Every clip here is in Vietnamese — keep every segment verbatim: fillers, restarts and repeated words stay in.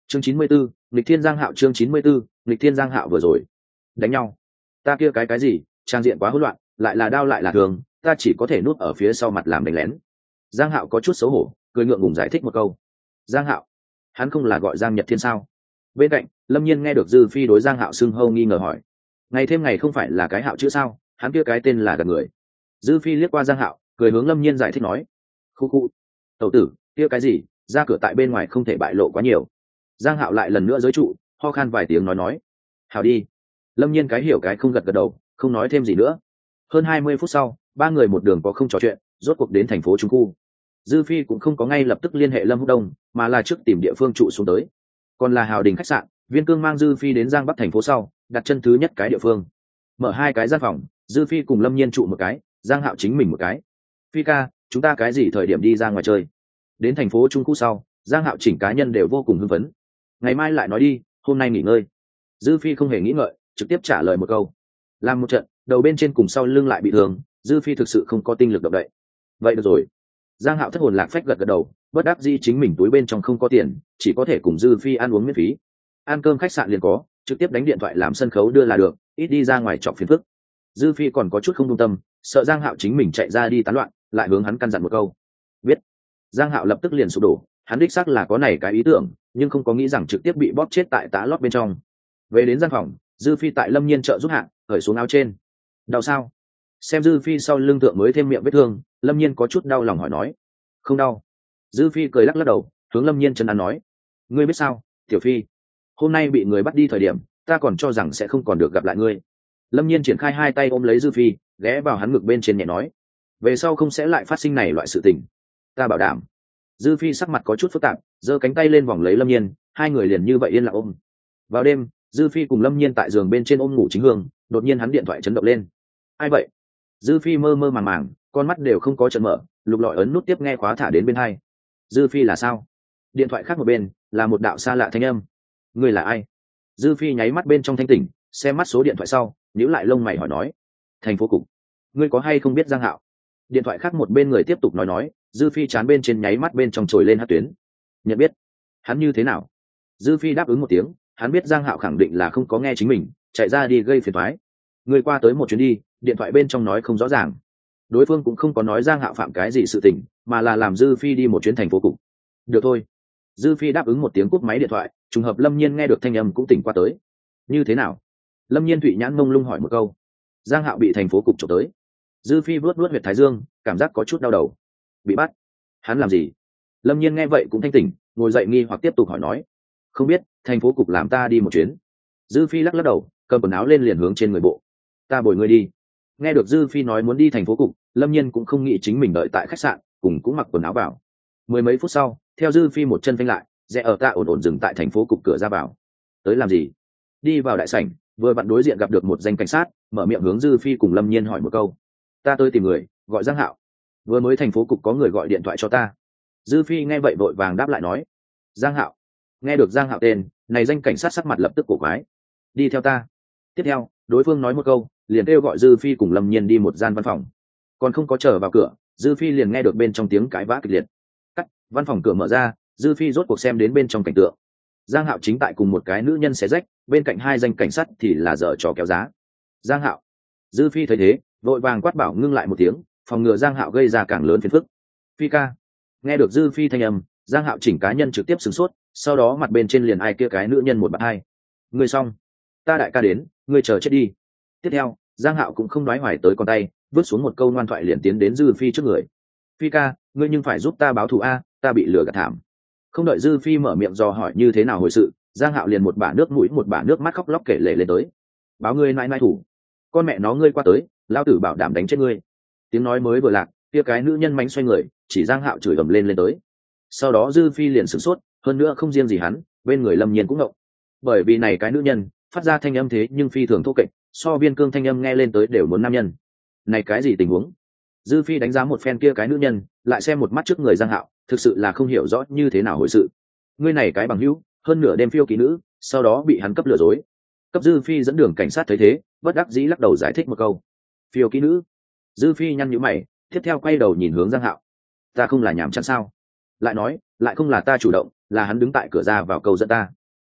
chương chín mươi 94, nghịch thiên giang hạo chương chín mươi 94, nghịch thiên giang hạo vừa rồi đánh nhau. Ta kia cái cái gì, trang diện quá hỗn loạn, lại là đao lại là thường, ta chỉ có thể núp ở phía sau mặt làm đánh lén. Giang hạo có chút xấu hổ, cười ngượng ngùng giải thích một câu. Giang hạo, hắn không là gọi Giang Nhật Thiên sao? Bên cạnh Lâm Nhiên nghe được Dư Phi đối Giang hạo xưng hô nghi ngờ hỏi. Ngày thêm ngày không phải là cái hạo chữ sao, hắn kia cái tên là gạt người. Dư Phi liếc qua Giang hạo, cười hướng Lâm Nhiên giải thích nói. Khu khu, tẩu tử, kia cái gì, ra cửa tại bên ngoài không thể bại lộ quá nhiều. Giang hạo lại lần nữa giới trụ, ho khan vài tiếng nói nói. Hảo đi. Lâm Nhiên cái hiểu cái không gật gật đầu, không nói thêm gì nữa. Hơn hai mươi phút sau, ba người một đường có không trò chuyện, rốt cuộc đến thành phố Trung Khu. Dư Phi cũng không có ngay lập tức liên hệ Lâm Húc Đông, mà là trước tìm địa phương trụ xuống tới. Còn là Hào Đình khách sạn, Viên Cương mang Dư Phi đến Giang Bắc thành phố sau, đặt chân thứ nhất cái địa phương. Mở hai cái gian phòng, Dư Phi cùng Lâm Nhiên trụ một cái, Giang Hạo chính mình một cái. Phi ca, chúng ta cái gì thời điểm đi ra ngoài chơi? Đến thành phố Trung Khu sau, Giang Hạo chỉnh cá nhân đều vô cùng hưng phấn. Ngày mai lại nói đi, hôm nay nghỉ ngơi. Dư Phi không hề nghĩ ngợi, trực tiếp trả lời một câu. Làm một trận, đầu bên trên cùng sau lưng lại bị thương, Dư Phi thực sự không có tinh lực động đậy. Vậy được rồi. Giang Hạo thất hồn lạc phách gật gật đầu, bất đắc dĩ chính mình túi bên trong không có tiền, chỉ có thể cùng Dư Phi ăn uống miễn phí. Ăn cơm khách sạn liền có, trực tiếp đánh điện thoại làm sân khấu đưa là được, ít đi ra ngoài chọc phiền phức. Dư Phi còn có chút không dung tâm, sợ Giang Hạo chính mình chạy ra đi tán loạn, lại hướng hắn căn dặn một câu. Biết. Giang Hạo lập tức liền sụp đổ, hắn đích xác là có này cái ý tưởng, nhưng không có nghĩ rằng trực tiếp bị bóp chết tại tá lót bên trong. Về đến gian phòng, Dư Phi tại Lâm Nhiên trợ giúp hạ, cởi xuống áo trên. Đau sao? Xem Dư Phi sau lưng thượng mới thêm miệng vết thương, Lâm Nhiên có chút đau lòng hỏi nói. Không đau. Dư Phi cười lắc lắc đầu, hướng Lâm Nhiên chân ăn nói. Ngươi biết sao, Tiểu Phi, hôm nay bị người bắt đi thời điểm, ta còn cho rằng sẽ không còn được gặp lại ngươi. Lâm Nhiên triển khai hai tay ôm lấy Dư Phi, ghé vào hắn ngực bên trên nhẹ nói. Về sau không sẽ lại phát sinh này loại sự tình, ta bảo đảm. Dư Phi sắc mặt có chút phức tạp, giơ cánh tay lên vòng lấy Lâm Nhiên, hai người liền như vậy yên lặng ôm. Vào đêm, Dư Phi cùng Lâm Nhiên tại giường bên trên ôm ngủ chính hương, đột nhiên hắn điện thoại chấn động lên. Ai vậy? Dư Phi mơ mơ màng màng, con mắt đều không có trận mở, lục lọi ấn nút tiếp nghe khóa thả đến bên hai. Dư Phi là sao? Điện thoại khác một bên là một đạo xa lạ thanh âm. Người là ai? Dư Phi nháy mắt bên trong thanh tỉnh, xem mắt số điện thoại sau, nhíu lại lông mày hỏi nói. Thành phố cục. Ngươi có hay không biết Giang Hạo? Điện thoại khác một bên người tiếp tục nói nói. Dư Phi chán bên trên nháy mắt bên trong trồi lên hát tuyến. Nhận biết. Hắn như thế nào? Dư Phi đáp ứng một tiếng, hắn biết Giang Hạo khẳng định là không có nghe chính mình, chạy ra đi gây phiền toái. Người qua tới một chuyến đi, điện thoại bên trong nói không rõ ràng. Đối phương cũng không có nói Giang Hạo phạm cái gì sự tình, mà là làm Dư Phi đi một chuyến thành phố cục. Được thôi. Dư Phi đáp ứng một tiếng cúp máy điện thoại, trùng hợp Lâm Nhiên nghe được thanh âm cũng tỉnh qua tới. Như thế nào? Lâm Nhiên thụy nhãn mông lung hỏi một câu. Giang Hạo bị thành phố cục trộm tới. Dư Phi vuốt vuốt huyệt thái dương, cảm giác có chút đau đầu. Bị bắt? Hắn làm gì? Lâm Nhiên nghe vậy cũng thanh tỉnh, ngồi dậy nghi hoặc tiếp tục hỏi nói. Không biết, thành phố cục làm ta đi một chuyến. Dư Phi lắc lắc đầu, cầm quần áo lên liền hướng trên người bộ. Ta bồi ngươi đi. Nghe được Dư Phi nói muốn đi thành phố cục, Lâm Nhiên cũng không nghĩ chính mình đợi tại khách sạn, cùng cũng mặc quần áo vào. Mười mấy phút sau, theo Dư Phi một chân phanh lại, rẽ ở ta ổn ổn dừng tại thành phố cục cửa ra vào. Tới làm gì? Đi vào đại sảnh, vừa vặn đối diện gặp được một danh cảnh sát, mở miệng hướng Dư Phi cùng Lâm Nhiên hỏi một câu. Ta tới tìm người, gọi Giang Hạo. Vừa mới thành phố cục có người gọi điện thoại cho ta. Dư Phi nghe vậy vội vàng đáp lại nói. Giang Hạo. Nghe được Giang Hạo tên, này danh cảnh sát sắc mặt lập tức cổ quái. Đi theo ta. Tiếp theo, đối phương nói một câu, liền kêu gọi Dư Phi cùng Lâm Nhiên đi một gian văn phòng. Còn không có chờ vào cửa, Dư Phi liền nghe được bên trong tiếng cãi vã kịch liệt. Cắt, văn phòng cửa mở ra, Dư Phi rốt cuộc xem đến bên trong cảnh tượng. Giang Hạo chính tại cùng một cái nữ nhân xé rách, bên cạnh hai danh cảnh sát thì là dở trò kéo giá. Giang Hạo. Dư Phi thấy thế, vội vàng quát bảo ngưng lại một tiếng, phòng ngừa Giang Hạo gây ra càng lớn phiền phức. Phi ca. Nghe được Dư Phi thanh âm, Giang Hạo chỉnh cá nhân trực tiếp sửng sốt, sau đó mặt bên trên liền ai kia cái nữ nhân một bạn hai. Ngươi xong. Ta đại ca đến, ngươi chờ chết đi. Tiếp theo, Giang Hạo cũng không nói hoài tới con tay, vứt xuống một câu ngoan thoại liền tiến đến Dư Phi trước người. Phi ca, ngươi nhưng phải giúp ta báo thù a, ta bị lừa gạt thảm. Không đợi Dư Phi mở miệng dò hỏi như thế nào hồi sự, Giang Hạo liền một bả nước mũi một bả nước mắt khóc lóc kể lể lên tới. Báo ngươi nãi nãi thủ. Con mẹ nó ngươi qua tới, lao tử bảo đảm đánh chết ngươi. Tiếng nói mới vừa lạc, kia cái nữ nhân mánh xoay người, chỉ Giang Hạo chửi ầm lên lên tới. Sau đó Dư Phi liền sửng sốt, hơn nữa không riêng gì hắn, bên người Lâm Nhiên cũng ngộng. Bởi vì này cái nữ nhân phát ra thanh âm thế nhưng phi thường thô kệch, so Viên Cương thanh âm nghe lên tới đều muốn nam nhân. Này cái gì tình huống? Dư Phi đánh giá một phen kia cái nữ nhân, lại xem một mắt trước người Giang Hạo, thực sự là không hiểu rõ như thế nào hồi sự. Ngươi này cái bằng hữu, hơn nửa đêm phiêu ký nữ, sau đó bị hắn cấp lừa dối. Cấp Dư Phi dẫn đường cảnh sát thấy thế, bất đắc dĩ lắc đầu giải thích một câu. Phiêu ký nữ? Dư Phi nhăn nhíu mày, tiếp theo quay đầu nhìn hướng Giang Hạo. Ta không là nhảm chán sao? Lại nói, lại không là ta chủ động, là hắn đứng tại cửa ra vào cầu dẫn ta.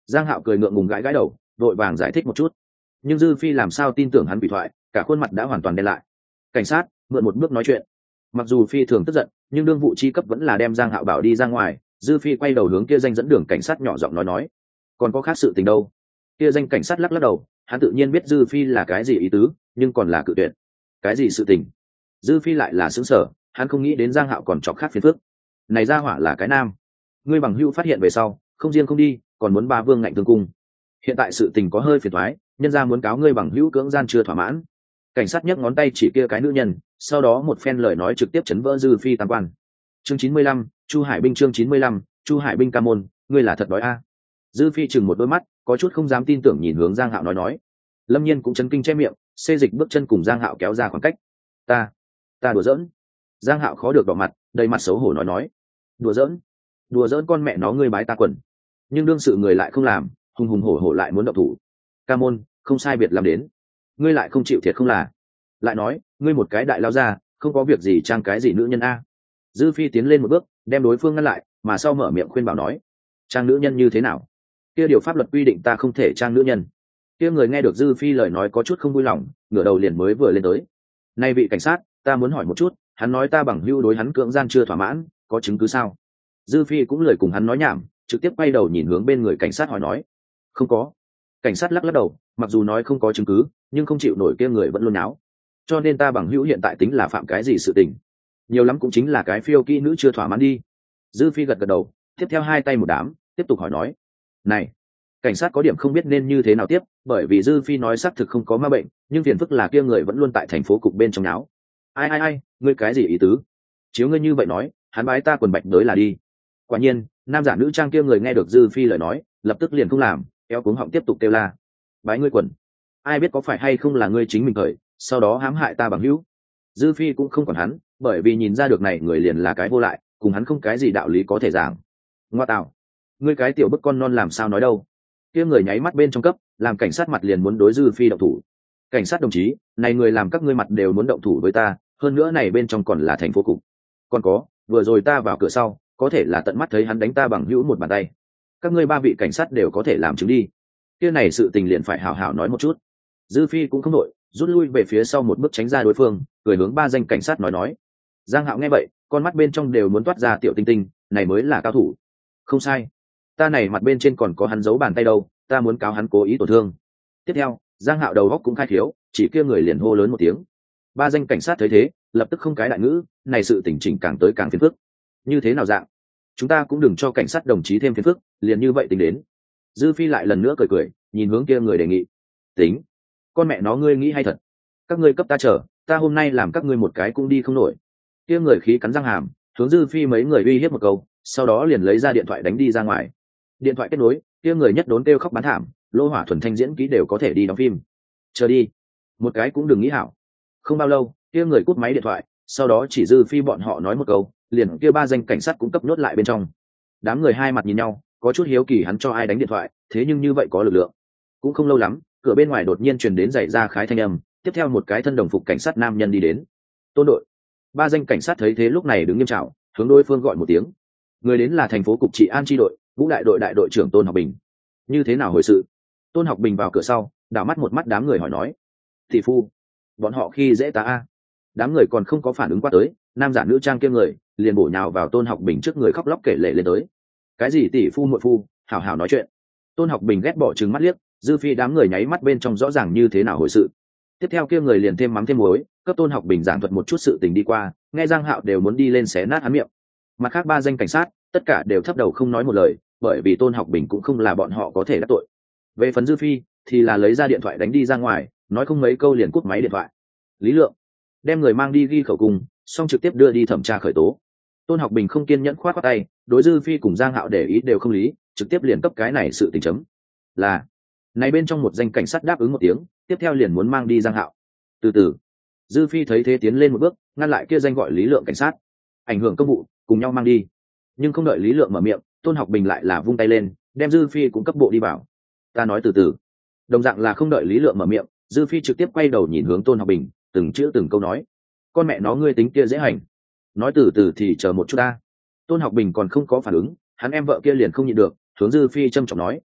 Giang Hạo cười ngượng ngùng gãi gãi đầu, vội vàng giải thích một chút, nhưng Dư Phi làm sao tin tưởng hắn quỷ thoại, cả khuôn mặt đã hoàn toàn đen lại. Cảnh sát mượn một bước nói chuyện. Mặc dù Phi thường tức giận, nhưng đương vụ chi cấp vẫn là đem Giang Hạo bảo đi ra ngoài. Dư Phi quay đầu hướng kia danh dẫn đường cảnh sát nhỏ giọng nói nói, còn có khác sự tình đâu. Kia danh cảnh sát lắc lắc đầu, hắn tự nhiên biết Dư Phi là cái gì ý tứ, nhưng còn là cự tuyệt. Cái gì sự tình? Dư Phi lại là sững sờ, hắn không nghĩ đến Giang Hạo còn chọc khác phiền phức. Này ra hỏa là cái nam. Ngươi bằng hữu phát hiện về sau, không riêng không đi, còn muốn ba vương ngạnh tương cung. Hiện tại sự tình có hơi phiền toái, nhân ra muốn cáo ngươi bằng hữu cưỡng gian chưa thỏa mãn. Cảnh sát nhấc ngón tay chỉ kia cái nữ nhân, sau đó một phen lời nói trực tiếp chấn vỡ Dư Phi tam quan. Chương chín mươi lăm, Chu Hải binh chương chín mươi lăm, Chu Hải binh ca môn, ngươi là thật đói a. À. Dư Phi chừng một đôi mắt, có chút không dám tin tưởng nhìn hướng Giang Hạo nói nói. Lâm Nhiên cũng chấn kinh che miệng, xê dịch bước chân cùng Giang Hạo kéo ra khoảng cách. Ta, ta đùa giỡn. Giang Hạo khó được đỏ mặt, đầy mặt xấu hổ nói nói. Đùa giỡn? Đùa giỡn con mẹ nó ngươi bái ta quần. Nhưng đương sự người lại không làm, hùng hùng hổ hổ lại muốn động thủ. Ca môn, không sai biệt làm đến. Ngươi lại không chịu thiệt không là? Lại nói, ngươi một cái đại lao ra, không có việc gì trang cái gì nữ nhân a. Dư Phi tiến lên một bước, đem đối phương ngăn lại, mà sau mở miệng khuyên bảo nói, trang nữ nhân như thế nào? Kia điều pháp luật quy định ta không thể trang nữ nhân. Kia người nghe được Dư Phi lời nói có chút không vui lòng, ngửa đầu liền mới vừa lên tới. Nay vị cảnh sát, ta muốn hỏi một chút, hắn nói ta bằng hữu đối hắn cưỡng gian chưa thỏa mãn, có chứng cứ sao? Dư Phi cũng lời cùng hắn nói nhảm, trực tiếp quay đầu nhìn hướng bên người cảnh sát hỏi nói, không có. Cảnh sát lắc lắc đầu, mặc dù nói không có chứng cứ, nhưng không chịu nổi kia người vẫn luôn náo. Cho nên ta bằng hữu hiện tại tính là phạm cái gì sự tình? Nhiều lắm cũng chính là cái phiêu kỹ nữ chưa thỏa mãn đi. Dư Phi gật gật đầu, tiếp theo hai tay một đám, tiếp tục hỏi nói, này, cảnh sát có điểm không biết nên như thế nào tiếp, bởi vì Dư Phi nói xác thực không có ma bệnh, nhưng phiền phức là kia người vẫn luôn tại thành phố cục bên trong náo. Ai ai ai, ngươi cái gì ý tứ? Chiếu ngươi như vậy nói, hắn bái ta quần bạch tới là đi. Quả nhiên, nam giả nữ trang kia người nghe được Dư Phi lời nói, lập tức liền không làm, kéo cuống họng tiếp tục kêu la, bái ngươi quần. Ai biết có phải hay không là ngươi chính mình khởi, sau đó hãm hại ta bằng hữu. Dư Phi cũng không còn hắn, bởi vì nhìn ra được này người liền là cái vô lại, cùng hắn không cái gì đạo lý có thể giảng. Ngoa tạo, ngươi cái tiểu bức con non làm sao nói đâu? Kia người nháy mắt bên trong cấp, làm cảnh sát mặt liền muốn đối Dư Phi động thủ. Cảnh sát đồng chí, này người làm các ngươi mặt đều muốn động thủ với ta, hơn nữa này bên trong còn là thành phố cục. Còn có, vừa rồi ta vào cửa sau, có thể là tận mắt thấy hắn đánh ta bằng hữu một bàn tay. Các ngươi ba vị cảnh sát đều có thể làm chứng đi. Kia này sự tình liền phải hảo hảo nói một chút. Dư Phi cũng không nổi, rút lui về phía sau một bước tránh ra đối phương, cười hướng ba danh cảnh sát nói nói. Giang Hạo nghe vậy, con mắt bên trong đều muốn toát ra tiểu tinh tinh, này mới là cao thủ. Không sai, ta này mặt bên trên còn có hắn giấu bàn tay đâu, ta muốn cáo hắn cố ý tổn thương. Tiếp theo, Giang Hạo đầu góc cũng khai thiếu, chỉ kia người liền hô lớn một tiếng. Ba danh cảnh sát thấy thế, lập tức không cái đại ngữ, này sự tình chỉnh càng tới càng phiền phức. Như thế nào dạng? Chúng ta cũng đừng cho cảnh sát đồng chí thêm phiền phức, liền như vậy tính đến. Dư Phi lại lần nữa cười cười, nhìn hướng kia người đề nghị. Tính, con mẹ nó ngươi nghĩ hay thật. Các ngươi cấp ta chờ, ta hôm nay làm các ngươi một cái cũng đi không nổi. Kia người khí cắn răng hàm, hướng Dư Phi mấy người uy hiếp một câu, sau đó liền lấy ra điện thoại đánh đi ra ngoài. Điện thoại kết nối, kia người nhất đốn kêu khóc bán thảm, Lô Hỏa Thuần thanh diễn ký đều có thể đi đóng phim. Chờ đi, một cái cũng đừng nghĩ hảo. Không bao lâu, kia người cúp máy điện thoại, sau đó chỉ Dư Phi bọn họ nói một câu, liền kia ba danh cảnh sát cũng cấp nốt lại bên trong. Đám người hai mặt nhìn nhau, có chút hiếu kỳ hắn cho ai đánh điện thoại, thế nhưng như vậy có lực lượng. Cũng không lâu lắm, cửa bên ngoài đột nhiên truyền đến giày ra khái thanh âm, tiếp theo một cái thân đồng phục cảnh sát nam nhân đi đến. Tôn đội. Ba danh cảnh sát thấy thế lúc này đứng nghiêm trào, hướng đối phương gọi một tiếng. Người đến là thành phố cục trị an tri đội, Vũ đại đội đại đội trưởng Tôn Học Bình. Như thế nào hồi sự? Tôn Học Bình vào cửa sau, đảo mắt một mắt đám người hỏi nói. Thị phu, bọn họ khi dễ ta a. Đám người còn không có phản ứng qua tới, nam giả nữ trang kia người liền bổ nhào vào Tôn Học Bình trước người khóc lóc kể lể lên tới. Cái gì tỷ phu muội phu, hảo hảo nói chuyện. Tôn Học Bình ghét bỏ trừng mắt liếc, Dư Phi đám người nháy mắt bên trong rõ ràng như thế nào hồi sự. Tiếp theo kia người liền thêm mắm thêm muối, cấp Tôn Học Bình giảng thuật một chút sự tình đi qua, nghe Giang Hạo đều muốn đi lên xé nát hắn miệng. Mặt khác ba danh cảnh sát, tất cả đều thấp đầu không nói một lời, bởi vì Tôn Học Bình cũng không là bọn họ có thể đắc tội. Về phần Dư Phi, thì là lấy ra điện thoại đánh đi ra ngoài, nói không mấy câu liền cúp máy điện thoại. Lý Lượng đem người mang đi ghi khẩu cung, xong trực tiếp đưa đi thẩm tra khởi tố. Tôn Học Bình không kiên nhẫn khoát khoát tay, đối Dư Phi cùng Giang Hạo để ý đều không lý, trực tiếp liền cấp cái này sự tình chấm. Là này bên trong một danh cảnh sát đáp ứng một tiếng, tiếp theo liền muốn mang đi Giang Hạo. Từ từ, Dư Phi thấy thế tiến lên một bước, ngăn lại kia danh gọi Lý Lượng cảnh sát. Ảnh hưởng công vụ, cùng nhau mang đi. Nhưng không đợi Lý Lượng mở miệng, Tôn Học Bình lại là vung tay lên, đem Dư Phi cũng cấp bộ đi vào. Ta nói từ từ. Đồng dạng là không đợi Lý Lượng mở miệng, Dư Phi trực tiếp quay đầu nhìn hướng Tôn Học Bình, từng chữ từng câu nói. Con mẹ nó ngươi tính kia dễ hành. Nói từ từ thì chờ một chút ta. Tôn Học Bình còn không có phản ứng, hắn em vợ kia liền không nhịn được, hướng Dư Phi trâm trọng nói.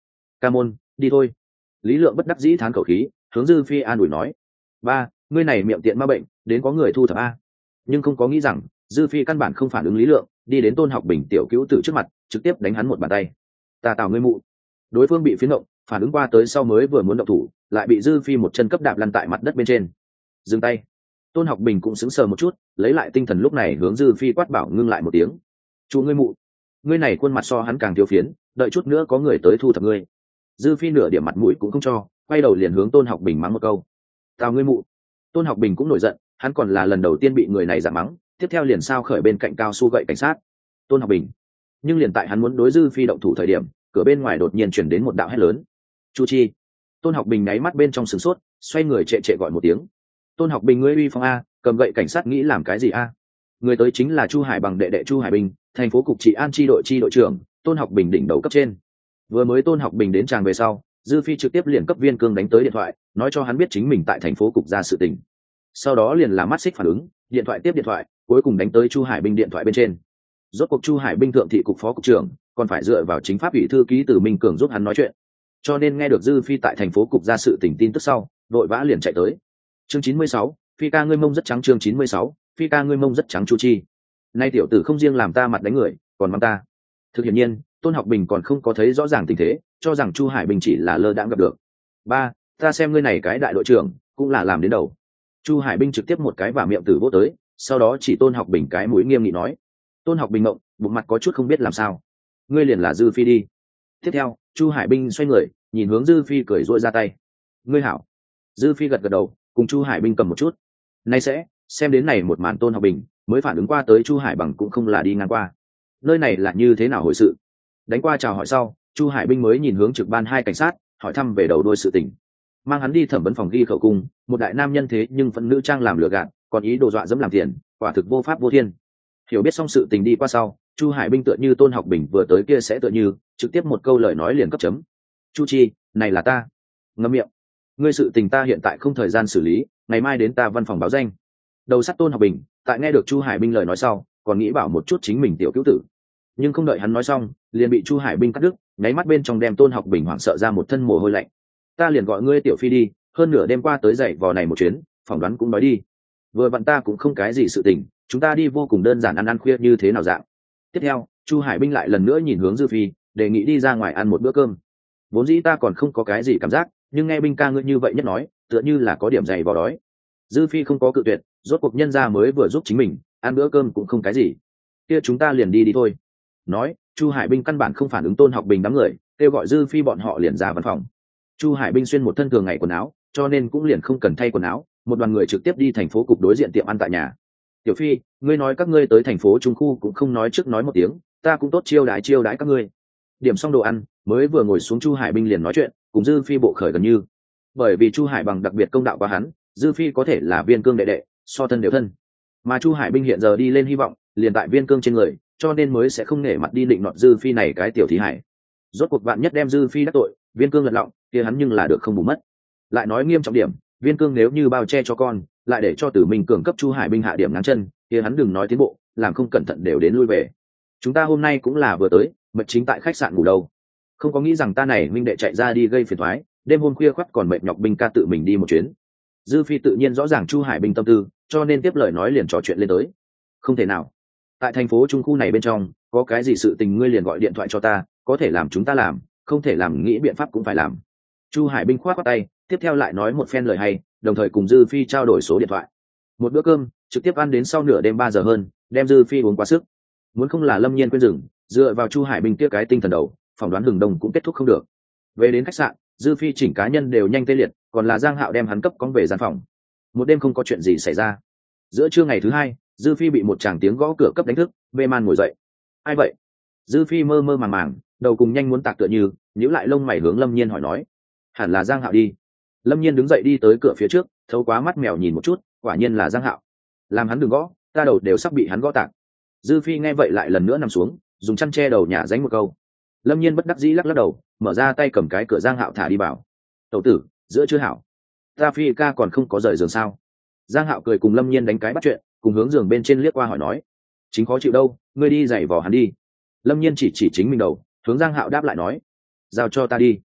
ca môn đi thôi. Lý Lượng bất đắc dĩ thán khẩu khí, hướng Dư Phi an ủi nói, ba, ngươi này miệng tiện ma bệnh, đến có người thu thập a. Nhưng không có nghĩ rằng Dư Phi căn bản không phản ứng Lý Lượng, đi đến Tôn Học Bình tiểu cứu tử trước mặt, trực tiếp đánh hắn một bàn tay. Ta tào ngươi mụ. Đối phương bị phiến động, phản ứng qua tới sau mới vừa muốn động thủ, lại bị Dư Phi một chân cấp đạp lăn tại mặt đất bên trên. Dừng tay. Tôn Học Bình cũng sững sờ một chút, lấy lại tinh thần lúc này hướng Dư Phi quát bảo ngưng lại một tiếng. Chú ngươi mụ. Ngươi này khuôn mặt so hắn càng thiếu phiến, đợi chút nữa có người tới thu thập ngươi. Dư Phi nửa điểm mặt mũi cũng không cho, quay đầu liền hướng Tôn Học Bình mắng một câu. Tào ngươi mụ. Tôn Học Bình cũng nổi giận, hắn còn là lần đầu tiên bị người này giận mắng, tiếp theo liền sao khởi bên cạnh cao su gậy cảnh sát. Tôn Học Bình. Nhưng liền tại hắn muốn đối Dư Phi động thủ thời điểm, cửa bên ngoài đột nhiên chuyển đến một đạo hét lớn. Chu Chi. Tôn Học Bình nháy mắt bên trong sửng sốt, xoay người trệ trệ gọi một tiếng. Tôn Học Bình ngươi uy phong a, cầm gậy cảnh sát nghĩ làm cái gì a? Người tới chính là Chu Hải Bằng đệ đệ Chu Hải Bình, thành phố cục trị an chi đội chi đội trưởng, Tôn Học Bình đỉnh đầu cấp trên. Vừa mới Tôn Học Bình đến tràng về sau, Dư Phi trực tiếp liền cấp Viên Cương đánh tới điện thoại, nói cho hắn biết chính mình tại thành phố cục ra sự tình. Sau đó liền là mắt xích phản ứng, điện thoại tiếp điện thoại, cuối cùng đánh tới Chu Hải Bình điện thoại bên trên. Rốt cuộc Chu Hải Bình thượng thị cục phó cục trưởng, còn phải dựa vào chính pháp ủy thư ký Từ Minh Cường giúp hắn nói chuyện. Cho nên nghe được Dư Phi tại thành phố cục ra sự tình tin tức sau, vội vã liền chạy tới. Chương chín mươi sáu, Phi ca ngươi mông rất trắng. Chương chín mươi sáu, Phi ca ngươi mông rất trắng. Chu Chi. Nay tiểu tử không riêng làm ta mặt đánh người, còn mắng ta. Thực hiện nhiên, Tôn Học Bình còn không có thấy rõ ràng tình thế, cho rằng Chu Hải Bình chỉ là lơ đãng gặp được. Ba, ta xem ngươi này cái đại đội trưởng, cũng là làm đến đầu. Chu Hải Bình trực tiếp một cái vào miệng tử vỗ tới, sau đó chỉ Tôn Học Bình cái mũi nghiêm nghị nói. Tôn Học Bình ngộng, bụng mặt có chút không biết làm sao. Ngươi liền là Dư Phi đi. Tiếp theo, Chu Hải Bình xoay người, nhìn hướng Dư Phi cười rỗi ra tay. Ngươi hảo. Dư Phi gật gật đầu, cùng Chu Hải Bình cầm một chút. Nay sẽ, xem đến này một màn Tôn Học Bình mới phản ứng qua tới Chu Hải Bằng cũng không là đi ngang qua. Nơi này là như thế nào hồi sự? Đánh qua chào hỏi sau, Chu Hải Bình mới nhìn hướng trực ban hai cảnh sát, hỏi thăm về đầu đuôi sự tình. Mang hắn đi thẩm vấn phòng ghi khẩu cung, một đại nam nhân thế nhưng phận nữ trang làm lừa gạt, còn ý đồ dọa dẫm làm tiền, quả thực vô pháp vô thiên. Hiểu biết xong sự tình đi qua sau, Chu Hải Bình tựa như Tôn Học Bình vừa tới kia sẽ tựa như trực tiếp một câu lời nói liền cấp chấm. Chu Chi, này là ta. Ngậm miệng. Ngươi sự tình ta hiện tại không thời gian xử lý, ngày mai đến ta văn phòng báo danh. Đầu sắt Tôn Học Bình tại nghe được Chu Hải Bình lời nói sau, còn nghĩ bảo một chút chính mình tiểu cứu tử, nhưng không đợi hắn nói xong, liền bị Chu Hải Bình cắt đứt, nháy mắt bên trong đem Tôn Học Bình hoảng sợ ra một thân mồ hôi lạnh. Ta liền gọi ngươi tiểu Phi đi, hơn nửa đêm qua tới dậy vò này một chuyến, phỏng đoán cũng nói đi. Vừa vặn ta cũng không cái gì sự tình, chúng ta đi vô cùng đơn giản ăn ăn khuya như thế nào dạng. Tiếp theo, Chu Hải Bình lại lần nữa nhìn hướng Dư Phi, đề nghị đi ra ngoài ăn một bữa cơm. Vốn dĩ ta còn không có cái gì cảm giác, nhưng nghe Bình ca ngươi như vậy nhất nói, tựa như là có điểm dày vò đói. Dư Phi không có cự tuyệt, rốt cuộc nhân gia mới vừa giúp chính mình, ăn bữa cơm cũng không cái gì. Kia chúng ta liền đi đi thôi. Nói, Chu Hải Bình căn bản không phản ứng Tôn Học Bình đám người, kêu gọi Dư Phi bọn họ liền ra văn phòng. Chu Hải Bình xuyên một thân thường ngày quần áo, cho nên cũng liền không cần thay quần áo, một đoàn người trực tiếp đi thành phố cục đối diện tiệm ăn tại nhà. Tiểu Phi, ngươi nói các ngươi tới thành phố Trung khu cũng không nói trước nói một tiếng, ta cũng tốt chiêu đãi chiêu đãi các ngươi. Điểm xong đồ ăn, mới vừa ngồi xuống Chu Hải Bình liền nói chuyện, cùng Dư Phi bộ khởi gần như. Bởi vì Chu Hải Bằng đặc biệt công đạo qua hắn, Dư Phi có thể là Viên Cương đệ đệ, so thân đều thân. Mà Chu Hải Bình hiện giờ đi lên hy vọng, liền tại Viên Cương trên người, cho nên mới sẽ không nể mặt đi định nọt Dư Phi này cái tiểu thí hải. Rốt cuộc vạn nhất đem Dư Phi đắc tội, Viên Cương lật lọng, kia hắn nhưng là được không bù mất. Lại nói nghiêm trọng điểm, Viên Cương nếu như bao che cho con, lại để cho Tử Minh cường cấp Chu Hải Bình hạ điểm ngáng chân, kia hắn đừng nói tiến bộ, làm không cẩn thận đều đến lui về. Chúng ta hôm nay cũng là vừa tới, mật chính tại khách sạn ngủ đâu, không có nghĩ rằng ta này minh đệ chạy ra đi gây phiền toái, đêm hôm khuya khoắt còn mệt nhọc Bình ca tự mình đi một chuyến. Dư Phi tự nhiên rõ ràng Chu Hải Bình tâm tư, cho nên tiếp lời nói liền trò chuyện lên tới. Không thể nào, tại thành phố Trung khu này bên trong, có cái gì sự tình ngươi liền gọi điện thoại cho ta, có thể làm chúng ta làm, không thể làm nghĩ biện pháp cũng phải làm. Chu Hải Bình khoát khoát tay, tiếp theo lại nói một phen lời hay, đồng thời cùng Dư Phi trao đổi số điện thoại. Một bữa cơm trực tiếp ăn đến sau nửa đêm ba giờ hơn, đem Dư Phi uống quá sức. Muốn không là Lâm Nhiên quên rừng, dựa vào Chu Hải Bình kia cái tinh thần đầu, phỏng đoán hừng đông cũng kết thúc không được. Về đến khách sạn, Dư Phi chỉnh cá nhân đều nhanh tê liệt, còn là Giang Hạo đem hắn cấp cóng về gian phòng. Một đêm không có chuyện gì xảy ra. Giữa trưa ngày thứ hai, Dư Phi bị một tràng tiếng gõ cửa cấp đánh thức, mê man ngồi dậy. Ai vậy? Dư Phi mơ mơ màng màng, đầu cùng nhanh muốn tạc tựa như, nhíu lại lông mày hướng Lâm Nhiên hỏi nói. Hẳn là Giang Hạo đi. Lâm Nhiên đứng dậy đi tới cửa phía trước, thấu quá mắt mèo nhìn một chút, quả nhiên là Giang Hạo. Làm hắn đừng gõ, ta đầu đều sắp bị hắn gõ tạc. Dư Phi nghe vậy lại lần nữa nằm xuống, dùng chăn che đầu nhả dánh một câu. Lâm Nhiên bất đắc dĩ lắc lắc đầu, mở ra tay cầm cái cửa Giang Hạo thả đi bảo. Tẩu tử, giữa chưa hảo. Ta Phi ca còn không có rời giường sao? Giang Hạo cười cùng Lâm Nhiên đánh cái bắt chuyện, cùng hướng giường bên trên liếc qua hỏi nói. Chính khó chịu đâu, ngươi đi giày vò hắn đi. Lâm Nhiên chỉ chỉ chính mình đầu, hướng Giang Hạo đáp lại nói. Giao cho ta đi.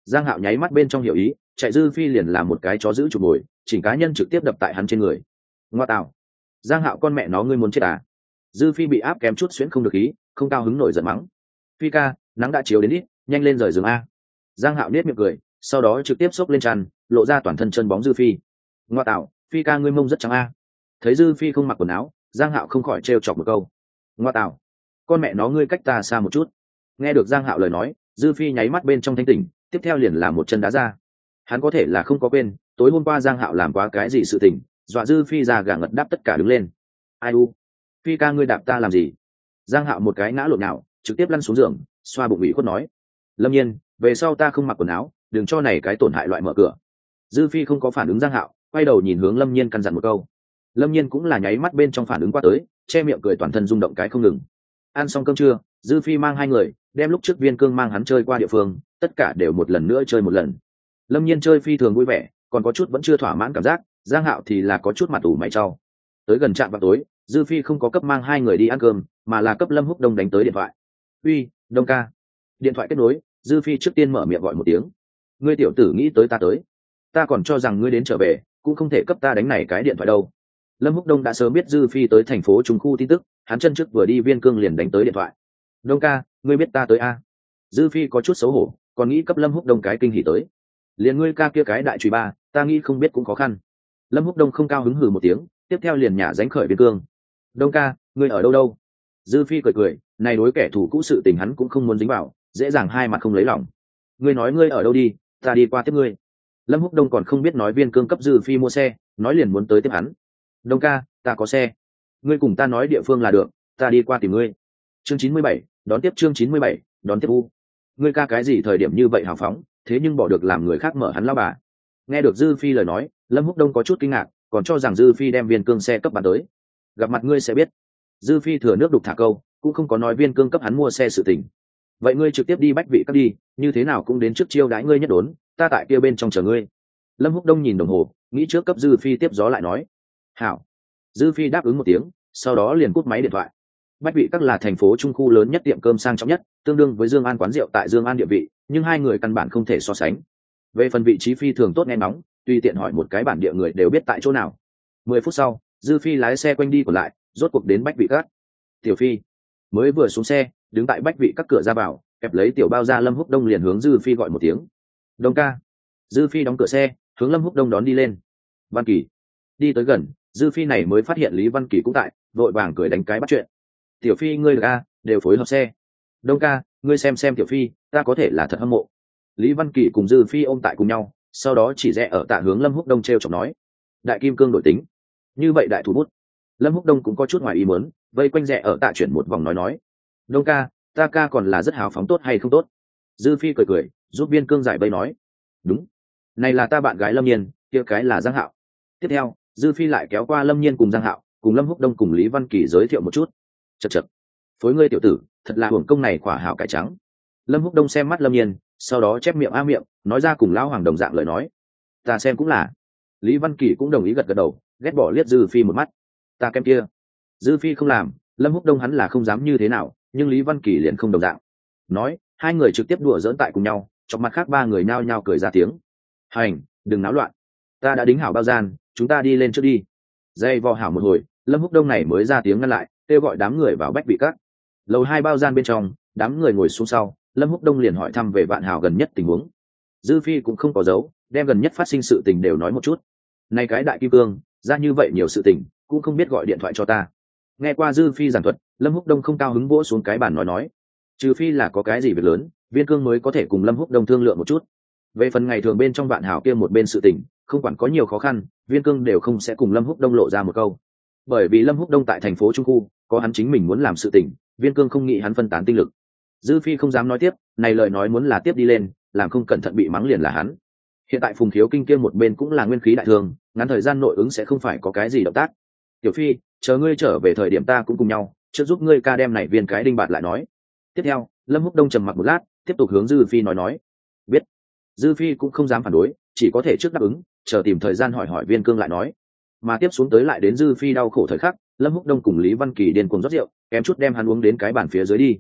Giang Hạo nháy mắt bên trong hiểu ý, chạy dư phi liền làm một cái chó giữ chụp mồi, chỉnh cá nhân trực tiếp đập tại hắn trên người. Ngoa tạo, Giang Hạo con mẹ nó ngươi muốn chết à? Dư phi bị áp kém chút xuyễn không được ý, không cao hứng nổi giận mắng. Phi ca, nắng đã chiếu đến ít, nhanh lên rời giường a. Giang Hạo nết miệng cười, sau đó trực tiếp xốc lên tràn, lộ ra toàn thân chân bóng dư phi. Ngoa tạo, Phi ca ngươi mông rất trắng a. Thấy dư phi không mặc quần áo, Giang Hạo không khỏi trêu chọc một câu. Ngoa tạo, con mẹ nó ngươi cách ta xa một chút. Nghe được Giang Hạo lời nói, dư phi nháy mắt bên trong thanh tỉnh, tiếp theo liền làm một chân đá ra. Hắn có thể là không có quên, tối hôm qua Giang Hạo làm quá cái gì sự tình, dọa dư phi ra gà ngật đáp tất cả đứng lên. Ai u, Phi ca ngươi đạp ta làm gì? Giang Hạo một cái ngã lộn nào, trực tiếp lăn xuống giường, xoa bụng ủy khuất nói. Lâm Nhiên, về sau ta không mặc quần áo, đừng cho này cái tổn hại loại mở cửa. Dư phi không có phản ứng Giang Hạo, quay đầu nhìn hướng Lâm Nhiên căn dặn một câu. Lâm Nhiên cũng là nháy mắt bên trong phản ứng qua tới, che miệng cười toàn thân rung động cái không ngừng. Ăn xong cơm trưa, dư phi mang hai người đem lúc trước Viên Cương mang hắn chơi qua địa phương tất cả đều một lần nữa chơi một lần. Lâm Nhiên chơi phi thường vui vẻ, còn có chút vẫn chưa thỏa mãn cảm giác. Giang Hạo thì là có chút mặt ủ mày trao. Tới gần trạm vào tối, dư phi không có cấp mang hai người đi ăn cơm, mà là cấp Lâm Húc Đông đánh tới điện thoại. Uy, Đông ca. Điện thoại kết nối, dư phi trước tiên mở miệng gọi một tiếng. Ngươi tiểu tử nghĩ tới ta tới, ta còn cho rằng ngươi đến trở về, cũng không thể cấp ta đánh này cái điện thoại đâu. Lâm Húc Đông đã sớm biết dư phi tới thành phố Trung khu tin tức, hắn chân trước vừa đi Viên Cương liền đánh tới điện thoại. Đông ca, ngươi biết ta tới a? Dư phi có chút xấu hổ, còn nghĩ cấp Lâm Húc Đông cái kinh hỉ tới. Liền ngươi ca kia cái đại chùy ba, ta nghĩ không biết cũng khó khăn. Lâm Húc Đông không cao hứng hừ một tiếng, tiếp theo liền nhả dánh khởi Viên Cương. Đông ca, ngươi ở đâu đâu? Dư phi cười cười, này đối kẻ thù cũ sự tình hắn cũng không muốn dính vào, dễ dàng hai mặt không lấy lòng. Ngươi nói ngươi ở đâu đi, ta đi qua tiếp ngươi. Lâm Húc Đông còn không biết nói Viên Cương cấp dư phi mua xe, nói liền muốn tới tiếp hắn. Đông ca, ta có xe, ngươi cùng ta nói địa phương là được, ta đi qua tìm ngươi. Chương chín mươi bảy, đón tiếp chương chín mươi bảy, đón tiếp u. Ngươi ca cái gì thời điểm như vậy hào phóng, thế nhưng bỏ được làm người khác mở hắn lao bà. Nghe được dư phi lời nói, Lâm Húc Đông có chút kinh ngạc, còn cho rằng dư phi đem Viên Cương xe cấp bán tới. Gặp mặt ngươi sẽ biết. Dư phi thừa nước đục thả câu, cũng không có nói Viên Cương cấp hắn mua xe sự tình. Vậy ngươi trực tiếp đi bách vị cấp đi, như thế nào cũng đến trước chiêu đãi ngươi nhất đốn, ta tại kia bên trong chờ ngươi. Lâm Húc Đông nhìn đồng hồ, nghĩ trước cấp dư phi tiếp gió lại nói. Hảo. Dư phi đáp ứng một tiếng, sau đó liền cúp máy điện thoại. Bách vị các là thành phố trung khu lớn nhất tiệm cơm sang trọng nhất, tương đương với Dương An quán rượu tại Dương An địa vị, nhưng hai người căn bản không thể so sánh. Về phần vị trí phi thường tốt nghe nóng, tùy tiện hỏi một cái bản địa người đều biết tại chỗ nào. Mười phút sau, dư phi lái xe quanh đi còn lại, rốt cuộc đến bách vị các. Tiểu phi mới vừa xuống xe, đứng tại bách vị các cửa ra vào, kẹp lấy tiểu bao ra Lâm Húc Đông liền hướng dư phi gọi một tiếng. Đông ca. Dư phi đóng cửa xe, hướng Lâm Húc Đông đón đi lên. Văn Kỳ. Đi tới gần, dư phi này mới phát hiện Lý Văn Kỳ cũng tại, vội vàng cười đánh cái bắt chuyện. Tiểu phi ngươi được a, đều phối hợp xe. Đông ca, ngươi xem xem tiểu phi, ta có thể là thật hâm mộ. Lý Văn Kỳ cùng dư phi ôm tại cùng nhau, sau đó chỉ rẽ ở tạ hướng Lâm Húc Đông treo chọc nói. Đại kim cương đổi tính. Như vậy đại thủ bút. Lâm Húc Đông cũng có chút ngoài ý muốn, vây quanh rẽ ở tạ chuyển một vòng nói nói. Đông ca, ta ca còn là rất hào phóng tốt hay không tốt? Dư phi cười cười, giúp Viên Cương giải vây nói. Đúng. Này là ta bạn gái Lâm Nhiên, kia cái là Giang Hạo. Tiếp theo, dư phi lại kéo qua Lâm Nhiên cùng Giang Hạo, cùng Lâm Húc Đông cùng Lý Văn Kỳ giới thiệu một chút. Chậc chậc, phối ngươi tiểu tử, thật là hưởng công này quả hảo cải trắng. Lâm Húc Đông xem mắt Lâm Nhiên, sau đó chép miệng a miệng, nói ra cùng lão hoàng đồng dạng lời nói. Ta xem cũng là. Lý Văn Kỳ cũng đồng ý gật gật đầu, ghét bỏ liếc dư phi một mắt. Ta kem kia. Dư phi không làm, Lâm Húc Đông hắn là không dám như thế nào, nhưng Lý Văn Kỳ liền không đồng dạng. Nói, hai người trực tiếp đùa giỡn tại cùng nhau, trong mặt khác ba người nhao nhao cười ra tiếng. Hành, đừng náo loạn. Ta đã đính hảo bao gian, chúng ta đi lên trước đi. Dây vò hảo một hồi, Lâm Húc Đông này mới ra tiếng ngăn lại, kêu gọi đám người vào bách vị các. Lầu hai bao gian bên trong, đám người ngồi xuống sau, Lâm Húc Đông liền hỏi thăm về Vạn Hào gần nhất tình huống. Dư phi cũng không có giấu, đem gần nhất phát sinh sự tình đều nói một chút. Này cái đại kim cương, ra như vậy nhiều sự tình, cũng không biết gọi điện thoại cho ta. Nghe qua dư phi giảng thuật, Lâm Húc Đông không cao hứng vỗ xuống cái bàn nói nói, trừ phi là có cái gì việc lớn, Viên Cương mới có thể cùng Lâm Húc Đông thương lượng một chút. Về phần ngày thường bên trong Vạn Hào kia một bên sự tình, không quản có nhiều khó khăn, Viên Cương đều không sẽ cùng Lâm Húc Đông lộ ra một câu. Bởi vì Lâm Húc Đông tại thành phố Trung khu, có hắn chính mình muốn làm sự tình, Viên Cương không nghĩ hắn phân tán tinh lực. Dư phi không dám nói tiếp, này lời nói muốn là tiếp đi lên, làm không cẩn thận bị mắng liền là hắn. Hiện tại Phùng Khiếu Kinh kia một bên cũng là nguyên khí đại thương, ngắn thời gian nội ứng sẽ không phải có cái gì động tác. Tiểu phi, chờ ngươi trở về thời điểm ta cũng cùng nhau, trước giúp ngươi ca đem này viên cái đinh bạt lại nói. Tiếp theo, Lâm Húc Đông trầm mặc một lát, tiếp tục hướng Dư phi nói nói. Biết. Dư phi cũng không dám phản đối, chỉ có thể trước đáp ứng, chờ tìm thời gian hỏi hỏi Viên Cương lại nói. Mà tiếp xuống tới lại đến Dư phi đau khổ thời khắc, Lâm Húc Đông cùng Lý Văn Kỳ điên cuồng rót rượu, kém chút đem hắn uống đến cái bàn phía dưới đi.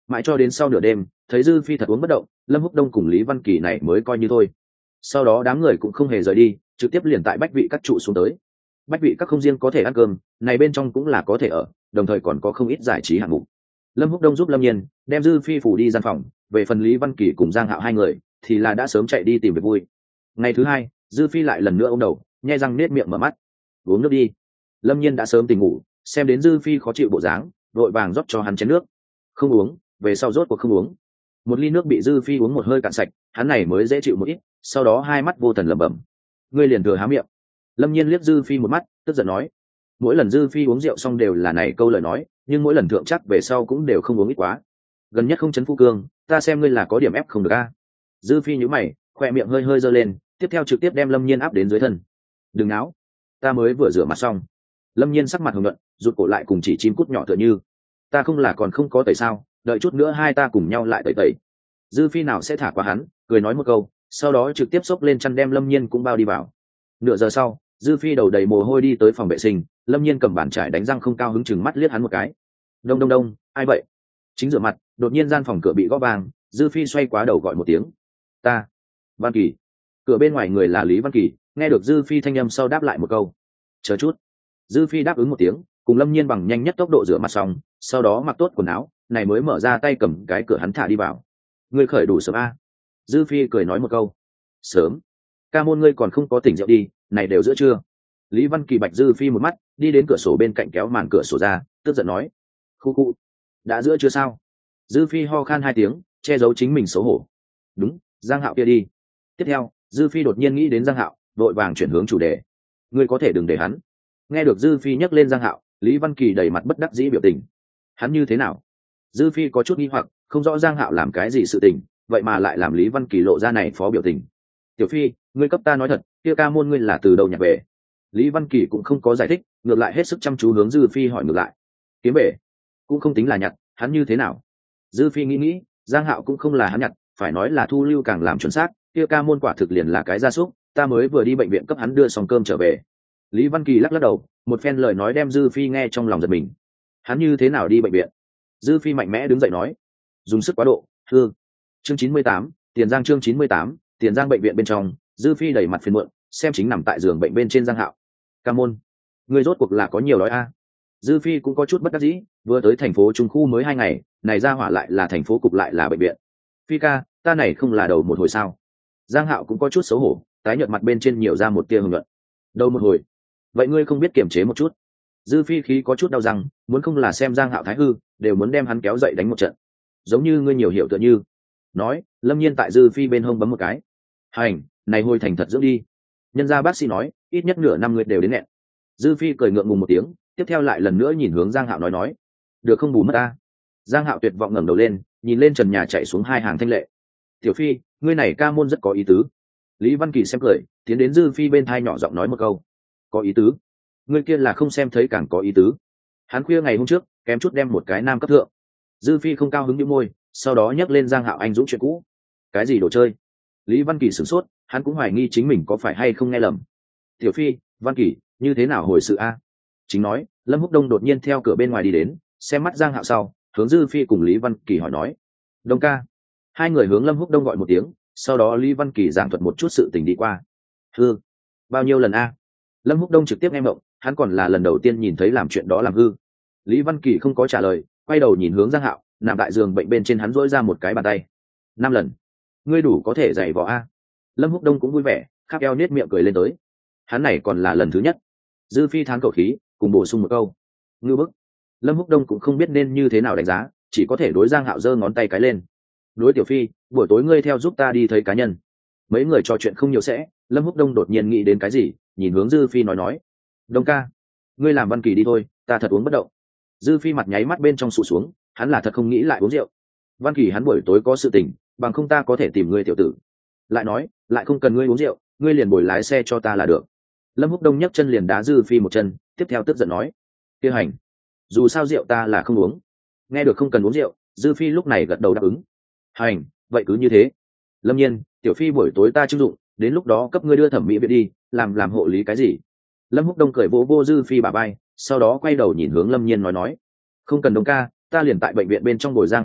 mãi cho đến sau nửa đêm thấy dư phi thật uống bất động, Lâm Húc Đông cùng Lý Văn Kỳ này mới coi như thôi. Sau đó đám người cũng không hề rời đi, trực tiếp liền tại bách vị các trụ xuống tới. Bách vị các không riêng có thể ăn cơm, này bên trong cũng là có thể ở, đồng thời còn có không ít giải trí hạng mục. Lâm Húc Đông giúp Lâm Nhiên đem dư phi phủ đi gian phòng, về phần Lý Văn Kỳ cùng Giang Hạo hai người thì là đã sớm chạy đi tìm việc vui. Ngày thứ hai, dư phi lại lần nữa ôm đầu, nhai răng nết miệng mở mắt. Uống nước đi. Lâm Nhiên đã sớm tỉnh ngủ, xem đến dư phi khó chịu bộ dáng, vội vàng rót cho hắn chén nước. Không uống, về sau rốt cuộc không uống. Một ly nước bị dư phi uống một hơi cạn sạch, hắn này mới dễ chịu một ít, sau đó hai mắt vô thần lẩm bẩm. Ngươi liền thừa há miệng. Lâm Nhiên liếc dư phi một mắt, tức giận nói. Mỗi lần dư phi uống rượu xong đều là này câu lời nói, nhưng mỗi lần thượng chắc về sau cũng đều không uống ít quá. Gần nhất không chấn phu cương, ta xem ngươi là có điểm ép không được a. Dư phi nhíu mày, khoe miệng hơi hơi giơ lên, tiếp theo trực tiếp đem Lâm Nhiên áp đến dưới thân. Đừng náo, ta mới vừa rửa mặt xong. Lâm Nhiên sắc mặt hồng nhuận, rụt cổ lại cùng chỉ chim cút nhỏ tựa như. Ta không là còn không có tẩy sao, đợi chút nữa hai ta cùng nhau lại tẩy tẩy. Dư phi nào sẽ thả qua hắn, cười nói một câu, sau đó trực tiếp xốc lên chăn đem Lâm Nhiên cũng bao đi vào. Nửa giờ sau, dư phi đầu đầy mồ hôi đi tới phòng vệ sinh, Lâm Nhiên cầm bàn chải đánh răng không cao hứng chừng mắt liếc hắn một cái. Đông đông đông, ai vậy? Chính rửa mặt, đột nhiên gian phòng cửa bị gõ vang, dư phi xoay quá đầu gọi một tiếng. Ta. Văn Kỳ. Cửa bên ngoài người là Lý Văn Kỳ, nghe được dư phi thanh âm sau đáp lại một câu. Chờ chút. Dư phi đáp ứng một tiếng, cùng Lâm Nhiên bằng nhanh nhất tốc độ rửa mặt xong, sau đó mặc tốt quần áo, này mới mở ra tay cầm cái cửa hắn thả đi vào. Ngươi khởi đủ sớm a. Dư phi cười nói một câu. Sớm. Ca môn ngươi còn không có tỉnh rượu đi, này đều giữa trưa. Lý Văn Kỳ bạch dư phi một mắt, đi đến cửa sổ bên cạnh kéo màn cửa sổ ra, tức giận nói. Khu khu. Đã giữa trưa sao? Dư phi ho khan hai tiếng, che giấu chính mình xấu hổ. Đúng, Giang Hạo kia đi. Tiếp theo, dư phi đột nhiên nghĩ đến Giang Hạo, vội vàng chuyển hướng chủ đề. Ngươi có thể đừng để hắn. Nghe được dư phi nhắc lên Giang Hạo, Lý Văn Kỳ đầy mặt bất đắc dĩ biểu tình. Hắn như thế nào? Dư phi có chút nghi hoặc, không rõ Giang Hạo làm cái gì sự tình, vậy mà lại làm Lý Văn Kỳ lộ ra này phó biểu tình. Tiểu phi, ngươi cấp ta nói thật, kia ca môn ngươi là từ đâu nhặt về? Lý Văn Kỳ cũng không có giải thích, ngược lại hết sức chăm chú hướng dư phi hỏi ngược lại. Kiếm về? Cũng không tính là nhặt, hắn như thế nào? Dư phi nghĩ nghĩ, Giang Hạo cũng không là hắn nhặt, phải nói là thu lưu càng làm chuẩn xác, kia ca môn quả thực liền là cái gia súc, ta mới vừa đi bệnh viện cấp hắn đưa xong cơm trở về. Lý Văn Kỳ lắc lắc đầu, một phen lời nói đem dư phi nghe trong lòng giật mình. Hắn như thế nào đi bệnh viện? Dư phi mạnh mẽ đứng dậy nói. Dùng sức quá độ, hư. Chương chín mươi tám, Tiền Giang chương chín mươi tám, Tiền Giang bệnh viện bên trong, dư phi đẩy mặt phiền muộn, xem chính nằm tại giường bệnh bên trên Giang Hạo. Ca môn, người rốt cuộc là có nhiều đói a? Dư phi cũng có chút bất đắc dĩ, vừa tới thành phố trung khu mới hai ngày, này ra hỏa lại là thành phố cục lại là bệnh viện. Phi ca, ta này không là đầu một hồi sao? Giang Hạo cũng có chút xấu hổ, tái nhợt mặt bên trên nhiều ra một tia hồng nhuận. Đầu một hồi? Vậy ngươi không biết kiềm chế một chút? Dư phi khí có chút đau răng, muốn không là xem Giang Hạo thái hư, đều muốn đem hắn kéo dậy đánh một trận. Giống như ngươi nhiều hiểu tựa như. Nói, Lâm Nhiên tại dư phi bên hông bấm một cái. Hành, này hồi thành thật dưỡng đi. Nhân gia bác sĩ nói, ít nhất nửa năm ngươi đều đến nghẹn. Dư phi cười ngượng ngùng một tiếng, tiếp theo lại lần nữa nhìn hướng Giang Hạo nói nói. Được không bù mất ta? Giang Hạo tuyệt vọng ngẩng đầu lên, nhìn lên trần nhà chạy xuống hai hàng thanh lệ. Tiểu phi, ngươi này ca môn rất có ý tứ. Lý Văn Kỳ xem cười, tiến đến dư phi bên thai nhỏ giọng nói một câu. Có ý tứ? Ngươi kia là không xem thấy càng có ý tứ. Hắn khuya ngày hôm trước, kém chút đem một cái nam cấp thượng. Dư phi không cao hứng nhíu môi, sau đó nhắc lên Giang Hạo anh dũng chuyện cũ. Cái gì đồ chơi? Lý Văn Kỳ sửng sốt, hắn cũng hoài nghi chính mình có phải hay không nghe lầm. Tiểu phi, Văn Kỳ, như thế nào hồi sự a? Chính nói, Lâm Húc Đông đột nhiên theo cửa bên ngoài đi đến, xem mắt Giang Hạo sau, hướng dư phi cùng Lý Văn Kỳ hỏi nói. Đông ca. Hai người hướng Lâm Húc Đông gọi một tiếng, sau đó Lý Văn Kỳ giảng thuật một chút sự tình đi qua. Hư. Bao nhiêu lần a? Lâm Húc Đông trực tiếp nghe mộng, hắn còn là lần đầu tiên nhìn thấy làm chuyện đó làm hư. Lý Văn Kỳ không có trả lời, quay đầu nhìn hướng Giang Hạo, nằm tại giường bệnh bên trên hắn duỗi ra một cái bàn tay. Năm lần. Ngươi đủ có thể dạy võ a? Lâm Húc Đông cũng vui vẻ, khắp eo nết miệng cười lên tới. Hắn này còn là lần thứ nhất. Dư phi thán khẩu khí, cùng bổ sung một câu. Ngư bức. Lâm Húc Đông cũng không biết nên như thế nào đánh giá, chỉ có thể đối Giang Hạo giơ ngón tay cái lên. Đối tiểu phi, buổi tối ngươi theo giúp ta đi thấy cá nhân. Mấy người trò chuyện không nhiều sẽ, Lâm Húc Đông đột nhiên nghĩ đến cái gì, nhìn hướng dư phi nói nói. Đông ca, ngươi làm Văn Kỳ đi thôi, ta thật uống bất động. Dư phi mặt nháy mắt bên trong sụt xuống, hắn là thật không nghĩ lại uống rượu. Văn Kỳ hắn buổi tối có sự tình, bằng không ta có thể tìm ngươi tiểu tử. Lại nói, lại không cần ngươi uống rượu, ngươi liền bồi lái xe cho ta là được. Lâm Húc Đông nhấc chân liền đá dư phi một chân, tiếp theo tức giận nói. Tiêu hành, dù sao rượu ta là không uống. Nghe được không cần uống rượu, dư phi lúc này gật đầu đáp ứng. Hành, vậy cứ như thế. Lâm Nhiên, tiểu phi buổi tối ta trưng dụng, đến lúc đó cấp ngươi đưa thẩm mỹ viện đi, làm làm hộ lý cái gì. Lâm Húc Đông cười vỗ vô dư phi bả vai, sau đó quay đầu nhìn hướng Lâm Nhiên nói nói. Không cần Đông ca, ta liền tại bệnh viện bên trong bồi Giang Hạo đi,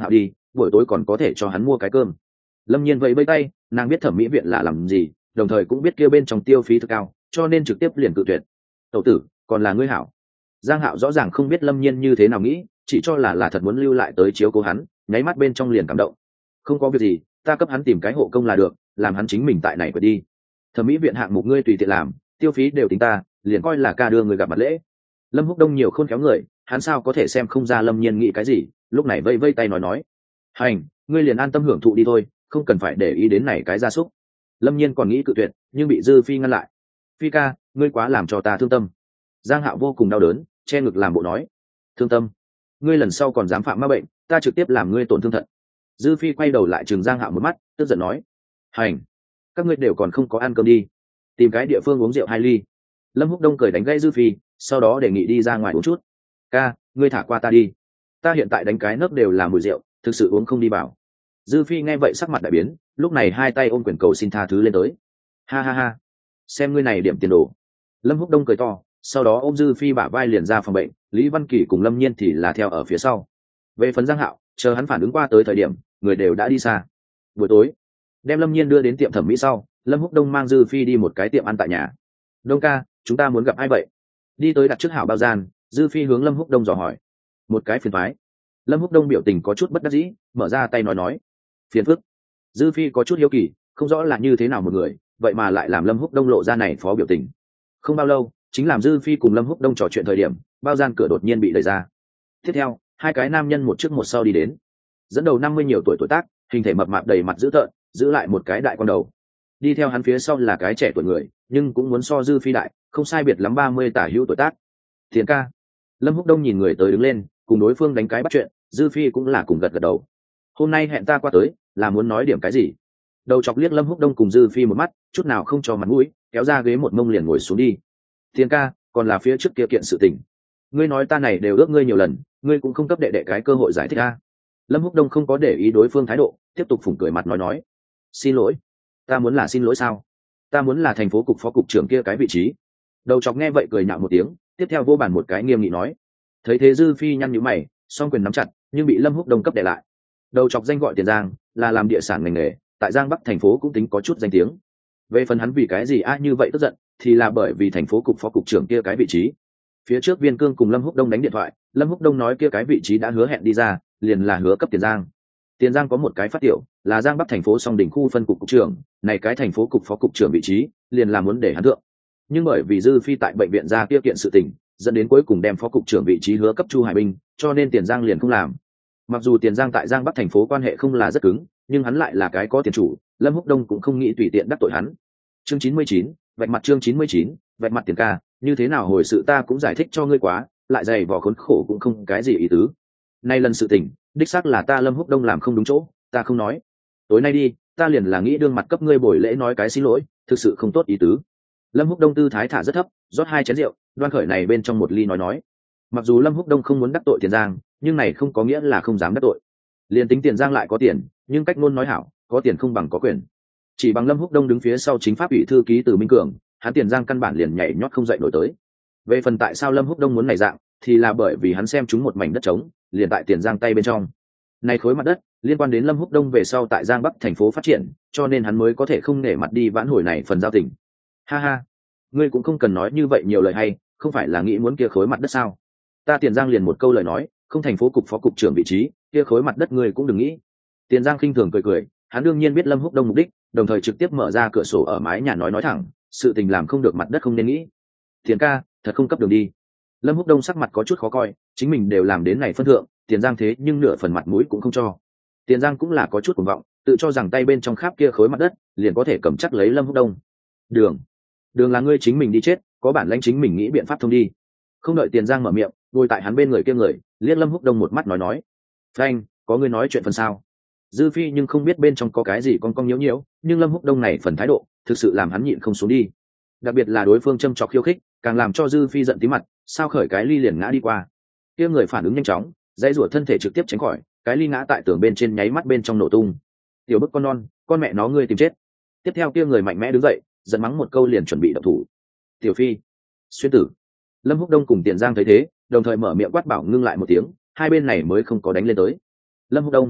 buổi tối còn có thể cho hắn mua cái cơm. Lâm Nhiên vẫy vẫy tay, nàng biết thẩm mỹ viện là làm gì, đồng thời cũng biết kia bên trong tiêu phí thực cao, cho nên trực tiếp liền cự tuyệt. Tẩu tử, còn là ngươi hảo. Giang Hạo rõ ràng không biết Lâm Nhiên như thế nào nghĩ, chỉ cho là là thật muốn lưu lại tới chiếu cố hắn, nháy mắt bên trong liền cảm động. Không có việc gì, ta cấp hắn tìm cái hộ công là được, làm hắn chính mình tại này quật đi. Thẩm mỹ viện hạng mục ngươi tùy tiện làm, tiêu phí đều tính ta, liền coi là ca đưa người gặp mặt lễ. Lâm Húc Đông nhiều khôn khéo người, hắn sao có thể xem không ra Lâm Nhiên nghĩ cái gì, lúc này vây vây tay nói nói, hành, ngươi liền an tâm hưởng thụ đi thôi, không cần phải để ý đến này cái gia súc. Lâm Nhiên còn nghĩ cự tuyệt, nhưng bị Dư Phi ngăn lại. Phi ca, ngươi quá làm cho ta thương tâm. Giang Hạo vô cùng đau đớn, che ngực làm bộ nói, thương tâm? Ngươi lần sau còn dám phạm ma bệnh, ta trực tiếp làm ngươi tổn thương thận. Dư Phi quay đầu lại trừng Giang Hạo một mắt, tức giận nói, hành, các ngươi đều còn không có ăn cơm đi, tìm cái địa phương uống rượu hai ly. Lâm Húc Đông cười đánh gãy Dư Phi, sau đó đề nghị đi ra ngoài uống chút. Ca, ngươi thả qua ta đi, ta hiện tại đánh cái nấc đều là mùi rượu, thực sự uống không đi vào. Dư Phi nghe vậy sắc mặt đại biến, lúc này hai tay ôm quyền cầu xin tha thứ lên tới. Ha ha ha, xem ngươi này điểm tiền đồ. Lâm Húc Đông cười to, sau đó ôm Dư Phi bả vai liền ra phòng bệnh, Lý Văn Kỳ cùng Lâm Nhiên thì là theo ở phía sau. Về phần Giang Hạo, chờ hắn phản ứng qua tới thời điểm, người đều đã đi xa. Buổi tối, đem Lâm Nhiên đưa đến tiệm thẩm mỹ sau, Lâm Húc Đông mang Dư Phi đi một cái tiệm ăn tại nhà. Đông ca, chúng ta muốn gặp ai vậy? Đi tới đặt trước hảo bao gian, Dư Phi hướng Lâm Húc Đông dò hỏi. Một cái phiền toái. Lâm Húc Đông biểu tình có chút bất đắc dĩ, mở ra tay nói nói, phiền phức. Dư Phi có chút hiếu kỳ, không rõ là như thế nào một người, vậy mà lại làm Lâm Húc Đông lộ ra này phó biểu tình. Không bao lâu, chính làm Dư Phi cùng Lâm Húc Đông trò chuyện thời điểm, bao gian cửa đột nhiên bị đẩy ra. Tiếp theo, hai cái nam nhân một trước một sau đi đến. Dẫn đầu năm mươi nhiều tuổi tuổi tác, hình thể mập mạp đầy mặt dữ tợn, giữ lại một cái đại con đầu. Đi theo hắn phía sau là cái trẻ tuổi người, nhưng cũng muốn so Dư Phi đại, không sai biệt lắm ba mươi tả hữu tuổi tác. Thiền ca. Lâm Húc Đông nhìn người tới đứng lên, cùng đối phương đánh cái bắt chuyện, Dư Phi cũng là cùng gật gật đầu. Hôm nay hẹn ta qua tới, là muốn nói điểm cái gì? Đầu chọc liếc Lâm Húc Đông cùng Dư Phi một mắt, chút nào không cho mặt mũi, kéo ra ghế một mông liền ngồi xuống đi. Thiền ca, còn là phía trước kia kiện sự tình. Ngươi nói ta này đều ước ngươi nhiều lần, ngươi cũng không cấp đệ đệ cái cơ hội giải thích a. Lâm Húc Đông không có để ý đối phương thái độ, tiếp tục phủng cười mặt nói nói, xin lỗi. Ta muốn là xin lỗi sao? Ta muốn là thành phố cục phó cục trưởng kia cái vị trí. Đầu chọc nghe vậy cười nhạo một tiếng, tiếp theo vô bàn một cái nghiêm nghị nói. Thấy thế Dư Phi nhăn nhíu mày, song quyền nắm chặt, nhưng bị Lâm Húc Đông cấp đè lại. Đầu chọc danh gọi Tiền Giang, là làm địa sản ngành nghề, tại Giang Bắc thành phố cũng tính có chút danh tiếng. Về phần hắn vì cái gì a như vậy tức giận, thì là bởi vì thành phố cục phó cục trưởng kia cái vị trí. Phía trước Viên Cương cùng Lâm Húc Đông đánh điện thoại, Lâm Húc Đông nói kia cái vị trí đã hứa hẹn đi ra, liền là hứa cấp Tiền Giang. Tiền Giang có một cái phát tiểu, là Giang Bắc thành phố Song Đỉnh khu phân cục cục trưởng, này cái thành phố cục phó cục trưởng vị trí, liền là muốn để hắn thượng. Nhưng bởi vì Dư Phi tại bệnh viện ra kia kiện sự tình, dẫn đến cuối cùng đem phó cục trưởng vị trí hứa cấp Chu Hải Minh, cho nên Tiền Giang liền không làm. Mặc dù Tiền Giang tại Giang Bắc thành phố quan hệ không là rất cứng, nhưng hắn lại là cái có tiền chủ, Lâm Húc Đông cũng không nghĩ tùy tiện đắc tội hắn. Chương chín mươi chín, vạch mặt chương chín mươi chín, vạch mặt Tiền ca, như thế nào hồi sự ta cũng giải thích cho ngươi quá, lại dày vò khốn khổ cũng không cái gì ý tứ. Nay lần sự tình, đích xác là ta Lâm Húc Đông làm không đúng chỗ, ta không nói. Tối nay đi, ta liền là nghĩ đương mặt cấp ngươi buổi lễ nói cái xin lỗi, thực sự không tốt ý tứ. Lâm Húc Đông tư thái thả rất thấp, rót hai chén rượu, đoan khởi này bên trong một ly nói nói. Mặc dù Lâm Húc Đông không muốn đắc tội Tiền Giang, nhưng này không có nghĩa là không dám đắc tội. Liên tính Tiền Giang lại có tiền, nhưng cách ngôn nói hảo, có tiền không bằng có quyền. Chỉ bằng Lâm Húc Đông đứng phía sau chính pháp ủy thư ký Từ Minh Cường, hắn Tiền Giang căn bản liền nhảy nhót không dậy nổi tới. Về phần tại sao Lâm Húc Đông muốn này dạng, thì là bởi vì hắn xem chúng một mảnh đất trống, liền tại Tiền Giang tay bên trong. Này khối mặt đất liên quan đến Lâm Húc Đông về sau tại Giang Bắc thành phố phát triển, cho nên hắn mới có thể không nể mặt đi vãn hồi này phần giao tình. Ha ha, ngươi cũng không cần nói như vậy nhiều lời hay, không phải là nghĩ muốn kia khối mặt đất sao? Ta Tiền Giang liền một câu lời nói, không thành phố cục phó cục trưởng vị trí, kia khối mặt đất ngươi cũng đừng nghĩ. Tiền Giang khinh thường cười cười, hắn đương nhiên biết Lâm Húc Đông mục đích, đồng thời trực tiếp mở ra cửa sổ ở mái nhà nói nói thẳng, sự tình làm không được mặt đất không nên nghĩ. Tiền ca, thật không cấp đường đi. Lâm Húc Đông sắc mặt có chút khó coi, chính mình đều làm đến này phân thượng, Tiền Giang thế nhưng nửa phần mặt mũi cũng không cho. Tiền Giang cũng là có chút cuồng vọng, tự cho rằng tay bên trong kháp kia khối mặt đất, liền có thể cầm chắc lấy Lâm Húc Đông. Đường, đường là ngươi chính mình đi chết, có bản lãnh chính mình nghĩ biện pháp thông đi. Không đợi Tiền Giang mở miệng, ngồi tại hắn bên người kia người, liếc Lâm Húc Đông một mắt nói nói, phanh, có ngươi nói chuyện phần sao? Dư Phi nhưng không biết bên trong có cái gì con con nhiễu nhiễu, nhưng Lâm Húc Đông này phần thái độ, thực sự làm hắn nhịn không xuống đi. Đặc biệt là đối phương châm chọc khiêu khích, càng làm cho Dư Phi giận tí mặt, sao khởi cái ly liền ngã đi qua. Kia người phản ứng nhanh chóng, dãy rủa thân thể trực tiếp tránh khỏi, cái ly ngã tại tường bên trên nháy mắt bên trong nổ tung. Tiểu bức con non, con mẹ nó ngươi tìm chết. Tiếp theo kia người mạnh mẽ đứng dậy, giận mắng một câu liền chuẩn bị động thủ. Tiểu Phi, xuyên tử. Lâm Húc Đông cùng Tiền Giang thấy thế, đồng thời mở miệng quát bảo ngưng lại một tiếng, hai bên này mới không có đánh lên tới. Lâm Húc Đông,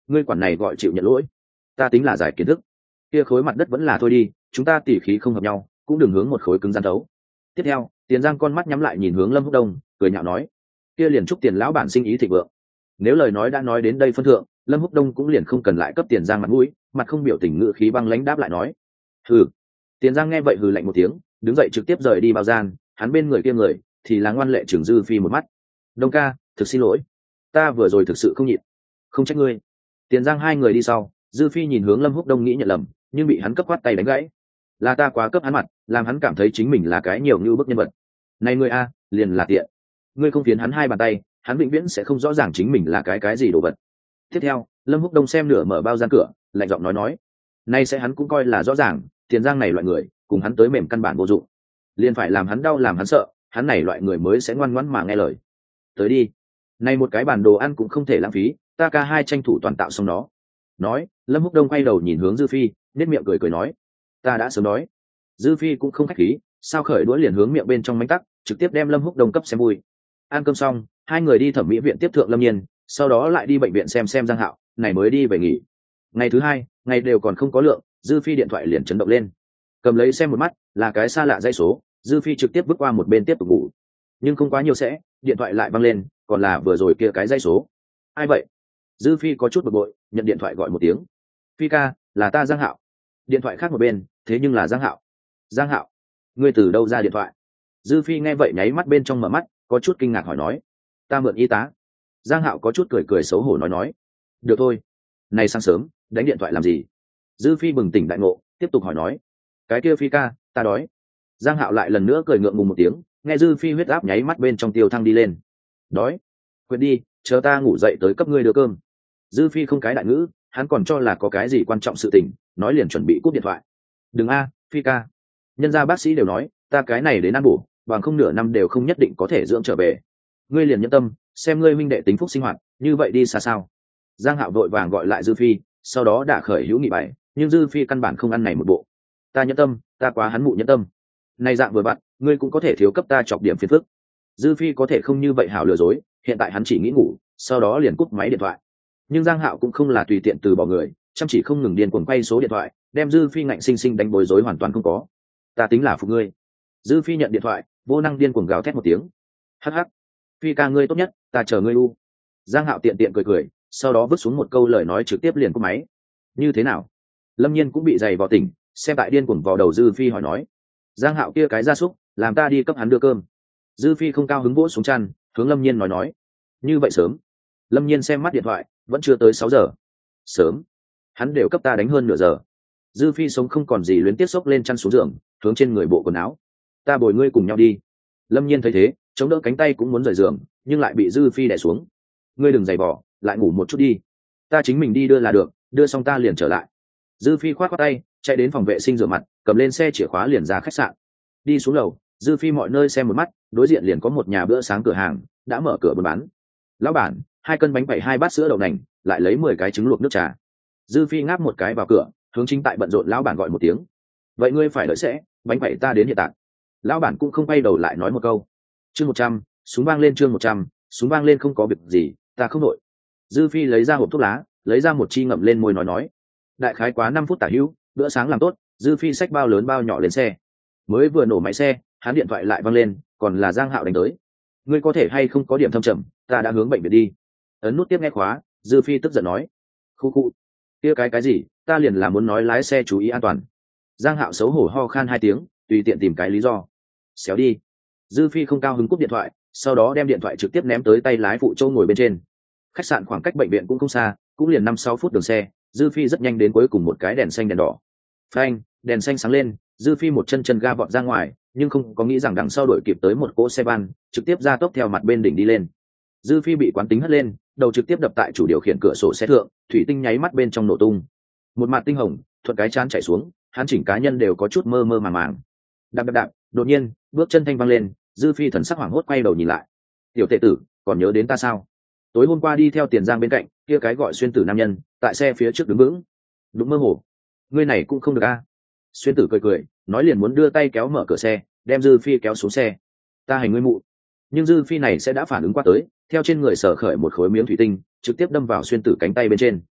ngươi quản này gọi chịu nhận lỗi. Ta tính là giải kiến thức, kia khối mặt đất vẫn là thôi đi, chúng ta tỉ khí không hợp nhau, cũng đừng hướng một khối cứng rắn đấu. Tiếp theo Tiền Giang con mắt nhắm lại nhìn hướng Lâm Húc Đông, cười nhạo nói, kia liền chúc Tiền lão bản sinh ý thịnh vượng. Nếu lời nói đã nói đến đây phân thượng, Lâm Húc Đông cũng liền không cần lại cấp Tiền Giang mặt mũi, mặt không biểu tình ngữ khí băng lãnh đáp lại nói, hừ. Tiền Giang nghe vậy hừ lạnh một tiếng, đứng dậy trực tiếp rời đi bao gian, hắn bên người kia người thì là ngoan lệ trưởng Dư Phi một mắt. Đông ca, thực xin lỗi, ta vừa rồi thực sự không nhịn, không trách ngươi. Tiền Giang hai người đi sau, Dư Phi nhìn hướng Lâm Húc Đông nghĩ nhận lầm, nhưng bị hắn cấp quát tay đánh gãy. Là ta quá cấp hắn mặt, làm hắn cảm thấy chính mình là cái nhiều như bức nhân vật. Này ngươi a, liền là tiện. Ngươi không phiến hắn hai bàn tay, hắn vĩnh viễn sẽ không rõ ràng chính mình là cái cái gì đồ vật. Tiếp theo, Lâm Húc Đông xem nửa mở bao gian cửa, lạnh giọng nói nói, nay sẽ hắn cũng coi là rõ ràng, Tiền Giang này loại người, cùng hắn tới mềm căn bản vô dụng, liền phải làm hắn đau làm hắn sợ, hắn này loại người mới sẽ ngoan ngoãn mà nghe lời. Tới đi, nay một cái bản đồ ăn cũng không thể lãng phí, ta ca hai tranh thủ toàn tạo xong đó. Nói, Lâm Húc Đông quay đầu nhìn hướng Dư Phi, nét miệng cười cười nói, ta đã sớm nói. Dư Phi cũng không khách khí, sao khởi đũa liền hướng miệng bên trong mánh tắc, trực tiếp đem Lâm Húc Đông cấp xem vui. Ăn cơm xong, hai người đi thẩm mỹ viện tiếp thượng Lâm Nhiên, sau đó lại đi bệnh viện xem xem Giang Hạo, này mới đi về nghỉ. Ngày thứ hai, ngày đều còn không có lượng, Dư Phi điện thoại liền chấn động lên, cầm lấy xem một mắt, là cái xa lạ dây số. Dư Phi trực tiếp bước qua một bên tiếp tục ngủ, nhưng không quá nhiều sẽ, điện thoại lại văng lên, còn là vừa rồi kia cái dây số. Ai vậy? Dư Phi có chút bực bội, nhận điện thoại gọi một tiếng. Phi ca, là ta Giang Hạo. Điện thoại khác một bên, thế nhưng là Giang Hạo. Giang Hạo, ngươi từ đâu ra điện thoại? Dư Phi nghe vậy nháy mắt bên trong mở mắt, có chút kinh ngạc hỏi nói, ta mượn y tá. Giang Hạo có chút cười cười xấu hổ nói nói, được thôi. Này sáng sớm đánh điện thoại làm gì? Dư Phi bừng tỉnh đại ngộ, tiếp tục hỏi nói, cái kia Phi ca, ta đói. Giang Hạo lại lần nữa cười ngượng ngùng một tiếng, nghe Dư Phi huyết áp nháy mắt bên trong tiêu thăng đi lên. Đói? Quên đi, chờ ta ngủ dậy tới cấp ngươi đưa cơm. Dư Phi không cái đại ngữ, hắn còn cho là có cái gì quan trọng sự tình, nói liền chuẩn bị cúp điện thoại. Đừng a, Phi ca. Nhân gia bác sĩ đều nói, ta cái này đến ăn bổ, bằng không nửa năm đều không nhất định có thể dưỡng trở về. Ngươi liền nhẫn tâm, xem ngươi huynh đệ tính phúc sinh hoạt, như vậy đi xa sao? Giang Hạo vội vàng gọi lại Dư Phi, sau đó đã khởi hữu nghị bài, nhưng Dư Phi căn bản không ăn này một bộ. Ta nhẫn tâm, ta quá hắn mụ nhẫn tâm. Này dạng vừa vặn, ngươi cũng có thể thiếu cấp ta chọc điểm phiền phức. Dư Phi có thể không như vậy hảo lừa dối, hiện tại hắn chỉ nghĩ ngủ, sau đó liền cúp máy điện thoại. Nhưng Giang Hạo cũng không là tùy tiện từ bỏ người, chăm chỉ không ngừng điên cuồng quay số điện thoại, đem Dư Phi ngạnh sinh sinh đánh bối rối hoàn toàn không có. Ta tính là phục ngươi. Dư Phi nhận điện thoại, vô năng điên cuồng gào thét một tiếng. Hắc hắc, Phi ca ngươi tốt nhất, ta chờ ngươi u. Giang Hạo tiện tiện cười cười, sau đó vứt xuống một câu lời nói trực tiếp liền cúp máy. Như thế nào? Lâm Nhiên cũng bị giày vào tỉnh, xem tại điên cuồng vào đầu Dư Phi hỏi nói, Giang Hạo kia cái gia súc, làm ta đi cấp hắn đưa cơm. Dư Phi không cao hứng vỗ xuống chăn, hướng Lâm Nhiên nói nói, như vậy sớm? Lâm Nhiên xem mắt điện thoại, vẫn chưa tới sáu giờ. Sớm? Hắn đều cấp ta đánh hơn nửa giờ. Dư Phi sống không còn gì luyến tiếc xốc lên chăn xuống giường, hướng trên người bộ quần áo. Ta bồi ngươi cùng nhau đi. Lâm Nhiên thấy thế, chống đỡ cánh tay cũng muốn rời giường, nhưng lại bị Dư Phi đè xuống. Ngươi đừng giày vò, lại ngủ một chút đi. Ta chính mình đi đưa là được, đưa xong ta liền trở lại. Dư Phi khoát khoát tay, chạy đến phòng vệ sinh rửa mặt, cầm lên xe chìa khóa liền ra khách sạn. Đi xuống lầu, Dư Phi mọi nơi xem một mắt, đối diện liền có một nhà bữa sáng cửa hàng, đã mở cửa buôn bán. Lão bản, hai cân bánh quẩy hai bát sữa đậu nành, lại lấy mười cái trứng luộc nước trà. Dư Phi ngáp một cái vào cửa, hướng chính tại bận rộn lão bản gọi một tiếng. Vậy ngươi phải đợi sẽ, bánh quẩy ta đến hiện tại. Lão bản cũng không quay đầu lại nói một câu. Chương một trăm, súng vang lên chương một trăm, súng vang lên không có việc gì, ta không nội. Dư Phi lấy ra hộp thuốc lá, lấy ra một chi ngậm lên môi nói nói. Đại khái quá năm phút tả hữu, bữa sáng làm tốt, Dư Phi xách bao lớn bao nhỏ lên xe. Mới vừa nổ máy xe, hắn điện thoại lại văng lên, còn là Giang Hạo đánh tới. Ngươi có thể hay không có điểm thâm trầm, ta đã hướng bệnh viện đi. Ấn nút tiếp nghe khóa, Dư Phi tức giận nói. Khu khu, kia cái cái gì, ta liền là muốn nói lái xe chú ý an toàn. Giang Hạo xấu hổ ho khan hai tiếng, tùy tiện tìm cái lý do. Xéo đi. Dư Phi không cao hứng cúp điện thoại, sau đó đem điện thoại trực tiếp ném tới tay lái phụ châu ngồi bên trên. Khách sạn khoảng cách bệnh viện cũng không xa, cũng liền năm sáu phút đường xe. Dư Phi rất nhanh đến cuối cùng một cái đèn xanh đèn đỏ. Phanh, đèn xanh sáng lên, Dư Phi một chân chân ga vọt ra ngoài, nhưng không có nghĩ rằng đằng sau đuổi kịp tới một cỗ xe van, trực tiếp ra tốc theo mặt bên đỉnh đi lên. Dư Phi bị quán tính hất lên, đầu trực tiếp đập tại chủ điều khiển cửa sổ xe thượng, thủy tinh nháy mắt bên trong nổ tung. Một mặt tinh hồng, thuận cái chán chảy xuống, hắn chỉnh cá nhân đều có chút mơ mơ màng màng. Đạp đạp đạp, đột nhiên, bước chân thanh văng lên, Dư Phi thần sắc hoảng hốt quay đầu nhìn lại. Tiểu tệ tử, còn nhớ đến ta sao? Tối hôm qua đi theo Tiền Giang bên cạnh, kia cái gọi xuyên tử nam nhân, tại xe phía trước đứng vững. Đúng mơ hồ. Ngươi này cũng không được a. Xuyên tử cười cười, nói liền muốn đưa tay kéo mở cửa xe, đem Dư Phi kéo xuống xe. Ta hành ngươi mụ. Nhưng Dư Phi này sẽ đã phản ứng qua tới, theo trên người sở khởi một khối miếng thủy tinh, trực tiếp đâm vào xuyên tử cánh tay bên trên.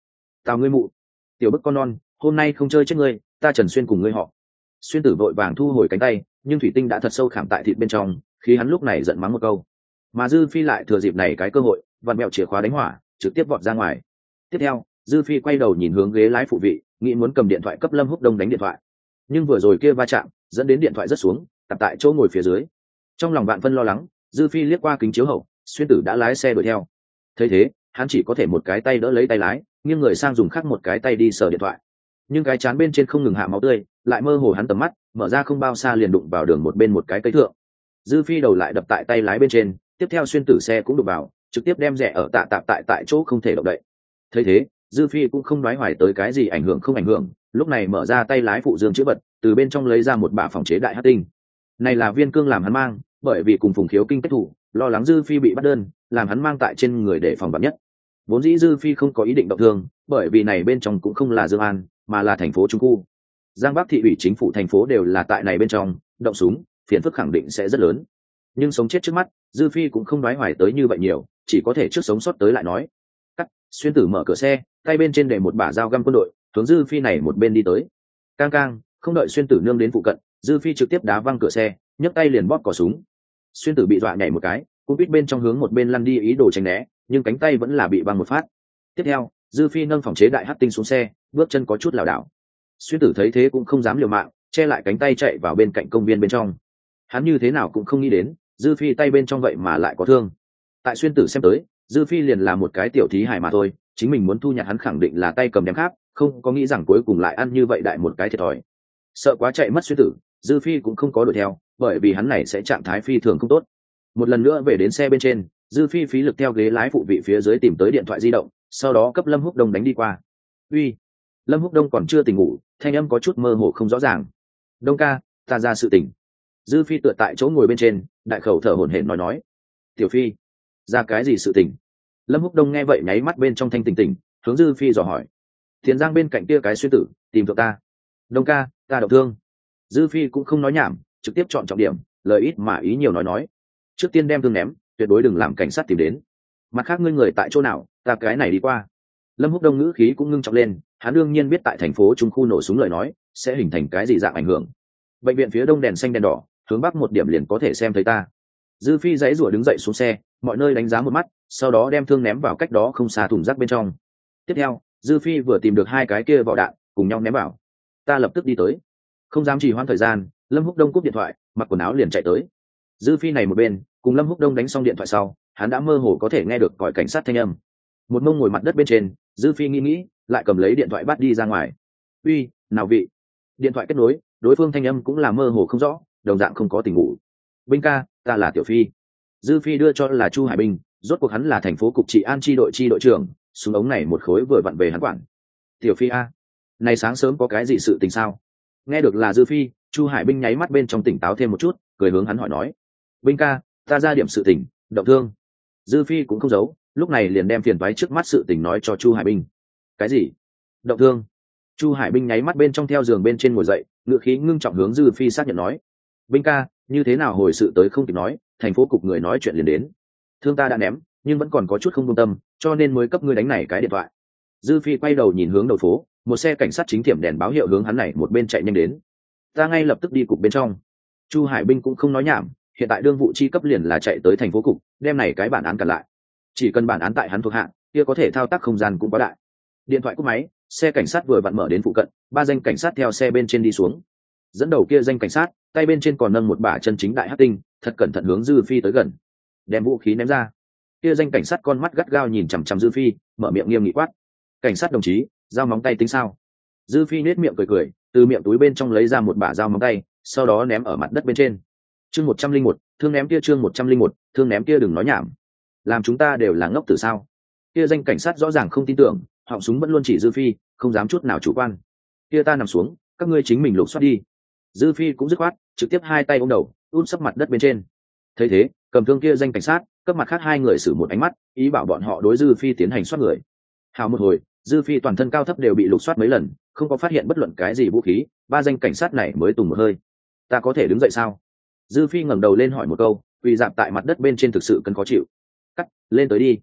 tào ngươi mụ, tiểu bức con non, hôm nay không chơi chết ngươi, ta Trần Xuyên cùng ngươi họ. Xuyên tử vội vàng thu hồi cánh tay, nhưng thủy tinh đã thật sâu khảm tại thịt bên trong, khi hắn lúc này giận mắng một câu. Mà Dư Phi lại thừa dịp này cái cơ hội, vặn mẹo chìa khóa đánh hỏa, trực tiếp vọt ra ngoài. Tiếp theo, Dư Phi quay đầu nhìn hướng ghế lái phụ vị, nghĩ muốn cầm điện thoại cấp Lâm Húc Đông đánh điện thoại. Nhưng vừa rồi kia va chạm, dẫn đến điện thoại rớt xuống, tập tại chỗ ngồi phía dưới. Trong lòng vạn phân lo lắng, Dư Phi liếc qua kính chiếu hậu, Xuyên tử đã lái xe đuổi theo. Thấy thế, hắn chỉ có thể một cái tay đỡ lấy tay lái, nghiêng người sang dùng khác một cái tay đi sờ điện thoại. Nhưng cái chán bên trên không ngừng hạ máu tươi, lại mơ hồ hắn tầm mắt, mở ra không bao xa liền đụng vào đường một bên một cái cây thượng. Dư Phi đầu lại đập tại tay lái bên trên, tiếp theo Xuyên tử xe cũng đụng vào, trực tiếp đem rẽ ở tạ tạm tại tại chỗ không thể động đậy. Thấy thế, Dư Phi cũng không đoái hoài tới cái gì ảnh hưởng không ảnh hưởng, lúc này mở ra tay lái phụ dương chữ vật, từ bên trong lấy ra một bả phòng chế đại hắc tinh. Này là viên cương làm hắn mang, bởi vì cùng Phùng Khiếu Kinh kết thủ, lo lắng Dư Phi bị bắt đơn, làm hắn mang tại trên người để phòng vạn nhất. Vốn dĩ Dư Phi không có ý định động thương, bởi vì này bên trong cũng không là Dương An, mà là thành phố Trung Khu. Giang Bắc thị ủy chính phủ thành phố đều là tại này bên trong, động súng, phiền phức khẳng định sẽ rất lớn. Nhưng sống chết trước mắt, Dư Phi cũng không đoái hoài tới như vậy nhiều, chỉ có thể trước sống sót tới lại nói. Cắt, Xuyên tử mở cửa xe, tay bên trên để một bả dao găm quân đội, hướng Dư Phi này một bên đi tới. Cang cang, không đợi Xuyên tử nương đến phụ cận, Dư Phi trực tiếp đá văng cửa xe, nhấc tay liền bóp cò súng. Xuyên tử bị dọa nhảy một cái, cũng biết bên trong hướng một bên lăn đi ý đồ tránh né, nhưng cánh tay vẫn là bị băng một phát. Tiếp theo, Dư Phi nâng phòng chế đại hắc tinh xuống xe, bước chân có chút lảo đảo. Xuyên tử thấy thế cũng không dám liều mạng, che lại cánh tay chạy vào bên cạnh công viên bên trong. Hắn như thế nào cũng không nghĩ đến, Dư Phi tay bên trong vậy mà lại có thương. Tại Xuyên tử xem tới, Dư Phi liền là một cái tiểu thí hài mà thôi, chính mình muốn thu nhặt hắn khẳng định là tay cầm đem khác, không có nghĩ rằng cuối cùng lại ăn như vậy đại một cái thiệt thòi. Sợ quá chạy mất Xuyên tử, Dư Phi cũng không có đuổi theo, bởi vì hắn này sẽ trạng thái phi thường không tốt. Một lần nữa về đến xe bên trên, Dư Phi phí lực theo ghế lái phụ vị phía dưới tìm tới điện thoại di động, sau đó cấp Lâm Húc Đông đánh đi qua. Uy, Lâm Húc Đông còn chưa tỉnh ngủ, thanh âm có chút mơ hồ không rõ ràng. Đông ca, ta ra sự tình. Dư Phi tựa tại chỗ ngồi bên trên, đại khẩu thở hổn hển nói nói. Tiểu Phi, ra cái gì sự tình? Lâm Húc Đông nghe vậy nháy mắt bên trong thanh tỉnh tỉnh, hướng Dư Phi dò hỏi. Thiền Giang bên cạnh kia cái Xuyên tử tìm được ta. Đông ca, ta độc thương. Dư Phi cũng không nói nhảm, trực tiếp chọn trọng điểm, lời ít mà ý nhiều nói nói. Trước tiên đem thương ném, tuyệt đối đừng làm cảnh sát tìm đến. Mặt khác ngươi người tại chỗ nào, ta cái này đi qua. Lâm Húc Đông ngữ khí cũng ngưng trọng lên, hắn đương nhiên biết tại thành phố Trung Khu nổ súng lời nói sẽ hình thành cái gì dạng ảnh hưởng. Bệnh viện phía đông đèn xanh đèn đỏ, hướng bắc một điểm liền có thể xem thấy ta. Dư Phi dãy rủa đứng dậy xuống xe, mọi nơi đánh giá một mắt, sau đó đem thương ném vào cách đó không xa thùng rác bên trong. Tiếp theo, Dư Phi vừa tìm được hai cái kia vỏ đạn, cùng nhau ném vào. Ta lập tức đi tới. Không dám trì hoãn thời gian, Lâm Húc Đông cúp điện thoại, mặc quần áo liền chạy tới. Dư Phi này một bên, cùng Lâm Húc Đông đánh xong điện thoại sau, hắn đã mơ hồ có thể nghe được còi cảnh sát thanh âm. Một mông ngồi mặt đất bên trên, Dư Phi nghĩ nghĩ, lại cầm lấy điện thoại bắt đi ra ngoài. Uy, nào vị? Điện thoại kết nối, đối phương thanh âm cũng là mơ hồ không rõ, đồng dạng không có tình ngủ. Binh ca, ta là Tiểu Phi. Dư Phi đưa cho là Chu Hải Bình, rốt cuộc hắn là thành phố cục trị an chi đội chi đội trưởng, súng ống này một khối vừa vặn về hắn quản. Tiểu Phi a, này sáng sớm có cái gì sự tình sao? Nghe được là Dư Phi, Chu Hải Bình nháy mắt bên trong tỉnh táo thêm một chút, cười hướng hắn hỏi nói. Binh ca, ta ra điểm sự tình, động thương. Dư Phi cũng không giấu, lúc này liền đem phiền toái trước mắt sự tình nói cho Chu Hải Bình. Cái gì? Động thương? Chu Hải Bình nháy mắt bên trong theo giường bên trên ngồi dậy, ngựa khí ngưng trọng hướng Dư Phi xác nhận nói. Binh ca, như thế nào hồi sự tới không kịp nói, thành phố cục người nói chuyện liền đến. Thương ta đã ném, nhưng vẫn còn có chút không buông tâm, cho nên mới cấp ngươi đánh này cái điện thoại. Dư Phi quay đầu nhìn hướng đầu phố, một xe cảnh sát chính thiểm đèn báo hiệu hướng hắn này một bên chạy nhanh đến. Ta ngay lập tức đi cục bên trong. Chu Hải Bình cũng không nói nhảm, hiện tại đương vụ chi cấp liền là chạy tới thành phố cục, đem này cái bản án cản lại. Chỉ cần bản án tại hắn thuộc hạng, kia có thể thao tác không gian cũng quá đại. Điện thoại cúp máy, xe cảnh sát vừa vặn mở đến phụ cận, ba danh cảnh sát theo xe bên trên đi xuống. Dẫn đầu kia danh cảnh sát, tay bên trên còn nâng một bả chân chính đại hắc tinh, thật cẩn thận hướng Dư Phi tới gần. Đem vũ khí ném ra. Kia danh cảnh sát con mắt gắt gao nhìn chằm chằm Dư Phi, mở miệng nghiêm nghị quát. Cảnh sát đồng chí, dao móng tay tính sao? Dư Phi nết miệng cười cười, từ miệng túi bên trong lấy ra một bả dao móng tay, sau đó ném ở mặt đất bên trên. Chương một trăm linh một, thương ném kia chương một trăm linh một, thương ném kia đừng nói nhảm. Làm chúng ta đều là ngốc từ sao? Kia danh cảnh sát rõ ràng không tin tưởng, họng súng vẫn luôn chỉ Dư Phi, không dám chút nào chủ quan. Kia ta nằm xuống, các ngươi chính mình lục soát đi. Dư Phi cũng dứt khoát, trực tiếp hai tay ôm đầu, út sấp mặt đất bên trên. Thấy thế, cầm thương kia danh cảnh sát, cấp mặt khác hai người xử một ánh mắt, ý bảo bọn họ đối Dư Phi tiến hành soát người. Hào một hồi, Dư Phi toàn thân cao thấp đều bị lục soát mấy lần, không có phát hiện bất luận cái gì vũ khí, ba danh cảnh sát này mới tùng một hơi. Ta có thể đứng dậy sao? Dư Phi ngẩng đầu lên hỏi một câu, quỳ dạp tại mặt đất bên trên thực sự cân khó chịu. Cắt, lên tới đi.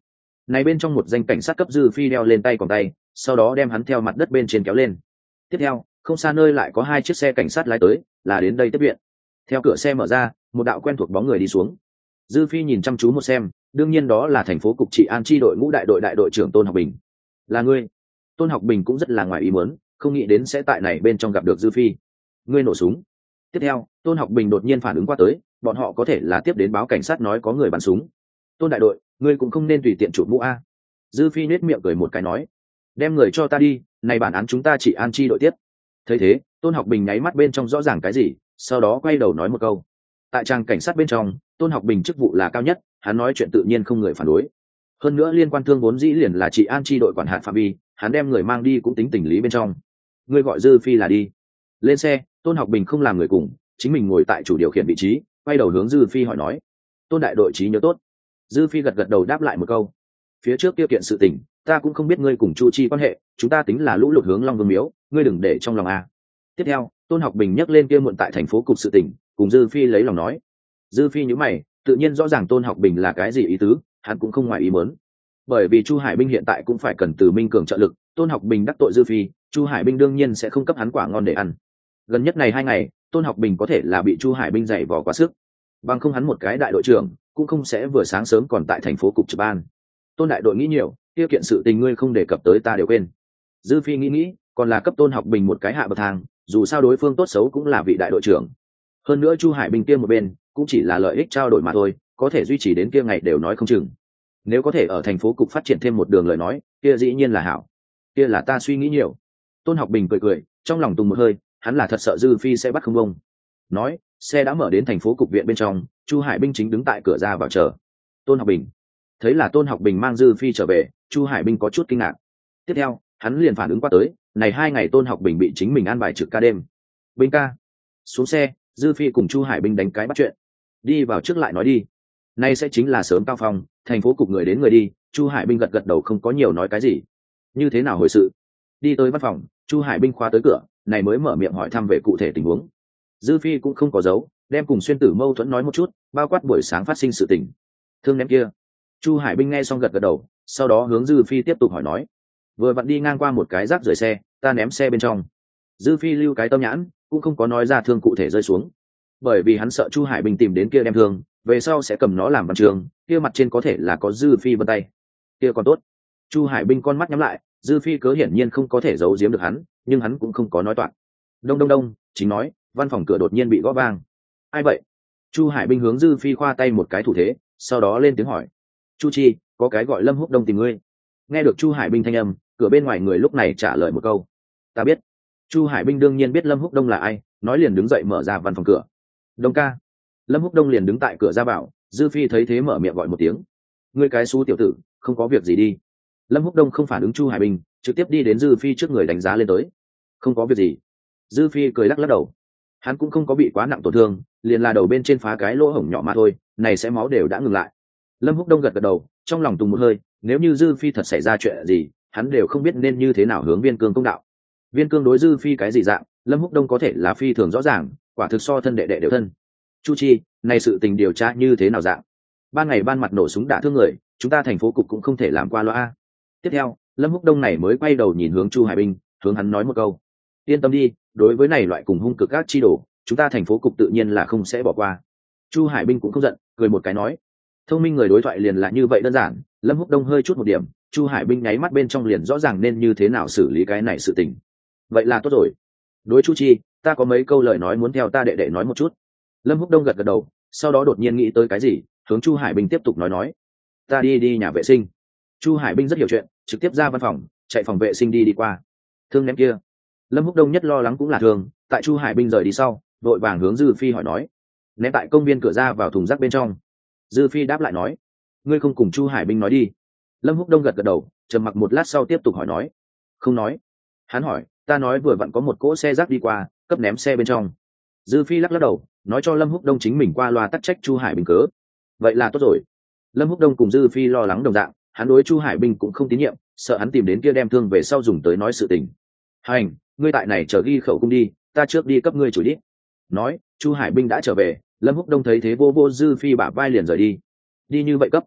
này bên trong một danh cảnh sát cấp dư phi đeo lên tay còn tay, sau đó đem hắn theo mặt đất bên trên kéo lên. Tiếp theo không xa nơi lại có hai chiếc xe cảnh sát lái tới, là đến đây tiếp viện. Theo cửa xe mở ra, một đạo quen thuộc bóng người đi xuống. Dư phi nhìn chăm chú một xem, đương nhiên đó là thành phố cục trị an chi đội ngũ đại đội đại đội trưởng Tôn Học Bình. Là ngươi? Tôn Học Bình cũng rất là ngoài ý muốn, không nghĩ đến sẽ tại này bên trong gặp được Dư phi. Ngươi nổ súng. Tiếp theo Tôn Học Bình đột nhiên phản ứng qua tới, bọn họ có thể là tiếp đến báo cảnh sát nói có người bắn súng. Tôn đại đội, ngươi cũng không nên tùy tiện chụp mũ a. Dư phi nết miệng cười một cái nói, đem người cho ta đi, này bản án chúng ta chỉ an chi đội tiếp. Thấy thế Tôn Học Bình nháy mắt bên trong rõ ràng cái gì, sau đó quay đầu nói một câu. Tại trang cảnh sát bên trong, Tôn Học Bình chức vụ là cao nhất, hắn nói chuyện tự nhiên không người phản đối. Hơn nữa liên quan thương vốn dĩ liền là chị an chi đội quản hạt phạm vi, hắn đem người mang đi cũng tính tình lý bên trong. Ngươi gọi Dư phi là đi. Lên xe, Tôn Học Bình không làm người cùng, chính mình ngồi tại chủ điều khiển vị trí, quay đầu hướng Dư phi hỏi nói. Tôn đại đội trí nhớ tốt. Dư phi gật gật đầu đáp lại một câu. Phía trước tiêu kiện sự tình, ta cũng không biết ngươi cùng Chu Chi quan hệ, chúng ta tính là lũ lụt hướng Long Vương miếu, ngươi đừng để trong lòng a. Tiếp theo Tôn Học Bình nhắc lên kia muộn tại thành phố cục sự tình, cùng Dư phi lấy lòng nói. Dư phi nhíu mày, tự nhiên rõ ràng Tôn Học Bình là cái gì ý tứ, hắn cũng không ngoài ý muốn. Bởi vì Chu Hải Binh hiện tại cũng phải cần từ Minh Cường trợ lực, Tôn Học Bình đắc tội Dư phi, Chu Hải Binh đương nhiên sẽ không cấp hắn quả ngon để ăn. Gần nhất này hai ngày, Tôn Học Bình có thể là bị Chu Hải Binh dày vò quá sức, bằng không hắn một cái đại đội trưởng cũng không sẽ vừa sáng sớm còn tại thành phố cục trực ban. Tôn đại đội nghĩ nhiều, tiêu kiện sự tình ngươi không đề cập tới ta đều quên. Dư phi nghĩ nghĩ, còn là cấp Tôn Học Bình một cái hạ bậc thang, dù sao đối phương tốt xấu cũng là vị đại đội trưởng. Hơn nữa Chu Hải Binh kia một bên cũng chỉ là lợi ích trao đổi mà thôi, có thể duy trì đến kia ngày đều nói không chừng. Nếu có thể ở thành phố cục phát triển thêm một đường lời nói, kia dĩ nhiên là hảo. Kia là ta suy nghĩ nhiều. Tôn Học Bình cười cười, trong lòng tùng một hơi, hắn là thật sợ Dư phi sẽ bắt không bông. Nói, xe đã mở đến thành phố cục viện bên trong, Chu Hải Binh chính đứng tại cửa ra vào chờ. Tôn Học Bình thấy là Tôn Học Bình mang Dư phi trở về, Chu Hải Binh có chút kinh ngạc. Tiếp theo hắn liền phản ứng qua tới, này hai ngày Tôn Học Bình bị chính mình an bài trực ca đêm. Binh ca. Xuống xe, Dư phi cùng Chu Hải Binh đánh cái bắt chuyện. Đi vào trước lại nói đi. Nay sẽ chính là sớm cao phong, thành phố cục người đến người đi. Chu Hải Binh gật gật đầu không có nhiều nói cái gì. Như thế nào hồi sự? Đi tới văn phòng, Chu Hải Binh khóa tới cửa, này mới mở miệng hỏi thăm về cụ thể tình huống. Dư phi cũng không có giấu, đem cùng xuyên tử mâu thuẫn nói một chút, bao quát buổi sáng phát sinh sự tình. Thương ném kia. Chu Hải Binh nghe xong gật gật đầu, sau đó hướng Dư phi tiếp tục hỏi nói. Vừa vặn đi ngang qua một cái rác rưởi xe, ta ném xe bên trong. Dư phi lưu cái tâm nhãn, cũng không có nói ra thương cụ thể rơi xuống, bởi vì hắn sợ Chu Hải Bình tìm đến kia đem thương, về sau sẽ cầm nó làm văn trường, kia mặt trên có thể là có Dư phi vân tay. Kia còn tốt. Chu Hải Bình con mắt nhắm lại, Dư phi cớ hiển nhiên không có thể giấu giếm được hắn, nhưng hắn cũng không có nói toạc. Đông đông đông, chính nói, văn phòng cửa đột nhiên bị gõ vang. Ai vậy? Chu Hải Bình hướng Dư phi khoa tay một cái thủ thế, sau đó lên tiếng hỏi. Chu Chi, có cái gọi Lâm Húc Đông tìm ngươi. Nghe được Chu Hải Bình thanh âm, cửa bên ngoài người lúc này trả lời một câu. Ta biết. Chu Hải Binh đương nhiên biết Lâm Húc Đông là ai, nói liền đứng dậy mở ra văn phòng cửa. Đông ca. Lâm Húc Đông liền đứng tại cửa ra vào, Dư phi thấy thế mở miệng gọi một tiếng. Ngươi cái xú tiểu tử, không có việc gì đi. Lâm Húc Đông không phản ứng Chu Hải Binh, trực tiếp đi đến Dư phi trước người đánh giá lên tới. Không có việc gì. Dư phi cười lắc lắc đầu. Hắn cũng không có bị quá nặng tổn thương, liền là đầu bên trên phá cái lỗ hổng nhỏ mà thôi, này sẽ máu đều đã ngừng lại. Lâm Húc Đông gật gật đầu, trong lòng tùng một hơi, nếu như Dư phi thật xảy ra chuyện gì, hắn đều không biết nên như thế nào hướng Viên Cương công đạo. Viên Cương đối Dư phi cái gì dạng, Lâm Húc Đông có thể là phi thường rõ ràng, quả thực so thân đệ đệ đều thân. Chu Chi, này sự tình điều tra như thế nào dạng? Ban ngày ban mặt nổ súng đả thương người, chúng ta thành phố cục cũng không thể làm qua loa. Tiếp theo, Lâm Húc Đông này mới quay đầu nhìn hướng Chu Hải Binh, hướng hắn nói một câu. Yên tâm đi, đối với này loại cùng hung cực các chi đồ, chúng ta thành phố cục tự nhiên là không sẽ bỏ qua. Chu Hải Binh cũng không giận, cười một cái nói. Thông minh người đối thoại liền là như vậy đơn giản. Lâm Húc Đông hơi chút một điểm, Chu Hải Binh nháy mắt bên trong liền rõ ràng nên như thế nào xử lý cái này sự tình. Vậy là tốt rồi. Đối Chu Chi, ta có mấy câu lời nói muốn theo ta đệ đệ nói một chút. Lâm Húc Đông gật gật đầu, sau đó đột nhiên nghĩ tới cái gì, hướng Chu Hải Binh tiếp tục nói nói. Ta đi đi nhà vệ sinh. Chu Hải Binh rất hiểu chuyện, trực tiếp ra văn phòng, chạy phòng vệ sinh đi đi qua. Thương ném kia. Lâm Húc Đông nhất lo lắng cũng là thương, tại Chu Hải Binh rời đi sau, đội vàng hướng Dư phi hỏi nói. Ném tại công viên cửa ra vào thùng rác bên trong. Dư phi đáp lại nói. Ngươi không cùng Chu Hải Binh nói đi. Lâm Húc Đông gật gật đầu, trầm mặc một lát sau tiếp tục hỏi nói. Không nói. Hắn hỏi, ta nói vừa vặn có một cỗ xe rác đi qua, cấp ném xe bên trong. Dư phi lắc lắc đầu, nói cho Lâm Húc Đông chính mình qua loa tắc trách Chu Hải Binh cớ. Vậy là tốt rồi. Lâm Húc Đông cùng Dư phi lo lắng đồng dạng, hắn đối Chu Hải Binh cũng không tín nhiệm, sợ hắn tìm đến kia đem thương về sau dùng tới nói sự tình. Hành, ngươi tại này chờ ghi khẩu cung đi, ta trước đi cấp ngươi chủ đi. Nói, Chu Hải Binh đã trở về, Lâm Húc Đông thấy thế vô vô Dư phi bả vai liền rời đi. Đi như vậy cấp.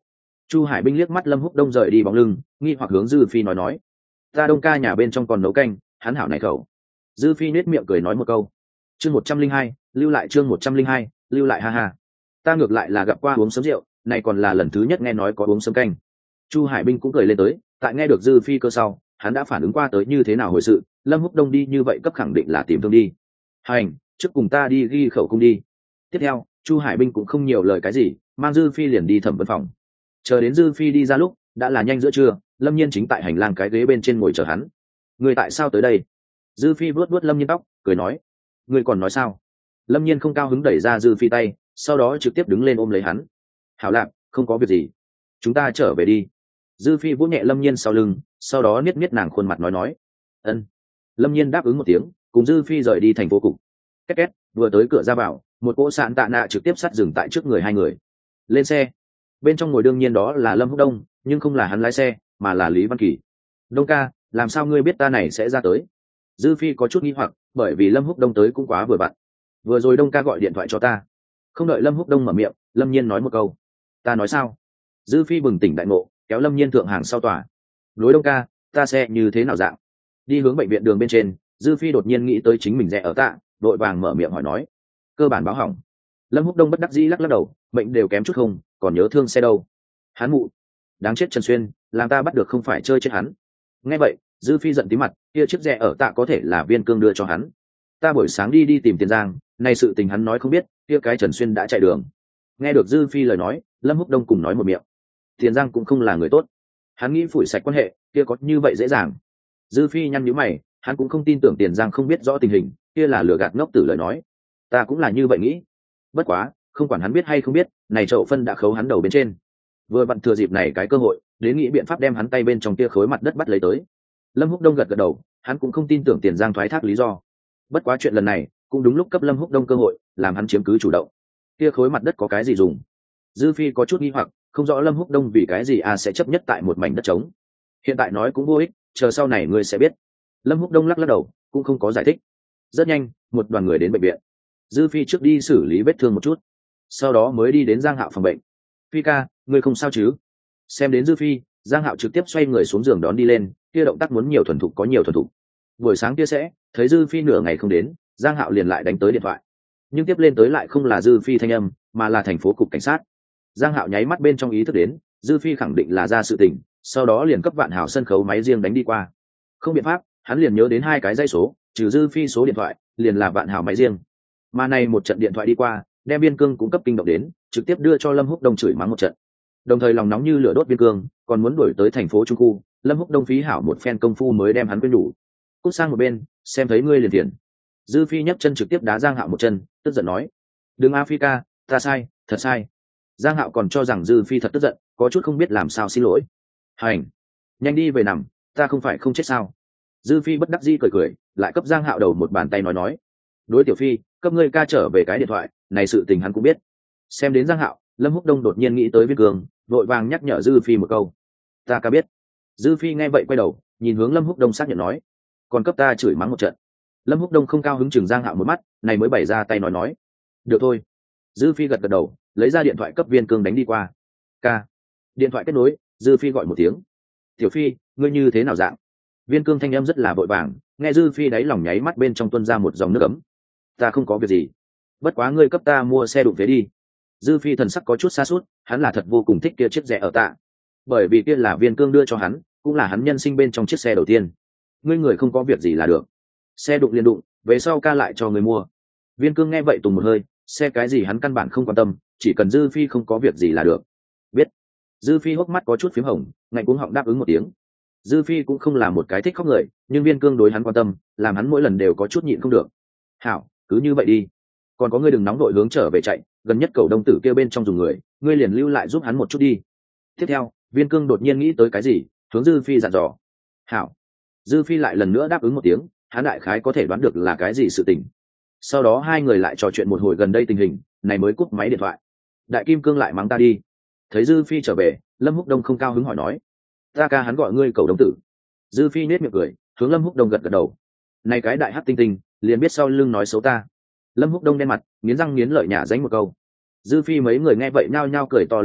Chu Hải Binh liếc mắt Lâm Húc Đông rời đi bóng lưng, nghi hoặc hướng Dư Phi nói nói, ta Đông ca nhà bên trong còn nấu canh, hắn hảo này khẩu. Dư Phi nết miệng cười nói một câu. Chương một trăm linh hai, lưu lại chương một trăm linh hai, lưu lại ha ha. Ta ngược lại là gặp qua uống sớm rượu, này còn là lần thứ nhất nghe nói có uống sớm canh. Chu Hải Binh cũng cười lên tới, tại nghe được Dư Phi cơ sau, hắn đã phản ứng qua tới như thế nào hồi sự, Lâm Húc Đông đi như vậy cấp khẳng định là tìm thương đi. Hành, trước cùng ta đi ghi khẩu cung đi. Tiếp theo, Chu Hải Binh cũng không nhiều lời cái gì, mang Dư Phi liền đi thẩm vấn phòng. Chờ đến Dư Phi đi ra lúc, đã là nhanh giữa trưa, Lâm Nhiên chính tại hành lang cái ghế bên trên ngồi chờ hắn. Người tại sao tới đây? Dư Phi vuốt vuốt Lâm Nhiên tóc, cười nói. Người còn nói sao? Lâm Nhiên không cao hứng đẩy ra Dư Phi tay, sau đó trực tiếp đứng lên ôm lấy hắn. Hảo lạc, không có việc gì, chúng ta trở về đi. Dư Phi vỗ nhẹ Lâm Nhiên sau lưng, sau đó niết niết nàng khuôn mặt nói nói. Ân. Lâm Nhiên đáp ứng một tiếng, cùng Dư Phi rời đi thành phố cục. Két két, vừa tới cửa ra vào, một cỗ sạn tạ nạ trực tiếp sát dừng tại trước người hai người. Lên xe. Bên trong ngồi đương nhiên đó là Lâm Húc Đông, nhưng không là hắn lái xe, mà là Lý Văn Kỳ. Đông ca, làm sao ngươi biết ta này sẽ ra tới? Dư Phi có chút nghi hoặc, bởi vì Lâm Húc Đông tới cũng quá vừa vặn. Vừa rồi Đông ca gọi điện thoại cho ta. Không đợi Lâm Húc Đông mở miệng, Lâm Nhiên nói một câu. Ta nói sao? Dư Phi bừng tỉnh đại ngộ, kéo Lâm Nhiên thượng hàng sau tòa. Đối Đông ca, ta sẽ như thế nào dạng? Đi hướng bệnh viện đường bên trên, Dư Phi đột nhiên nghĩ tới chính mình rẻ ở tạ, đội vàng mở miệng hỏi nói. Cơ bản báo hỏng. Lâm Húc Đông bất đắc dĩ lắc lắc đầu, mệnh đều kém chút không, còn nhớ thương xe đâu. Hắn mụ, đáng chết Trần Xuyên, làm ta bắt được không phải chơi chết hắn. Nghe vậy, Dư Phi giận tí mặt, kia chiếc rẻ ở tạ có thể là Viên Cương đưa cho hắn. Ta buổi sáng đi đi tìm Tiền Giang, nay sự tình hắn nói không biết, kia cái Trần Xuyên đã chạy đường. Nghe được Dư Phi lời nói, Lâm Húc Đông cùng nói một miệng. Tiền Giang cũng không là người tốt, hắn nghĩ phủi sạch quan hệ, kia có như vậy dễ dàng? Dư Phi nhăn nhíu mày, hắn cũng không tin tưởng Tiền Giang không biết rõ tình hình, kia là lừa gạt ngốc tử lời nói. Ta cũng là như vậy nghĩ. Bất quá, không quản hắn biết hay không biết, này chậu phân đã khấu hắn đầu bên trên. Vừa vặn thừa dịp này cái cơ hội, đến nghĩ biện pháp đem hắn tay bên trong kia khối mặt đất bắt lấy tới. Lâm Húc Đông gật gật đầu, hắn cũng không tin tưởng Tiền Giang thoái thác lý do. Bất quá chuyện lần này, cũng đúng lúc cấp Lâm Húc Đông cơ hội, làm hắn chiếm cứ chủ động. Kia khối mặt đất có cái gì dùng? Dư Phi có chút nghi hoặc, không rõ Lâm Húc Đông vì cái gì à sẽ chấp nhất tại một mảnh đất trống. Hiện tại nói cũng vô ích, chờ sau này ngươi sẽ biết. Lâm Húc Đông lắc lắc đầu, cũng không có giải thích. Rất nhanh, một đoàn người đến bệnh viện. Dư Phi trước đi xử lý vết thương một chút, sau đó mới đi đến Giang Hạo phòng bệnh. Phi ca, ngươi không sao chứ? Xem đến Dư Phi, Giang Hạo trực tiếp xoay người xuống giường đón đi lên, kia động tác muốn nhiều thuần thục có nhiều thuần thục. Buổi sáng kia sẽ, thấy Dư Phi nửa ngày không đến, Giang Hạo liền lại đánh tới điện thoại. Nhưng tiếp lên tới lại không là Dư Phi thanh âm, mà là thành phố cục cảnh sát. Giang Hạo nháy mắt bên trong ý thức đến, Dư Phi khẳng định là ra sự tình, sau đó liền cấp Vạn Hảo sân khấu máy riêng đánh đi qua. Không biện pháp, hắn liền nhớ đến hai cái dây số, trừ Dư Phi số điện thoại, liền là Vạn Hảo máy riêng. Mà này một trận điện thoại đi qua, đem Biên Cương cũng cấp kinh động đến, trực tiếp đưa cho Lâm Húc Đông chửi mắng một trận. Đồng thời lòng nóng như lửa đốt Biên Cương, còn muốn đuổi tới thành phố Trung khu, Lâm Húc Đông phí hảo một phen công phu mới đem hắn quên đủ. Cút sang một bên, xem thấy ngươi liền tiền. Dư Phi nhấc chân trực tiếp đá Giang Hạo một chân, tức giận nói: "Đừng Africa, ta sai, thật sai." Giang Hạo còn cho rằng Dư Phi thật tức giận, có chút không biết làm sao xin lỗi. "Hành, nhanh đi về nằm, ta không phải không chết sao?" Dư Phi bất đắc dĩ cười cười, lại cấp Giang Hạo đầu một bàn tay nói nói: "Đối Tiểu Phi, cấp ngươi ca trở về cái điện thoại, này sự tình hắn cũng biết." Xem đến Giang Hạo, Lâm Húc Đông đột nhiên nghĩ tới Viên Cường, vội vàng nhắc nhở Dư Phi một câu: "Ta ca biết." Dư Phi nghe vậy quay đầu, nhìn hướng Lâm Húc Đông xác nhận nói: "Còn cấp ta chửi mắng một trận." Lâm Húc Đông không cao hứng chừng Giang Hạo một mắt, này mới bày ra tay nói nói: "Được thôi." Dư Phi gật gật đầu, lấy ra điện thoại cấp Viên Cương đánh đi qua. "Ca." Điện thoại kết nối, Dư Phi gọi một tiếng: "Tiểu Phi, ngươi như thế nào dạng?" Viên Cương thanh âm rất là vội vàng, nghe Dư Phi đáy lòng nháy mắt bên trong tuôn ra một dòng nước ấm. "Ta không có việc gì, bất quá ngươi cấp ta mua xe đụng vé đi." Dư Phi thần sắc có chút xa suốt, hắn là thật vô cùng thích kia chiếc rẻ ở tạ, bởi vì kia là Viên Cương đưa cho hắn, cũng là hắn nhân sinh bên trong chiếc xe đầu tiên. "Ngươi người không có việc gì là được, xe đụng liền đụng, về sau ca lại cho người mua." Viên Cương nghe vậy tùng một hơi, xe cái gì hắn căn bản không quan tâm, chỉ cần Dư Phi không có việc gì là được. Biết. Dư Phi hốc mắt có chút phím hồng, ngạnh cuống họng đáp ứng một tiếng. Dư Phi cũng không là một cái thích khóc người, nhưng Viên Cương đối hắn quan tâm, làm hắn mỗi lần đều có chút nhịn không được. "Hảo, cứ như vậy đi. Còn có ngươi đừng nóng đội hướng trở về chạy, gần nhất cầu đông tử kêu bên trong dùng người, ngươi liền lưu lại giúp hắn một chút đi." Tiếp theo, Viên Cương đột nhiên nghĩ tới cái gì, hướng Dư Phi dặn dò. "Hảo." Dư Phi lại lần nữa đáp ứng một tiếng, hắn đại khái có thể đoán được là cái gì sự tình. Sau đó hai người lại trò chuyện một hồi gần đây tình hình, này mới cúp máy điện thoại. Đại Kim Cương lại mắng ta đi. Thấy Dư Phi trở về, Lâm Húc Đông không cao hứng hỏi nói: "Ta ca hắn gọi ngươi cầu đông tử." Dư Phi nết miệng cười, hướng Lâm Húc Đông gật gật đầu. Này cái đại hắc tinh tinh, liền biết sau lưng nói xấu ta. Lâm Húc Đông đen mặt, nghiến răng nghiến lợi nhả danh một câu. Dư Phi mấy người nghe vậy nhao nhao cười to lên tới,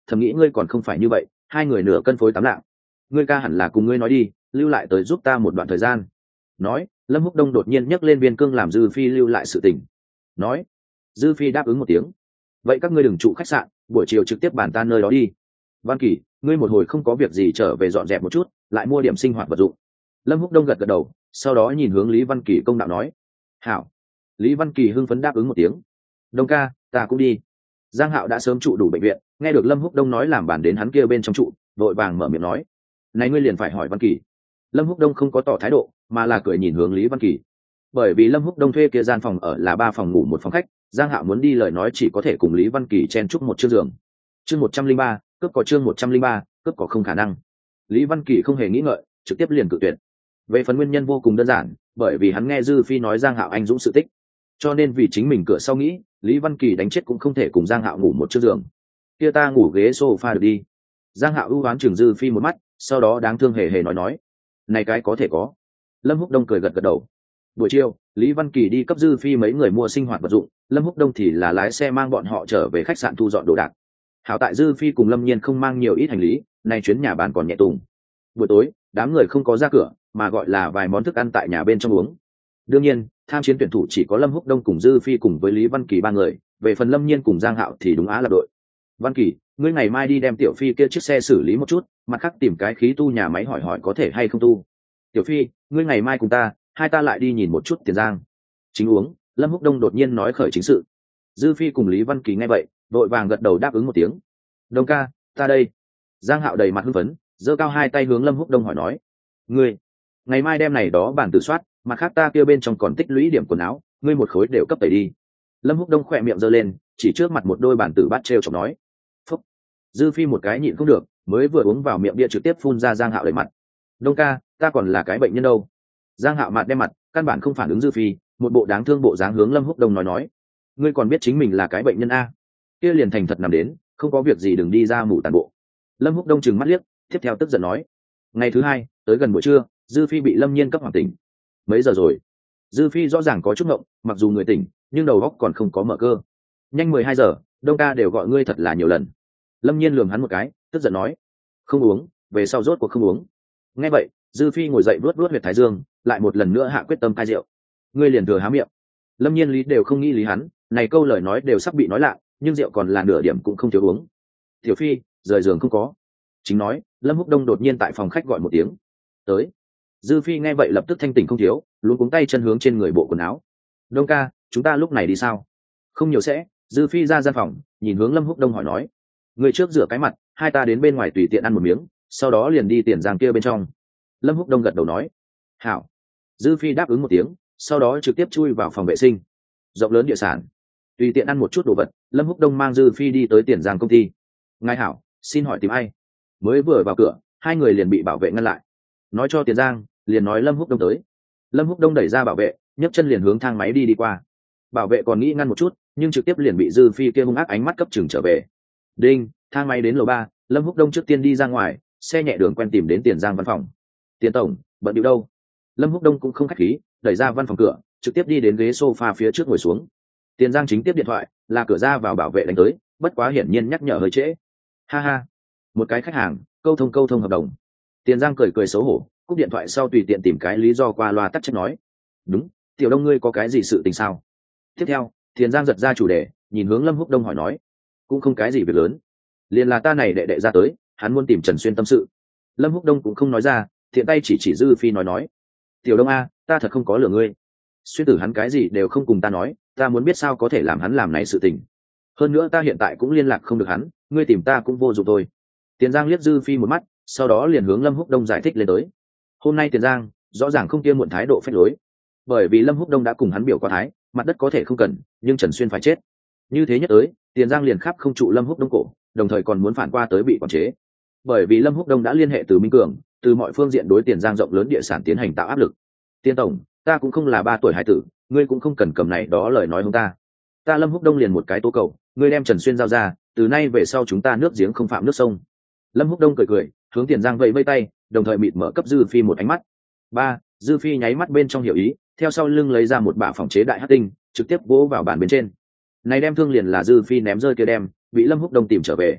thầm nghĩ ngươi còn không phải như vậy, hai người nửa cân phối tám lạng. Ngươi ca hẳn là cùng ngươi nói đi, lưu lại tới giúp ta một đoạn thời gian. Nói, Lâm Húc Đông đột nhiên nhấc lên viên cương làm Dư Phi lưu lại sự tình. Nói, Dư Phi đáp ứng một tiếng. Vậy các ngươi đừng trụ khách sạn, buổi chiều trực tiếp bàn tan nơi đó đi. Văn Kỳ, ngươi một hồi không có việc gì trở về dọn dẹp một chút, lại mua điểm sinh hoạt vật dụng. Lâm Húc Đông gật gật đầu, sau đó nhìn hướng Lý Văn Kỳ công đạo nói. Hảo. Lý Văn Kỳ hưng phấn đáp ứng một tiếng. Đông ca, ta cũng đi. Giang Hạo đã sớm trụ đủ bệnh viện, nghe được Lâm Húc Đông nói làm bàn đến hắn kia bên trong trụ, vội vàng mở miệng nói. Này ngươi liền phải hỏi Văn Kỳ. Lâm Húc Đông không có tỏ thái độ, mà là cười nhìn hướng Lý Văn Kỳ. Bởi vì Lâm Húc Đông thuê kia gian phòng ở là ba phòng ngủ một phòng khách, Giang Hạo muốn đi lời nói chỉ có thể cùng Lý Văn Kỳ chen chúc một chiếc giường. Chương một trăm linh ba, cướp có chương một trăm linh ba, cướp có không khả năng. Lý Văn Kỳ không hề nghĩ ngợi, trực tiếp liền cự tuyệt. Về phần nguyên nhân vô cùng đơn giản, bởi vì hắn nghe Dư Phi nói Giang Hạo anh dũng sự tích, cho nên vì chính mình cửa sau nghĩ, Lý Văn Kỳ đánh chết cũng không thể cùng Giang Hạo ngủ một chiếc giường. Kia ta ngủ ghế sofa được đi. Giang Hạo ưu ám chừng Dư Phi một mắt, sau đó đáng thương hề hề nói nói, này cái có thể có. Lâm Húc Đông cười gật gật đầu. Buổi chiều, Lý Văn Kỳ đi cấp Dư Phi mấy người mua sinh hoạt vật dụng, Lâm Húc Đông thì là lái xe mang bọn họ trở về khách sạn thu dọn đồ đạc. Hảo tại Dư Phi cùng Lâm Nhiên không mang nhiều ít hành lý, nay chuyến nhà bán còn nhẹ tùng. Buổi tối, đám người không có ra cửa, mà gọi là vài món thức ăn tại nhà bên trong uống. Đương nhiên, tham chiến tuyển thủ chỉ có Lâm Húc Đông cùng Dư Phi cùng với Lý Văn Kỳ ba người, về phần Lâm Nhiên cùng Giang Hạo thì đúng á là đội. Văn Kỳ, ngươi ngày mai đi đem Tiểu Phi kia chiếc xe xử lý một chút, mặt khác tìm cái khí tu nhà máy hỏi hỏi có thể hay không tu. Tiểu Phi, ngươi ngày mai cùng ta, hai ta lại đi nhìn một chút Tiền Giang. Chính uống, Lâm Húc Đông đột nhiên nói khởi chính sự. Dư Phi cùng Lý Văn Kỳ nghe vậy, đội vàng gật đầu đáp ứng một tiếng. Đông ca, ta đây. Giang Hạo đầy mặt hưng phấn, giơ cao hai tay hướng Lâm Húc Đông hỏi nói, ngươi ngày mai đem này đó bản tự soát, mặt khác ta kia bên trong còn tích lũy điểm quần áo, ngươi một khối đều cấp tẩy đi. Lâm Húc Đông khỏe miệng giơ lên, chỉ trước mặt một đôi bản tử bát trêu chọc nói. Phúc. Dư Phi một cái nhịn không được, mới vừa uống vào miệng bia trực tiếp phun ra Giang Hạo đầy mặt. Đông ca, ta còn là cái bệnh nhân đâu. Giang Hạo mặt đem mặt, căn bản không phản ứng Dư Phi, một bộ đáng thương bộ dáng hướng Lâm Húc Đông nói nói, ngươi còn biết chính mình là cái bệnh nhân a? Kia liền thành thật nằm đến, không có việc gì đừng đi ra mù tàn bộ. Lâm Húc Đông trừng mắt liếc, tiếp theo tức giận nói. Ngày thứ hai, tới gần buổi trưa, Dư Phi bị Lâm Nhiên cấp hoàng tỉnh. Mấy giờ rồi? Dư Phi rõ ràng có chút ngộng, mặc dù người tỉnh, nhưng đầu óc còn không có mở cơ. Nhanh mười hai giờ, Đông ca đều gọi ngươi thật là nhiều lần. Lâm Nhiên lườm hắn một cái, tức giận nói. Không uống, về sau rốt cuộc không uống. Nghe vậy, Dư Phi ngồi dậy vuốt vuốt huyệt thái dương, lại một lần nữa hạ quyết tâm cai rượu. Ngươi liền thừa há miệng. Lâm Nhiên lý đều không nghĩ lý hắn, này câu lời nói đều sắp bị nói lạ, nhưng rượu còn là nửa điểm cũng không thiếu uống. Tiểu Phi, rời giường không có. Chính nói, Lâm Húc Đông đột nhiên tại phòng khách gọi một tiếng. Tới. Dư Phi nghe vậy lập tức thanh tỉnh không thiếu, luôn cuống tay chân hướng trên người bộ quần áo. Đông ca, chúng ta lúc này đi sao? Không nhiều sẽ. Dư Phi ra gian phòng, nhìn hướng Lâm Húc Đông hỏi nói. Người trước rửa cái mặt, hai ta đến bên ngoài tùy tiện ăn một miếng, sau đó liền đi Tiền Giang kia bên trong. Lâm Húc Đông gật đầu nói. Hảo. Dư Phi đáp ứng một tiếng, sau đó trực tiếp chui vào phòng vệ sinh. Rộng lớn địa sản, tùy tiện ăn một chút đồ vật, Lâm Húc Đông mang Dư Phi đi tới Tiền Giang công ty. Ngài hảo, xin hỏi tìm ai? Mới vừa vào cửa, hai người liền bị bảo vệ ngăn lại. Nói cho Tiền Giang, liền nói Lâm Húc Đông tới. Lâm Húc Đông đẩy ra bảo vệ, nhấc chân liền hướng thang máy đi đi qua. Bảo vệ còn nghĩ ngăn một chút, nhưng trực tiếp liền bị Dư Phi kia hung ác ánh mắt cấp chừng trở về. Đinh, thang máy đến lầu ba, Lâm Húc Đông trước tiên đi ra ngoài, xe nhẹ đường quen tìm đến Tiền Giang văn phòng. Tiền tổng, bận điệu đâu? Lâm Húc Đông cũng không khách khí, đẩy ra văn phòng cửa, trực tiếp đi đến ghế sofa phía trước ngồi xuống. Tiền Giang chính tiếp điện thoại, là cửa ra vào bảo vệ đánh tới, bất quá hiển nhiên nhắc nhở hơi trễ. Ha ha, một cái khách hàng, câu thông câu thông hợp đồng. Tiền Giang cười cười xấu hổ, cúp điện thoại sau tùy tiện tìm cái lý do qua loa tắc trách nói. Đúng, Tiểu Đông ngươi có cái gì sự tình sao? Tiếp theo, Tiền Giang giật ra chủ đề, nhìn hướng Lâm Húc Đông hỏi nói. Cũng không cái gì việc lớn. Liền là ta này đệ đệ ra tới, hắn muốn tìm Trần Xuyên tâm sự. Lâm Húc Đông cũng không nói ra, thiện tay chỉ chỉ Dư Phi nói nói. Tiểu Đông a, ta thật không có lừa ngươi. Xuyên tử hắn cái gì đều không cùng ta nói, ta muốn biết sao có thể làm hắn làm này sự tình. Hơn nữa ta hiện tại cũng liên lạc không được hắn, ngươi tìm ta cũng vô dụng thôi. Tiền Giang liếc Dư Phi một mắt, sau đó liền hướng Lâm Húc Đông giải thích lên tới. Hôm nay Tiền Giang rõ ràng không kia muộn thái độ phách lối, bởi vì Lâm Húc Đông đã cùng hắn biểu qua thái, mặt đất có thể không cần, nhưng Trần Xuyên phải chết. Như thế nhất tới, Tiền Giang liền khắp không trụ Lâm Húc Đông cổ, đồng thời còn muốn phản qua tới bị quản chế. Bởi vì Lâm Húc Đông đã liên hệ từ Minh Cường, từ mọi phương diện đối Tiền Giang rộng lớn địa sản tiến hành tạo áp lực. Tiền tổng, ta cũng không là ba tuổi hải tử, ngươi cũng không cần cầm này đó lời nói hông ta. Ta Lâm Húc Đông liền một cái tố cầu, ngươi đem Trần Xuyên giao ra, từ nay về sau chúng ta nước giếng không phạm nước sông. Lâm Húc Đông cười cười, hướng Tiền Giang vẫy vẫy tay, đồng thời mịt mở cấp Dư Phi một ánh mắt. Ba, Dư Phi nháy mắt bên trong hiểu ý, theo sau lưng lấy ra một bả phòng chế đại hắc tinh, trực tiếp vỗ vào bàn bên trên. Này đem thương liền là Dư Phi ném rơi kia đem, bị Lâm Húc Đông tìm trở về.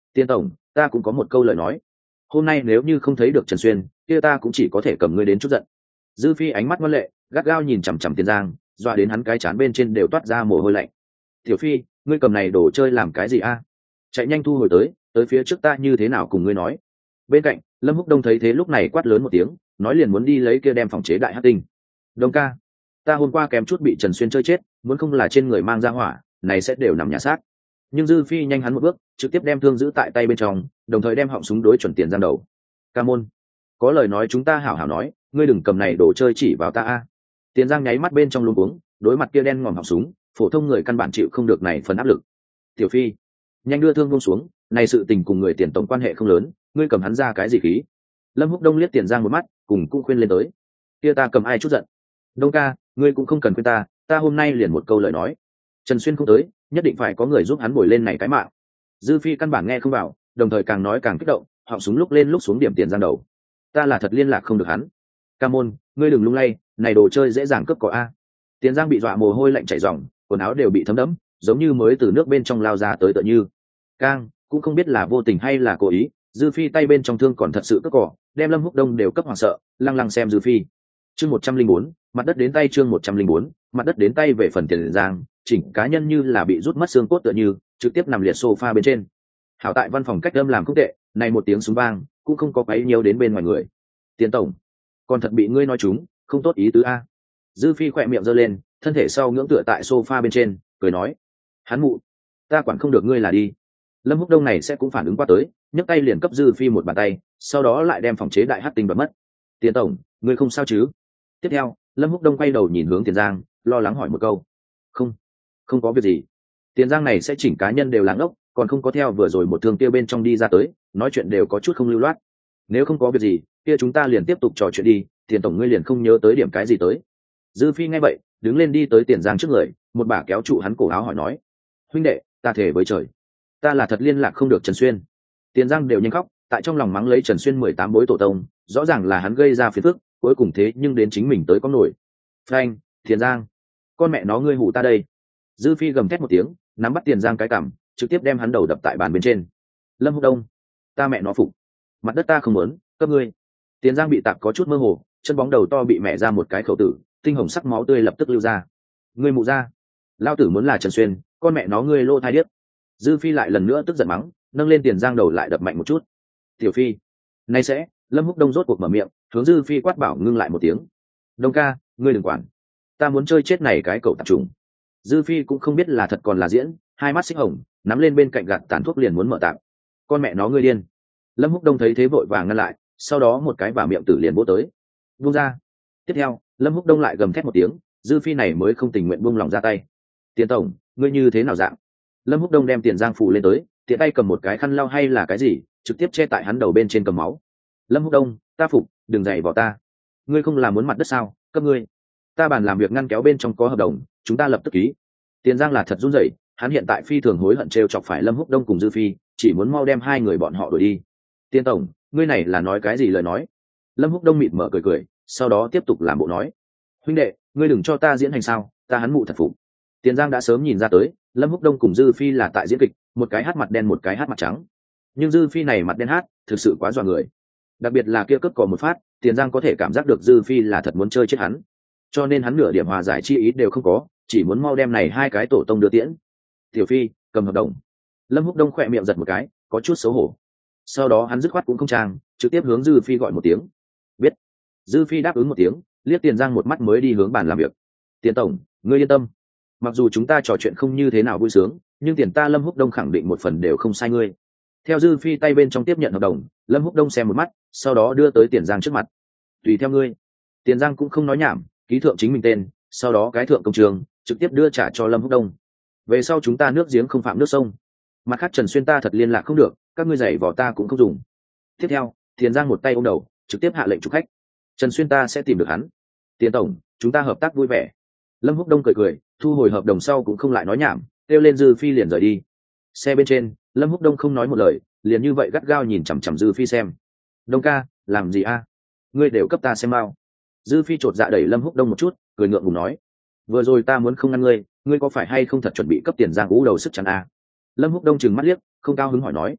Tiền tổng, ta cũng có một câu lời nói. Hôm nay nếu như không thấy được Trần Xuyên, kia ta cũng chỉ có thể cầm ngươi đến chút giận. Dư Phi ánh mắt ngoan lệ, gắt gao nhìn chằm chằm Tiền Giang, dọa đến hắn cái chán bên trên đều toát ra mồ hôi lạnh. Tiểu Phi, ngươi cầm này đồ chơi làm cái gì a? Chạy nhanh thu hồi tới, tới phía trước ta như thế nào cùng ngươi nói. Bên cạnh, Lâm Húc Đông thấy thế lúc này quát lớn một tiếng, nói liền muốn đi lấy kia đem phòng chế đại hắc tinh. Đông ca, ta hôm qua kém chút bị Trần Xuyên chơi chết, muốn không là trên người mang ra hỏa, này sẽ đều nằm nhà xác. Nhưng Dư Phi nhanh hắn một bước, trực tiếp đem thương giữ tại tay bên trong, đồng thời đem họng súng đối chuẩn Tiền Giang đầu. Ca môn, có lời nói chúng ta hảo hảo nói, ngươi đừng cầm này đồ chơi chỉ vào ta a. Tiền Giang nháy mắt bên trong luống cuống, đối mặt kia đen ngòm họng súng, phổ thông người căn bản chịu không được này phần áp lực. Tiểu Phi, nhanh đưa thương buông xuống, này sự tình cùng người Tiền tổng quan hệ không lớn, ngươi cầm hắn ra cái gì khí? Lâm Húc Đông liếc Tiền Giang một mắt, cùng cũng khuyên lên tới. Kia ta cầm ai chút giận? Đông ca, ngươi cũng không cần khuyên ta, ta hôm nay liền một câu lời nói. Trần Xuyên không tới, nhất định phải có người giúp hắn bồi lên này cái mạng. Dư Phi căn bản nghe không vào, đồng thời càng nói càng kích động, họng súng lúc lên lúc xuống điểm Tiền Giang đầu. Ta là thật liên lạc không được hắn. Ca môn, ngươi đừng lung lay, này đồ chơi dễ dàng cướp có a. Tiền Giang bị dọa mồ hôi lạnh chảy ròng, quần áo đều bị thấm đẫm, giống như mới từ nước bên trong lao ra tới tựa như. Cang, cũng không biết là vô tình hay là cố ý, Dư Phi tay bên trong thương còn thật sự cướp cỏ, đem Lâm Húc Đông đều cấp hoảng sợ, lăng lăng xem Dư Phi. Chương một trăm linh bốn, mặt đất đến tay chương một trăm linh bốn, mặt đất đến tay về phần Tiền Giang, chỉnh cá nhân như là bị rút mất xương cốt tựa như, trực tiếp nằm liệt sofa bên trên. Hảo tại văn phòng cách âm làm không tệ, này một tiếng súng vang, cũng không có quấy nhiều đến bên ngoài người. Tiền tổng, còn thật bị ngươi nói chúng, không tốt ý tứ a. Dư Phi khỏe miệng giơ lên, thân thể sau ngưỡng tựa tại sofa bên trên, cười nói: hắn mụ, ta quản không được ngươi là đi. Lâm Húc Đông này sẽ cũng phản ứng qua tới, nhấc tay liền cấp Dư Phi một bàn tay, sau đó lại đem phòng chế đại hắc tinh bật mất. Tiền tổng, ngươi không sao chứ? Tiếp theo, Lâm Húc Đông quay đầu nhìn hướng Tiền Giang, lo lắng hỏi một câu. Không, không có việc gì. Tiền Giang này sẽ chỉnh cá nhân đều lắng ốc, còn không có theo vừa rồi một thương kia bên trong đi ra tới, nói chuyện đều có chút không lưu loát. Nếu không có việc gì, kia chúng ta liền tiếp tục trò chuyện đi, Tiền tổng ngươi liền không nhớ tới điểm cái gì tới. Dư Phi nghe vậy, đứng lên đi tới Tiền Giang trước người, một bà kéo trụ hắn cổ áo hỏi nói: huynh đệ, ta thề với trời, ta là thật liên lạc không được Trần Xuyên. Tiền Giang đều nhanh khóc, tại trong lòng mắng lấy Trần Xuyên mười tám bối tổ tông, rõ ràng là hắn gây ra phiền phức, cuối cùng thế nhưng đến chính mình tới có nổi. Phanh, Tiền Giang, con mẹ nó ngươi hù ta đây. Dư Phi gầm thét một tiếng, nắm bắt Tiền Giang cái cằm, trực tiếp đem hắn đầu đập tại bàn bên trên. Lâm Húc Đông, ta mẹ nó phục, mặt đất ta không muốn, cấp ngươi. Tiền Giang bị tạc có chút mơ hồ, chân bóng đầu to bị mẹ ra một cái khẩu tử, tinh hồng sắc máu tươi lập tức lưu ra. Ngươi mụ ra, lao tử muốn là Trần Xuyên, con mẹ nó ngươi lô thai điếc. Dư Phi lại lần nữa tức giận mắng, nâng lên Tiền Giang đầu lại đập mạnh một chút. Tiểu Phi, nay sẽ, Lâm Húc Đông rốt cuộc mở miệng, hướng Dư Phi quát bảo ngưng lại một tiếng. Đông ca, ngươi đừng quản, ta muốn chơi chết này cái cậu tạp trùng. Dư Phi cũng không biết là thật còn là diễn, hai mắt xích hồng, nắm lên bên cạnh gạt tàn thuốc liền muốn mở tạm. Con mẹ nó ngươi điên. Lâm Húc Đông thấy thế vội vàng ngăn lại, sau đó một cái vào miệng tử liền vỗ tới. Buông ra. Tiếp theo, Lâm Húc Đông lại gầm thét một tiếng, Dư Phi này mới không tình nguyện buông lòng ra tay. Tiền tổng, ngươi như thế nào dạng? Lâm Húc Đông đem Tiền Giang phủ lên tới, tiện tay cầm một cái khăn lau hay là cái gì, trực tiếp che tại hắn đầu bên trên cầm máu. Lâm Húc Đông, ta phục, đừng giày vào ta. Ngươi không làm muốn mặt đất sao? Cấp ngươi. Ta bàn làm việc ngăn kéo bên trong có hợp đồng, chúng ta lập tức ký. Tiền Giang là thật run rẩy, hắn hiện tại phi thường hối hận trêu chọc phải Lâm Húc Đông cùng Dư Phi, chỉ muốn mau đem hai người bọn họ đuổi đi. Tiền tổng, ngươi này là nói cái gì lời nói? Lâm Húc Đông mịt mở cười cười, sau đó tiếp tục làm bộ nói: huynh đệ, ngươi đừng cho ta diễn hành sao, ta hắn mụ thật phục. Tiền Giang đã sớm nhìn ra tới, Lâm Húc Đông cùng Dư Phi là tại diễn kịch, một cái hát mặt đen một cái hát mặt trắng. Nhưng Dư Phi này mặt đen hát, thực sự quá dọa người. Đặc biệt là kia cướp cò một phát, Tiền Giang có thể cảm giác được Dư Phi là thật muốn chơi chết hắn. Cho nên hắn nửa điểm hòa giải chi ý đều không có, chỉ muốn mau đem này hai cái tổ tông đưa tiễn. Tiểu Phi, cầm hợp đồng. Lâm Húc Đông khỏe miệng giật một cái, có chút xấu hổ. Sau đó hắn dứt khoát cũng không trang, trực tiếp hướng Dư Phi gọi một tiếng. Biết. Dư Phi đáp ứng một tiếng, liếc Tiền Giang một mắt mới đi hướng bàn làm việc. Tiền tổng, ngươi yên tâm, mặc dù chúng ta trò chuyện không như thế nào vui sướng, nhưng tiền ta Lâm Húc Đông khẳng định một phần đều không sai ngươi. Theo Dư Phi tay bên trong tiếp nhận hợp đồng, Lâm Húc Đông xem một mắt, sau đó đưa tới Tiền Giang trước mặt. Tùy theo ngươi. Tiền Giang cũng không nói nhảm, ký thượng chính mình tên, sau đó cái thượng công trường, trực tiếp đưa trả cho Lâm Húc Đông. Về sau chúng ta nước giếng không phạm nước sông. Mặt khác Trần Xuyên ta thật liên lạc không được, các ngươi giày vò ta cũng không dùng. Tiếp theo, Tiền Giang một tay ôm đầu, trực tiếp hạ lệnh chụp khách. Trần Xuyên ta sẽ tìm được hắn. Tiền tổng, chúng ta hợp tác vui vẻ. Lâm Húc Đông cười cười, thu hồi hợp đồng sau cũng không lại nói nhảm, kêu lên Dư Phi liền rời đi. Xe bên trên, Lâm Húc Đông không nói một lời, liền như vậy gắt gao nhìn chằm chằm Dư Phi xem. Đông ca, làm gì a? Ngươi đều cấp ta xem bao. Dư Phi chột dạ đẩy Lâm Húc Đông một chút, cười ngượng ngùng nói: vừa rồi ta muốn không ngăn ngươi, ngươi có phải hay không thật chuẩn bị cấp Tiền Giang ú đầu sức chắn a? Lâm Húc Đông trừng mắt liếc, không cao hứng hỏi nói: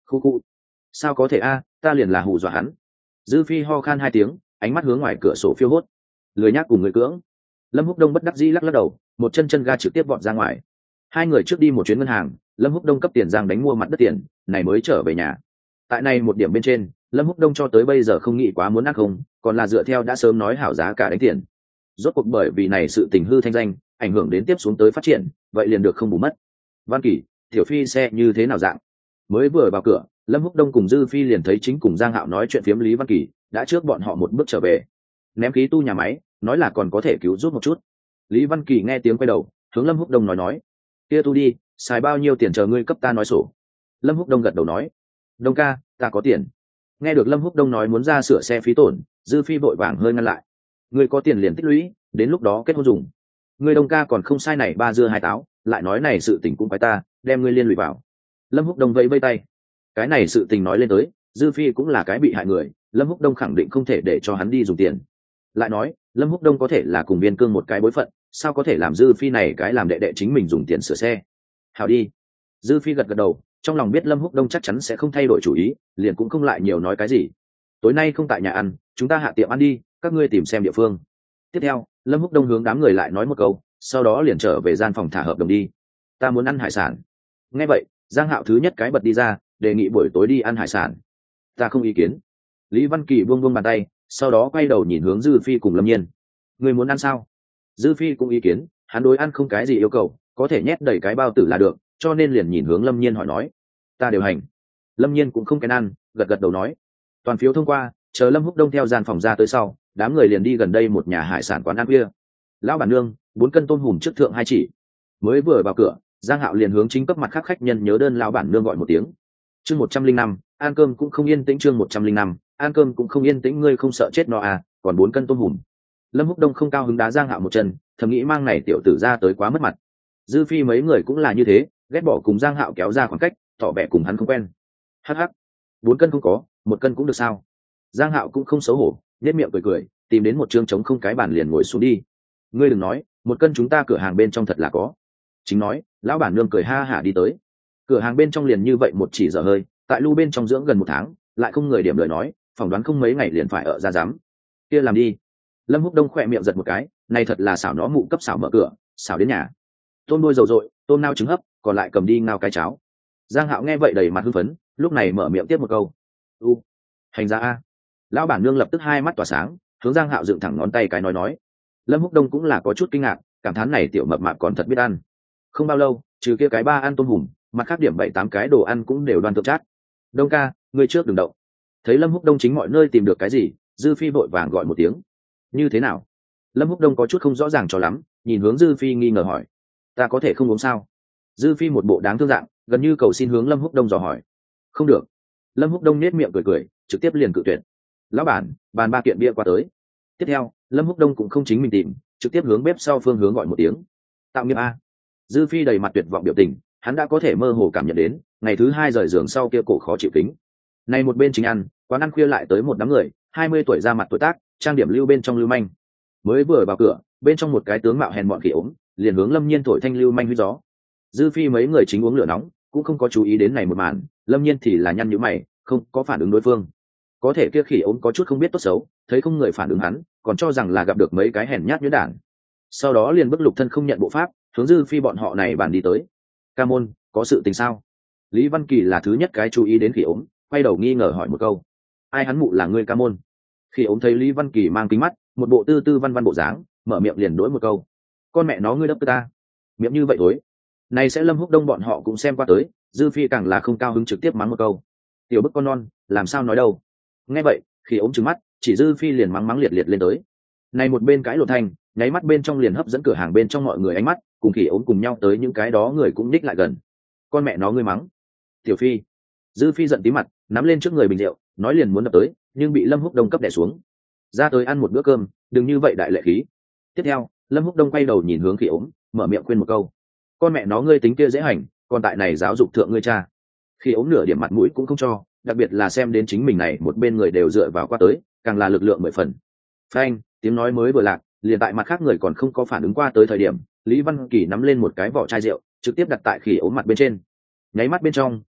khu khu, sao có thể a, ta liền là hù dọa hắn. Dư Phi ho khan hai tiếng, ánh mắt hướng ngoài cửa sổ phiêu hốt. Lười nhác cùng người cưỡng. Lâm Húc Đông bất đắc dĩ lắc lắc đầu, một chân chân ga trực tiếp vọt ra ngoài. Hai người trước đi một chuyến ngân hàng, Lâm Húc Đông cấp tiền Giang đánh mua mặt đất tiền, này mới trở về nhà. Tại này một điểm bên trên, Lâm Húc Đông cho tới bây giờ không nghĩ quá muốn ác không, còn là dựa theo đã sớm nói hảo giá cả đánh tiền. Rốt cuộc bởi vì này sự tình hư thanh danh, ảnh hưởng đến tiếp xuống tới phát triển, vậy liền được không bù mất. Văn Kỳ, Tiểu Phi xe như thế nào dạng? Mới vừa vào cửa, Lâm Húc Đông cùng Dư Phi liền thấy chính cùng Giang Hạo nói chuyện phiếm Lý Văn Kỳ, đã trước bọn họ một bước trở về. Ném khí tu nhà máy, nói là còn có thể cứu giúp một chút. Lý Văn Kỳ nghe tiếng quay đầu, hướng Lâm Húc Đông nói nói: "Kia tu đi, xài bao nhiêu tiền chờ ngươi cấp ta nói sổ." Lâm Húc Đông gật đầu nói: "Đông ca, ta có tiền." Nghe được Lâm Húc Đông nói muốn ra sửa xe phí tổn, Dư Phi vội vàng hơi ngăn lại: "Ngươi có tiền liền tích lũy, đến lúc đó kết hôn dùng. Ngươi Đông ca còn không sai này ba dưa hai táo, lại nói này sự tình cũng phải ta, đem ngươi liên lụy vào." Lâm Húc Đông vẫy vẫy tay. Cái này sự tình nói lên tới, Dư Phi cũng là cái bị hại người, Lâm Húc Đông khẳng định không thể để cho hắn đi dùng tiền. Lại nói, Lâm Húc Đông có thể là cùng Viên Cương một cái bối phận, sao có thể làm Dư Phi này cái làm đệ đệ chính mình dùng tiền sửa xe. Hảo đi. Dư Phi gật gật đầu, trong lòng biết Lâm Húc Đông chắc chắn sẽ không thay đổi chủ ý, liền cũng không lại nhiều nói cái gì. Tối nay không tại nhà ăn, chúng ta hạ tiệm ăn đi, các ngươi tìm xem địa phương. Tiếp theo, Lâm Húc Đông hướng đám người lại nói một câu, sau đó liền trở về gian phòng thả hợp đồng đi. Ta muốn ăn hải sản. Nghe vậy, Giang Hạo thứ nhất cái bật đi ra, đề nghị buổi tối đi ăn hải sản. Ta không ý kiến. Lý Văn Kỳ buông buông bàn tay, sau đó quay đầu nhìn hướng Dư Phi cùng Lâm Nhiên. Người muốn ăn sao? Dư Phi cũng ý kiến, hắn đối ăn không cái gì yêu cầu, có thể nhét đầy cái bao tử là được, cho nên liền nhìn hướng Lâm Nhiên hỏi nói. Ta điều hành. Lâm Nhiên cũng không kén ăn, gật gật đầu nói. Toàn phiếu thông qua, chờ Lâm Húc Đông theo gian phòng ra tới sau, đám người liền đi gần đây một nhà hải sản quán ăn kia. Lão bản nương, bốn cân tôm hùm trước thượng hai chỉ. Mới vừa vào cửa, Giang Hạo liền hướng chính cấp mặt khác khách nhân nhớ đơn lão bản nương gọi một tiếng. Chương một trăm linh năm, ăn cơm cũng không yên tĩnh. Chương một trăm linh năm, ăn cơm cũng không yên tĩnh. Ngươi không sợ chết no à, còn bốn cân tôm hùm. Lâm Húc Đông không cao hứng đá Giang Hạo một chân, thầm nghĩ mang này tiểu tử ra tới quá mất mặt. Dư Phi mấy người cũng là như thế, ghét bỏ cùng Giang Hạo kéo ra khoảng cách, tỏ vẻ cùng hắn không quen. Hắc hắc, bốn cân không có, một cân cũng được sao? Giang Hạo cũng không xấu hổ, nhếch miệng cười cười, tìm đến một trương trống không cái bàn liền ngồi xuống đi. Ngươi đừng nói, một cân chúng ta cửa hàng bên trong thật là có. Chính nói, lão bản nương cười ha hả đi tới. Cửa hàng bên trong liền như vậy một chỉ dở hơi, tại lưu bên trong dưỡng gần một tháng, lại không người điểm lời nói, phỏng đoán không mấy ngày liền phải ở ra dám. Kia làm đi. Lâm Húc Đông khỏe miệng giật một cái, này thật là xảo nó mụ cấp xảo mở cửa, xảo đến nhà. Tôm đôi dầu dội, tôm nao trứng hấp, còn lại cầm đi ngao cái cháo. Giang Hạo nghe vậy đầy mặt hưng phấn, lúc này mở miệng tiếp một câu. U, hành ra a. Lão bản nương lập tức hai mắt tỏa sáng, hướng Giang Hạo dựng thẳng ngón tay cái nói nói. Lâm Húc Đông cũng là có chút kinh ngạc, cảm thán này tiểu mập mạp còn thật biết ăn. Không bao lâu, trừ kia cái ba ăn tôm hùm, mặt khác điểm bảy tám cái đồ ăn cũng đều đoan thượng chát. Đông ca, ngươi trước đừng động. Thấy Lâm Húc Đông chính mọi nơi tìm được cái gì, Dư Phi vội vàng gọi một tiếng. Như thế nào? Lâm Húc Đông có chút không rõ ràng cho lắm, nhìn hướng Dư Phi nghi ngờ hỏi. Ta có thể không uống sao? Dư Phi một bộ đáng thương dạng, gần như cầu xin hướng Lâm Húc Đông dò hỏi. Không được. Lâm Húc Đông nét miệng cười cười, trực tiếp liền cự tuyệt. Lão bản, bàn ba kiện bia qua tới. Tiếp theo, Lâm Húc Đông cũng không chính mình tìm, trực tiếp hướng bếp sau phương hướng gọi một tiếng. Tạo nghiệp a. Dư Phi đầy mặt tuyệt vọng biểu tình, hắn đã có thể mơ hồ cảm nhận đến, ngày thứ hai rời giường sau kia cổ khó chịu kính. Này một bên chính ăn, quán ăn khuya lại tới một đám người, hai mươi tuổi ra mặt tuổi tác, trang điểm lưu bên trong lưu manh. Mới vừa vào cửa, bên trong một cái tướng mạo hèn mọn khỉ ốm, liền hướng Lâm Nhiên thổi thanh lưu manh huy gió. Dư Phi mấy người chính uống lửa nóng, cũng không có chú ý đến này một màn, Lâm Nhiên thì là nhăn nhíu mày, không có phản ứng đối phương. Có thể kia khỉ ốm có chút không biết tốt xấu, thấy không người phản ứng hắn, còn cho rằng là gặp được mấy cái hèn nhát nhuyễn đản. Sau đó liền bức lục thân không nhận bộ pháp, hướng Dư Phi bọn họ này bàn đi tới. Ca môn, có sự tình sao? Lý Văn Kỳ là thứ nhất cái chú ý đến khỉ ốm, quay đầu nghi ngờ hỏi một câu. Ai hắn mụ là ngươi ca môn? Khỉ ốm thấy Lý Văn Kỳ mang kính mắt, một bộ tư tư văn văn bộ dáng, mở miệng liền đối một câu. Con mẹ nó ngươi đấp ta. Miệng như vậy thối. Này sẽ Lâm Húc Đông bọn họ cũng xem qua tới, Dư Phi càng là không cao hứng trực tiếp mắng một câu. Tiểu bức con non, làm sao nói đâu? Nghe vậy, khi ốm trừng mắt, chỉ Dư Phi liền mắng mắng liệt liệt lên tới. Này một bên cái lộ thanh, nháy mắt bên trong liền hấp dẫn cửa hàng bên trong mọi người ánh mắt, cùng khỉ ốm cùng nhau tới những cái đó người cũng đích lại gần. Con mẹ nó ngươi mắng. Tiểu Phi. Dư Phi giận tí mặt, nắm lên trước người bình rượu, nói liền muốn đập tới, nhưng bị Lâm Húc Đông cấp đè xuống. Ra tới ăn một bữa cơm, đừng như vậy đại lệ khí. Tiếp theo, Lâm Húc Đông quay đầu nhìn hướng khỉ ốm, mở miệng khuyên một câu. Con mẹ nó ngươi tính kia dễ hành, còn tại này giáo dục thượng ngươi cha. Khi ốm nửa điểm mặt mũi cũng không cho, đặc biệt là xem đến chính mình này một bên người đều dựa vào qua tới, càng là lực lượng mười phần. Phanh, tiếng nói mới vừa lạc, liền tại mặt khác người còn không có phản ứng qua tới thời điểm, Lý Văn Kỳ nắm lên một cái vỏ chai rượu, trực tiếp đặt tại khỉ ốm mặt bên trên. Nháy mắt bên trong,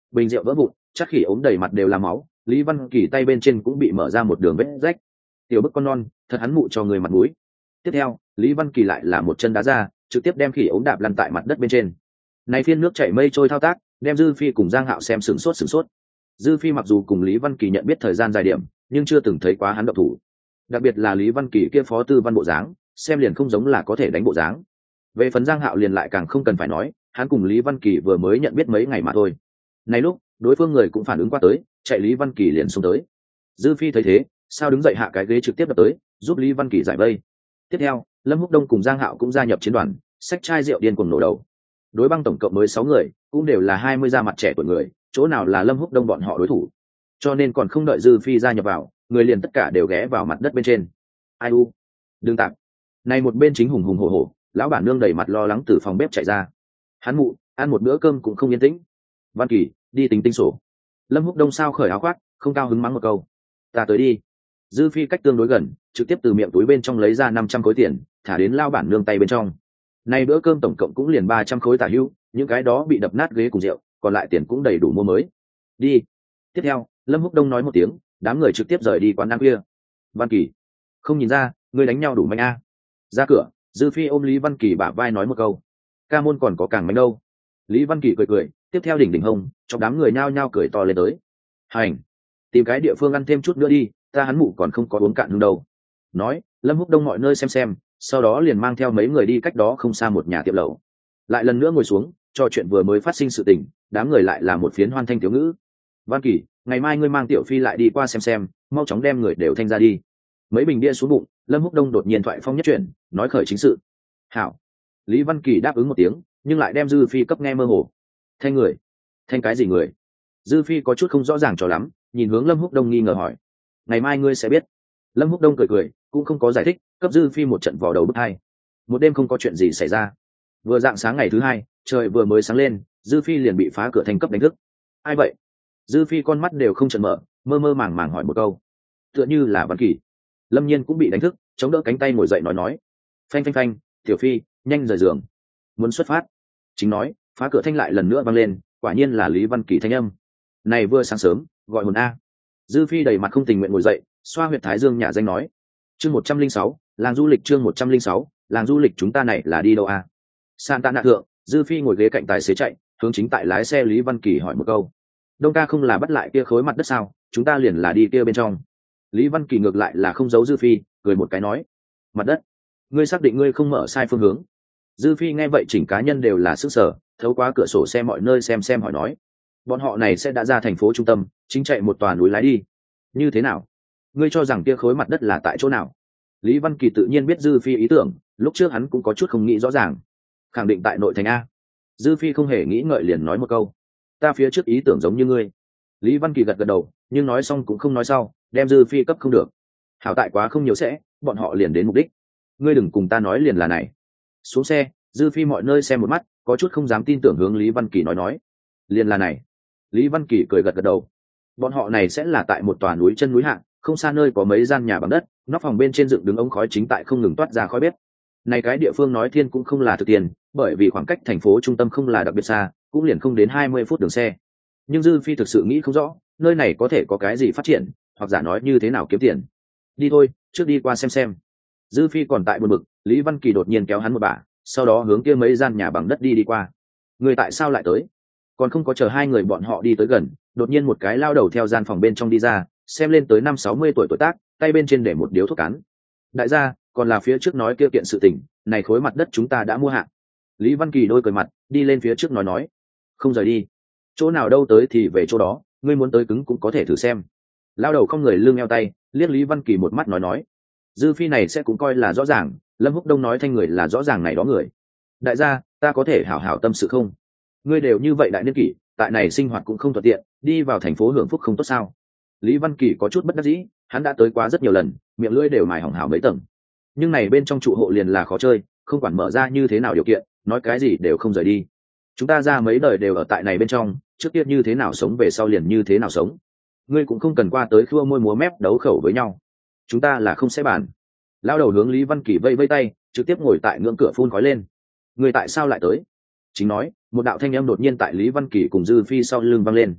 bình rượu vỡ vụn, chắc khỉ ốm đầy mặt đều là máu, Lý Văn Kỳ tay bên trên cũng bị mở ra một đường vết rách. Tiểu bức con non, thật hắn mụ cho người mặt mũi. Tiếp theo, Lý Văn Kỳ lại là một chân đá ra, trực tiếp đem khỉ ốm đạp lăn tại mặt đất bên trên. Này phiên nước chảy mây trôi thao tác, đem Dư Phi cùng Giang Hạo xem sửng sốt sửng sốt. Dư Phi mặc dù cùng Lý Văn Kỳ nhận biết thời gian dài điểm, nhưng chưa từng thấy quá hắn động thủ. Đặc biệt là Lý Văn Kỳ kia phó tư văn bộ dáng, xem liền không giống là có thể đánh bộ dáng. Về phần Giang Hạo liền lại càng không cần phải nói, hắn cùng Lý Văn Kỳ vừa mới nhận biết mấy ngày mà thôi. Này lúc, đối phương người cũng phản ứng qua tới, chạy Lý Văn Kỳ liền xông tới. Dư Phi thấy thế, sao đứng dậy hạ cái ghế trực tiếp đập tới, giúp Lý Văn Kỳ giải vây. Tiếp theo, Lâm Húc Đông cùng Giang Hạo cũng gia nhập chiến đoàn, xách chai rượu điên cuồng nổ đầu. Đối băng tổng cộng mới sáu người, cũng đều là hai mươi da mặt trẻ tuổi người, chỗ nào là Lâm Húc Đông bọn họ đối thủ. Cho nên còn không đợi Dư Phi gia nhập vào, người liền tất cả đều ghé vào mặt đất bên trên. Ai u, đừng tạm. Này một bên chính hùng hùng hổ hổ, lão bản nương đầy mặt lo lắng từ phòng bếp chạy ra. Hắn mụ, ăn một bữa cơm cũng không yên tĩnh. Văn Kỳ, đi tính tính sổ. Lâm Húc Đông sao khởi áo khoác, không cao hứng mắng một câu. Ta tới đi. Dư Phi cách tương đối gần, trực tiếp từ miệng túi bên trong lấy ra năm trăm khối tiền, thả đến lao bản nương tay bên trong. Này bữa cơm tổng cộng cũng liền ba trăm khối tả hữu, những cái đó bị đập nát ghế cùng rượu, còn lại tiền cũng đầy đủ mua mới. Đi. Tiếp theo, Lâm Húc Đông nói một tiếng, đám người trực tiếp rời đi quán ăn kia. Văn Kỳ, không nhìn ra, ngươi đánh nhau đủ mạnh a. Ra cửa, Dư Phi ôm Lý Văn Kỳ bả vai nói một câu. Ca môn còn có càng mạnh đâu. Lý Văn Kỳ cười cười, tiếp theo đỉnh đỉnh hông, trong đám người nhao nhao cười to lên tới. Hành, tìm cái địa phương ăn thêm chút nữa đi, ta hắn mụ còn không có uống cạn hương đâu. Nói, Lâm Húc Đông mọi nơi xem xem, sau đó liền mang theo mấy người đi cách đó không xa một nhà tiệm lẩu. Lại lần nữa ngồi xuống, trò chuyện vừa mới phát sinh sự tình, đám người lại là một phiến hoan thanh thiếu ngữ. Văn Kỳ, ngày mai ngươi mang Tiểu Phi lại đi qua xem xem, mau chóng đem người đều thanh ra đi. Mấy bình bia xuống bụng, Lâm Húc Đông đột nhiên thoại phong nhất chuyển, nói khởi chính sự. Hảo. Lý Văn Kỳ đáp ứng một tiếng, nhưng lại đem Dư Phi cấp nghe mơ hồ. Thanh người? Thanh cái gì người? Dư Phi có chút không rõ ràng cho lắm, nhìn hướng Lâm Húc Đông nghi ngờ hỏi. Ngày mai ngươi sẽ biết. Lâm Húc Đông cười cười, cũng không có giải thích, cấp Dư Phi một trận vò đầu bức hai. Một đêm không có chuyện gì xảy ra. Vừa dạng sáng ngày thứ hai, trời vừa mới sáng lên, Dư Phi liền bị phá cửa thành cấp đánh thức. Ai vậy? Dư Phi con mắt đều không chợt mở, mơ mơ màng màng hỏi một câu. Tựa như là Văn Kỳ. Lâm Nhiên cũng bị đánh thức, chống đỡ cánh tay ngồi dậy nói nói. Phanh phanh phanh, Tiểu Phi, nhanh rời giường. Muốn xuất phát. Chính nói, phá cửa thanh lại lần nữa vang lên, quả nhiên là Lý Văn Kỳ thanh âm. Này vừa sáng sớm, gọi hồn a. Dư Phi đầy mặt không tình nguyện ngồi dậy, xoa huyệt thái dương nhả danh nói. Chương một trăm linh sáu, làng du lịch chương một trăm linh sáu, làng du lịch chúng ta này là đi đâu a? San Tạ Nạ thượng, Dư Phi ngồi ghế cạnh tài xế chạy, hướng chính tại lái xe Lý Văn Kỳ hỏi một câu. Đông ca không là bắt lại kia khối mặt đất sao, chúng ta liền là đi kia bên trong. Lý Văn Kỳ ngược lại là không giấu Dư Phi, cười một cái nói. Mặt đất? Ngươi xác định ngươi không mở sai phương hướng? Dư Phi nghe vậy chỉnh cá nhân đều là sức sở, thấu qua cửa sổ xe mọi nơi xem xem hỏi nói. Bọn họ này sẽ đã ra thành phố trung tâm, chính chạy một tòa núi lái đi. Như thế nào? Ngươi cho rằng kia khối mặt đất là tại chỗ nào? Lý Văn Kỳ tự nhiên biết Dư Phi ý tưởng, lúc trước hắn cũng có chút không nghĩ rõ ràng. Khẳng định tại nội thành A. Dư Phi không hề nghĩ ngợi liền nói một câu. Ta phía trước ý tưởng giống như ngươi. Lý Văn Kỳ gật gật đầu, nhưng nói xong cũng không nói sau, đem Dư Phi cấp không được. Hảo tại quá không nhiều sẽ, bọn họ liền đến mục đích. Ngươi đừng cùng ta nói liền là này. Xuống xe, Dư Phi mọi nơi xem một mắt, có chút không dám tin tưởng hướng Lý Văn Kỳ nói nói. Liền là này. Lý Văn Kỳ cười gật gật đầu. Bọn họ này sẽ là tại một tòa núi chân núi hạ, không xa nơi có mấy gian nhà bằng đất, nóc phòng bên trên dựng đứng ống khói chính tại không ngừng toát ra khói bếp. Này cái địa phương nói thiên cũng không là thực tiền, bởi vì khoảng cách thành phố trung tâm không là đặc biệt xa, cũng liền không đến hai mươi phút đường xe. Nhưng Dư Phi thực sự nghĩ không rõ, nơi này có thể có cái gì phát triển, hoặc giả nói như thế nào kiếm tiền. Đi thôi, trước đi qua xem xem. Dư Phi còn tại buồn bực, Lý Văn Kỳ đột nhiên kéo hắn một bả, sau đó hướng kia mấy gian nhà bằng đất đi đi qua. Người tại sao lại tới? Còn không có chờ hai người bọn họ đi tới gần, đột nhiên một cái lao đầu theo gian phòng bên trong đi ra, xem lên tới năm sáu mươi tuổi tuổi tác, tay bên trên để một điếu thuốc cán. Đại gia, còn là phía trước nói kia kiện sự tình, này khối mặt đất chúng ta đã mua hạ. Lý Văn Kỳ đôi cười mặt, đi lên phía trước nói nói. Không rời đi. Chỗ nào đâu tới thì về chỗ đó, ngươi muốn tới cứng cũng có thể thử xem. Lao đầu không người lưng eo tay, liếc Lý Văn Kỳ một mắt nói nói. Dư Phi này sẽ cũng coi là rõ ràng, Lâm Húc Đông nói thanh người là rõ ràng này đó người. Đại gia, ta có thể hảo hảo tâm sự không? Ngươi đều như vậy đại niên kỷ, tại này sinh hoạt cũng không thuận tiện, đi vào thành phố hưởng phúc không tốt sao? Lý Văn Kỳ có chút bất đắc dĩ, hắn đã tới quá rất nhiều lần, miệng lưỡi đều mài hỏng hảo mấy tầng. Nhưng này bên trong trụ hộ liền là khó chơi, không quản mở ra như thế nào điều kiện, nói cái gì đều không rời đi. Chúng ta ra mấy đời đều ở tại này bên trong, trước tiên như thế nào sống về sau liền như thế nào sống. Ngươi cũng không cần qua tới khua môi múa mép đấu khẩu với nhau. Chúng ta là không sẽ bàn. Lao đầu hướng Lý Văn Kỳ vây vây tay, trực tiếp ngồi tại ngưỡng cửa phun khói lên. Người tại sao lại tới? Chính nói, một đạo thanh âm đột nhiên tại Lý Văn Kỳ cùng Dư Phi sau lưng vang lên.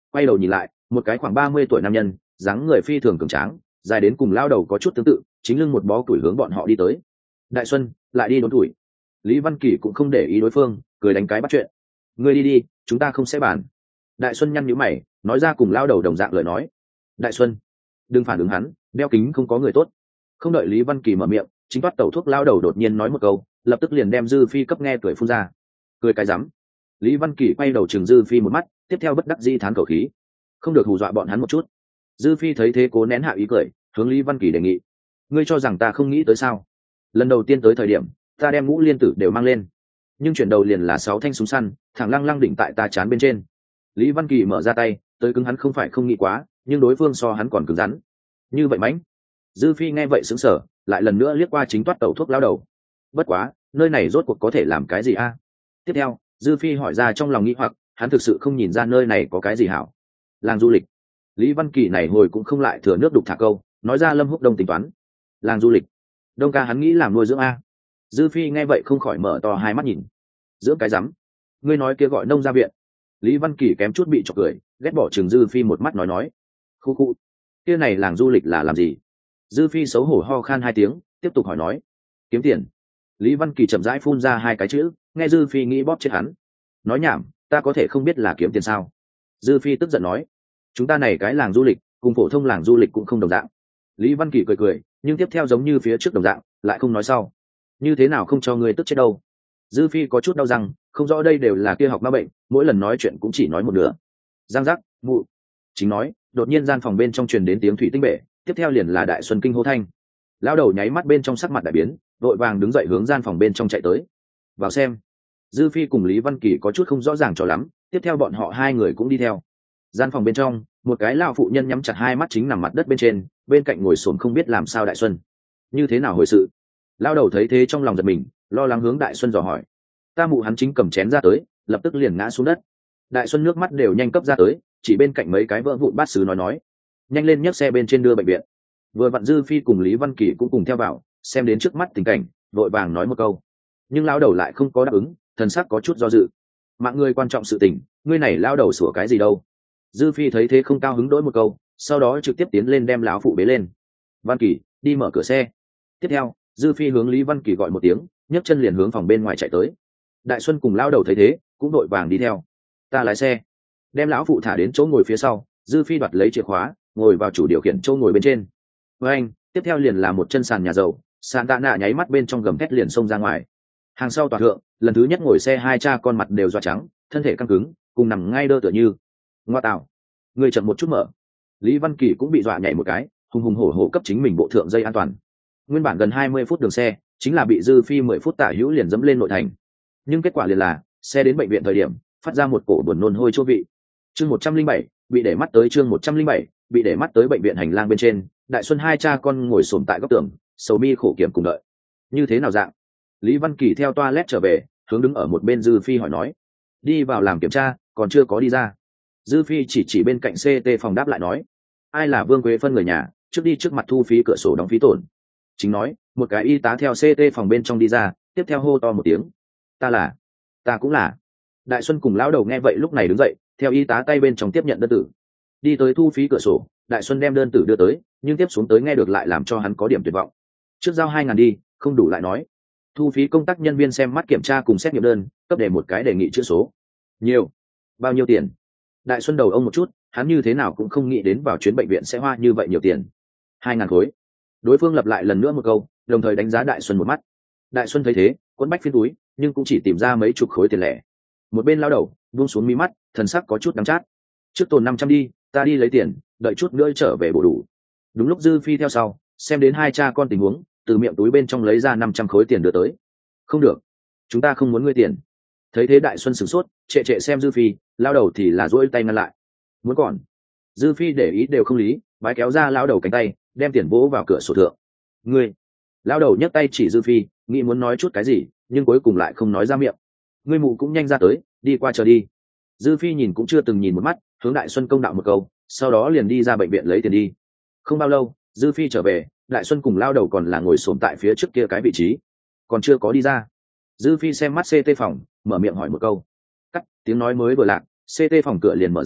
quay đầu nhìn lại, một cái khoảng ba mươi tuổi nam nhân, dáng người phi thường cường tráng, dài đến cùng lao đầu có chút tương tự, chính lưng một bó tuổi hướng bọn họ đi tới. Đại Xuân lại đi đốn tuổi. Lý Văn Kỳ cũng không để ý đối phương, cười đánh cái bắt chuyện. Ngươi đi đi, chúng ta không sẽ bàn. Đại Xuân nhăn nhíu mày, nói ra cùng lao đầu đồng dạng lời nói. Đại Xuân, đừng phản ứng hắn, đeo kính không có người tốt. Không đợi Lý Văn Kỳ mở miệng, chính toát tẩu thuốc lao đầu đột nhiên nói một câu, lập tức liền đem Dư Phi cấp nghe cười phun ra. Cười cái rắm. Lý Văn Kỳ quay đầu chừng Dư Phi một mắt, tiếp theo bất đắc dĩ thán khẩu khí. Không được hù dọa bọn hắn một chút. Dư Phi thấy thế cố nén hạ ý cười, hướng Lý Văn Kỳ đề nghị. Ngươi cho rằng ta không nghĩ tới sao? Lần đầu tiên tới thời điểm, ta đem ngũ liên tử đều mang lên, nhưng chuyển đầu liền là sáu thanh súng săn, thẳng lăng lăng đỉnh tại ta chán bên trên. Lý Văn Kỳ mở ra tay, tới cứng hắn không phải không nghĩ quá, nhưng đối phương so hắn còn cứng rắn. Như vậy mãnh. Dư Phi nghe vậy sững sờ, lại lần nữa liếc qua chính toát tẩu thuốc lao đầu. Bất quá, nơi này rốt cuộc có thể làm cái gì a? Tiếp theo, Dư Phi hỏi ra trong lòng nghĩ hoặc, hắn thực sự không nhìn ra nơi này có cái gì hảo. Làng du lịch. Lý Văn Kỳ này hồi cũng không lại thừa nước đục thả câu, nói ra Lâm Húc Đông tính toán. Làng du lịch. Đông ca hắn nghĩ làm nuôi dưỡng a. Dư Phi nghe vậy không khỏi mở to hai mắt nhìn. Dưỡng cái rắm. Ngươi nói kia gọi nông gia viện. Lý Văn Kỳ kém chút bị chọc cười, ghét bỏ chừng Dư Phi một mắt nói nói. Khu khu. Kia này làng du lịch là làm gì? Dư Phi xấu hổ ho khan hai tiếng, tiếp tục hỏi nói. Kiếm tiền. Lý Văn Kỳ chậm rãi phun ra hai cái chữ, nghe Dư Phi nghĩ bóp chết hắn. Nói nhảm, ta có thể không biết là kiếm tiền sao? Dư Phi tức giận nói. Chúng ta này cái làng du lịch, cùng phổ thông làng du lịch cũng không đồng dạng. Lý Văn Kỳ cười cười, nhưng tiếp theo giống như phía trước đồng dạng, lại không nói sau. Như thế nào không cho ngươi tức chết đâu? Dư Phi có chút đau răng, không rõ đây đều là kia học ma bệnh, mỗi lần nói chuyện cũng chỉ nói một nửa. Giang giác, mụ. Chính nói, đột nhiên gian phòng bên trong truyền đến tiếng thủy tinh bể, tiếp theo liền là Đại Xuân kinh hô thanh. Lão đầu nháy mắt bên trong sắc mặt đại biến, vội vàng đứng dậy hướng gian phòng bên trong chạy tới. Vào xem. Dư Phi cùng Lý Văn Kỳ có chút không rõ ràng cho lắm, tiếp theo bọn họ hai người cũng đi theo. Gian phòng bên trong, một cái lão phụ nhân nhắm chặt hai mắt chính nằm mặt đất bên trên, bên cạnh ngồi xổm không biết làm sao Đại Xuân. Như thế nào hồi sự? Lão đầu thấy thế trong lòng giật mình, lo lắng hướng Đại Xuân dò hỏi. Ta mụ hắn chính cầm chén ra tới, lập tức liền ngã xuống đất. Đại Xuân nước mắt đều nhanh cấp ra tới, chỉ bên cạnh mấy cái vỡ vụn bát sứ nói nói. Nhanh lên nhấc xe bên trên đưa bệnh viện. Vừa vặn Dư Phi cùng Lý Văn Kỳ cũng cùng theo vào, xem đến trước mắt tình cảnh, vội vàng nói một câu. Nhưng lão đầu lại không có đáp ứng, thần sắc có chút do dự. Mạng người quan trọng sự tình, ngươi này lão đầu sủa cái gì đâu? Dư Phi thấy thế không cao hứng đổi một câu, sau đó trực tiếp tiến lên đem lão phụ bế lên. Văn Kỳ, đi mở cửa xe. Tiếp theo, Dư Phi hướng Lý Văn Kỳ gọi một tiếng, nhấc chân liền hướng phòng bên ngoài chạy tới. Đại Xuân cùng lão đầu thấy thế, cũng đội vàng đi theo. Ta lái xe. Đem lão phụ thả đến chỗ ngồi phía sau, Dư Phi đoạt lấy chìa khóa, ngồi vào chủ điều khiển chỗ ngồi bên trên. Với anh, tiếp theo liền là một chân sàn nhà dầu, sàn tạ nạ nháy mắt bên trong gầm thét liền xông ra ngoài. Hàng sau tòa thượng, lần thứ nhất ngồi xe hai cha con mặt đều doa trắng, thân thể căng cứng, cùng nằm ngay đơ tựa như. Ngoa tạo, người chậm một chút mở. Lý Văn Kỳ cũng bị dọa nhảy một cái, hùng hùng hổ hổ cấp chính mình bộ thượng dây an toàn. Nguyên bản gần hai mươi phút đường xe, chính là bị Dư Phi mười phút tả hữu liền dẫm lên nội thành. Nhưng kết quả liền là, xe đến bệnh viện thời điểm, phát ra một cổ buồn nôn hôi chua vị. Chương một trăm linh bảy, bị để mắt tới chương một trăm linh bảy, bị để mắt tới bệnh viện hành lang bên trên, Đại Xuân hai cha con ngồi xổm tại góc tường, sầu mi khổ kiểm cùng đợi. Như thế nào dạng? Lý Văn Kỳ theo toilet trở về, hướng đứng ở một bên Dư Phi hỏi nói. Đi vào làm kiểm tra, còn chưa có đi ra. Dư Phi chỉ chỉ bên cạnh xê tê phòng đáp lại nói. Ai là Vương Quế Phân người nhà, trước đi trước mặt thu phí cửa sổ đóng phí tổn. Chính nói, một cái y tá theo xê tê phòng bên trong đi ra, tiếp theo hô to một tiếng. Ta là, ta cũng là. Đại Xuân cùng lão đầu nghe vậy lúc này đứng dậy, theo y tá tay bên trong tiếp nhận đơn tử. Đi tới thu phí cửa sổ, Đại Xuân đem đơn tử đưa tới, nhưng tiếp xuống tới nghe được lại làm cho hắn có điểm tuyệt vọng. Trước giao hai ngàn đi, không đủ lại nói. Thu phí công tác nhân viên xem mắt kiểm tra cùng xét nghiệm đơn, cấp để một cái đề nghị chữ số. Nhiều. Bao nhiêu tiền? Đại Xuân đầu ông một chút, hắn như thế nào cũng không nghĩ đến vào chuyến bệnh viện sẽ hoa như vậy nhiều tiền. Hai ngàn khối. Đối phương lặp lại lần nữa một câu, đồng thời đánh giá Đại Xuân một mắt. Đại Xuân thấy thế, quấn bách phiên túi, nhưng cũng chỉ tìm ra mấy chục khối tiền lẻ. Một bên lao đầu, buông xuống mí mắt, thần sắc có chút đắng chát. Trước tồn năm trăm đi, ta đi lấy tiền, đợi chút nữa trở về bổ đủ. Đúng lúc Dư Phi theo sau, xem đến hai cha con tình huống, từ miệng túi bên trong lấy ra năm trăm khối tiền đưa tới. Không được, chúng ta không muốn ngươi tiền. Thấy thế Đại Xuân sửng sốt, trệ trệ xem Dư Phi, lao đầu thì là duỗi tay ngăn lại. Muốn còn? Dư Phi để ý đều không lý, bái kéo ra lao đầu cánh tay, đem tiền vỗ vào cửa sổ thượng. Ngươi! Lao đầu nhấc tay chỉ Dư Phi, nghĩ muốn nói chút cái gì, nhưng cuối cùng lại không nói ra miệng. Ngươi mụ cũng nhanh ra tới, đi qua chờ đi. Dư Phi nhìn cũng chưa từng nhìn một mắt, hướng Đại Xuân công đạo một câu, sau đó liền đi ra bệnh viện lấy tiền đi. Không bao lâu, Dư Phi trở về, Đại Xuân cùng lao đầu còn là ngồi xổm tại phía trước kia cái vị trí, còn chưa có đi ra. Dư Phi xem mắt xê tê phòng, mở miệng hỏi một câu. Cắt, tiếng nói mới vừa lạc, xê tê phòng cửa liền mở ra,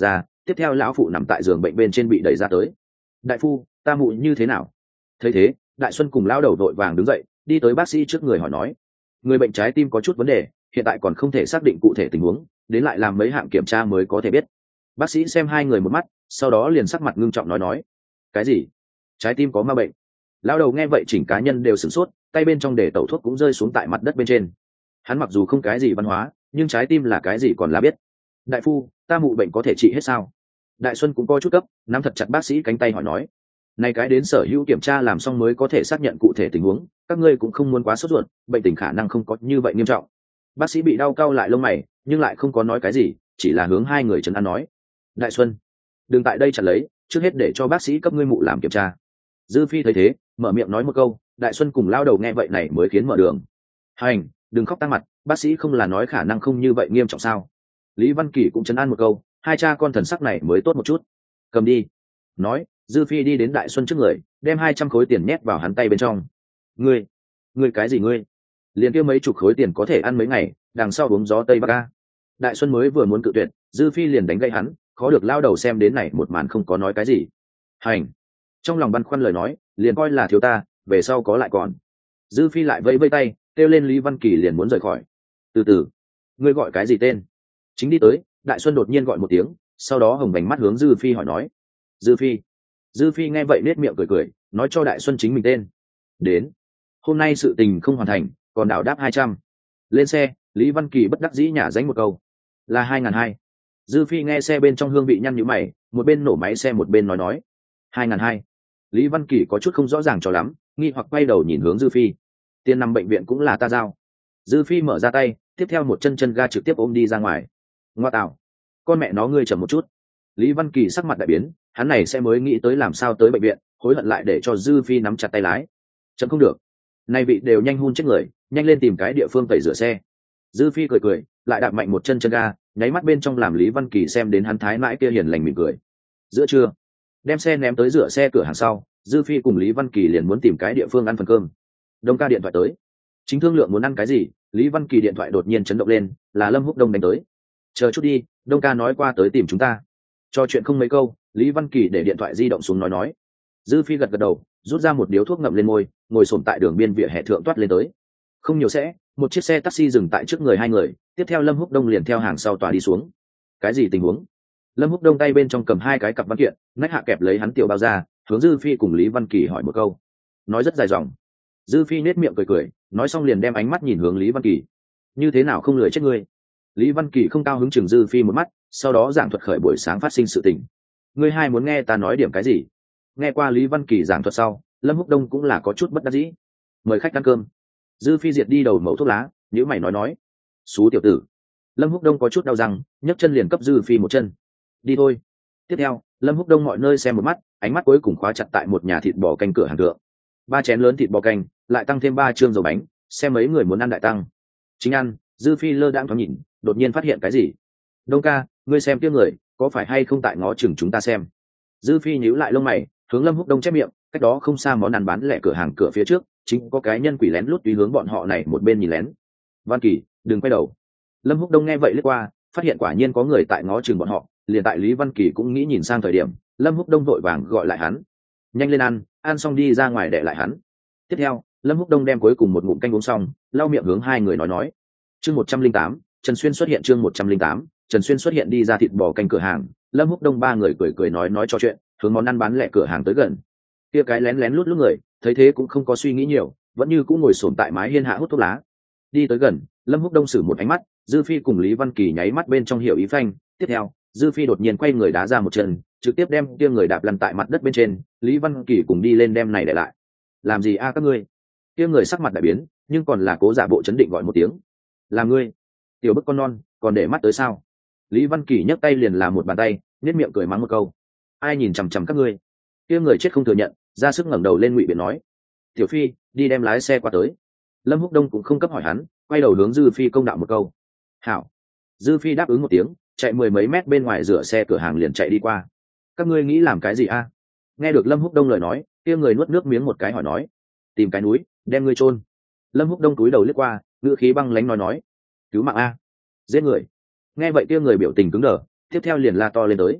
tiếp theo lão phụ nằm tại giường bệnh bên trên bị đẩy ra tới. Đại phu, ta mụ như thế nào? Thấy thế, Đại Xuân cùng lao đầu vội vàng đứng dậy đi tới bác sĩ trước người hỏi nói. Người bệnh trái tim có chút vấn đề, hiện tại còn không thể xác định cụ thể tình huống, đến lại làm mấy hạng kiểm tra mới có thể biết. Bác sĩ xem hai người một mắt, sau đó liền sắc mặt ngưng trọng nói nói. Cái gì? Trái tim có ma bệnh? Lao đầu nghe vậy chỉnh cá nhân đều sửng sốt, tay bên trong để tẩu thuốc cũng rơi xuống tại mặt đất bên trên. Hắn mặc dù không cái gì văn hóa, nhưng trái tim là cái gì còn là biết. Đại phu, ta mụ bệnh có thể trị hết sao? Đại Xuân cũng có chút cấp, nắm thật chặt bác sĩ cánh tay hỏi nói. Này cái đến sở hữu kiểm tra làm xong mới có thể xác nhận cụ thể tình huống, các ngươi cũng không muốn quá sốt ruột, bệnh tình khả năng không có như vậy nghiêm trọng. Bác sĩ bị đau cau lại lông mày, nhưng lại không có nói cái gì, chỉ là hướng hai người trấn an nói. Đại Xuân, đừng tại đây chặt lấy, trước hết để cho bác sĩ cấp ngươi mụ làm kiểm tra. Dư Phi thấy thế, mở miệng nói một câu, Đại Xuân cùng lao đầu nghe vậy này mới khiến mở đường. Hành, đừng khóc tăng mặt, bác sĩ không là nói khả năng không như vậy nghiêm trọng sao? Lý Văn Kỳ cũng trấn an một câu, hai cha con thần sắc này mới tốt một chút. Cầm đi. Nói, Dư Phi đi đến Đại Xuân trước người, đem hai trăm khối tiền nhét vào hắn tay bên trong. Ngươi, ngươi cái gì ngươi? Liền kia mấy chục khối tiền có thể ăn mấy ngày, đằng sau uống gió tây bắc a. Đại Xuân mới vừa muốn cự tuyệt, Dư Phi liền đánh gậy hắn, khó được lao đầu xem đến này một màn không có nói cái gì. Hành. Trong lòng băn khoăn lời nói, liền coi là thiếu ta, về sau có lại còn. Dư Phi lại vẫy vẫy tay, kêu lên Lý Văn Kỳ liền muốn rời khỏi. Từ từ, ngươi gọi cái gì tên? Chính đi tới, Đại Xuân đột nhiên gọi một tiếng, sau đó hồng vành mắt hướng Dư Phi hỏi nói. Dư Phi. Dư Phi nghe vậy nết miệng cười cười, nói cho Đại Xuân chính mình tên. Đến. Hôm nay sự tình không hoàn thành, còn đảo đáp hai trăm. Lên xe, Lý Văn Kỳ bất đắc dĩ nhả dánh một câu. Là hai ngàn hai. Dư Phi nghe xe bên trong hương vị nhăn nhữ mày, một bên nổ máy xe một bên nói nói. Hai ngàn hai. Lý Văn Kỳ có chút không rõ ràng cho lắm, nghi hoặc quay đầu nhìn hướng Dư Phi. Tiền nằm bệnh viện cũng là ta giao. Dư Phi mở ra tay, tiếp theo một chân chân ga trực tiếp ôm đi ra ngoài. Ngoa tạo. Con mẹ nó ngươi chậm một chút. Lý Văn Kỳ sắc mặt đại biến, hắn này sẽ mới nghĩ tới làm sao tới bệnh viện, hối hận lại để cho Dư Phi nắm chặt tay lái. Chậm không được. Nay vị đều nhanh hun chết người, nhanh lên tìm cái địa phương tẩy rửa xe. Dư Phi cười cười, lại đạp mạnh một chân chân ga, nháy mắt bên trong làm Lý Văn Kỳ xem đến hắn thái mãi kia hiền lành mỉm cười. Giữa trưa, đem xe ném tới rửa xe cửa hàng sau, Dư Phi cùng Lý Văn Kỳ liền muốn tìm cái địa phương ăn phần cơm. Đông ca điện thoại tới, chính thương lượng muốn ăn cái gì, Lý Văn Kỳ điện thoại đột nhiên chấn động lên, là Lâm Húc Đông đánh tới. Chờ chút đi, Đông ca nói qua tới tìm chúng ta. Cho chuyện không mấy câu, Lý Văn Kỳ để điện thoại di động xuống nói nói. Dư Phi gật gật đầu, rút ra một điếu thuốc ngậm lên môi, ngồi xổm tại đường biên vỉa hè thượng toát lên tới. Không nhiều sẽ, một chiếc xe taxi dừng tại trước người hai người, tiếp theo Lâm Húc Đông liền theo hàng sau tòa đi xuống. Cái gì tình huống? Lâm Húc Đông tay bên trong cầm hai cái cặp văn kiện, nách hạ kẹp lấy hắn tiểu bao ra, hướng Dư Phi cùng Lý Văn Kỳ hỏi một câu. Nói rất dài dòng. Dư Phi nết miệng cười cười, nói xong liền đem ánh mắt nhìn hướng Lý Văn Kỳ. Như thế nào không lười chết ngươi? Lý Văn Kỳ không cao hứng chừng Dư Phi một mắt, sau đó giảng thuật khởi buổi sáng phát sinh sự tình. Ngươi hai muốn nghe ta nói điểm cái gì? Nghe qua Lý Văn Kỳ giảng thuật sau, Lâm Húc Đông cũng là có chút bất đắc dĩ. Mời khách ăn cơm. Dư Phi diệt đi đầu mẩu thuốc lá, nhíu mày nói nói. Xú tiểu tử. Lâm Húc Đông có chút đau răng, nhấc chân liền cấp Dư Phi một chân. Đi thôi. Tiếp theo, Lâm Húc Đông mọi nơi xem một mắt, ánh mắt cuối cùng khóa chặt tại một nhà thịt bò canh cửa hàng thượng. Ba chén lớn thịt bò canh, lại tăng thêm ba trương dầu bánh, xem mấy người muốn ăn đại tăng. Chính ăn, Dư Phi lơ đãng thoáng nhìn, đột nhiên phát hiện cái gì. Đông ca, ngươi xem kia người, có phải hay không tại ngó chừng chúng ta xem? Dư Phi nhíu lại lông mày, hướng Lâm Húc Đông chép miệng, cách đó không xa món ăn bán lẻ cửa hàng cửa phía trước, chính có cái nhân quỷ lén lút tùy hướng bọn họ này một bên nhìn lén. Văn Kỳ, đừng quay đầu. Lâm Húc Đông nghe vậy lướt qua, phát hiện quả nhiên có người tại ngó chừng bọn họ, liền tại Lý Văn Kỳ cũng nghĩ nhìn sang thời điểm, Lâm Húc Đông vội vàng gọi lại hắn. Nhanh lên ăn, ăn xong đi ra ngoài để lại hắn. Tiếp theo, Lâm Húc Đông đem cuối cùng một ngụm canh uống xong, lau miệng hướng hai người nói nói. Chương một trăm linh tám, Trần Xuyên xuất hiện chương một trăm linh tám, Trần Xuyên xuất hiện đi ra thịt bò canh cửa hàng, Lâm Húc Đông ba người cười cười nói nói trò chuyện, hướng món ăn bán lẻ cửa hàng tới gần. Kia cái lén lén lút lút người, thấy thế cũng không có suy nghĩ nhiều, vẫn như cũng ngồi xổm tại mái hiên hạ hút thuốc lá. Đi tới gần, Lâm Húc Đông sử một ánh mắt, Dư Phi cùng Lý Văn Kỳ nháy mắt bên trong hiểu ý phanh, tiếp theo, Dư Phi đột nhiên quay người đá ra một chân, trực tiếp đem kia người đạp lăn tại mặt đất bên trên, Lý Văn Kỳ cùng đi lên đem này để lại. Làm gì a các ngươi? Kia người sắc mặt đại biến, nhưng còn là cố giả bộ chấn định gọi một tiếng. Là ngươi? Tiểu bức con non, còn để mắt tới sao? Lý Văn Kỳ nhấc tay liền làm một bàn tay, nhếch miệng cười mắng một câu. Ai nhìn chằm chằm các ngươi? Kia người chết không thừa nhận, ra sức ngẩng đầu lên ngụy biện nói. Tiểu Phi, đi đem lái xe qua tới. Lâm Húc Đông cũng không cấp hỏi hắn, quay đầu hướng Dư Phi công đạo một câu. Hảo. Dư Phi đáp ứng một tiếng, chạy mười mấy mét bên ngoài rửa xe cửa hàng liền chạy đi qua. Các ngươi nghĩ làm cái gì a? Nghe được Lâm Húc Đông lời nói, kia người nuốt nước miếng một cái hỏi nói. Tìm cái núi, đem ngươi chôn. Lâm Húc Đông cúi đầu liếc qua, ngữ khí băng lãnh nói nói. Cứu mạng a. Giết người. Nghe vậy kia người biểu tình cứng đờ, tiếp theo liền la to lên tới.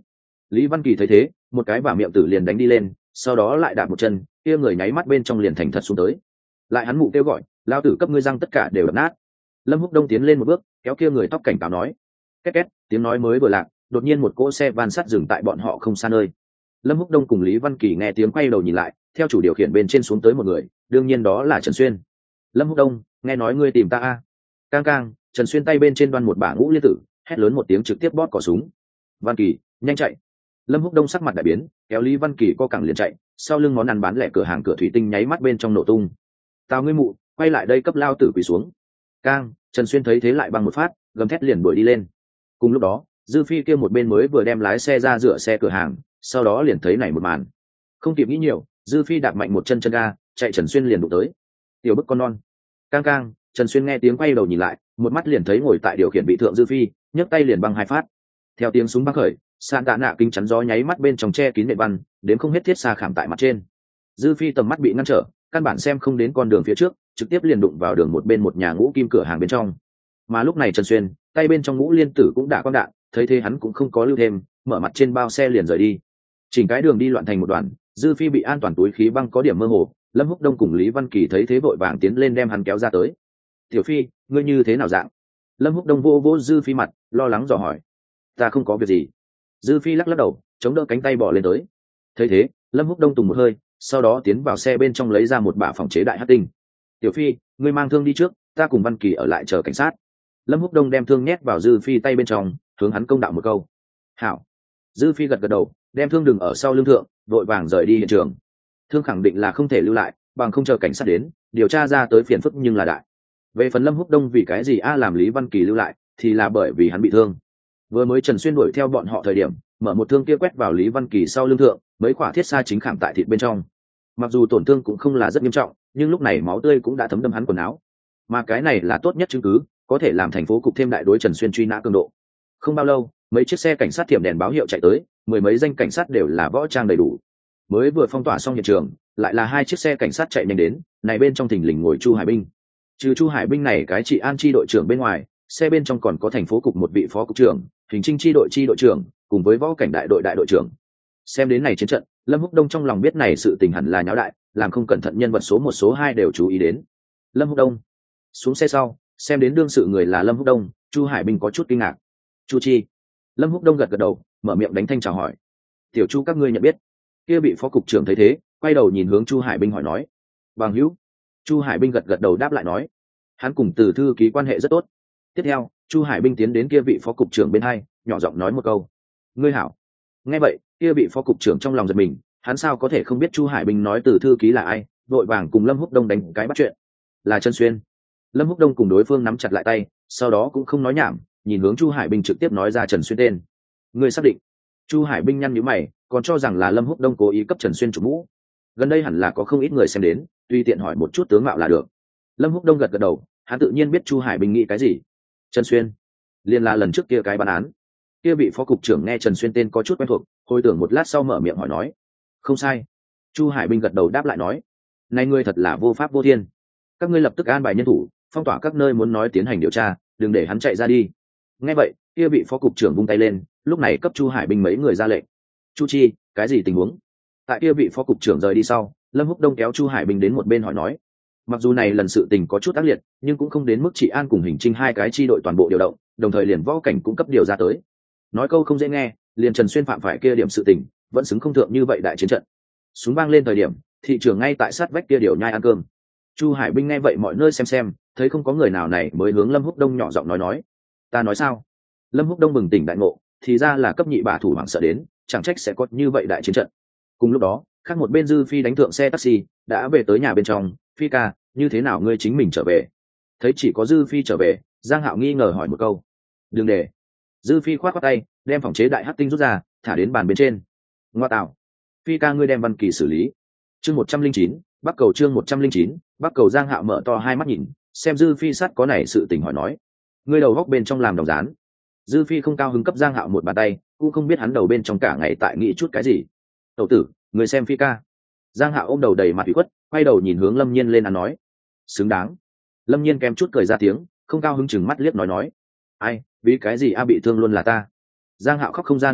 Lý Văn Kỳ thấy thế, một cái bả miệng tử liền đánh đi lên, sau đó lại đạp một chân, kia người nháy mắt bên trong liền thành thật xuống tới. Lại hắn mụ kêu gọi, lao tử cấp ngươi răng tất cả đều đập nát. Lâm Húc Đông tiến lên một bước, kéo kia người tóc cảnh cáo nói. Két két, tiếng nói mới vừa lạc, đột nhiên một cỗ xe van sắt dừng tại bọn họ không xa nơi. Lâm Húc Đông cùng Lý Văn Kỳ nghe tiếng quay đầu nhìn lại, theo chủ điều khiển bên trên xuống tới một người, đương nhiên đó là Trần Xuyên. Lâm Húc Đông, nghe nói ngươi tìm ta a? Cang cang, Trần Xuyên tay bên trên đoan một bả ngũ liên tử, hét lớn một tiếng trực tiếp bóp cò súng. Văn Kỳ, nhanh chạy! Lâm Húc Đông sắc mặt đại biến, kéo Lý Văn Kỳ co cẳng liền chạy, sau lưng món ăn bán lẻ cửa hàng cửa thủy tinh nháy mắt bên trong nổ tung. Tao ngươi mụ, quay lại đây cấp lao tử quỳ xuống. Cang, Trần Xuyên thấy thế lại bằng một phát, gầm thét liền đuổi đi lên. Cùng lúc đó, Dư Phi kia một bên mới vừa đem lái xe ra rửa xe cửa hàng, sau đó liền thấy này một màn. Không kịp nghĩ nhiều, Dư Phi đạp mạnh một chân chân ga, chạy Trần Xuyên liền đụng tới. Tiểu bức con non. Cang cang, Trần Xuyên nghe tiếng quay đầu nhìn lại, một mắt liền thấy ngồi tại điều khiển vị thượng Dư Phi, nhấc tay liền băng hai phát. Theo tiếng súng bắn khởi, sàn tạ nạ kính chắn gió nháy mắt bên trong che kín nệm băng, đến không hết thiết xa khảm tại mặt trên. Dư Phi tầm mắt bị ngăn trở, căn bản xem không đến con đường phía trước, trực tiếp liền đụng vào đường một bên một nhà ngũ kim cửa hàng bên trong. Mà lúc này Trần Xuyên, tay bên trong ngũ liên tử cũng đã quang đạn, thấy thế hắn cũng không có lưu thêm, mở mặt trên bao xe liền rời đi. Chỉnh cái đường đi loạn thành một đoạn, Dư Phi bị an toàn túi khí băng có điểm mơ hồ, Lâm Húc Đông cùng Lý Văn Kỳ thấy thế vội vàng tiến lên đem hắn kéo ra tới. Tiểu Phi, ngươi như thế nào dạng? Lâm Húc Đông vô vô Dư Phi mặt, lo lắng dò hỏi. Ta không có việc gì. Dư Phi lắc lắc đầu, chống đỡ cánh tay bỏ lên tới. Thấy thế, Lâm Húc Đông tùng một hơi, sau đó tiến vào xe bên trong lấy ra một bả phòng chế đại hắc tinh. Tiểu Phi, ngươi mang thương đi trước, ta cùng Văn Kỳ ở lại chờ cảnh sát. Lâm Húc Đông đem thương nhét vào Dư Phi tay bên trong, hướng hắn công đạo một câu. Hảo. Dư Phi gật gật đầu, đem thương đừng ở sau lưng thượng, vội vàng rời đi hiện trường. Thương khẳng định là không thể lưu lại, bằng không chờ cảnh sát đến, điều tra ra tới phiền phức nhưng là đại. Về phần Lâm Húc Đông vì cái gì a làm Lý Văn Kỳ lưu lại, thì là bởi vì hắn bị thương. Vừa mới Trần Xuyên đuổi theo bọn họ thời điểm, mở một thương kia quét vào Lý Văn Kỳ sau lưng thượng, mấy quả thiết xa chính khảm tại thịt bên trong. Mặc dù tổn thương cũng không là rất nghiêm trọng, nhưng lúc này máu tươi cũng đã thấm đâm hắn quần áo. Mà cái này là tốt nhất chứng cứ, có thể làm thành phố cục thêm đại đối Trần Xuyên truy nã cường độ. Không bao lâu, mấy chiếc xe cảnh sát tiệm đèn báo hiệu chạy tới, mười mấy danh cảnh sát đều là võ trang đầy đủ. Mới vừa phong tỏa xong hiện trường, lại là hai chiếc xe cảnh sát chạy nhanh đến, này bên trong thình lình ngồi Chu Hải Binh. Trừ Chu Hải Binh này cái trị an chi đội trưởng bên ngoài, xe bên trong còn có thành phố cục một vị phó cục trưởng, hình trinh chi đội chi đội trưởng, cùng với võ cảnh đại đội đại đội trưởng. Xem đến này chiến trận, Lâm Húc Đông trong lòng biết này sự tình hẳn là nháo đại, làm không cẩn thận nhân vật số một số hai đều chú ý đến. Lâm Húc Đông xuống xe sau, xem đến đương sự người là Lâm Húc Đông, Chu Hải Binh có chút kinh ngạc. Chu Chi. Lâm Húc Đông gật gật đầu, mở miệng đánh thanh chào hỏi. Tiểu Chu các ngươi nhận biết? Kia bị phó cục trưởng thấy thế, quay đầu nhìn hướng Chu Hải Binh hỏi nói. Bằng hữu. Chu Hải Binh gật gật đầu đáp lại nói. Hắn cùng Từ thư ký quan hệ rất tốt. Tiếp theo, Chu Hải Binh tiến đến kia vị phó cục trưởng bên hai, nhỏ giọng nói một câu. Ngươi hảo. Nghe vậy, kia vị phó cục trưởng trong lòng giật mình, hắn sao có thể không biết Chu Hải Binh nói Từ thư ký là ai, vội vàng cùng Lâm Húc Đông đánh cái bắt chuyện. Là Trần Xuyên. Lâm Húc Đông cùng đối phương nắm chặt lại tay, sau đó cũng không nói nhảm, nhìn hướng Chu Hải Binh trực tiếp nói ra Trần Xuyên tên. Ngươi xác định? Chu Hải Binh nhăn nhíu mày, còn cho rằng là Lâm Húc Đông cố ý cấp Trần Xuyên chủ mũ. Gần đây hẳn là có không ít người xem đến, tùy tiện hỏi một chút tướng mạo là được. Lâm Húc Đông gật gật đầu, hắn tự nhiên biết Chu Hải Binh nghĩ cái gì. Trần Xuyên, liên là lần trước kia cái bản án. Kia vị phó cục trưởng nghe Trần Xuyên tên có chút quen thuộc, hồi tưởng một lát sau mở miệng hỏi nói. Không sai. Chu Hải Binh gật đầu đáp lại nói. Này ngươi thật là vô pháp vô thiên. Các ngươi lập tức an bài nhân thủ, phong tỏa các nơi muốn nói tiến hành điều tra, đừng để hắn chạy ra đi. Nghe vậy, kia vị phó cục trưởng vung tay lên, lúc này cấp Chu Hải Binh mấy người ra lệnh. Chu Chi, cái gì tình huống? Tại kia vị phó cục trưởng rời đi sau, Lâm Húc Đông kéo Chu Hải Binh đến một bên hỏi nói. Mặc dù này lần sự tình có chút ác liệt, nhưng cũng không đến mức chỉ an cùng hình trinh hai cái chi đội toàn bộ điều động, đồng thời liền võ cảnh cũng cấp điều ra tới. Nói câu không dễ nghe, liền Trần Xuyên phạm phải kia điểm sự tình, vẫn xứng không thượng như vậy đại chiến trận. Súng vang lên thời điểm, thị trưởng ngay tại sát vách kia điều nhai ăn cơm. Chu Hải Binh nghe vậy mọi nơi xem xem, thấy không có người nào này mới hướng Lâm Húc Đông nhỏ giọng nói nói. Ta nói sao? Lâm Húc Đông bừng tỉnh đại ngộ, thì ra là cấp nhị bà thủ hoảng sợ đến, chẳng trách sẽ có như vậy đại chiến trận. Cùng lúc đó, khác một bên Dư Phi đánh thượng xe taxi, đã về tới nhà bên trong. Phi ca, như thế nào ngươi chính mình trở về? Thấy chỉ có Dư Phi trở về, Giang Hạo nghi ngờ hỏi một câu. Đừng để. Dư Phi khoát khoát tay, đem phòng chế đại hắc tinh rút ra, thả đến bàn bên trên. Ngoa tạo. Phi ca ngươi đem Văn Kỳ xử lý. Chương một trăm linh chín, Bắc Cầu chương một trăm linh chín, Bắc Cầu. Giang Hạo mở to hai mắt nhìn, xem Dư Phi sát có này sự tình hỏi nói. Ngươi đầu góc bên trong làm đồng dán. Dư Phi không cao hứng cấp Giang Hạo một bàn tay, cũng không biết hắn đầu bên trong cả ngày tại nghĩ chút cái gì. Tẩu tử, người xem Phi ca. Giang Hạo ôm đầu đầy mặt ủy khuất, quay đầu nhìn hướng Lâm Nhiên lên ăn nói. Xứng đáng. Lâm Nhiên kém chút cười ra tiếng, không cao hứng chừng mắt liếc nói nói. Ai, vì cái gì a bị thương luôn là ta. Giang Hạo khóc không ra nước mắt,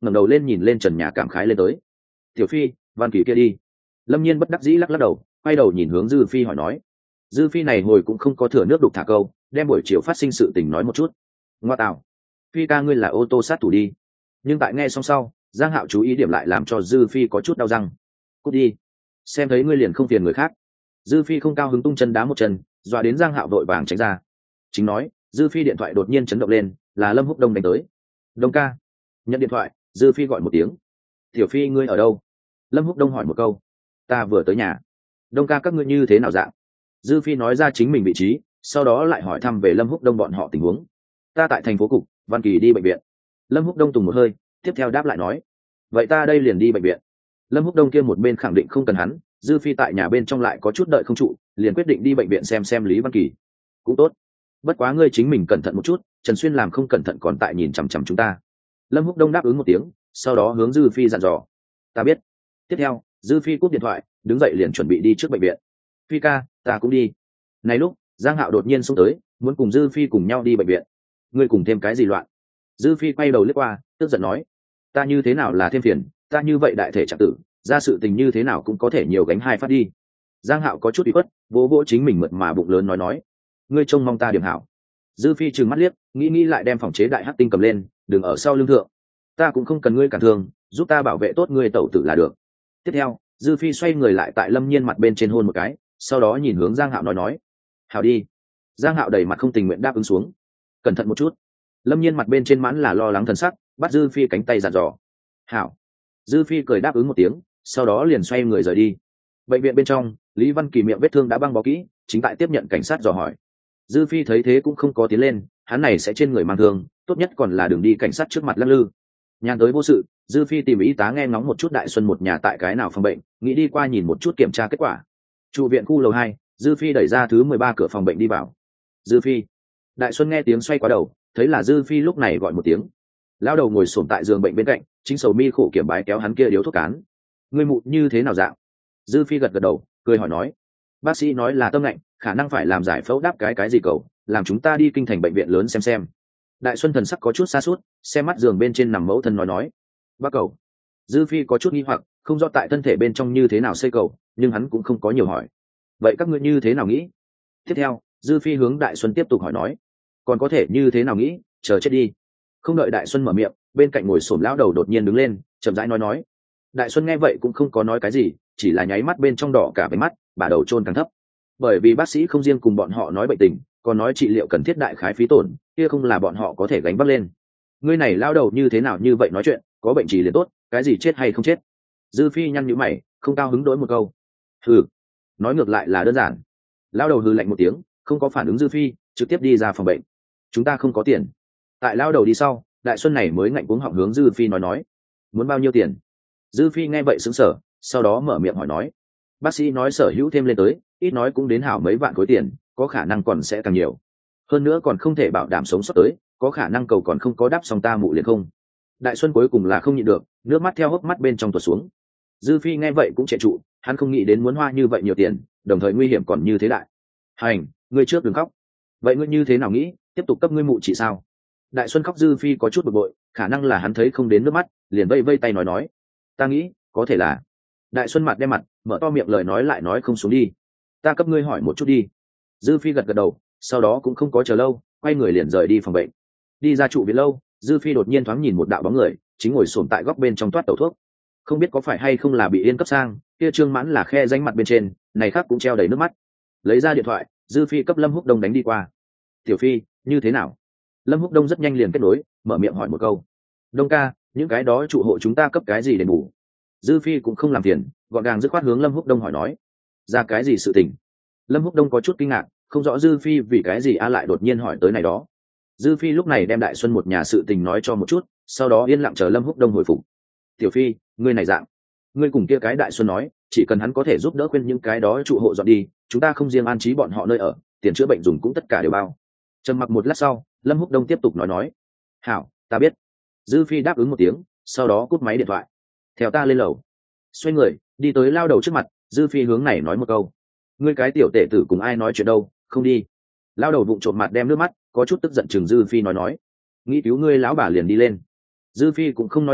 ngẩng đầu lên nhìn lên trần nhà cảm khái lên tới. Tiểu Phi, Văn Kỳ kia đi. Lâm Nhiên bất đắc dĩ lắc lắc đầu, quay đầu nhìn hướng Dư Phi hỏi nói. Dư Phi này hồi cũng không có thừa nước đục thả câu, đem buổi chiều phát sinh sự tình nói một chút. Ngoa tạo, Phi ca ngươi là ô tô sát thủ đi. Nhưng tại nghe xong sau, Giang Hạo chú ý điểm lại làm cho Dư Phi có chút đau răng. Cút đi, xem thấy ngươi liền không phiền người khác. Dư Phi không cao hứng tung chân đá một chân, dọa đến Giang Hạo vội vàng tránh ra. Chính nói, Dư Phi điện thoại đột nhiên chấn động lên, là Lâm Húc Đông đánh tới. Đông ca. Nhận điện thoại, Dư Phi gọi một tiếng. Tiểu Phi ngươi ở đâu? Lâm Húc Đông hỏi một câu. Ta vừa tới nhà. Đông ca các ngươi như thế nào dạng? Dư Phi nói ra chính mình vị trí, sau đó lại hỏi thăm về Lâm Húc Đông bọn họ tình huống. Ta tại thành phố cục, Văn Kỳ đi bệnh viện. Lâm Húc Đông tùng một hơi, tiếp theo đáp lại nói. Vậy ta đây liền đi bệnh viện. Lâm Húc Đông kia một bên khẳng định không cần hắn, Dư Phi tại nhà bên trong lại có chút đợi không trụ, liền quyết định đi bệnh viện xem xem Lý Văn Kỳ. Cũng tốt. Bất quá ngươi chính mình cẩn thận một chút, Trần Xuyên làm không cẩn thận còn tại nhìn chằm chằm chúng ta. Lâm Húc Đông đáp ứng một tiếng, sau đó hướng Dư Phi dặn dò. Ta biết. Tiếp theo, Dư Phi cúp điện thoại, đứng dậy liền chuẩn bị đi trước bệnh viện. Phi ca, ta cũng đi. Này lúc, Giang Hạo đột nhiên xông tới, muốn cùng Dư Phi cùng nhau đi bệnh viện. Ngươi cùng thêm cái gì loạn? Dư Phi quay đầu liếc qua, tức giận nói. Ta như thế nào là thêm phiền, ta như vậy đại thể trạng tử, ra sự tình như thế nào cũng có thể nhiều gánh hai phát đi. Giang Hạo có chút ủy khuất, vỗ vỗ chính mình mượt mà bụng lớn nói nói. Ngươi trông mong ta điểm hảo. Dư Phi trừng mắt liếc, nghĩ nghĩ lại đem phòng chế đại hắc tinh cầm lên, đừng ở sau lưng thượng. Ta cũng không cần ngươi cản thương, giúp ta bảo vệ tốt ngươi tẩu tử là được. Tiếp theo, Dư Phi xoay người lại tại Lâm Nhiên mặt bên trên hôn một cái, sau đó nhìn hướng Giang Hạo nói nói. Hảo đi. Giang Hạo đầy mặt không tình nguyện đáp ứng xuống. Cẩn thận một chút. Lâm Nhiên mặt bên trên mãn là lo lắng thần sắc, bắt Dư Phi cánh tay dặn dò. Hảo. Dư Phi cười đáp ứng một tiếng, sau đó liền xoay người rời đi. Bệnh viện bên trong, Lý Văn Kỳ miệng vết thương đã băng bó kỹ, chính tại tiếp nhận cảnh sát dò hỏi. Dư Phi thấy thế cũng không có tiến lên, hắn này sẽ trên người mang thương, tốt nhất còn là đừng đi cảnh sát trước mặt lắc lư. Nhàn tới vô sự, Dư Phi tìm y tá nghe ngóng một chút Đại Xuân một nhà tại cái nào phòng bệnh, nghĩ đi qua nhìn một chút kiểm tra kết quả. Trụ viện khu lầu hai, Dư Phi đẩy ra thứ mười ba cửa phòng bệnh đi vào. Dư Phi. Đại Xuân nghe tiếng xoay qua đầu, thấy là Dư Phi lúc này gọi một tiếng. Lão đầu ngồi xổm tại giường bệnh bên cạnh, chính sầu mi khổ kiểm bái kéo hắn kia điếu thuốc cán. Ngươi mụ như thế nào dạng? Dư Phi gật gật đầu, cười hỏi nói. Bác sĩ nói là tâm lạnh, khả năng phải làm giải phẫu đáp cái cái gì cậu, làm chúng ta đi kinh thành bệnh viện lớn xem xem. Đại Xuân thần sắc có chút xa suốt, xem mắt giường bên trên nằm mẫu thân nói nói. Bác cậu. Dư Phi có chút nghi hoặc, không rõ tại thân thể bên trong như thế nào xây cầu, nhưng hắn cũng không có nhiều hỏi. Vậy các ngươi như thế nào nghĩ? Tiếp theo, Dư Phi hướng Đại Xuân tiếp tục hỏi nói. Còn có thể như thế nào nghĩ, chờ chết đi. Không đợi Đại Xuân mở miệng, bên cạnh ngồi xổm lão đầu đột nhiên đứng lên, chậm rãi nói nói. Đại Xuân nghe vậy cũng không có nói cái gì, chỉ là nháy mắt bên trong đỏ cả váy mắt, bà đầu chôn càng thấp. Bởi vì bác sĩ không riêng cùng bọn họ nói bệnh tình, còn nói trị liệu cần thiết đại khái phí tổn, kia không là bọn họ có thể gánh vác lên. Ngươi này lao đầu như thế nào như vậy nói chuyện, có bệnh gì liền tốt, cái gì chết hay không chết. Dư Phi nhăn nhíu mày, không cao hứng đối một câu. Hừ, nói ngược lại là đơn giản. Lao đầu hừ lạnh một tiếng, không có phản ứng Dư Phi, trực tiếp đi ra phòng bệnh. Chúng ta không có tiền. Tại lao đầu đi sau, Đại Xuân này mới ngạnh cuống họng hướng Dư Phi nói nói. Muốn bao nhiêu tiền? Dư Phi nghe vậy sững sờ, sau đó mở miệng hỏi nói. Bác sĩ nói sở hữu thêm lên tới, ít nói cũng đến hảo mấy vạn khối tiền, có khả năng còn sẽ càng nhiều. Hơn nữa còn không thể bảo đảm sống sót tới, có khả năng cầu còn không có đáp xong ta mụ liền không. Đại Xuân cuối cùng là không nhịn được, nước mắt theo hốc mắt bên trong tuột xuống. Dư Phi nghe vậy cũng trệ trụ, hắn không nghĩ đến muốn hoa như vậy nhiều tiền, đồng thời nguy hiểm còn như thế đại. Hành, ngươi trước đừng khóc. Vậy ngươi như thế nào nghĩ, tiếp tục cấp ngươi mụ chị sao? Đại Xuân khóc, Dư Phi có chút bực bội, khả năng là hắn thấy không đến nước mắt, liền vây vây tay nói nói. Ta nghĩ, có thể là. Đại Xuân mặt đem mặt, mở to miệng lời nói lại nói không xuống đi. Ta cấp ngươi hỏi một chút đi. Dư Phi gật gật đầu, sau đó cũng không có chờ lâu, quay người liền rời đi phòng bệnh. Đi ra trụ viện lâu, Dư Phi đột nhiên thoáng nhìn một đạo bóng người, chính ngồi xổm tại góc bên trong toát tẩu thuốc. Không biết có phải hay không là bị yên cấp sang, kia trương mãn là khe danh mặt bên trên, này khác cũng treo đầy nước mắt. Lấy ra điện thoại, Dư Phi cấp Lâm Húc Đông đánh đi qua. Tiểu Phi, như thế nào? Lâm Húc Đông rất nhanh liền kết nối, mở miệng hỏi một câu. Đông ca, những cái đó trụ hộ chúng ta cấp cái gì để bù? Dư Phi cũng không làm phiền, gọn gàng dứt khoát hướng Lâm Húc Đông hỏi nói. Ra cái gì sự tình? Lâm Húc Đông có chút kinh ngạc, không rõ Dư Phi vì cái gì a lại đột nhiên hỏi tới này đó. Dư Phi lúc này đem Đại Xuân một nhà sự tình nói cho một chút, sau đó yên lặng chờ Lâm Húc Đông hồi phục. Tiểu Phi, ngươi này dạng, ngươi cùng kia cái Đại Xuân nói, chỉ cần hắn có thể giúp đỡ khuyên những cái đó trụ hộ dọn đi, chúng ta không riêng an trí bọn họ nơi ở, tiền chữa bệnh dùng cũng tất cả đều bao. Trầm mặc một lát sau, Lâm Húc Đông tiếp tục nói nói. Hảo, ta biết. Dư Phi đáp ứng một tiếng, sau đó cúp máy điện thoại. Theo ta lên lầu. Xoay người, đi tới lao đầu trước mặt, Dư Phi hướng này nói một câu. Ngươi cái tiểu tể tử cùng ai nói chuyện đâu, không đi. Lao đầu vụng trộm mặt đem nước mắt, có chút tức giận chừng Dư Phi nói nói. Nghĩ cứu ngươi lão bà liền đi lên. Dư Phi cũng không nói nhảm,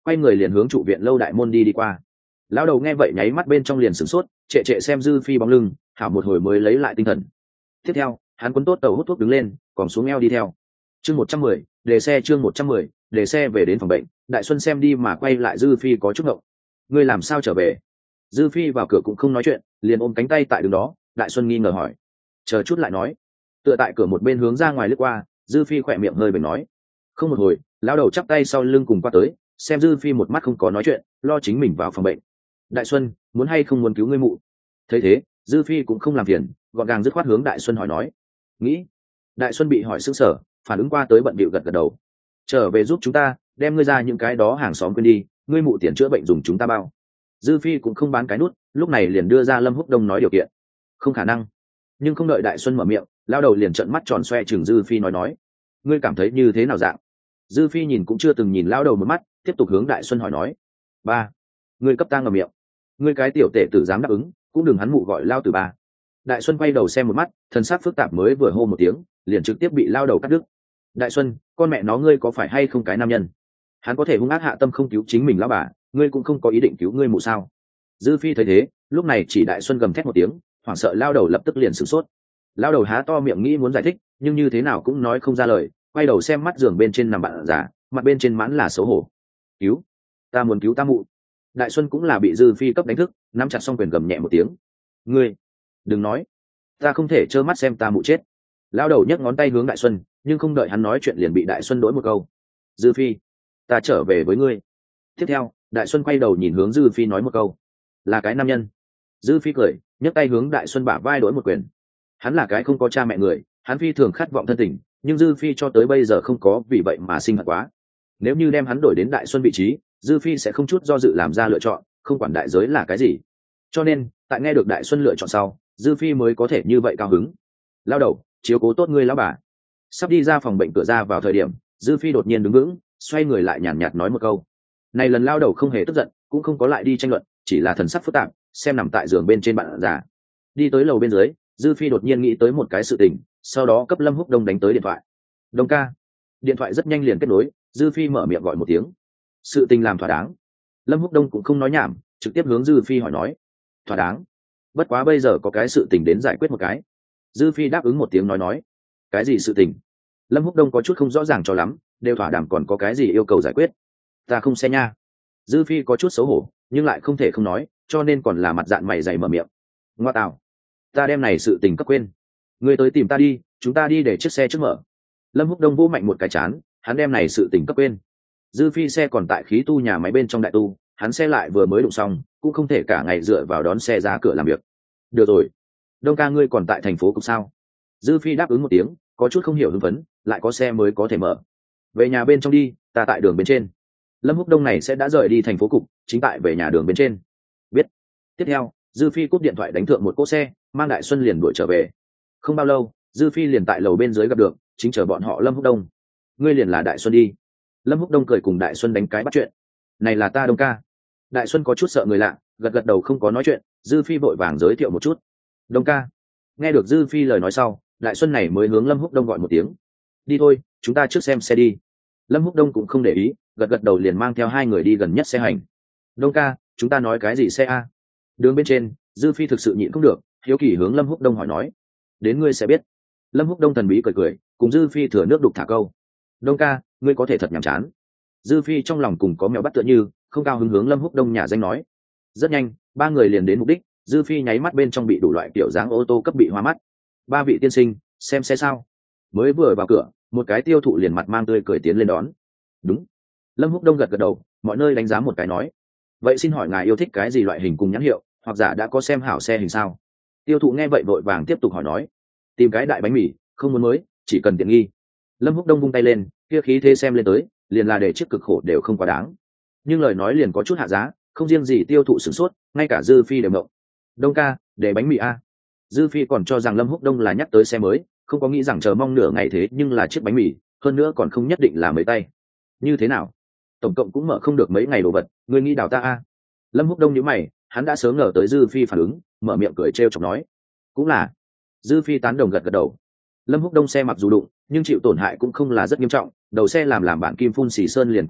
quay người liền hướng trụ viện lâu đại môn đi đi qua. Lão đầu nghe vậy nháy mắt bên trong liền sửng sốt, trệ trệ xem dư phi bóng lưng, hảo một hồi mới lấy lại tinh thần. Tiếp theo hắn quấn tốt tàu hút thuốc đứng lên, còn xuống eo đi theo. Chương một trăm mười, để xe chương một trăm mười, để xe về đến phòng bệnh. Đại Xuân xem đi mà quay lại dư phi có chút ngộng. Ngươi làm sao trở về? Dư phi vào cửa cũng không nói chuyện, liền ôm cánh tay tại đứng đó. Đại Xuân nghi ngờ hỏi, chờ chút lại nói. Tựa tại cửa một bên hướng ra ngoài lướt qua, dư phi khỏe miệng hơi bềnh nói. Không một hồi, lão đầu chắp tay sau lưng cùng qua tới, xem dư phi một mắt không có nói chuyện, lo chính mình vào phòng bệnh. Đại Xuân, muốn hay không muốn cứu ngươi mụ? Thấy thế, dư phi cũng không làm phiền, gọn gàng dứt khoát hướng Đại Xuân hỏi nói. Nghĩ. Đại Xuân bị hỏi sững sờ, phản ứng qua tới bận bịu gật gật đầu. Trở về giúp chúng ta, đem ngươi ra những cái đó hàng xóm quên đi, ngươi mụ tiền chữa bệnh dùng chúng ta bao. Dư phi cũng không bán cái nút, lúc này liền đưa ra Lâm Húc Đông nói điều kiện. Không khả năng. Nhưng không đợi Đại Xuân mở miệng, lao đầu liền trợn mắt tròn xoe chừng dư phi nói nói. Ngươi cảm thấy như thế nào dạng? Dư phi nhìn cũng chưa từng nhìn lao đầu một mắt, tiếp tục hướng Đại Xuân hỏi nói. Ba. Ngươi cấp tang ngậm miệng. Ngươi cái tiểu tể tử dám đáp ứng, cũng đừng hắn mụ gọi lao từ ba. Đại Xuân quay đầu xem một mắt, thần sắc phức tạp mới vừa hô một tiếng, liền trực tiếp bị lao đầu cắt đứt. Đại Xuân, con mẹ nó ngươi có phải hay không cái nam nhân? Hắn có thể hung ác hạ tâm không cứu chính mình lão bà, ngươi cũng không có ý định cứu ngươi mụ sao? Dư phi thấy thế, lúc này chỉ Đại Xuân gầm thét một tiếng, hoảng sợ lao đầu lập tức liền sửng sốt. Lao đầu há to miệng nghĩ muốn giải thích, nhưng như thế nào cũng nói không ra lời, quay đầu xem mắt giường bên trên nằm bạn già, mặt bên trên mãn là xấu hổ. Cứu, ta muốn cứu ta mụ. Đại Xuân cũng là bị dư phi cấp đánh thức, nắm chặt xong quyền gầm nhẹ một tiếng. Ngươi, đừng nói, ta không thể trơ mắt xem ta mụ chết. Lao đầu nhấc ngón tay hướng Đại Xuân, nhưng không đợi hắn nói chuyện liền bị Đại Xuân đỗi một câu. Dư phi, ta trở về với ngươi. Tiếp theo, Đại Xuân quay đầu nhìn hướng Dư phi nói một câu. Là cái nam nhân. Dư phi cười, nhấc tay hướng Đại Xuân bả vai đỗi một quyền. Hắn là cái không có cha mẹ người, hắn phi thường khát vọng thân tình, nhưng Dư phi cho tới bây giờ không có vì vậy mà sinh hận quá. Nếu như đem hắn đổi đến Đại Xuân vị trí, Dư phi sẽ không chút do dự làm ra lựa chọn, không quản đại giới là cái gì. Cho nên, tại nghe được Đại Xuân lựa chọn sau, Dư phi mới có thể như vậy cao hứng. Lao đầu, chiếu cố tốt ngươi lão bà. Sắp đi ra phòng bệnh cửa ra vào thời điểm, Dư phi đột nhiên đứng vững, xoay người lại nhàn nhạt nói một câu. Này lần lao đầu không hề tức giận, cũng không có lại đi tranh luận, chỉ là thần sắc phức tạp, xem nằm tại giường bên trên bạn già. Đi tới lầu bên dưới, Dư phi đột nhiên nghĩ tới một cái sự tình, sau đó cấp Lâm Húc Đông đánh tới điện thoại. Đông ca. Điện thoại rất nhanh liền kết nối, Dư phi mở miệng gọi một tiếng. Sự tình làm thỏa đáng. Lâm Húc Đông cũng không nói nhảm, trực tiếp hướng Dư phi hỏi nói. Thỏa đáng. Bất quá bây giờ có cái sự tình đến giải quyết một cái. Dư phi đáp ứng một tiếng nói nói. Cái gì sự tình? Lâm Húc Đông có chút không rõ ràng cho lắm, đều thỏa đàm còn có cái gì yêu cầu giải quyết. Ta không xe nha. Dư phi có chút xấu hổ, nhưng lại không thể không nói, cho nên còn là mặt dạn mày dày mở miệng. Ngoa tạo, ta đem này sự tình cấp quên. Ngươi tới tìm ta đi, chúng ta đi để chiếc xe trước mở. Lâm Húc Đông vỗ mạnh một cái chán, hắn đem này sự tình cấp quên. Dư phi xe còn tại khí tu nhà máy bên trong đại tu, hắn xe lại vừa mới đụng xong, cũng không thể cả ngày dựa vào đón xe ra cửa làm việc. Được rồi, Đông ca ngươi còn tại thành phố cục sao? Dư phi đáp ứng một tiếng, có chút không hiểu hưng phấn, lại có xe mới có thể mở. Về nhà bên trong đi, ta tại đường bên trên. Lâm Húc Đông này sẽ đã rời đi thành phố cục, chính tại về nhà đường bên trên. Biết. Tiếp theo, Dư phi cúp điện thoại đánh thượng một cỗ xe, mang Đại Xuân liền đuổi trở về. Không bao lâu, Dư phi liền tại lầu bên dưới gặp được, chính chờ bọn họ Lâm Húc Đông. Ngươi liền là Đại Xuân đi. Lâm Húc Đông cười cùng Đại Xuân đánh cái bắt chuyện. Này là ta Đông ca. Đại Xuân có chút sợ người lạ, gật gật đầu không có nói chuyện. Dư phi vội vàng giới thiệu một chút. Đông ca. Nghe được Dư phi lời nói sau, Đại Xuân này mới hướng Lâm Húc Đông gọi một tiếng. Đi thôi, chúng ta trước xem xe đi. Lâm Húc Đông cũng không để ý, gật gật đầu liền mang theo hai người đi gần nhất xe hành. Đông ca, chúng ta nói cái gì xe a? Đường bên trên, Dư phi thực sự nhịn không được, hiếu kỳ hướng Lâm Húc Đông hỏi nói. Đến ngươi sẽ biết. Lâm Húc Đông thần bí cười cười, cùng Dư phi thừa nước đục thả câu. Đông ca, ngươi có thể thật nhàm chán. Dư phi trong lòng cùng có mèo bắt tựa như, không cao hứng hướng Lâm Húc Đông nhà danh nói. Rất nhanh, ba người liền đến mục đích. Dư phi nháy mắt bên trong bị đủ loại kiểu dáng ô tô cấp bị hoa mắt. Ba vị tiên sinh, xem xe sao? Mới vừa vào cửa, một cái tiêu thụ liền mặt mang tươi cười tiến lên đón. Đúng. Lâm Húc Đông gật gật đầu, mọi nơi đánh giá một cái nói. Vậy xin hỏi ngài yêu thích cái gì loại hình cùng nhãn hiệu, hoặc giả đã có xem hảo xe hình sao? Tiêu thụ nghe vậy vội vàng tiếp tục hỏi nói. Tìm cái đại bánh mì, không muốn mới, chỉ cần tiện nghi. Lâm Húc Đông vung tay lên, kia khí thế xem lên tới, liền là để chiếc cực khổ đều không quá đáng. Nhưng lời nói liền có chút hạ giá, không riêng gì tiêu thụ sửng sốt, ngay cả Dư phi đều mộng. Đông ca, để bánh mì a. Dư phi còn cho rằng Lâm Húc Đông là nhắc tới xe mới, không có nghĩ rằng chờ mong nửa ngày thế nhưng là chiếc bánh mì, hơn nữa còn không nhất định là mấy tay. Như thế nào? Tổng cộng cũng mở không được mấy ngày đồ vật, ngươi nghĩ đào ta a? Lâm Húc Đông nhíu mày, hắn đã sớm ngờ tới Dư phi phản ứng, mở miệng cười trêu chọc nói. Cũng là. Dư phi tán đồng gật gật đầu. Lâm Húc Đông xe mặc dù đụng, nhưng chịu tổn hại cũng không là rất nghiêm trọng, đầu xe làm làm bản kim phun xì sơn liền có thể,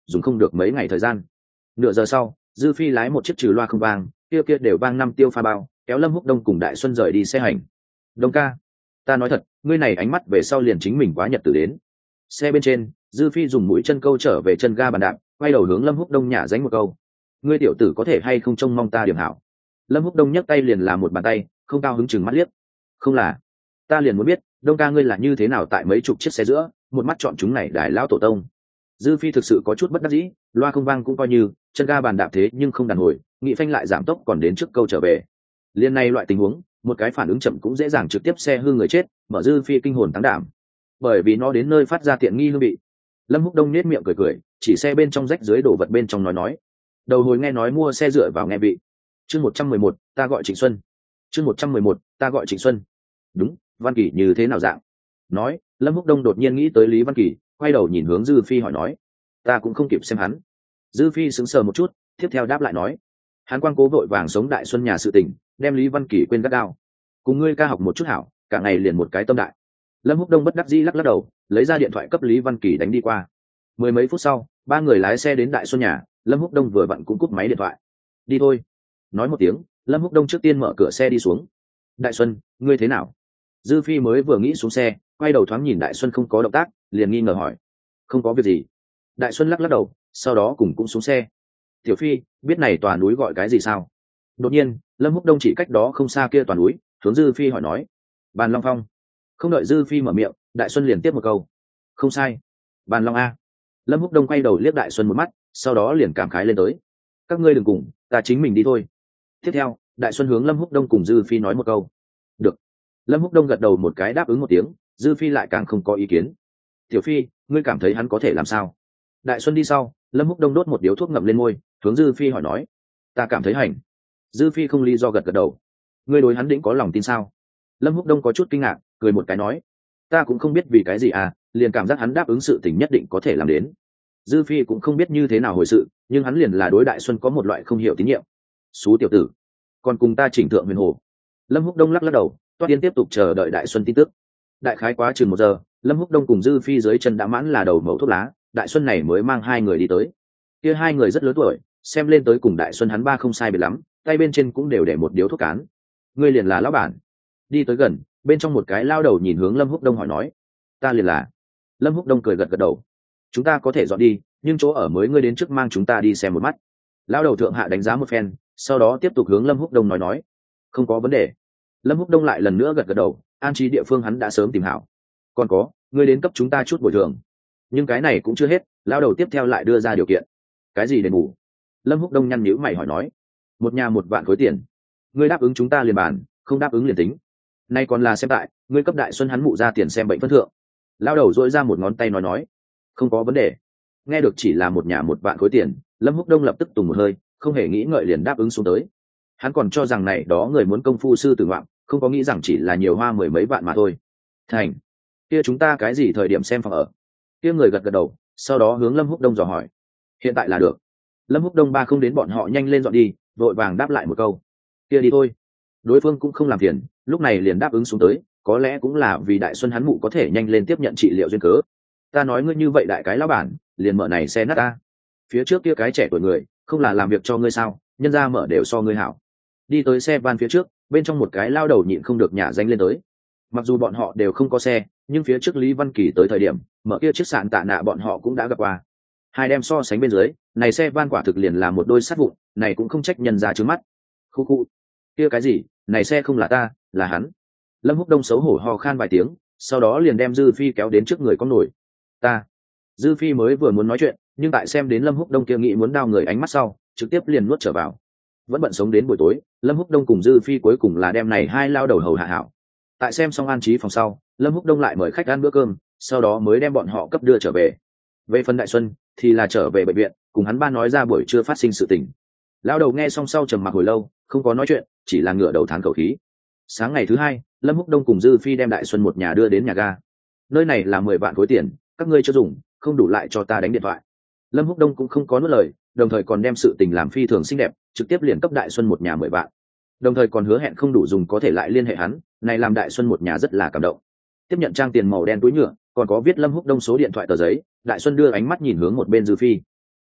dùng không được mấy ngày thời gian. Nửa giờ sau, dư phi lái một chiếc trừ loa không vang, kia kia đều vang năm tiêu pha bao, kéo Lâm Húc Đông cùng Đại Xuân rời đi xe hành. Đông ca, ta nói thật, ngươi này ánh mắt về sau liền chính mình quá nhật tử đến. Xe bên trên, dư phi dùng mũi chân câu trở về chân ga bàn đạp, quay đầu hướng Lâm Húc Đông nhả dánh một câu: ngươi tiểu tử có thể hay không trông mong ta điểm hảo. Lâm Húc Đông nhấc tay liền làm một bàn tay, không cao hứng chừng mắt liếc: không là, ta liền muốn biết Đông ca ngươi là như thế nào tại mấy chục chiếc xe giữa một mắt chọn chúng này đại lão tổ tông. Dư phi thực sự có chút bất đắc dĩ, loa không vang cũng coi như, chân ga bàn đạp thế nhưng không đàn hồi, nghị phanh lại giảm tốc còn đến trước câu trở về. Liên này loại tình huống, một cái phản ứng chậm cũng dễ dàng trực tiếp xe hư người chết, mở dư phi kinh hồn táng đảm. Bởi vì nó đến nơi phát ra tiện nghi hương vị. Lâm Húc Đông nết miệng cười cười, chỉ xe bên trong rách dưới đổ vật bên trong nói nói. Đầu hồi nghe nói mua xe dựa vào nghe vị. Chương một trăm mười một, ta gọi Trịnh Xuân. Chương một trăm mười một, ta gọi Trịnh Xuân. Đúng, Văn Kỳ như thế nào dạng? Nói, Lâm Húc Đông đột nhiên nghĩ tới Lý Văn Kỳ, quay đầu nhìn hướng Dư Phi hỏi nói. Ta cũng không kịp xem hắn. Dư Phi sững sờ một chút, tiếp theo đáp lại nói. Hắn quang cố vội vàng sống đại xuân nhà sự tình, đem Lý Văn Kỳ quên gắt gao. Cùng ngươi ca học một chút hảo, cả ngày liền một cái tâm đại. Lâm Húc Đông bất đắc dĩ lắc lắc đầu, lấy ra điện thoại cấp Lý Văn Kỳ đánh đi qua. Mười mấy phút sau, ba người lái xe đến đại xuân nhà, Lâm Húc Đông vừa vặn cũng cúp máy điện thoại. Đi thôi. Nói một tiếng, Lâm Húc Đông trước tiên mở cửa xe đi xuống. Đại Xuân, ngươi thế nào? Dư Phi mới vừa nghĩ xuống xe, quay đầu thoáng nhìn Đại Xuân không có động tác, liền nghi ngờ hỏi. Không có việc gì. Đại Xuân lắc lắc đầu, sau đó cùng cũng xuống xe. Tiểu Phi, biết này tòa núi gọi cái gì sao? Đột nhiên, Lâm Húc Đông chỉ cách đó không xa kia tòa núi, hướng Dư Phi hỏi nói. Bàn Long Phong. Không đợi Dư Phi mở miệng, Đại Xuân liền tiếp một câu. Không sai. Bàn Long A. Lâm Húc Đông quay đầu liếc Đại Xuân một mắt, sau đó liền cảm khái lên tới. Các ngươi đừng cùng, ta chính mình đi thôi. Tiếp theo, Đại Xuân hướng Lâm Húc Đông cùng Dư Phi nói một câu. Được. Lâm Húc Đông gật đầu một cái đáp ứng một tiếng, Dư Phi lại càng không có ý kiến. Tiểu Phi, ngươi cảm thấy hắn có thể làm sao? Đại Xuân đi sau, Lâm Húc Đông đốt một điếu thuốc ngậm lên môi, hướng Dư Phi hỏi nói. Ta cảm thấy hành. Dư Phi không lý do gật gật đầu. Ngươi đối hắn định có lòng tin sao? Lâm Húc Đông có chút kinh ngạc, cười một cái nói. Ta cũng không biết vì cái gì à, liền cảm giác hắn đáp ứng sự tình nhất định có thể làm đến. Dư Phi cũng không biết như thế nào hồi sự, nhưng hắn liền là đối Đại Xuân có một loại không hiểu tín nhiệm. Xú tiểu tử, còn cùng ta chỉnh thượng huyền hồ. Lâm Húc Đông lắc lắc đầu, toát tiên tiếp tục chờ đợi Đại Xuân tin tức. Đại khái quá chừng một giờ, Lâm Húc Đông cùng Dư Phi dưới chân đã mãn là đầu mẩu thuốc lá, Đại Xuân này mới mang hai người đi tới. Kia hai người rất lớn tuổi, xem lên tới cùng Đại Xuân hắn ba không sai biệt lắm, tay bên trên cũng đều để một điếu thuốc cán. Ngươi liền là lão bản. Đi tới gần, bên trong một cái lao đầu nhìn hướng Lâm Húc Đông hỏi nói. Ta liền là. Lâm Húc Đông cười gật gật đầu. Chúng ta có thể dọn đi, nhưng chỗ ở mới ngươi đến trước mang chúng ta đi xem một mắt. Lao đầu thượng hạ đánh giá một phen, sau đó tiếp tục hướng Lâm Húc Đông nói nói. Không có vấn đề. Lâm Húc Đông lại lần nữa gật gật đầu, an trí địa phương hắn đã sớm tìm hảo. Còn có, ngươi đến cấp chúng ta chút bồi thường. Nhưng cái này cũng chưa hết, lao đầu tiếp theo lại đưa ra điều kiện. Cái gì đền bù? Lâm Húc Đông nhăn nhíu mày hỏi nói. Một nhà một vạn khối tiền. Ngươi đáp ứng chúng ta liền bàn, không đáp ứng liền tính. Nay còn là xem tại, ngươi cấp Đại Xuân hắn mụ ra tiền xem bệnh phân thượng. Lao đầu dỗi ra một ngón tay nói nói. Không có vấn đề. Nghe được chỉ là một nhà một vạn khối tiền, Lâm Húc Đông lập tức tùng một hơi, không hề nghĩ ngợi liền đáp ứng xuống tới. Hắn còn cho rằng này đó người muốn công phu sư tử ngoạm, không có nghĩ rằng chỉ là nhiều hoa mười mấy vạn mà thôi. Thành, kia chúng ta cái gì thời điểm xem phòng ở? Kia người gật gật đầu, sau đó hướng Lâm Húc Đông dò hỏi. Hiện tại là được. Lâm Húc Đông ba không đến bọn họ nhanh lên dọn đi, vội vàng đáp lại một câu. Kia đi thôi. Đối phương cũng không làm phiền, lúc này liền đáp ứng xuống tới, có lẽ cũng là vì Đại Xuân hắn mụ có thể nhanh lên tiếp nhận trị liệu duyên cớ. Ta nói ngươi như vậy đại cái lão bản, liền mở này xe nát ta. Phía trước kia cái trẻ tuổi người, không là làm việc cho ngươi sao, nhân ra mở đều so ngươi hảo. Đi tới xe van phía trước, bên trong một cái lao đầu nhịn không được nhả danh lên tới. Mặc dù bọn họ đều không có xe, nhưng phía trước Lý Văn Kỳ tới thời điểm, mở kia chiếc sạn tạ nạ bọn họ cũng đã gặp qua. Hai đem so sánh bên dưới, này xe van quả thực liền là một đôi sắt vụn, này cũng không trách nhân ra trước mắt. Khu khu, kia cái gì, này xe không là ta, là hắn. Lâm Húc Đông xấu hổ ho khan vài tiếng, sau đó liền đem Dư Phi kéo đến trước người con nổi. Ta. Dư Phi mới vừa muốn nói chuyện, nhưng tại xem đến Lâm Húc Đông kia nghĩ muốn đao người ánh mắt sau, trực tiếp liền nuốt trở vào. Vẫn bận sống đến buổi tối, Lâm Húc Đông cùng Dư Phi cuối cùng là đem này hai lao đầu hầu hạ hảo. Tại xem xong an trí phòng sau, Lâm Húc Đông lại mời khách ăn bữa cơm, sau đó mới đem bọn họ cấp đưa trở về. Về phần Đại Xuân thì là trở về bệnh viện, cùng hắn ba nói ra buổi trưa phát sinh sự tình. Lao đầu nghe xong sau trầm mặc hồi lâu, không có nói chuyện, chỉ là ngửa đầu thán khẩu khí. Sáng ngày thứ hai, Lâm Húc Đông cùng Dư Phi đem Đại Xuân một nhà đưa đến nhà ga. Nơi này là mười vạn khối tiền, các ngươi chưa dùng, không đủ lại cho ta đánh điện thoại. Lâm Húc Đông cũng không có nuốt lời, đồng thời còn đem sự tình làm phi thường xinh đẹp, trực tiếp liền cấp Đại Xuân một nhà mười vạn. Đồng thời còn hứa hẹn không đủ dùng có thể lại liên hệ hắn, này làm Đại Xuân một nhà rất là cảm động. Tiếp nhận trang tiền màu đen túi nhựa, còn có viết Lâm Húc Đông số điện thoại tờ giấy, Đại Xuân đưa ánh mắt nhìn hướng một bên Dư Phi.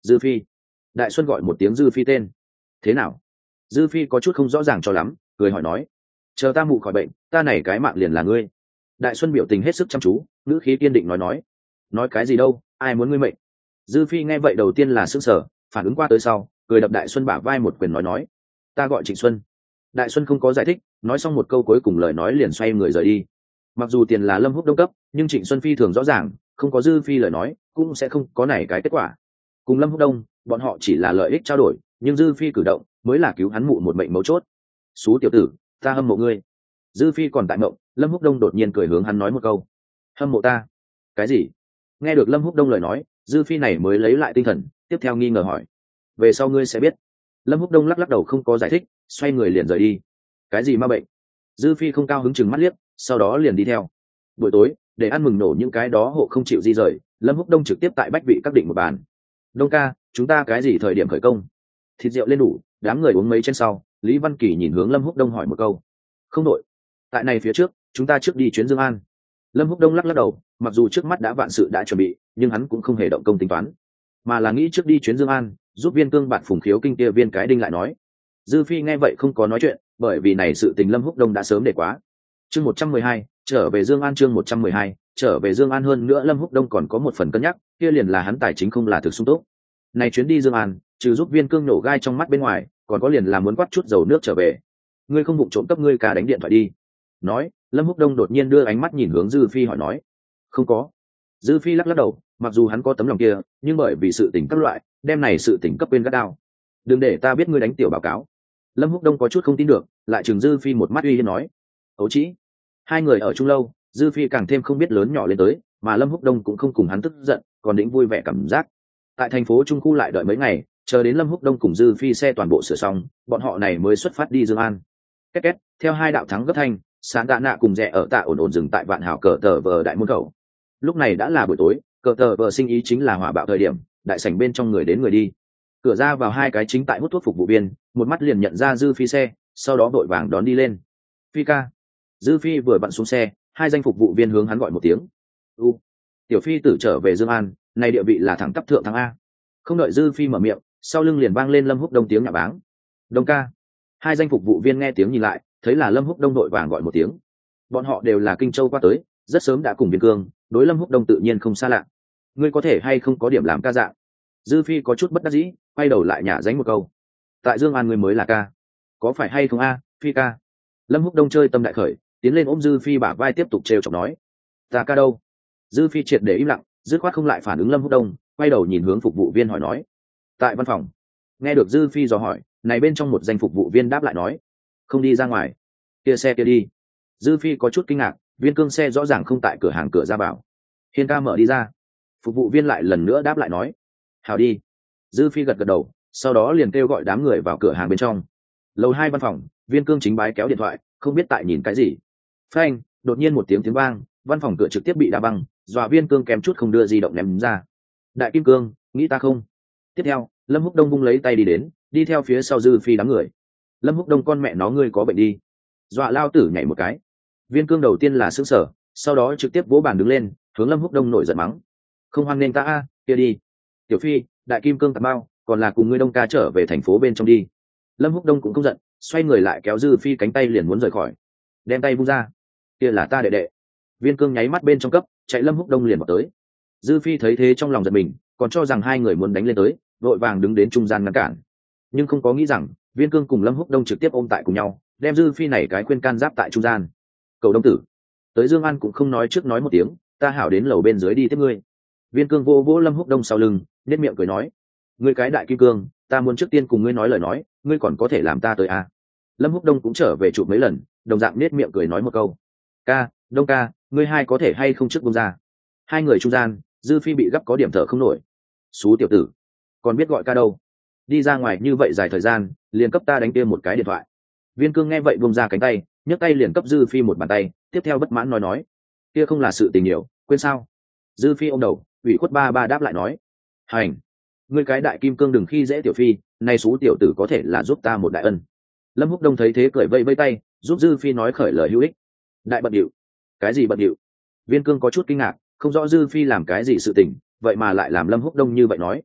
Dư Phi. Đại Xuân gọi một tiếng Dư Phi tên. Thế nào? Dư Phi có chút không rõ ràng cho lắm, cười hỏi nói, chờ ta mụ khỏi bệnh, ta này cái mạng liền là ngươi. Đại Xuân biểu tình hết sức chăm chú, ngữ khí kiên định nói nói, nói cái gì đâu, ai muốn ngươi mệnh? Dư Phi nghe vậy đầu tiên là sững sờ, phản ứng qua tới sau, cười đập Đại Xuân bả vai một quyền nói nói, ta gọi Trịnh Xuân. Đại Xuân không có giải thích, nói xong một câu cuối cùng lời nói liền xoay người rời đi. Mặc dù tiền là Lâm Húc Đông cấp, nhưng Trịnh Xuân Phi thường rõ ràng, không có Dư Phi lời nói, cũng sẽ không có này cái kết quả. Cùng Lâm Húc Đông, bọn họ chỉ là lợi ích trao đổi, nhưng Dư Phi cử động mới là cứu hắn mụ một mệnh mấu chốt. Xú tiểu tử, ta hâm mộ ngươi. Dư Phi còn tại mộng, Lâm Húc Đông đột nhiên cười hướng hắn nói một câu, hâm mộ ta? Cái gì? Nghe được Lâm Húc Đông lời nói, Dư Phi này mới lấy lại tinh thần, tiếp theo nghi ngờ hỏi, về sau ngươi sẽ biết. Lâm Húc Đông lắc lắc đầu không có giải thích, xoay người liền rời đi. Cái gì ma bệnh? Dư Phi không cao hứng chừng mắt liếc, sau đó liền đi theo. Buổi tối, để ăn mừng nổ những cái đó hộ không chịu di rời, Lâm Húc Đông trực tiếp tại bách vị các định một bàn. Đông ca, chúng ta cái gì thời điểm khởi công? Thịt rượu lên đủ, đám người uống mấy chén sau, Lý Văn Kỳ nhìn hướng Lâm Húc Đông hỏi một câu. Không đội. Tại này phía trước, chúng ta trước đi chuyến Dương An. Lâm Húc Đông lắc lắc đầu, mặc dù trước mắt đã vạn sự đã chuẩn bị, nhưng hắn cũng không hề động công tính toán, mà là nghĩ trước đi chuyến Dương An, giúp viên cương bạn Phùng Khiếu kinh kia viên cái đinh lại nói. Dư Phi nghe vậy không có nói chuyện, bởi vì này sự tình Lâm Húc Đông đã sớm để quá. Chương một trăm mười hai, trở về Dương An chương một trăm mười hai, trở về Dương An hơn nữa Lâm Húc Đông còn có một phần cân nhắc, kia liền là hắn tài chính không là thực sung túc. Này chuyến đi Dương An, trừ giúp viên cương nổ gai trong mắt bên ngoài, còn có liền là muốn quát chút dầu nước trở về. Ngươi không vụng trộm cấp ngươi cả đánh điện thoại đi. Nói, Lâm Húc Đông đột nhiên đưa ánh mắt nhìn hướng Dư Phi hỏi nói. Không có. Dư Phi lắc lắc đầu, mặc dù hắn có tấm lòng kia, nhưng bởi vì sự tình các loại, đem này sự tình cấp quên gắt đao. Đừng để ta biết ngươi đánh tiểu báo cáo. Lâm Húc Đông có chút không tin được, lại trừng Dư Phi một mắt uy hiếp nói. Ấu chỉ. Hai người ở chung lâu, Dư Phi càng thêm không biết lớn nhỏ lên tới, mà Lâm Húc Đông cũng không cùng hắn tức giận, còn định vui vẻ cảm giác. Tại thành phố Trung khu lại đợi mấy ngày, chờ đến Lâm Húc Đông cùng Dư Phi xe toàn bộ sửa xong, bọn họ này mới xuất phát đi Dương An. Két két, theo hai đạo thắng gấp thanh, Sán Đạ Nạ cùng rẽ ở tạ ổn ổn dừng tại Vạn Hảo cờ tờ vờ đại môn khẩu. Lúc này đã là buổi tối, cờ tờ vờ sinh ý chính là hỏa bạo thời điểm, đại sảnh bên trong người đến người đi. Cửa ra vào hai cái chính tại hút thuốc phục vụ viên, một mắt liền nhận ra Dư Phi xe, sau đó vội vàng đón đi lên. Phi ca. Dư Phi vừa vặn xuống xe, hai danh phục vụ viên hướng hắn gọi một tiếng. U. Tiểu Phi tử trở về Dương An, này địa vị là thẳng cấp thượng thắng a. Không đợi Dư Phi mở miệng, sau lưng liền vang lên Lâm Húc Đông tiếng nhạ báng. Đông ca. Hai danh phục vụ viên nghe tiếng nhìn lại, thấy là Lâm Húc Đông đội vàng gọi một tiếng. Bọn họ đều là Kinh Châu qua tới, rất sớm đã cùng Viên Cương, đối Lâm Húc Đông tự nhiên không xa lạ. Ngươi có thể hay không có điểm làm ca dạng? Dư Phi có chút bất đắc dĩ, quay đầu lại nhả dánh một câu. Tại Dương An ngươi mới là ca, có phải hay không a, Phi ca? Lâm Húc Đông chơi tâm đại khởi, tiến lên ôm Dư Phi bả vai tiếp tục trêu chọc nói. Ta ca đâu? Dư Phi triệt để im lặng, dứt khoát không lại phản ứng Lâm Húc Đông, quay đầu nhìn hướng phục vụ viên hỏi nói. Tại văn phòng. Nghe được Dư Phi dò hỏi, này bên trong một danh phục vụ viên đáp lại nói. Không đi ra ngoài. Kia xe kia đi. Dư Phi có chút kinh ngạc, Viên Cương xe rõ ràng không tại cửa hàng cửa ra vào. Hiên ca mở đi ra. Phục vụ viên lại lần nữa đáp lại nói. Hào đi. Dư Phi gật gật đầu, sau đó liền kêu gọi đám người vào cửa hàng bên trong. Lầu hai văn phòng, Viên Cương chính bái kéo điện thoại, không biết tại nhìn cái gì. Phanh, đột nhiên một tiếng tiếng vang, văn phòng cửa trực tiếp bị đá băng, dọa Viên Cương kém chút không đưa di động ném ra. Đại Kim Cương, nghĩ ta không? Tiếp theo, Lâm Húc Đông vung lấy tay đi đến, đi theo phía sau Dư Phi đám người. Lâm Húc Đông con mẹ nó ngươi có bệnh đi. Dọa lao tử nhảy một cái. Viên Cương đầu tiên là sững sờ, sau đó trực tiếp vỗ bàn đứng lên, hướng Lâm Húc Đông nổi giận mắng. Không hoan nên ta a, kia đi. Tiểu Phi, Đại Kim Cương tạt bao, còn là cùng ngươi Đông ca trở về thành phố bên trong đi. Lâm Húc Đông cũng không giận, xoay người lại kéo Dư Phi cánh tay liền muốn rời khỏi. Đem tay vung ra. Kia là ta đệ đệ. Viên Cương nháy mắt bên trong cấp, chạy Lâm Húc Đông liền vào tới. Dư Phi thấy thế trong lòng giật mình, còn cho rằng hai người muốn đánh lên tới, vội vàng đứng đến trung gian ngăn cản. Nhưng không có nghĩ rằng, Viên Cương cùng Lâm Húc Đông trực tiếp ôm tại cùng nhau, đem Dư Phi này cái khuyên can giáp tại trung gian. Cầu đông tử, tới Dương An cũng không nói trước nói một tiếng, ta hảo đến lầu bên dưới đi tiếp ngươi. Viên Cương vô vỗ Lâm Húc Đông sau lưng, nét miệng cười nói, ngươi cái đại kim cương, ta muốn trước tiên cùng ngươi nói lời nói, ngươi còn có thể làm ta tới à? Lâm Húc Đông cũng trở về chụp mấy lần, đồng dạng nét miệng cười nói một câu, ca, Đông ca, ngươi hai có thể hay không trước buông ra. Hai người trung gian, Dư Phi bị gấp có điểm thở không nổi. Xú tiểu tử, còn biết gọi ca đâu? Đi ra ngoài như vậy dài thời gian, liền cấp ta đánh kia một cái điện thoại. Viên Cương nghe vậy buông ra cánh tay, nhấc tay liền cấp Dư Phi một bàn tay, tiếp theo bất mãn nói nói, kia không là sự tình nhiều, quên sao? Dư Phi ôm đầu, ủy khuất ba ba đáp lại nói, hành, ngươi cái đại kim cương đừng khi dễ tiểu Phi, nay xú tiểu tử có thể là giúp ta một đại ân. Lâm Húc Đông thấy thế cười vây vây tay, giúp Dư Phi nói khởi lời hữu ích. Đại bận điệu. Cái gì bận điệu? Viên Cương có chút kinh ngạc, không rõ Dư Phi làm cái gì sự tình, vậy mà lại làm Lâm Húc Đông như vậy nói.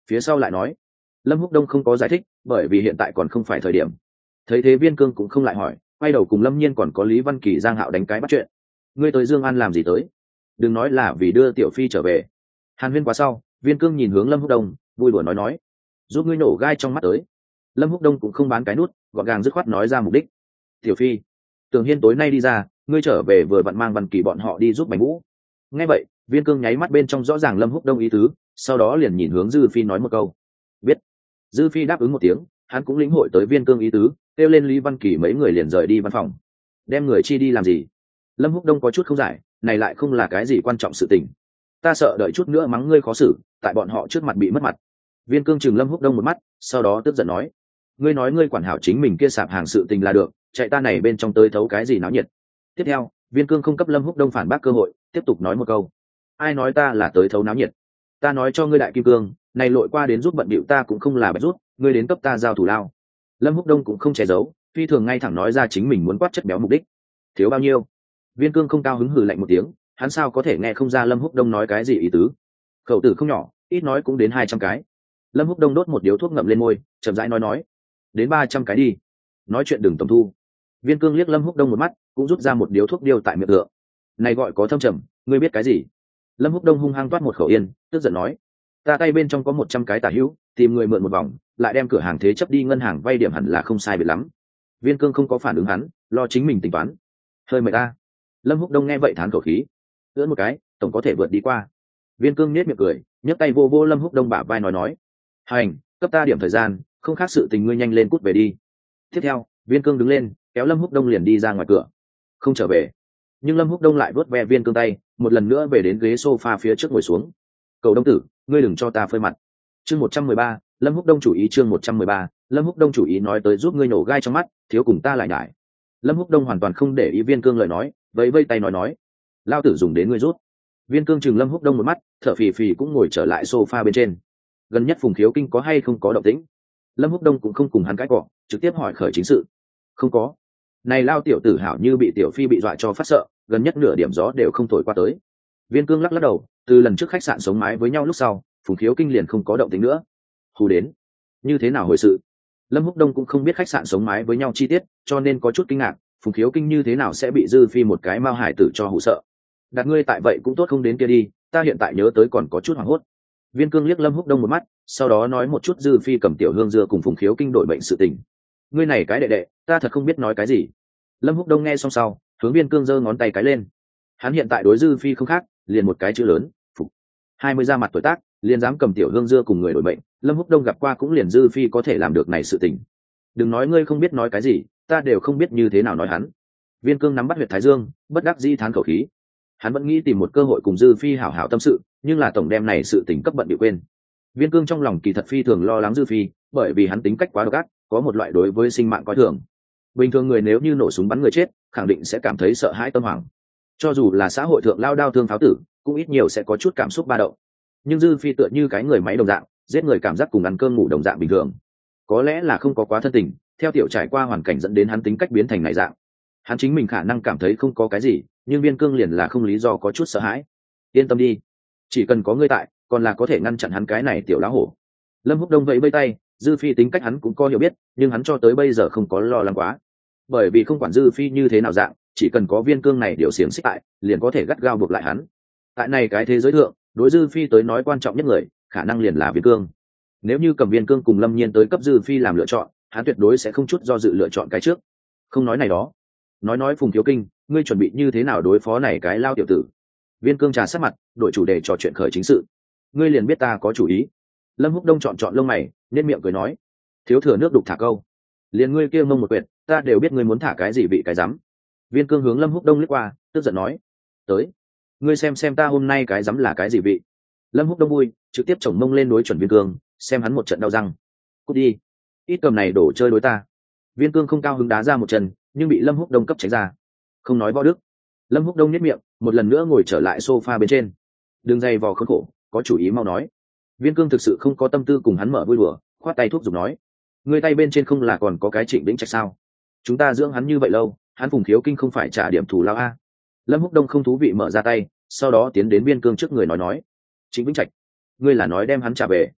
phía sau lại nói. Lâm Húc Đông không có giải thích, bởi vì hiện tại còn không phải thời điểm. Thấy thế Viên Cương cũng không lại hỏi, quay đầu cùng Lâm Nhiên còn có Lý Văn Kỳ Giang Hạo đánh cái bắt chuyện. Ngươi tới Dương An làm gì tới? Đừng nói là vì đưa tiểu phi trở về. Hàn Huyên qua sau, Viên Cương nhìn hướng Lâm Húc Đông, vui đùa nói nói, giúp ngươi nổ gai trong mắt tới. Lâm Húc Đông cũng không bán cái nút, gọn gàng dứt khoát nói ra mục đích. Tiểu phi, Tường Hiên tối nay đi ra, ngươi trở về vừa vặn mang Văn Kỳ bọn họ đi giúp Bành Vũ. Nghe vậy, Viên Cương nháy mắt bên trong rõ ràng Lâm Húc Đông ý tứ, sau đó liền nhìn hướng Dư Phi nói một câu. Biết. Dư Phi đáp ứng một tiếng, hắn cũng lĩnh hội tới Viên Cương ý tứ, kêu lên Lý Văn Kỳ mấy người liền rời đi văn phòng. Đem người chi đi làm gì? Lâm Húc Đông có chút không giải, này lại không là cái gì quan trọng sự tình. Ta sợ đợi chút nữa mắng ngươi khó xử, tại bọn họ trước mặt bị mất mặt. Viên Cương chừng Lâm Húc Đông một mắt, sau đó tức giận nói, ngươi nói ngươi quản hảo chính mình kia sạp hàng sự tình là được, chạy ta này bên trong tới thấu cái gì náo nhiệt. Tiếp theo, Viên Cương không cấp Lâm Húc Đông phản bác cơ hội, tiếp tục nói một câu, ai nói ta là tới thấu náo nhiệt? Ta nói cho ngươi đại kim cương, này lội qua đến giúp bận bịu ta cũng không là bạch rút, ngươi đến cấp ta giao thủ lao. Lâm Húc Đông cũng không che giấu, phi thường ngay thẳng nói ra chính mình muốn quát chất béo mục đích. Thiếu bao nhiêu? Viên Cương không cao hứng hừ lạnh một tiếng, hắn sao có thể nghe không ra Lâm Húc Đông nói cái gì ý tứ. Khẩu tử không nhỏ, ít nói cũng đến hai trăm cái. Lâm Húc Đông đốt một điếu thuốc ngậm lên môi, chậm rãi nói nói, đến ba trăm cái đi. Nói chuyện đừng tổng thu. Viên Cương liếc Lâm Húc Đông một mắt, cũng rút ra một điếu thuốc điêu tại miệng tượng. Này gọi có thâm trầm, ngươi biết cái gì? Lâm Húc Đông hung hăng toát một khẩu yên, tức giận nói, ta tay bên trong có một trăm cái tả hữu, tìm người mượn một vòng, lại đem cửa hàng thế chấp đi ngân hàng vay điểm hẳn là không sai biệt lắm. Viên Cương không có phản ứng hắn, lo chính mình tính toán. Hơi mệt ta. Lâm Húc Đông nghe vậy thán khẩu khí, ưỡn một cái, tổng có thể vượt đi qua. Viên Cương nhếch miệng cười, nhấc tay vô vô Lâm Húc Đông bả vai nói nói, hành, cấp ta điểm thời gian, không khác sự tình ngươi nhanh lên cút về đi. Tiếp theo, Viên Cương đứng lên, kéo Lâm Húc Đông liền đi ra ngoài cửa, không trở về. Nhưng Lâm Húc Đông lại vớt ve Viên Cương tay, một lần nữa về đến ghế sofa phía trước ngồi xuống. Cầu Đông tử, ngươi đừng cho ta phơi mặt. Chương một trăm mười ba, Lâm Húc Đông chủ ý chương một trăm mười ba, Lâm Húc Đông chủ ý nói tới giúp ngươi nổ gai trong mắt, thiếu cùng ta lại nhải. Lâm Húc Đông hoàn toàn không để ý Viên Cương lời nói, vẫy vây tay nói nói, lao tử dùng đến ngươi rút. Viên Cương chừng Lâm Húc Đông một mắt, thở phì phì cũng ngồi trở lại sofa bên trên. Gần nhất Phùng Khiếu Kinh có hay không có động tĩnh? Lâm Húc Đông cũng không cùng hắn cãi cọ, trực tiếp hỏi khởi chính sự. Không có. Này lao tiểu tử hảo như bị tiểu phi bị dọa cho phát sợ, gần nhất nửa điểm gió đều không thổi qua tới. Viên Cương lắc lắc đầu, từ lần trước khách sạn sống mái với nhau lúc sau, Phùng Khiếu Kinh liền không có động tĩnh nữa. Hù đến. Như thế nào hồi sự? Lâm Húc Đông cũng không biết khách sạn sống mái với nhau chi tiết, cho nên có chút kinh ngạc, Phùng Khiếu Kinh như thế nào sẽ bị Dư Phi một cái mao hải tử cho hù sợ. Đặt ngươi tại vậy cũng tốt không đến kia đi, ta hiện tại nhớ tới còn có chút hoảng hốt. Viên Cương liếc Lâm Húc Đông một mắt, sau đó nói một chút Dư Phi cầm tiểu hương dưa cùng Phùng Khiếu Kinh đổi bệnh sự tình. Ngươi này cái đệ đệ, ta thật không biết nói cái gì. Lâm Húc Đông nghe xong sau, hướng Viên Cương giơ ngón tay cái lên. Hắn hiện tại đối Dư Phi không khác, liền một cái chữ lớn, phục. Hai mươi ra mặt tuổi tác, liền dám cầm tiểu hương dưa cùng người đổi bệnh, Lâm Húc Đông gặp qua cũng liền Dư Phi có thể làm được này sự tình. Đừng nói ngươi không biết nói cái gì, ta đều không biết như thế nào nói hắn. Viên Cương nắm bắt huyệt thái dương, bất đắc dĩ thán khẩu khí. Hắn vẫn nghĩ tìm một cơ hội cùng Dư Phi hảo hảo tâm sự, nhưng là tổng đem này sự tình cấp bận bị quên. Viên Cương trong lòng kỳ thật phi thường lo lắng Dư Phi, bởi vì hắn tính cách quá độc ác, có một loại đối với sinh mạng coi thường. Bình thường người nếu như nổ súng bắn người chết, khẳng định sẽ cảm thấy sợ hãi tâm hoảng. Cho dù là xã hội thượng lao đao thương pháo tử, cũng ít nhiều sẽ có chút cảm xúc ba động. Nhưng Dư Phi tựa như cái người máy đồng dạng, giết người cảm giác cùng ăn cơm ngủ đồng dạng bình thường. Có lẽ là không có quá thân tình, theo tiểu trải qua hoàn cảnh dẫn đến hắn tính cách biến thành này dạng. Hắn chính mình khả năng cảm thấy không có cái gì, nhưng Viên Cương liền là không lý do có chút sợ hãi. Yên tâm đi, chỉ cần có ngươi tại, còn là có thể ngăn chặn hắn cái này tiểu lá hổ. Lâm Húc Đông vẫy vẫy tay, Dư Phi tính cách hắn cũng có hiểu biết, nhưng hắn cho tới bây giờ không có lo lắng quá, bởi vì không quản Dư Phi như thế nào dạng, chỉ cần có Viên Cương này điều xiềng xích tại, liền có thể gắt gao buộc lại hắn. Tại này cái thế giới thượng, đối Dư Phi tới nói quan trọng nhất người, khả năng liền là Viên Cương. Nếu như cầm Viên Cương cùng Lâm Nhiên tới cấp Dư Phi làm lựa chọn, hắn tuyệt đối sẽ không chút do dự lựa chọn cái trước. Không nói này đó, nói nói Phùng Thiếu Kinh, ngươi chuẩn bị như thế nào đối phó này cái lao tiểu tử? Viên Cương trà sát mặt, đổi chủ đề trò chuyện khởi chính sự. Ngươi liền biết ta có chủ ý. Lâm Húc Đông chọn chọn lông mày, nên miệng cười nói, thiếu thừa nước đục thả câu. Liền ngươi kia mông một quyệt, ta đều biết ngươi muốn thả cái gì vị cái rắm. Viên Cương hướng Lâm Húc Đông liếc qua, tức giận nói, tới, ngươi xem xem ta hôm nay cái rắm là cái gì vị. Lâm Húc Đông vui, trực tiếp chổng mông lên đối chuẩn Viên Cương, xem hắn một trận đau răng. Cút đi, ít cầm này đổ chơi đối ta. Viên Cương không cao hứng đá ra một chân, nhưng bị Lâm Húc Đông cấp tránh ra. Không nói võ đức. Lâm Húc Đông nhếch miệng, một lần nữa ngồi trở lại sofa bên trên. Đường dây vò khốn khổ, có chủ ý mau nói. Viên Cương thực sự không có tâm tư cùng hắn mở vui đùa, khoát tay thúc giục nói, ngươi tay bên trên không là còn có cái Trịnh Vĩnh Trạch sao? Chúng ta dưỡng hắn như vậy lâu, hắn Phùng Khiếu Kinh không phải trả điểm thù lao a? Lâm Húc Đông không thú vị mở ra tay, sau đó tiến đến Viên Cương trước người nói nói, Trịnh Vĩnh Trạch, ngươi là nói đem hắn trả về?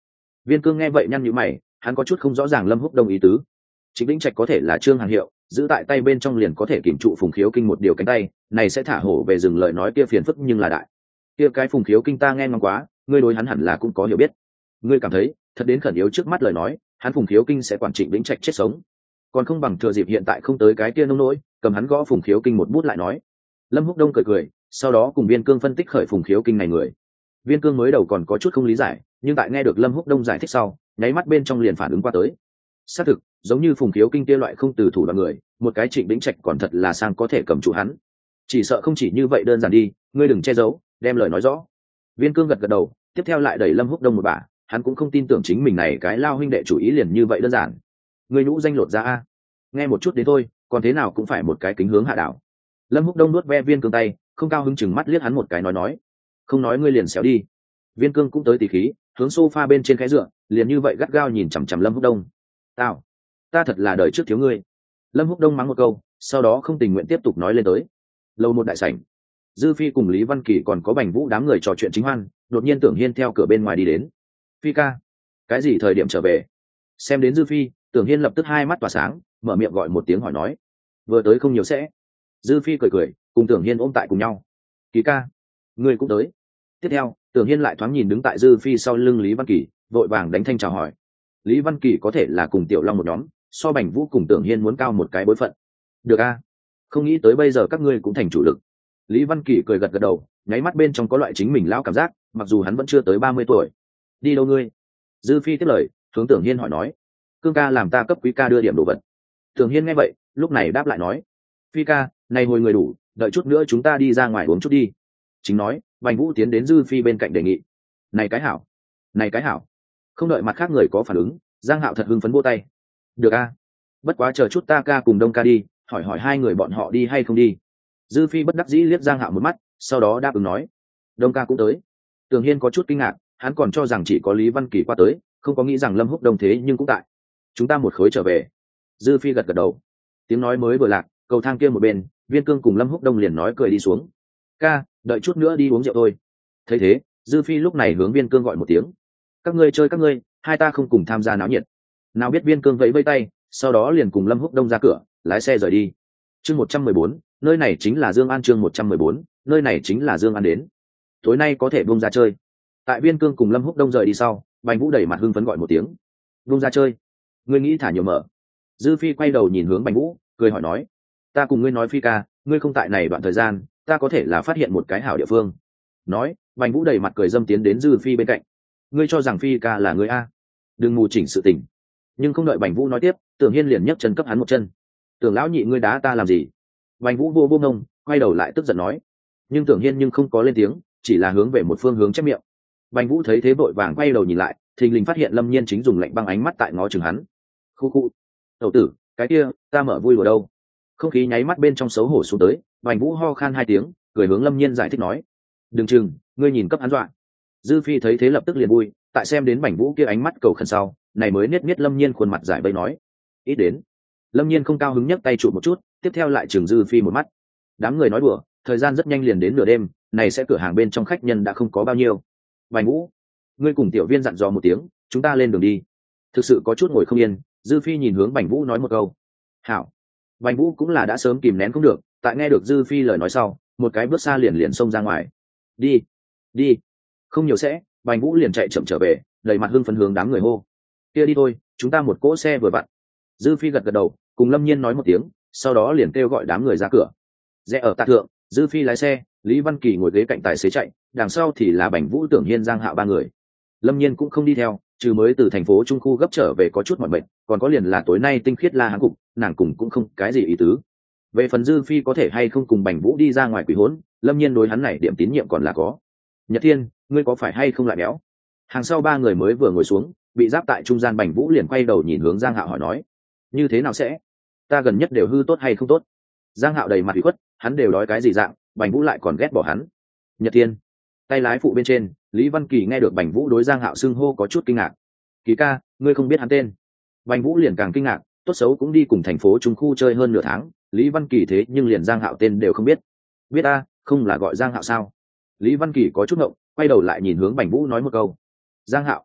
Viên Cương nghe vậy nhăn nhíu mày, hắn có chút không rõ ràng Lâm Húc Đông ý tứ. Trịnh Vĩnh Trạch có thể là Trương Hàng Hiệu, giữ tại tay bên trong liền có thể kìm trụ Phùng Khiếu Kinh một điều cánh tay, này sẽ thả hổ về rừng, lời nói kia phiền phức nhưng là đại. Kia cái Phùng Khiếu Kinh ta nghe ngon quá, ngươi đối hắn hẳn là cũng có hiểu biết. Ngươi cảm thấy, thật đến khẩn yếu trước mắt lời nói, hắn Phùng Khiếu Kinh sẽ quản Trịnh Vĩnh Trạch chết sống. Còn không bằng thừa dịp hiện tại không tới cái kia nông nỗi, cầm hắn gõ Phùng Khiếu Kinh một bút lại nói. Lâm Húc Đông cười cười, sau đó cùng Viên Cương phân tích khởi Phùng Khiếu Kinh này người. Viên Cương mới đầu còn có chút không lý giải, nhưng tại nghe được Lâm Húc Đông giải thích sau, nháy mắt bên trong liền phản ứng qua tới. Xác thực, giống như Phùng Khiếu Kinh kia loại không từ thủ đoạn người, một cái Trịnh Vĩnh Trạch còn thật là sang có thể cầm trụ hắn. Chỉ sợ không chỉ như vậy đơn giản đi, ngươi đừng che giấu, đem lời nói rõ. Viên Cương gật gật đầu, tiếp theo lại đẩy Lâm Húc Đông một bả, hắn cũng không tin tưởng chính mình này cái lao huynh đệ chủ ý liền như vậy đơn giản. Ngươi nhũ danh lột ra a, nghe một chút đến thôi, còn thế nào cũng phải một cái kính hướng hạ đảo. Lâm Húc Đông nuốt ve Viên Cương tay, không cao hứng chừng mắt liếc hắn một cái nói nói, không nói ngươi liền xéo đi. Viên Cương cũng tới tỉ khí, hướng sofa bên trên cái dựa, liền như vậy gắt gao nhìn chằm chằm Lâm Húc Đông. Tao, ta thật là đời trước thiếu ngươi. Lâm Húc Đông mắng một câu, sau đó không tình nguyện tiếp tục nói lên tới. Lầu một đại sảnh, Dư Phi cùng Lý Văn Kỳ còn có Bành Vũ đám người trò chuyện chính hoan, đột nhiên Tưởng Hiên theo cửa bên ngoài đi đến. Phi ca, cái gì thời điểm trở về? Xem đến Dư Phi, Tưởng Hiên lập tức hai mắt tỏa sáng, mở miệng gọi một tiếng hỏi nói. Vừa tới không nhiều sẽ. Dư Phi cười cười, cùng Tưởng Hiên ôm tại cùng nhau. Kỳ ca, ngươi cũng tới. Tiếp theo, Tưởng Hiên lại thoáng nhìn đứng tại Dư Phi sau lưng Lý Văn Kỳ, vội vàng đánh thanh chào hỏi. Lý Văn Kỳ có thể là cùng Tiểu Long một nhóm, so Bành Vũ cùng Tưởng Hiên muốn cao một cái bối phận. Được a, không nghĩ tới bây giờ các ngươi cũng thành chủ lực. Lý Văn Kỳ cười gật gật đầu, nháy mắt bên trong có loại chính mình lão cảm giác, mặc dù hắn vẫn chưa tới ba mươi tuổi. Đi đâu ngươi? Dư Phi tiếp lời, hướng Tưởng Hiên hỏi nói. Cương ca làm ta cấp quý ca đưa điểm đồ vật. Tưởng Hiên nghe vậy, lúc này đáp lại nói. Phi ca, này hồi người đủ, đợi chút nữa chúng ta đi ra ngoài uống chút đi. Chính nói, Bành Vũ tiến đến Dư Phi bên cạnh đề nghị. Này cái hảo, này cái hảo. Không đợi mặt khác người có phản ứng, Giang Hạo thật hưng phấn vỗ tay. Được a, bất quá chờ chút ta ca cùng Đông ca đi, hỏi hỏi hai người bọn họ đi hay không đi. Dư Phi bất đắc dĩ liếc Giang Hạo một mắt, sau đó đáp ứng nói. Đông ca cũng tới. Tưởng Hiên có chút kinh ngạc, hắn còn cho rằng chỉ có Lý Văn Kỳ qua tới, không có nghĩ rằng Lâm Húc Đông thế nhưng cũng tại. Chúng ta một khối trở về. Dư Phi gật gật đầu. Tiếng nói mới vừa lạc, cầu thang kia một bên, Viên Cương cùng Lâm Húc Đông liền nói cười đi xuống. Ca, đợi chút nữa đi uống rượu thôi. Thấy thế, Dư Phi lúc này hướng Viên Cương gọi một tiếng. Các ngươi chơi các ngươi, hai ta không cùng tham gia náo nhiệt. Nào biết Viên Cương vẫy vẫy tay, sau đó liền cùng Lâm Húc Đông ra cửa, lái xe rời đi. Chương một trăm mười bốn, nơi này chính là Dương An. Chương một trăm mười bốn, nơi này chính là Dương An đến. Tối nay có thể buông ra chơi. Tại Viên Cương cùng Lâm Húc Đông rời đi sau, Bành Vũ đẩy mặt hưng phấn gọi một tiếng. Buông ra chơi? Ngươi nghĩ thả nhiều mở? Dư Phi quay đầu nhìn hướng Bành Vũ, cười hỏi nói. Ta cùng ngươi nói Phi ca, ngươi không tại này đoạn thời gian, ta có thể là phát hiện một cái hảo địa phương. Nói, Bành Vũ đẩy mặt cười dâm tiến đến Dư Phi bên cạnh. Ngươi cho rằng Phi ca là ngươi a? Đừng mù chỉnh sự tình. Nhưng không đợi Bành Vũ nói tiếp, Tưởng Hiên liền nhấc chân cấp hắn một chân. Tưởng lão nhị ngươi đá ta làm gì? Bành Vũ vô vô ngông, quay đầu lại tức giận nói. Nhưng Tưởng Hiên nhưng không có lên tiếng, chỉ là hướng về một phương hướng chép miệng. Bành Vũ thấy thế vội vàng quay đầu nhìn lại, thình lình phát hiện Lâm Nhiên chính dùng lạnh băng ánh mắt tại ngó chừng hắn. Khu khu, tẩu tử, cái kia, ta mở vui đùa đâu? Không khí nháy mắt bên trong xấu hổ xuống tới, Bành Vũ ho khan hai tiếng, cười hướng Lâm Nhiên giải thích nói. Đừng chừng, ngươi nhìn cấp hắn dọa. Dư Phi thấy thế lập tức liền vui, tại xem đến Bành Vũ kia ánh mắt cầu khẩn sau, này mới niết niết Lâm Nhiên khuôn mặt giải bày nói. Ít đến. Lâm Nhiên không cao hứng nhấc tay trụ một chút, tiếp theo lại chừng Dư Phi một mắt. Đám người nói đùa, thời gian rất nhanh liền đến nửa đêm, này sẽ cửa hàng bên trong khách nhân đã không có bao nhiêu. Bành Vũ, ngươi cùng tiểu viên dặn dò một tiếng, chúng ta lên đường đi. Thực sự có chút ngồi không yên, Dư Phi nhìn hướng Bành Vũ nói một câu. Hảo. Bành Vũ cũng là đã sớm kìm nén không được, tại nghe được Dư Phi lời nói sau, một cái bước xa liền liền xông ra ngoài. Đi, đi. Không nhiều sẽ, Bành Vũ liền chạy chậm trở về, đầy mặt hưng phấn hướng đám người hô. Kia đi thôi, chúng ta một cỗ xe vừa vặn. Dư Phi gật gật đầu, cùng Lâm Nhiên nói một tiếng, sau đó liền kêu gọi đám người ra cửa. Rẽ ở tạ thượng, Dư Phi lái xe, Lý Văn Kỳ ngồi ghế cạnh tài xế chạy, đằng sau thì là Bành Vũ, Tưởng Hiên, Giang Hạo ba người. Lâm Nhiên cũng không đi theo, trừ mới từ thành phố Trung khu gấp trở về có chút mỏi mệt, còn có liền là tối nay tinh khiết la hán cục, nàng cùng cũng không cái gì ý tứ. Về phần Dư Phi có thể hay không cùng Bành Vũ đi ra ngoài quỷ hỗn, Lâm Nhiên đối hắn này điểm tín nhiệm còn là có. Nhật Thiên, ngươi có phải hay không lại béo? Hàng sau ba người mới vừa ngồi xuống, bị giáp tại trung gian Bành Vũ liền quay đầu nhìn hướng Giang Hạo hỏi nói. Như thế nào sẽ? Ta gần nhất đều hư tốt hay không tốt? Giang Hạo đầy mặt ủy khuất, hắn đều đói cái gì dạng, Bành Vũ lại còn ghét bỏ hắn. Nhật Thiên, tay lái phụ bên trên, Lý Văn Kỳ nghe được Bành Vũ đối Giang Hạo xưng hô có chút kinh ngạc. Kỳ ca, ngươi không biết hắn tên? Bành Vũ liền càng kinh ngạc, tốt xấu cũng đi cùng thành phố Trung khu chơi hơn nửa tháng, Lý Văn Kỳ thế nhưng liền Giang Hạo tên đều không biết. Biết a, không là gọi Giang Hạo sao? Lý Văn Kỳ có chút ngộng, quay đầu lại nhìn hướng Bành Vũ nói một câu. Giang Hạo,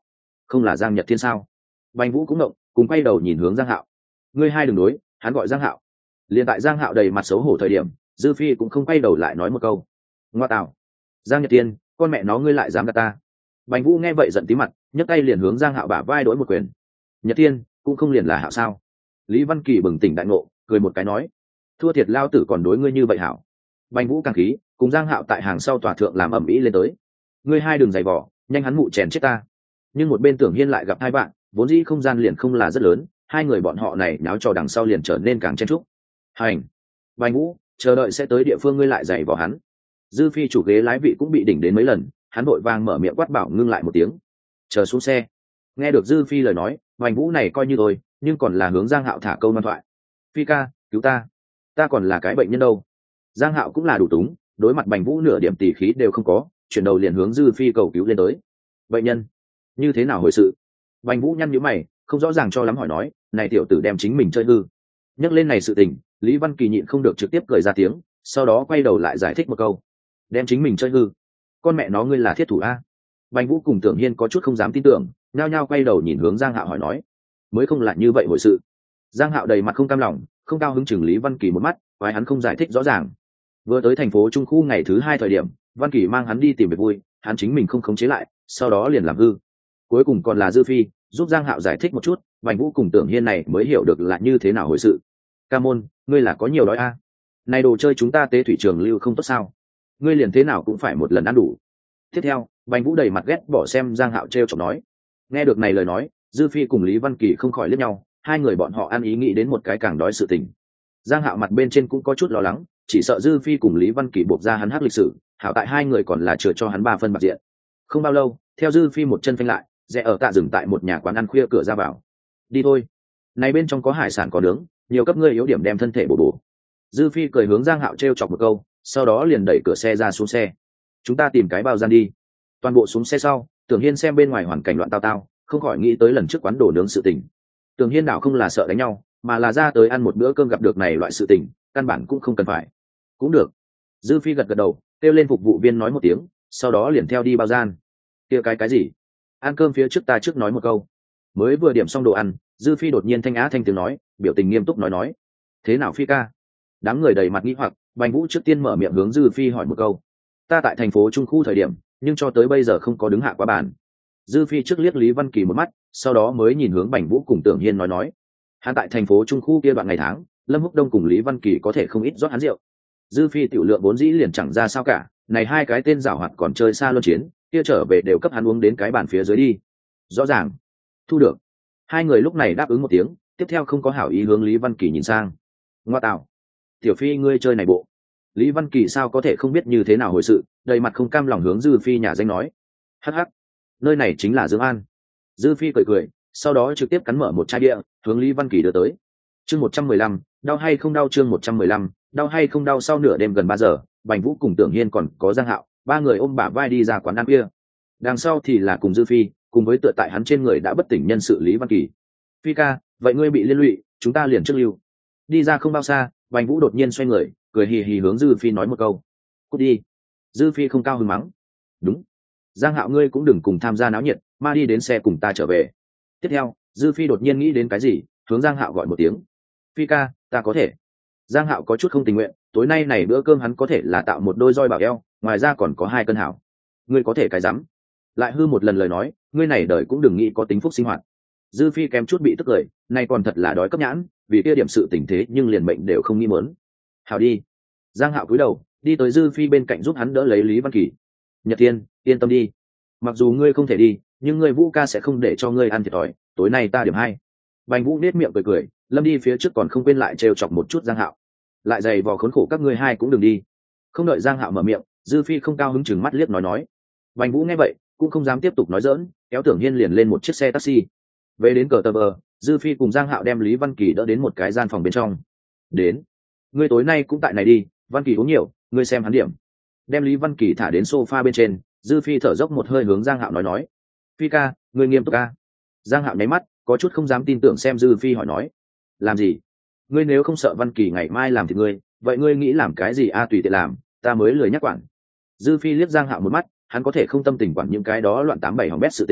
Không là Giang Nhật Thiên sao? Bành Vũ cũng động, cùng quay đầu nhìn hướng Giang Hạo. Ngươi hai đừng đối, hắn gọi Giang Hạo. Liên tại Giang Hạo đầy mặt xấu hổ thời điểm, Dư Phi cũng không quay đầu lại nói một câu. Ngoa tạo. Giang Nhật Thiên, con mẹ nó ngươi lại dám gạt ta. Bành Vũ nghe vậy giận tí mặt, nhấc tay liền hướng Giang Hạo bả vai đối một quyền. Nhật Thiên, cũng không liền là Hạo sao? Lý Văn Kỳ bừng tỉnh đại ngộ, cười một cái nói, thua thiệt lao tử còn đối ngươi như vậy hảo. Bành Vũ càng khí, cùng Giang Hạo tại hàng sau tòa thượng làm ẩm ĩ lên tới. Ngươi hai đừng giày vò, nhanh hắn mụ chèn chết ta. Nhưng một bên Tưởng Hiên lại gặp hai bạn, vốn dĩ không gian liền không là rất lớn, hai người bọn họ này náo trò đằng sau liền trở nên càng chen chúc. Hành. Bành Vũ, chờ đợi sẽ tới địa phương ngươi lại giày vò hắn. Dư Phi chủ ghế lái vị cũng bị đỉnh đến mấy lần, hắn vội vàng mở miệng quát bảo ngưng lại một tiếng. Chờ xuống xe. Nghe được Dư Phi lời nói, Bành Vũ này coi như thôi, nhưng còn là hướng Giang Hạo thả câu ngoan thoại. Phi ca, cứu ta, ta còn là cái bệnh nhân đâu. Giang Hạo cũng là đủ túng, đối mặt Bành Vũ nửa điểm tỉ khí đều không có, chuyển đầu liền hướng Dư Phi cầu cứu lên tới. Bệnh nhân, như thế nào hồi sự? Bành Vũ nhăn nhíu mày, không rõ ràng cho lắm hỏi nói, này tiểu tử đem chính mình chơi hư. Nhắc lên này sự tình, Lý Văn Kỳ nhịn không được trực tiếp cười ra tiếng, sau đó quay đầu lại giải thích một câu. Đem chính mình chơi hư? Con mẹ nó ngươi là thiết thủ a? Bành Vũ cùng Tưởng Hiên có chút không dám tin tưởng, nhao nhao quay đầu nhìn hướng Giang Hạo hỏi nói, mới không lại như vậy hồi sự. Giang Hạo đầy mặt không cam lòng, không cao hứng chừng Lý Văn Kỳ một mắt, quái hắn không giải thích rõ ràng. Vừa tới thành phố Trung khu ngày thứ hai thời điểm, Văn Kỳ mang hắn đi tìm việc vui, hắn chính mình không khống chế lại, sau đó liền làm hư. Cuối cùng còn là Dư Phi giúp Giang Hạo giải thích một chút, Bành Vũ cùng Tưởng Hiên này mới hiểu được là như thế nào hồi sự. Ca môn, ngươi là có nhiều đói a? À? Này đồ chơi chúng ta tế thủy trường lưu không tốt sao? Ngươi liền thế nào cũng phải một lần ăn đủ. Tiếp theo, Bành Vũ đầy mặt ghét bỏ xem Giang Hạo trêu chọc nói. Nghe được này lời nói, Dư Phi cùng Lý Văn Kỳ không khỏi liếc nhau, hai người bọn họ ăn ý nghĩ đến một cái càng đói sự tình. Giang Hạo mặt bên trên cũng có chút lo lắng, chỉ sợ Dư Phi cùng Lý Văn Kỳ buộc ra hắn hắc lịch sử, hảo tại hai người còn là chừa cho hắn ba phân bạc diện. Không bao lâu, theo Dư Phi một chân phanh lại, rẽ ở tạ dừng tại một nhà quán ăn khuya cửa ra vào. Đi thôi, này bên trong có hải sản có nướng, nhiều cấp ngươi yếu điểm đem thân thể bổ bổ. Dư Phi cười hướng Giang Hạo trêu chọc một câu, sau đó liền đẩy cửa xe ra xuống xe. Chúng ta tìm cái bao gian đi. Toàn bộ xuống xe sau, Tưởng Hiên xem bên ngoài hoàn cảnh loạn tao tao, không khỏi nghĩ tới lần trước quán đồ nướng sự tình. Tưởng Hiên đảo không là sợ đánh nhau, mà là ra tới ăn một bữa cơm gặp được này loại sự tình, căn bản cũng không cần phải. Cũng được. Dư Phi gật gật đầu, kêu lên phục vụ viên nói một tiếng, sau đó liền theo đi bao gian. Kia cái cái gì? Ăn cơm phía trước ta trước nói một câu. Mới vừa điểm xong đồ ăn, Dư Phi đột nhiên thanh á thanh tiếng nói, biểu tình nghiêm túc nói nói. Thế nào Phi ca? Đám người đầy mặt nghi hoặc, Bành Vũ trước tiên mở miệng hướng Dư Phi hỏi một câu. Ta tại thành phố Trung khu thời điểm, nhưng cho tới bây giờ không có đứng hạ quá bàn. Dư Phi trước liếc Lý Văn Kỳ một mắt, sau đó mới nhìn hướng Bành Vũ cùng Tưởng Hiên nói nói. Hắn tại thành phố Trung khu kia đoạn ngày tháng, Lâm Húc Đông cùng Lý Văn Kỳ có thể không ít rót hắn rượu. Dư Phi tiểu lượng vốn dĩ liền chẳng ra sao cả, này hai cái tên giảo hoạt còn chơi xa luân chiến, kia trở về đều cấp hắn uống đến cái bàn phía dưới đi. Rõ ràng. Thu được. Hai người lúc này đáp ứng một tiếng, tiếp theo không có hảo ý hướng Lý Văn Kỳ nhìn sang. Ngoa tạo. Tiểu Phi ngươi chơi này bộ. Lý Văn Kỳ sao có thể không biết như thế nào hồi sự, đầy mặt không cam lòng hướng Dư Phi nhà danh nói. Hắc hắc. Nơi này chính là Dương An. Dư Phi cười cười, sau đó trực tiếp cắn mở một chai bia, hướng Lý Văn Kỳ đưa tới. Chương một trăm mười lăm, đau hay không đau chương một trăm mười lăm, đau hay không đau sau nửa đêm gần ba giờ, Bành Vũ cùng Tưởng Hiên còn có Giang Hạo, ba người ôm bả vai đi ra quán ăn bia. Đằng sau thì là cùng Dư Phi, cùng với tựa tại hắn trên người đã bất tỉnh nhân sự Lý Văn Kỳ. Phi ca, vậy ngươi bị liên lụy, chúng ta liền trước lưu. Đi ra không bao xa, Bành Vũ đột nhiên xoay người, cười hì hì hướng Dư Phi nói một câu. Cút đi. Dư Phi không cao hứng mắng. Đúng. Giang Hạo ngươi cũng đừng cùng tham gia náo nhiệt, mà đi đến xe cùng ta trở về. Tiếp theo, Dư Phi đột nhiên nghĩ đến cái gì, hướng Giang Hạo gọi một tiếng. Phi ca, ta có thể. Giang Hạo có chút không tình nguyện, tối nay này bữa cơm hắn có thể là tạo một đôi roi bảo eo, ngoài ra còn có hai cân hảo. Ngươi có thể cái rắm. Lại hư một lần lời nói, ngươi này đời cũng đừng nghĩ có tính phúc sinh hoạt. Dư Phi kém chút bị tức cười, nay còn thật là đói cấp nhãn, vì kia điểm sự tình thế nhưng liền mệnh đều không nghĩ muốn. Hảo đi. Giang Hạo cúi đầu, đi tới Dư Phi bên cạnh giúp hắn đỡ lấy Lý Văn Kỳ. Nhật Thiên, yên tâm đi. Mặc dù ngươi không thể đi, nhưng ngươi Vũ ca sẽ không để cho ngươi ăn thiệt thòi, tối nay ta điểm hai. Bành Vũ nét miệng cười cười, lâm đi phía trước còn không quên lại trêu chọc một chút Giang Hạo. Lại giày vò khốn khổ các ngươi hai cũng đừng đi. Không đợi Giang Hạo mở miệng, Dư Phi không cao hứng chừng mắt liếc nói nói. Bành Vũ nghe vậy, cũng không dám tiếp tục nói dỡn, kéo Tưởng Hiên liền lên một chiếc xe taxi. Về đến cờ tờ bờ, Dư Phi cùng Giang Hạo đem Lý Văn Kỳ đỡ đến một cái gian phòng bên trong. Đến, ngươi tối nay cũng tại này đi, Văn Kỳ uống nhiều, ngươi xem hắn điểm. Đem Lý Văn Kỳ thả đến sofa bên trên, Dư Phi thở dốc một hơi hướng Giang Hạo nói nói. Phi ca, ngươi nghiêm túc ca. Giang Hạo nháy mắt, có chút không dám tin tưởng xem Dư Phi hỏi nói. Làm gì? Ngươi nếu không sợ Văn Kỳ ngày mai làm thì ngươi, vậy ngươi nghĩ làm cái gì a tùy tiện làm, ta mới lười nhắc quản. Dư Phi liếc Giang Hạo một mắt, hắn có thể không tâm tình quản những cái đó loạn tám bảy hỏng bét sự tình,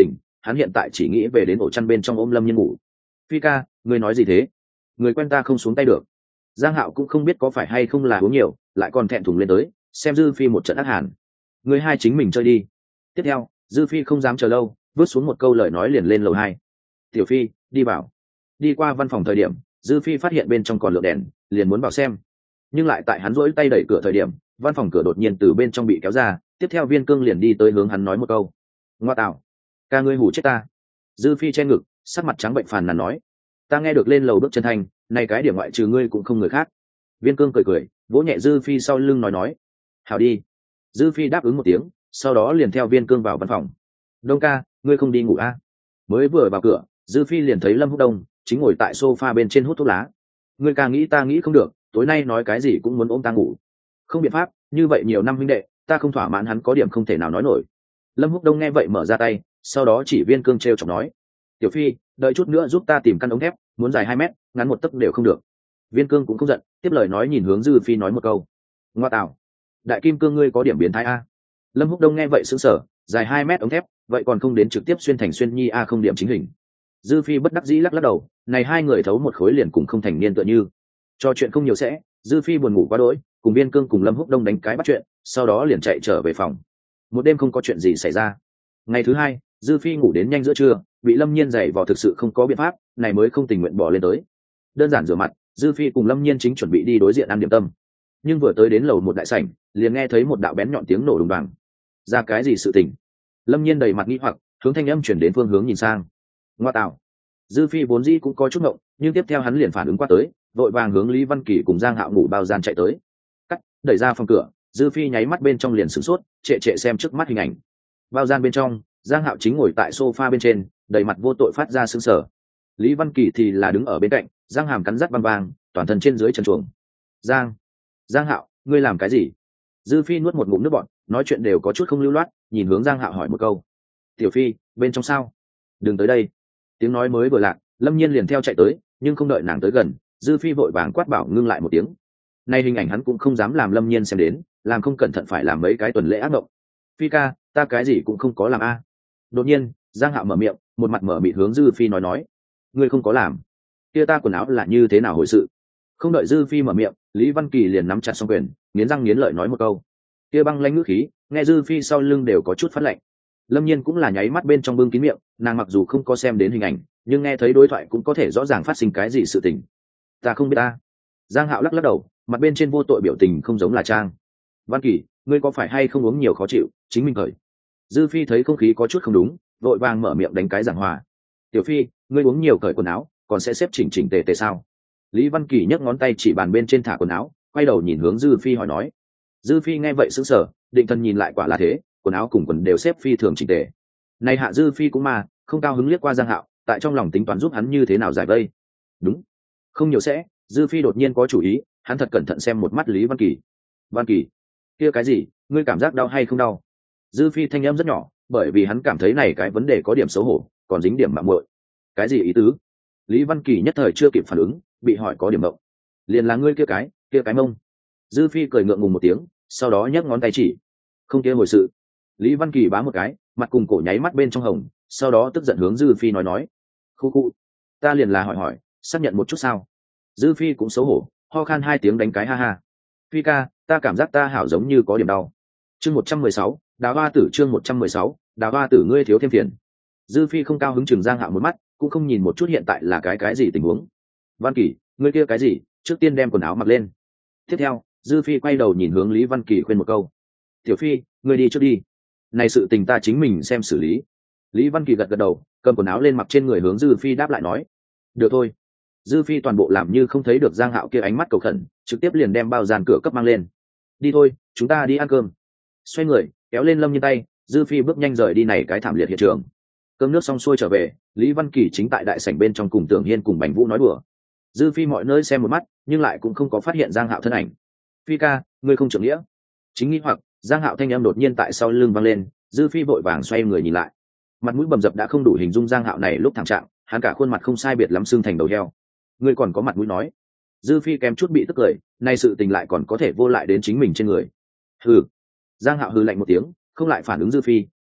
hắn hiện tại chỉ nghĩ về đến ổ chăn bên trong ôm lâm nhiên ngủ. Phi ca, ngươi nói gì thế? Người quen ta không xuống tay được. Giang Hạo cũng không biết có phải hay không là uống nhiều, lại còn thẹn thùng lên tới xem Dư Phi một trận ác hàn. Người hai chính mình chơi đi. Tiếp theo, Dư Phi không dám chờ lâu, vứt xuống một câu lời nói liền lên lầu hai. Tiểu Phi, đi vào. Đi qua văn phòng thời điểm, Dư Phi phát hiện bên trong còn lượng đèn, liền muốn vào xem. Nhưng lại tại hắn rỗi tay đẩy cửa thời điểm, văn phòng cửa đột nhiên từ bên trong bị kéo ra, tiếp theo Viên Cương liền đi tới hướng hắn nói một câu. Ngoa tạo, ca ngươi hù chết ta. Dư Phi che ngực, sắc mặt trắng bệnh phàn nàn nói. Ta nghe được lên lầu bước chân thành, này cái điểm ngoại trừ ngươi cũng không người khác. Viên Cương cười cười, vỗ nhẹ Dư Phi sau lưng nói nói. Hảo đi. Dư Phi đáp ứng một tiếng, sau đó liền theo Viên Cương vào văn phòng. Đông ca, ngươi không đi ngủ a? À? Mới vừa vào cửa, Dư Phi liền thấy Lâm Húc Đông chính ngồi tại sofa bên trên hút thuốc lá. Ngươi ca nghĩ ta nghĩ không được, tối nay nói cái gì cũng muốn ôm ta ngủ. Không biện pháp, như vậy nhiều năm huynh đệ, ta không thỏa mãn hắn có điểm không thể nào nói nổi. Lâm Húc Đông nghe vậy mở ra tay, sau đó chỉ Viên Cương trêu chọc nói. Tiểu Phi, đợi chút nữa giúp ta tìm căn ống thép, muốn dài hai mét, ngắn một tấc đều không được. Viên Cương cũng không giận, tiếp lời nói nhìn hướng Dư Phi nói một câu. Ngoa tạo, đại kim cương ngươi có điểm biến thái a. Lâm Húc Đông nghe vậy sững sờ, dài hai mét ống thép, vậy còn không đến trực tiếp xuyên thành xuyên nhi a không điểm chính hình. Dư Phi bất đắc dĩ lắc lắc đầu, này hai người thấu một khối liền cùng không thành niên tựa như. Cho chuyện không nhiều sẽ, Dư Phi buồn ngủ quá đỗi, cùng Viên Cương cùng Lâm Húc Đông đánh cái bắt chuyện, sau đó liền chạy trở về phòng. Một đêm không có chuyện gì xảy ra. Ngày thứ hai, Dư Phi ngủ đến nhanh giữa trưa, bị Lâm Nhiên giày vò thực sự không có biện pháp, này mới không tình nguyện bỏ lên tới. Đơn giản rửa mặt, Dư Phi cùng Lâm Nhiên chính chuẩn bị đi đối diện ăn điểm tâm. Nhưng vừa tới đến lầu một đại sảnh, liền nghe thấy một đạo bén nhọn tiếng nổ đùng đoàng. Ra cái gì sự tình? Lâm Nhiên đầy mặt nghi hoặc, hướng thanh âm chuyển đến phương hướng nhìn sang. Ngoa tạo. Dư Phi vốn dĩ cũng có chút ngộng, nhưng tiếp theo hắn liền phản ứng qua tới, vội vàng hướng Lý Văn Kỳ cùng Giang Hạo ngủ bao gian chạy tới. Cắt, đẩy ra phòng cửa, Dư Phi nháy mắt bên trong liền sửng sốt, trệ trệ xem trước mắt hình ảnh. Bao gian bên trong, Giang Hạo chính ngồi tại sofa bên trên, đầy mặt vô tội phát ra sững sờ. Lý Văn Kỳ thì là đứng ở bên cạnh, răng hàm cắn rắt băng băng, toàn thân trên dưới trần truồng. Giang, Giang Hạo, ngươi làm cái gì? Dư Phi nuốt một ngụm nước bọt, nói chuyện đều có chút không lưu loát, nhìn hướng Giang Hạo hỏi một câu. Tiểu Phi, bên trong sao? Đừng tới đây. Tiếng nói mới vừa lạc, Lâm Nhiên liền theo chạy tới, nhưng không đợi nàng tới gần, Dư Phi vội vàng quát bảo ngưng lại một tiếng. Nay hình ảnh hắn cũng không dám làm Lâm Nhiên xem đến, làm không cẩn thận phải làm mấy cái tuần lễ ác mộng. Phi ca, ta cái gì cũng không có làm a. Đột nhiên, Giang Hạo mở miệng, một mặt mở mịt hướng Dư Phi nói nói. Ngươi không có làm. Kia ta quần áo là như thế nào hồi sự? Không đợi Dư Phi mở miệng, Lý Văn Kỳ liền nắm chặt song quyền, nghiến răng nghiến lợi nói một câu. Kia băng lãnh ngữ khí, nghe Dư Phi sau lưng đều có chút phát lạnh. Lâm Nhiên cũng là nháy mắt bên trong bưng kín miệng, nàng mặc dù không có xem đến hình ảnh, nhưng nghe thấy đối thoại cũng có thể rõ ràng phát sinh cái gì sự tình. Ta không biết ta. Giang Hạo lắc lắc đầu, mặt bên trên vô tội biểu tình không giống là trang. Văn Kỳ, ngươi có phải hay không uống nhiều khó chịu, chính mình cởi. Dư Phi thấy không khí có chút không đúng, vội vàng mở miệng đánh cái giảng hòa. Tiểu Phi, ngươi uống nhiều cởi quần áo, còn sẽ xếp chỉnh chỉnh tề tề sao? Lý Văn Kỳ nhấc ngón tay chỉ bàn bên trên thả quần áo, quay đầu nhìn hướng Dư Phi hỏi nói. Dư Phi nghe vậy sững sờ, định thần nhìn lại quả là thế, quần áo cùng quần đều xếp phi thường chỉnh tề. Này hạ Dư Phi cũng mà không cao hứng liếc qua Giang Hạo, tại trong lòng tính toán giúp hắn như thế nào giải vây. Đúng, không nhiều sẽ. Dư Phi đột nhiên có chủ ý, hắn thật cẩn thận xem một mắt Lý Văn Kỳ. Văn Kỳ, kia cái gì, ngươi cảm giác đau hay không đau? Dư Phi thanh âm rất nhỏ, bởi vì hắn cảm thấy này cái vấn đề có điểm xấu hổ, còn dính điểm mạo muội. Cái gì ý tứ? Lý Văn Kỳ nhất thời chưa kịp phản ứng, bị hỏi có điểm động. Liền là ngươi kia cái, kia cái mông. Dư Phi cười ngượng ngùng một tiếng, sau đó nhấc ngón tay chỉ. Không kia hồi sự. Lý Văn Kỳ bá một cái, mặt cùng cổ nháy mắt bên trong hồng, sau đó tức giận hướng Dư Phi nói nói. Khu khu, ta liền là hỏi hỏi, xác nhận một chút sao? Dư Phi cũng xấu hổ, ho khan hai tiếng đánh cái ha ha. Phi ca, ta cảm giác ta hảo giống như có điểm đau. Chương một trăm mười sáu, Đào Hoa Tử chương một trăm mười sáu, Đào Hoa Tử ngươi thiếu thêm phiền. Dư Phi không cao hứng chừng Giang Hạo một mắt, cũng không nhìn một chút hiện tại là cái cái gì tình huống. Văn Kỳ, ngươi kia cái gì, trước tiên đem quần áo mặc lên. Tiếp theo, Dư Phi quay đầu nhìn hướng Lý Văn Kỳ khuyên một câu. Tiểu Phi, ngươi đi trước đi. Này sự tình ta chính mình xem xử lý. Lý Văn Kỳ gật gật đầu, cầm quần áo lên mặc trên người hướng Dư Phi đáp lại nói. Được thôi. Dư Phi toàn bộ làm như không thấy được Giang Hạo kia ánh mắt cầu khẩn, trực tiếp liền đem bao dàn cửa cấp mang lên. Đi thôi, chúng ta đi ăn cơm. Xoay người, kéo lên Lâm Nhiên tay, Dư Phi bước nhanh rời đi này cái thảm liệt hiện trường. Cơm nước xong xuôi trở về, Lý Văn Kỳ chính tại đại sảnh bên trong cùng Tưởng Hiên cùng Bành Vũ nói đùa. Dư Phi mọi nơi xem một mắt, nhưng lại cũng không có phát hiện Giang Hạo thân ảnh. Phi ca, ngươi không trưởng nghĩa. Chính nghĩ hoặc, Giang Hạo thanh âm đột nhiên tại sau lưng vang lên, Dư Phi vội vàng xoay người nhìn lại. Mặt mũi bầm dập đã không đủ hình dung Giang Hạo này lúc thảm trạng, hắn cả khuôn mặt không sai biệt lắm xương thành đầu heo. Ngươi còn có mặt mũi nói? Dư Phi kém chút bị tức cười, nay sự tình lại còn có thể vô lại đến chính mình trên người. Hừ. Giang Hạo hừ lạnh một tiếng, không lại phản ứng Dư Phi,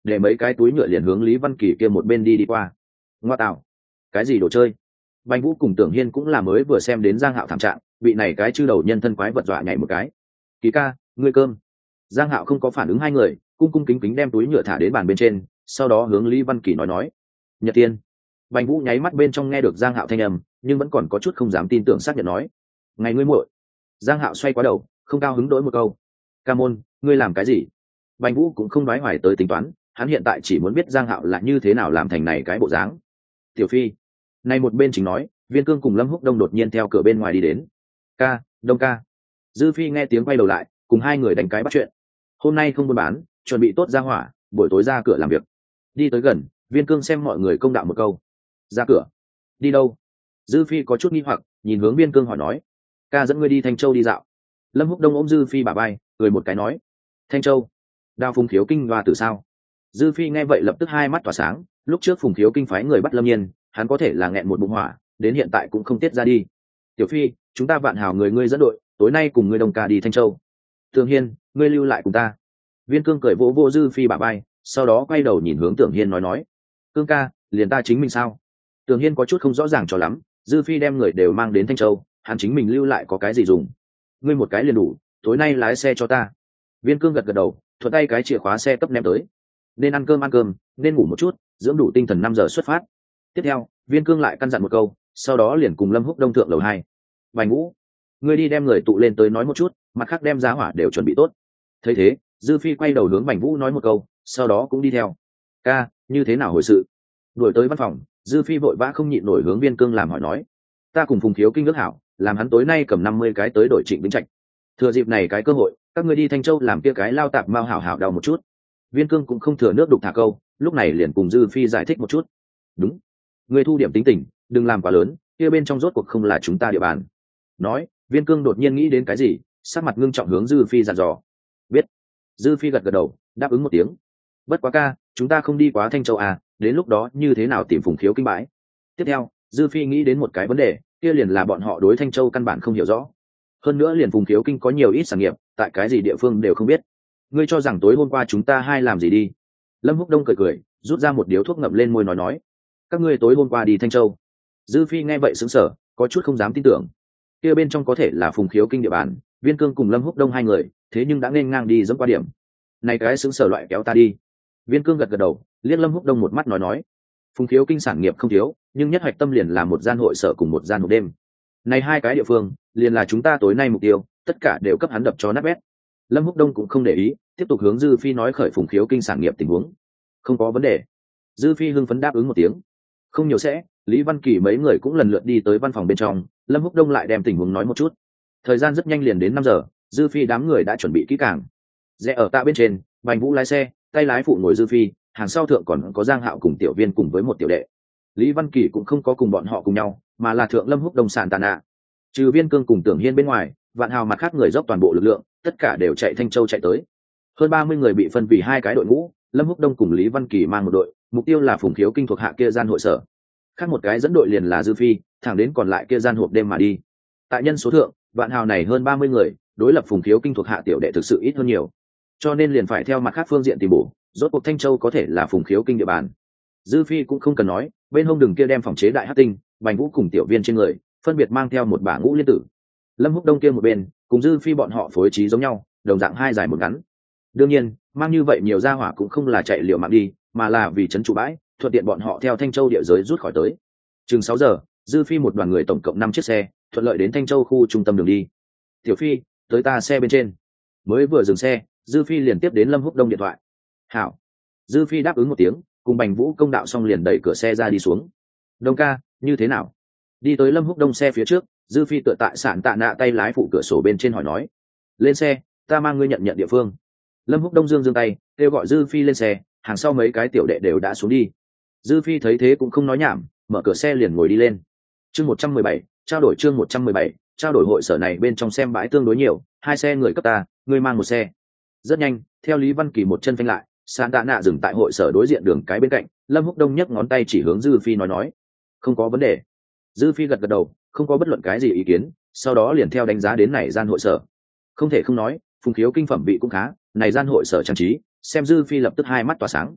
để mấy cái túi nhựa liền hướng Lý Văn Kỳ kia một bên đi đi qua. Ngoa tạo, cái gì đồ chơi? Bành Vũ cùng Tưởng Hiên cũng là mới vừa xem đến Giang Hạo thảm trạng, bị này cái chư đầu nhân thân quái vật dọa nhảy một cái. Kỳ ca, ngươi cơm. Giang Hạo không có phản ứng hai người, cung cung kính kính đem túi nhựa thả đến bàn bên trên, sau đó hướng Lý Văn Kỳ nói nói. Nhật Tiên. Bành Vũ nháy mắt bên trong nghe được Giang Hạo thanh âm, nhưng vẫn còn có chút không dám tin tưởng xác nhận nói. Ngày ngươi muội. Giang Hạo xoay qua đầu, không cao hứng đổi một câu. Ca môn, ngươi làm cái gì? Bành Vũ cũng không nói hoài tới tính toán, hắn hiện tại chỉ muốn biết Giang Hạo là như thế nào làm thành này cái bộ dáng. Tiểu Phi. Này một bên chính nói, Viên Cương cùng Lâm Húc Đông đột nhiên theo cửa bên ngoài đi đến. Ca, Đông ca. Dư Phi nghe tiếng quay đầu lại, cùng hai người đánh cái bắt chuyện. Hôm nay không buôn bán, chuẩn bị tốt ra hỏa, buổi tối ra cửa làm việc. Đi tới gần, Viên Cương xem mọi người công đạo một câu. Ra cửa. Đi đâu? Dư Phi có chút nghi hoặc, nhìn hướng Viên Cương hỏi nói. Ca dẫn ngươi đi Thanh Châu đi dạo. Lâm Húc Đông ôm Dư Phi bả vai, cười một cái nói. Thanh Châu. Đao Phùng Khiếu Kinh hoa từ sao? Dư Phi nghe vậy lập tức hai mắt tỏa sáng, lúc trước Phùng Khiếu Kinh phái người bắt Lâm Nhiên, hắn có thể là nghẹn một bụng hỏa, đến hiện tại cũng không tiết ra đi. Tiểu Phi, chúng ta vạn hào người ngươi dẫn đội, tối nay cùng ngươi đồng ca đi Thanh Châu. Tưởng Hiên, ngươi lưu lại cùng ta. Viên Cương cười vỗ vỗ Dư Phi bả vai, sau đó quay đầu nhìn hướng Tưởng Hiên nói nói. Cương ca, liền ta chính mình sao? Tưởng Hiên có chút không rõ ràng cho lắm, Dư Phi đem người đều mang đến Thanh Châu, hắn chính mình lưu lại có cái gì dùng? Ngươi một cái liền đủ, tối nay lái xe cho ta. Viên Cương gật gật đầu, thuận tay cái chìa khóa xe cấp ném tới. Nên ăn cơm ăn cơm, nên ngủ một chút, dưỡng đủ tinh thần năm giờ xuất phát. Tiếp theo, Viên Cương lại căn dặn một câu, sau đó liền cùng Lâm Húc Đông thượng lầu hai. Bành Vũ, ngươi đi đem người tụ lên tới nói một chút, mặt khác đem giá hỏa đều chuẩn bị tốt. Thấy thế, Dư Phi quay đầu hướng Bành Vũ nói một câu, sau đó cũng đi theo. Ca, như thế nào hồi sự? Đuổi tới văn phòng, Dư Phi vội vã không nhịn nổi hướng Viên Cương làm hỏi nói. Ta cùng Phùng Khiếu Kinh ước hảo, làm hắn tối nay cầm năm mươi cái tới đổi Trịnh Vĩnh Trạch. Thừa dịp này cái cơ hội, các ngươi đi Thanh Châu làm kia cái lao tạp mau hảo hảo đau một chút. Viên Cương cũng không thừa nước đục thả câu, lúc này liền cùng Dư Phi giải thích một chút. Đúng, ngươi thu điểm tính tình, đừng làm quá lớn, kia bên trong rốt cuộc không là chúng ta địa bàn. Nói, Viên Cương đột nhiên nghĩ đến cái gì, sắc mặt ngưng trọng hướng Dư Phi dặn dò. Biết. Dư Phi gật gật đầu, đáp ứng một tiếng. Bất quá ca, chúng ta không đi quá Thanh Châu à, đến lúc đó như thế nào tìm Phùng Khiếu Kinh bãi? Tiếp theo, Dư Phi nghĩ đến một cái vấn đề, kia liền là bọn họ đối Thanh Châu căn bản không hiểu rõ. Hơn nữa liền Phùng Khiếu Kinh có nhiều ít sản nghiệp, tại cái gì địa phương đều không biết. Ngươi cho rằng tối hôm qua chúng ta hai làm gì đi? Lâm Húc Đông cười cười, rút ra một điếu thuốc ngậm lên môi nói nói. Các ngươi tối hôm qua đi Thanh Châu. Dư Phi nghe vậy sững sờ, có chút không dám tin tưởng. Kia bên trong có thể là Phùng Khiếu Kinh địa bàn, Viên Cương cùng Lâm Húc Đông hai người, thế nhưng đã nên ngang đi dẫm qua điểm. Này cái sững sờ loại kéo ta đi. Viên Cương gật gật đầu, liếc Lâm Húc Đông một mắt nói nói. Phùng Khiếu Kinh sản nghiệp không thiếu, nhưng nhất hoạch tâm liền là một gian hội sở cùng một gian hộp đêm. Này hai cái địa phương, liền là chúng ta tối nay mục tiêu, tất cả đều cấp hắn đập cho nát bét. Lâm Húc Đông cũng không để ý, tiếp tục hướng Dư Phi nói khởi Phùng Khiếu Kinh sản nghiệp tình huống. Không có vấn đề. Dư Phi hưng phấn đáp ứng một tiếng. Không nhiều sẽ, Lý Văn Kỳ mấy người cũng lần lượt đi tới văn phòng bên trong, Lâm Húc Đông lại đem tình huống nói một chút. Thời gian rất nhanh liền đến năm giờ, Dư Phi đám người đã chuẩn bị kỹ càng. Rẽ ở tạ bên trên, Bành Vũ lái xe, tay lái phụ ngồi Dư Phi, hàng sau thượng còn có Giang Hạo cùng Tiểu Viên cùng với một tiểu đệ. Lý Văn Kỳ cũng không có cùng bọn họ cùng nhau, mà là thượng Lâm Húc Đông sàn tàn ạ. Trừ Viên Cương cùng Tưởng Hiên bên ngoài, vạn hào mặt khác người dốc toàn bộ lực lượng, tất cả đều chạy Thanh Châu chạy tới. Hơn ba mươi người bị phân vì hai cái đội ngũ, Lâm Húc Đông cùng Lý Văn Kỳ mang một đội, mục tiêu là Phùng Khiếu Kinh thuộc hạ kia gian hội sở. Khác một cái dẫn đội liền là Dư Phi, thẳng đến còn lại kia gian hộp đêm mà đi. Tại nhân số thượng, vạn hào này hơn ba mươi người, đối lập Phùng Khiếu Kinh thuộc hạ tiểu đệ thực sự ít hơn nhiều. Cho nên liền phải theo mặt khác phương diện tìm bổ, rốt cuộc Thanh Châu có thể là Phùng Khiếu Kinh địa bàn. Dư Phi cũng không cần nói, bên hông đường kia đem phòng chế đại hắc tinh, Bành Vũ cùng Tiểu Viên trên người, phân biệt mang theo một bả ngũ liên tử. Lâm Húc Đông kia một bên, cùng Dư Phi bọn họ phối trí giống nhau, đồng dạng hai dài một ngắn. Đương nhiên, mang như vậy nhiều gia hỏa cũng không là chạy liều mạng đi, mà là vì trấn trụ bãi, thuận tiện bọn họ theo Thanh Châu địa giới rút khỏi tới. Chừng sáu giờ, Dư Phi một đoàn người tổng cộng năm chiếc xe, thuận lợi đến Thanh Châu khu trung tâm đường đi. Tiểu Phi, tới ta xe bên trên. Mới vừa dừng xe, Dư Phi liền tiếp đến Lâm Húc Đông điện thoại. Hảo. Dư Phi đáp ứng một tiếng, cùng Bành Vũ công đạo xong liền đẩy cửa xe ra đi xuống. Đông ca, như thế nào? Đi tới Lâm Húc Đông xe phía trước, Dư Phi tựa tại sạn tạ nạ tay lái phụ cửa sổ bên trên hỏi nói. Lên xe, ta mang ngươi nhận nhận địa phương. Lâm Húc Đông dương dương tay, kêu gọi Dư Phi lên xe, hàng sau mấy cái tiểu đệ đều đã xuống đi. Dư Phi thấy thế cũng không nói nhảm, mở cửa xe liền ngồi đi lên. Chương một trăm mười bảy, trao đổi chương một trăm mười bảy, trao đổi hội sở này bên trong xem bãi tương đối nhiều, hai xe người cấp ta, ngươi mang một xe. Rất nhanh, theo Lý Văn Kỳ một chân phanh lại, sạn tạ nạ dừng tại hội sở đối diện đường cái bên cạnh, Lâm Húc Đông nhấc ngón tay chỉ hướng Dư Phi nói nói. Không có vấn đề. Dư Phi gật gật đầu, không có bất luận cái gì ý kiến, sau đó liền theo đánh giá đến này gian hội sở. Không thể không nói, Phùng Khiếu Kinh phẩm vị cũng khá, này gian hội sở trang trí, xem Dư Phi lập tức hai mắt tỏa sáng.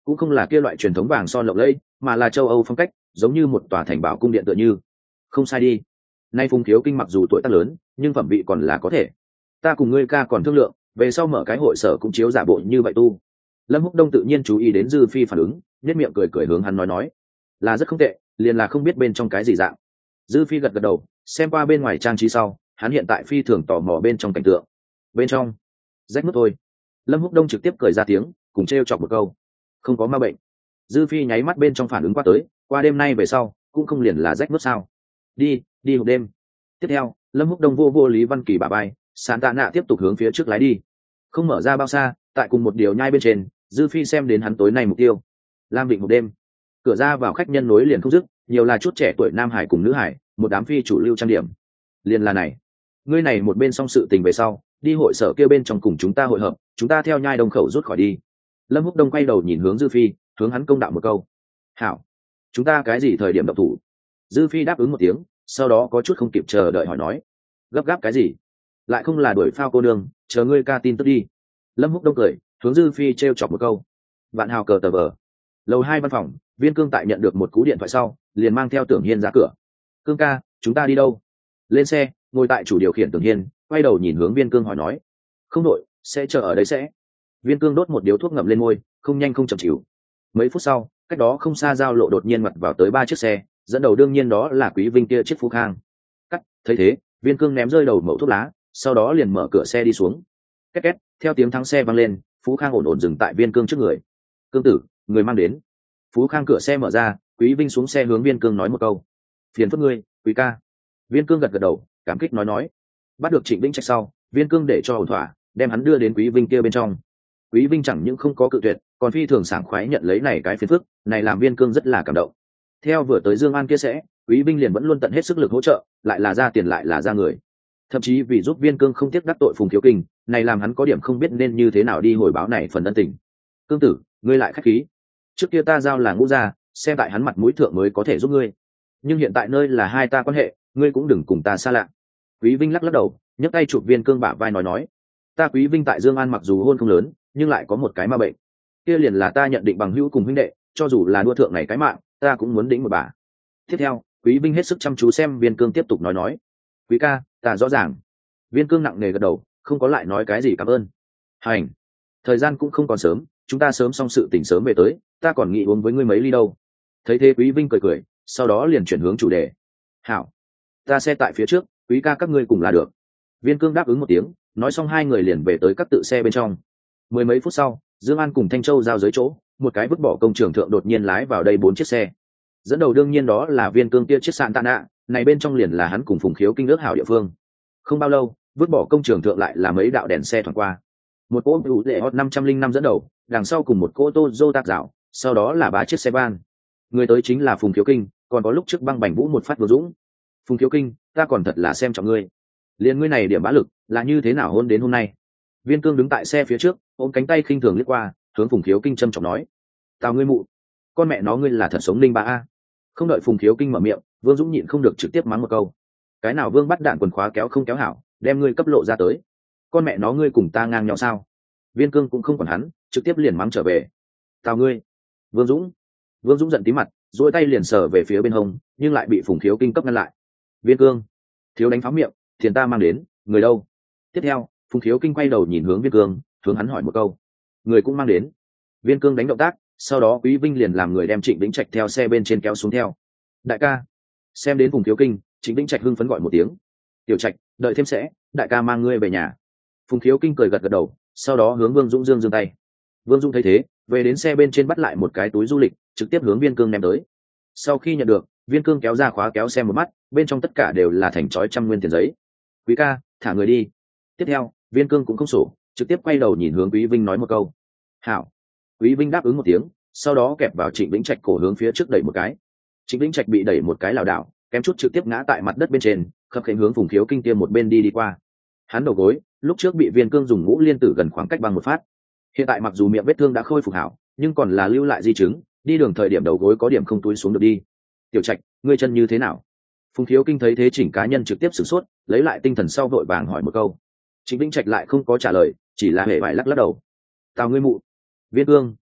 cũng không là kia loại truyền thống vàng son lộng lẫy, mà là châu Âu phong cách, giống như một tòa thành bảo cung điện tựa như. Không sai đi. Nay Phùng Thiếu Kinh mặc dù tuổi tác lớn, nhưng phẩm vị còn là có thể. Ta cùng ngươi ca còn thương lượng, về sau mở cái hội sở cũng chiếu giả bộ như vậy tu. Lâm Húc Đông tự nhiên chú ý đến Dư Phi phản ứng, nhếch miệng cười cười hướng hắn nói nói, là rất không tệ, liền là không biết bên trong cái gì dạng. Dư Phi gật gật đầu, xem qua bên ngoài trang trí sau, hắn hiện tại phi thường tò mò bên trong cảnh tượng. Bên trong, rách nứt thôi. Lâm Húc Đông trực tiếp cười ra tiếng, cùng trêu chọc một câu, không có ma bệnh. Dư Phi nháy mắt bên trong phản ứng qua tới, qua đêm nay về sau, cũng không liền là rách nứt sao? Đi, đi hộp đêm. Tiếp theo, Lâm Húc Đông vô vô Lý Văn Kỳ bả vai, sán tạ nạ tiếp tục hướng phía trước lái đi. Không mở ra bao xa, tại cùng một điều nhai bên trên, Dư Phi xem đến hắn tối nay mục tiêu, Lam Vịnh hộp đêm. Cửa ra vào khách nhân nối liền không dứt, nhiều là chút trẻ tuổi nam hải cùng nữ hải, một đám phi chủ lưu trang điểm. Liền là này, ngươi này một bên xong sự tình về sau, đi hội sở kia bên trong cùng chúng ta hội hợp, chúng ta theo nhai đông khẩu rút khỏi đi. Lâm Húc Đông quay đầu nhìn hướng Dư Phi, hướng hắn công đạo một câu. Hảo, chúng ta cái gì thời điểm động thủ? Dư Phi đáp ứng một tiếng, sau đó có chút không kịp chờ đợi hỏi nói, gấp gáp cái gì? Lại không là đuổi phao cô nương, chờ ngươi ca tin tức đi. Lâm Húc Đông cười, hướng Dư Phi trêu chọc một câu. Vạn hào cờ tờ vờ. Lầu hai văn phòng, Viên Cương tại nhận được một cú điện thoại sau, liền mang theo Tưởng Hiên ra cửa. Cương ca, chúng ta đi đâu? Lên xe, ngồi tại chủ điều khiển Tưởng Hiên, quay đầu nhìn hướng Viên Cương hỏi nói. Không đội, sẽ chờ ở đấy sẽ. Viên Cương đốt một điếu thuốc ngậm lên môi, không nhanh không chậm chịu. Mấy phút sau, cách đó không xa giao lộ đột nhiên mặt vào tới ba chiếc xe, dẫn đầu đương nhiên đó là Quý Vinh kia chiếc Phú Khang. Cắt, thấy thế, Viên Cương ném rơi đầu mẩu thuốc lá, sau đó liền mở cửa xe đi xuống. Két két, theo tiếng thắng xe vang lên, Phú Khang ổn ổn dừng tại Viên Cương trước người. Cương tử, người mang đến. Phú Khang cửa xe mở ra, Quý Vinh xuống xe hướng Viên Cương nói một câu. Phiền phức ngươi, Quý ca. Viên Cương gật gật đầu, cảm kích nói nói. Bắt được Trịnh Vĩnh Trạch sau, Viên Cương để cho ổn thỏa, đem hắn đưa đến Quý Vinh kia bên trong. Quý Vinh chẳng những không có cự tuyệt, còn phi thường sảng khoái nhận lấy này cái phiền phức, này làm Viên Cương rất là cảm động. Theo vừa tới Dương An kia sẽ, Quý Vinh liền vẫn luôn tận hết sức lực hỗ trợ, lại là ra tiền lại là ra người. Thậm chí vì giúp Viên Cương không tiếc đắc tội Phùng Thiếu Kinh, này làm hắn có điểm không biết nên như thế nào đi hồi báo này phần ân tình. Cương tử, ngươi lại khách khí. Trước kia ta giao là Ngũ gia, xem tại hắn mặt mũi thượng mới có thể giúp ngươi. Nhưng hiện tại nơi là hai ta quan hệ, ngươi cũng đừng cùng ta xa lạ. Quý Vinh lắc lắc đầu, nhấc tay chụp Viên Cương bả vai nói nói, ta Quý Vinh tại Dương An mặc dù hôn không lớn, nhưng lại có một cái ma bệnh. Kia liền là ta nhận định bằng hữu cùng huynh đệ, cho dù là đua thượng này cái mạng, ta cũng muốn đĩnh một bà. Tiếp theo, Quý Vinh hết sức chăm chú xem Viên Cương tiếp tục nói nói, Quý ca, ta rõ ràng. Viên Cương nặng nề gật đầu, không có lại nói cái gì cảm ơn. Hành, thời gian cũng không còn sớm, chúng ta sớm xong sự tỉnh sớm về tới, ta còn nghĩ uống với ngươi mấy ly đâu. Thấy thế Quý Vinh cười cười, sau đó liền chuyển hướng chủ đề. Hảo, ta xe tại phía trước, Quý ca các ngươi cùng là được. Viên Cương đáp ứng một tiếng, nói xong hai người liền về tới các tự xe bên trong. Mười mấy phút sau, Dương An cùng Thanh Châu giao giới chỗ, một cái vứt bỏ công trường thượng đột nhiên lái vào đây bốn chiếc xe. Dẫn đầu đương nhiên đó là Viên Cương kia chiếc sạn tạ nạ, này bên trong liền là hắn cùng Phùng Khiếu Kinh ước hảo địa phương. Không bao lâu, vứt bỏ công trường thượng lại là mấy đạo đèn xe thoáng qua. Một cỗ hữu lệ hot năm trăm linh năm dẫn đầu, đằng sau cùng một cỗ Toyota tạc dạo, sau đó là ba chiếc xe van. Người tới chính là Phùng Khiếu Kinh, còn có lúc trước băng bành vũ một phát vừa dũng. Phùng Khiếu Kinh, ta còn thật là xem trọng ngươi. Liên ngươi này điểm bá lực, là như thế nào hôn đến hôm nay? Viên Cương đứng tại xe phía trước, ôm cánh tay khinh thường liếc qua, hướng Phùng Khiếu Kinh trầm trọng nói: "Tào ngươi mụ, con mẹ nó ngươi là thật sống linh ba a." Không đợi Phùng Khiếu Kinh mở miệng, Vương Dũng nhịn không được trực tiếp mắng một câu: "Cái nào Vương bắt đạn quần khóa kéo không kéo hảo, đem ngươi cấp lộ ra tới. Con mẹ nó ngươi cùng ta ngang nhau sao?" Viên Cương cũng không còn hắn, trực tiếp liền mắng trở về: "Tào ngươi." Vương Dũng. Vương Dũng giận tí mặt, duỗi tay liền sờ về phía bên hông, nhưng lại bị Phùng Khiếu Kinh cấp ngăn lại. "Viên Cương, thiếu đánh pháo miệng, tiền ta mang đến, người đâu?" Tiếp theo, Phùng Khiếu Kinh quay đầu nhìn hướng Viên Cương, hướng hắn hỏi một câu: "Người cũng mang đến?" Viên Cương đánh động tác, sau đó Quý Vinh liền làm người đem Trịnh Vĩnh Trạch theo xe bên trên kéo xuống theo. "Đại ca." Xem đến Phùng Khiếu Kinh, Trịnh Vĩnh Trạch hưng phấn gọi một tiếng: "Tiểu Trạch, đợi thêm sẽ, đại ca mang ngươi về nhà." Phùng Khiếu Kinh cười gật gật đầu, sau đó hướng Vương Dũng dương giương tay. Vương Dũng thấy thế, về đến xe bên trên bắt lại một cái túi du lịch, trực tiếp hướng Viên Cương ném tới. Sau khi nhận được, Viên Cương kéo ra khóa kéo xe một mắt, bên trong tất cả đều là thành chói trăm nguyên tiền giấy. "Quý ca, thả người đi." Tiếp theo, Viên Cương cũng không sổ, trực tiếp quay đầu nhìn hướng Quý Vinh nói một câu: "Hảo." Quý Vinh đáp ứng một tiếng, sau đó kẹp vào Trịnh Vĩnh Trạch cổ hướng phía trước đẩy một cái. Trịnh Vĩnh Trạch bị đẩy một cái lảo đảo, kém chút trực tiếp ngã tại mặt đất bên trên, khập khiễng hướng Phùng Khiếu Kinh tiêm một bên đi đi qua. Hắn đầu gối, lúc trước bị Viên Cương dùng ngũ liên tử gần khoảng cách bằng một phát. Hiện tại mặc dù miệng vết thương đã khôi phục hảo, nhưng còn là lưu lại di chứng, đi đường thời điểm đầu gối có điểm không túi xuống được đi. "Tiểu Trạch, ngươi chân như thế nào?" Phùng Khiếu Kinh thấy thế chỉnh cá nhân trực tiếp sửng sốt, lấy lại tinh thần sau vội vàng hỏi một câu. Trịnh Vĩnh Trạch lại không có trả lời, chỉ là hề vải lắc lắc đầu: "Tào ngươi mụ." "Viên Cương,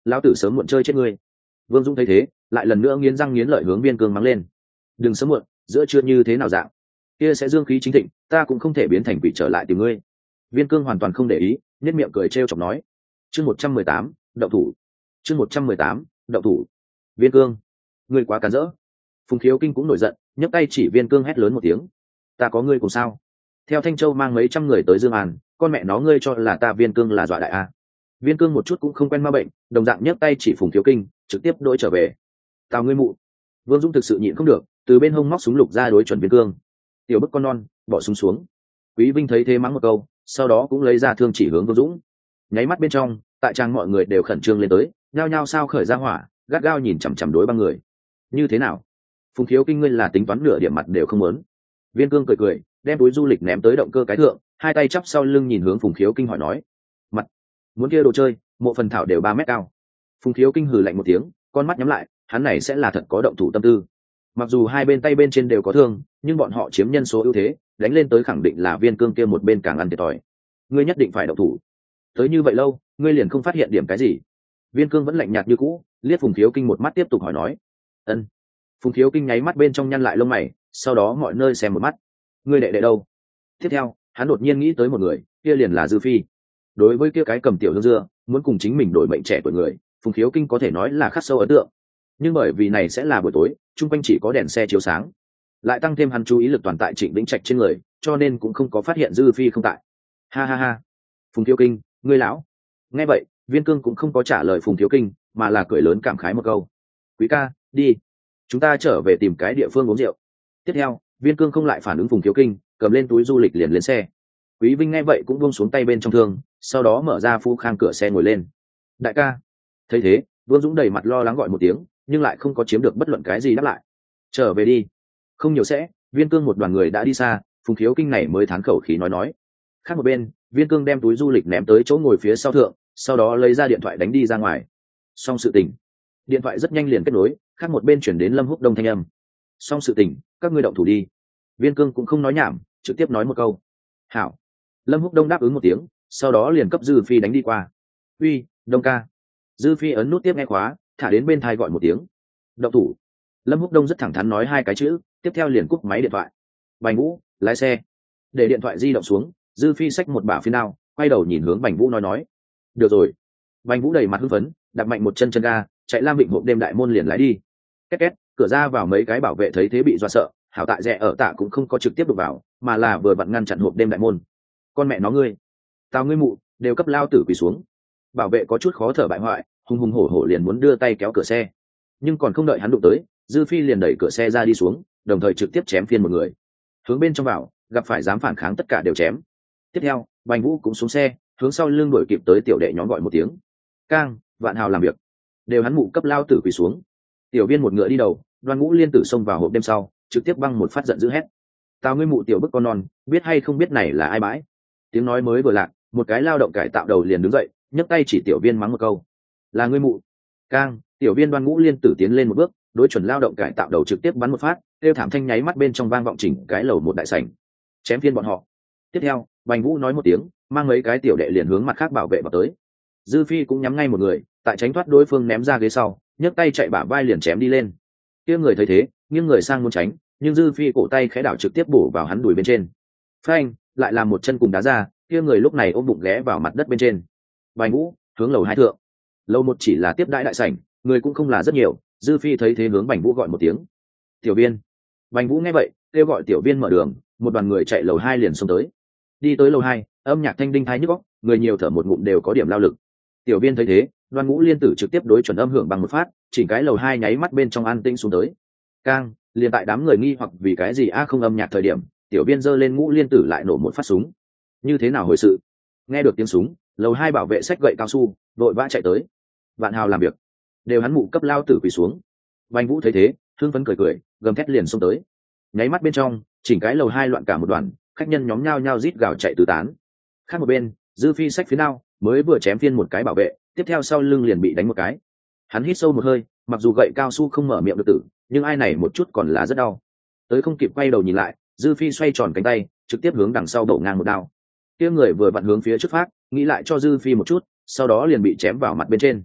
lão tử sớm muộn chơi chết ngươi. Vương Dũng thấy thế lại lần nữa nghiến răng nghiến lợi hướng Viên Cương mắng lên. Đừng sớm muộn, giữa trưa như thế nào dạng kia sẽ dương khí chính thịnh, ta cũng không thể biến thành quỷ trở lại tìm ngươi. Viên Cương hoàn toàn không để ý, nhếch miệng cười trêu chọc nói. Chương một trăm mười tám, động thủ. Chương một trăm mười tám, động thủ. Viên Cương, ngươi quá cản rỡ. Phùng Khiếu Kinh cũng nổi giận, nhấc tay chỉ Viên Cương hét lớn một tiếng. Ta có ngươi cùng sao? Theo Thanh Châu mang mấy trăm người tới Dương An, con mẹ nó ngươi cho là ta Viên Cương là dọa đại a? Viên Cương một chút cũng không quen ma bệnh, đồng dạng nhấc tay chỉ Phùng Khiếu Kinh, trực tiếp đuổi trở về. Tào ngươi mụ. Vương Dũng thực sự nhịn không được, từ bên hông móc súng lục ra đối chuẩn Viên Cương. Tiểu bức con non, bỏ súng xuống. Quý Vinh thấy thế mắng một câu, sau đó cũng lấy ra thương chỉ hướng Vương Dũng. Nháy mắt bên trong, tại trang mọi người đều khẩn trương lên tới, nhao nhao sao khởi ra hỏa, gắt gao nhìn chằm chằm đối băng người. Như thế nào? Phùng Khiếu Kinh ngươi là tính toán nửa điểm mặt đều không muốn. Viên Cương cười cười, đem túi du lịch ném tới động cơ cái thượng, hai tay chắp sau lưng nhìn hướng Phùng Khiếu Kinh hỏi nói. Mặt, muốn kia đồ chơi, mộ phần thảo đều ba mét cao. Phùng Khiếu Kinh hừ lạnh một tiếng, con mắt nhắm lại, hắn này sẽ là thật có động thủ tâm tư. Mặc dù hai bên tay bên trên đều có thương, nhưng bọn họ chiếm nhân số ưu thế, đánh lên tới khẳng định là Viên Cương kia một bên càng ăn thiệt thòi. Ngươi nhất định phải động thủ. Tới như vậy lâu, ngươi liền không phát hiện điểm cái gì? Viên Cương vẫn lạnh nhạt như cũ, liếc Phùng Khiếu Kinh một mắt tiếp tục hỏi nói. Ân. Phùng Khiếu Kinh nháy mắt bên trong nhăn lại lông mày, sau đó mọi nơi xem một mắt. Ngươi đệ đệ đâu? Tiếp theo, hắn đột nhiên nghĩ tới một người, kia liền là Dư Phi. Đối với kia cái cầm tiểu hương dưa, muốn cùng chính mình đổi mệnh trẻ tuổi người, Phùng Khiếu Kinh có thể nói là khắc sâu ấn tượng. Nhưng bởi vì này sẽ là buổi tối, chung quanh chỉ có đèn xe chiếu sáng, lại tăng thêm hắn chú ý lực toàn tại Trịnh Vĩnh Trạch trên người, cho nên cũng không có phát hiện Dư Phi không tại. Ha ha ha. Phùng Khiếu Kinh, ngươi lão. Nghe vậy, Viên Cương cũng không có trả lời Phùng Khiếu Kinh, mà là cười lớn cảm khái một câu. Quý ca, đi, chúng ta trở về tìm cái địa phương uống rượu. Tiếp theo, Viên Cương không lại phản ứng Phùng Khiếu Kinh, cầm lên túi du lịch liền lên xe. Quý Vinh nghe vậy cũng buông xuống tay bên trong thương, sau đó mở ra Phu Khang cửa xe ngồi lên. Đại ca. Thấy thế, Vương Dũng đầy mặt lo lắng gọi một tiếng, nhưng lại không có chiếm được bất luận cái gì đáp lại. Trở về đi. Không nhiều sẽ, Viên Cương một đoàn người đã đi xa, Phùng Khiếu Kinh này mới thán khẩu khí nói nói. Khác một bên, Viên Cương đem túi du lịch ném tới chỗ ngồi phía sau thượng, sau đó lấy ra điện thoại đánh đi ra ngoài. Xong sự tình. Điện thoại rất nhanh liền kết nối, khác một bên chuyển đến Lâm Húc Đông thanh âm. Xong sự tình, các ngươi động thủ đi. Viên Cương cũng không nói nhảm, trực tiếp nói một câu. Hảo. Lâm Húc Đông đáp ứng một tiếng, sau đó liền cấp Dư Phi đánh đi qua. Uy, Đông ca. Dư Phi ấn nút tiếp nghe khóa, thả đến bên tai gọi một tiếng. Động thủ. Lâm Húc Đông rất thẳng thắn nói hai cái chữ, tiếp theo liền cúp máy điện thoại. Bành Vũ, lái xe. Để điện thoại di động xuống, Dư Phi xách một bả phi đao, quay đầu nhìn hướng Bành Vũ nói nói. Được rồi. Bành Vũ đầy mặt hưng phấn, đạp mạnh một chân chân ga, chạy Lam Vịnh hộp đêm đại môn liền lái đi. Két két, cửa ra vào mấy cái bảo vệ thấy thế bị dọa sợ, hảo tại rẻ ở tạ cũng không có trực tiếp đụng vào, mà là vừa vặn ngăn chặn hộp đêm đại môn. Con mẹ nó ngươi, tao ngươi mụ, đều cấp lao tử quỳ xuống. Bảo vệ có chút khó thở bại hoại, hùng hùng hổ hổ liền muốn đưa tay kéo cửa xe, nhưng còn không đợi hắn đụng tới, Dư Phi liền đẩy cửa xe ra đi xuống, đồng thời trực tiếp chém phiên một người. Hướng bên trong vào, gặp phải dám phản kháng tất cả đều chém. Tiếp theo, Bành Vũ cũng xuống xe, hướng sau lưng đuổi kịp tới tiểu đệ nhóm gọi một tiếng. Cang, Vạn Hào làm việc. Đều hắn mụ cấp lao tử quỳ xuống. Tiểu Viên một ngựa đi đầu, Đoan Ngũ liên tử xông vào hộp đêm sau, trực tiếp băng một phát giận dữ hét. Tao ngươi mụ tiểu bức con non, biết hay không biết này là ai bãi? Tiếng nói mới vừa lạc, một cái lao động cải tạo đầu liền đứng dậy, nhấc tay chỉ Tiểu Viên mắng một câu. Là ngươi mụ. Cang, Tiểu Viên Đoan Ngũ liên tử tiến lên một bước, đối chuẩn lao động cải tạo đầu trực tiếp bắn một phát, kêu thảm thanh nháy mắt bên trong vang vọng chỉnh cái lầu một đại sảnh. Chém phiên bọn họ. Tiếp theo, Bành Vũ nói một tiếng, mang mấy cái tiểu đệ liền hướng mặt khác bảo vệ vào tới. Dư Phi cũng nhắm ngay một người, tại tránh thoát đối phương ném ra ghế sau, nhấc tay chạy bả vai liền chém đi lên. Kia người thấy thế, nghiêng người sang muốn tránh, nhưng Dư Phi cổ tay khẽ đảo trực tiếp bổ vào hắn đùi bên trên. Phanh, lại làm một chân cùng đá ra, kia người lúc này ôm bụng ghé vào mặt đất bên trên. Bành Vũ hướng lầu hai thượng. Lầu một chỉ là tiếp đãi đại sảnh, người cũng không là rất nhiều. Dư Phi thấy thế hướng Bành Vũ gọi một tiếng. Tiểu Viên. Bành Vũ nghe vậy, kêu gọi Tiểu Viên mở đường, một đoàn người chạy lầu hai liền xông tới. Đi tới lầu hai, âm nhạc thanh đinh thái nhức óc, người nhiều thở một ngụm đều có điểm lao lực. Tiểu Viên thấy thế, Đoan Ngũ liên tử trực tiếp đối chuẩn âm hưởng bằng một phát, chỉnh cái lầu hai nháy mắt bên trong an tĩnh xuống tới. Cang, liền tại đám người nghi hoặc vì cái gì a không âm nhạc thời điểm, Tiểu Viên giơ lên Ngũ liên tử lại nổ một phát súng. Như thế nào hồi sự? Nghe được tiếng súng, lầu hai bảo vệ xách gậy cao su, vội vã chạy tới. Vạn Hào làm việc, đều hắn mụ cấp lao tử quỳ xuống. Bành Vũ thấy thế, hưng phấn cười cười, gầm thét liền xông tới. Nháy mắt bên trong, chỉnh cái lầu hai loạn cả một đoàn, khách nhân nhóm nhao nhao rít gào chạy tứ tán. Khác một bên, Dư Phi xách phía nào, mới vừa chém phiên một cái bảo vệ, tiếp theo sau lưng liền bị đánh một cái. Hắn hít sâu một hơi, mặc dù gậy cao su không mở miệng được tử, nhưng ai này một chút còn là rất đau. Tới không kịp quay đầu nhìn lại, Dư Phi xoay tròn cánh tay, trực tiếp hướng đằng sau đổ ngang một đao. Kia người vừa vặn hướng phía trước phát, nghĩ lại cho Dư Phi một chút, sau đó liền bị chém vào mặt bên trên.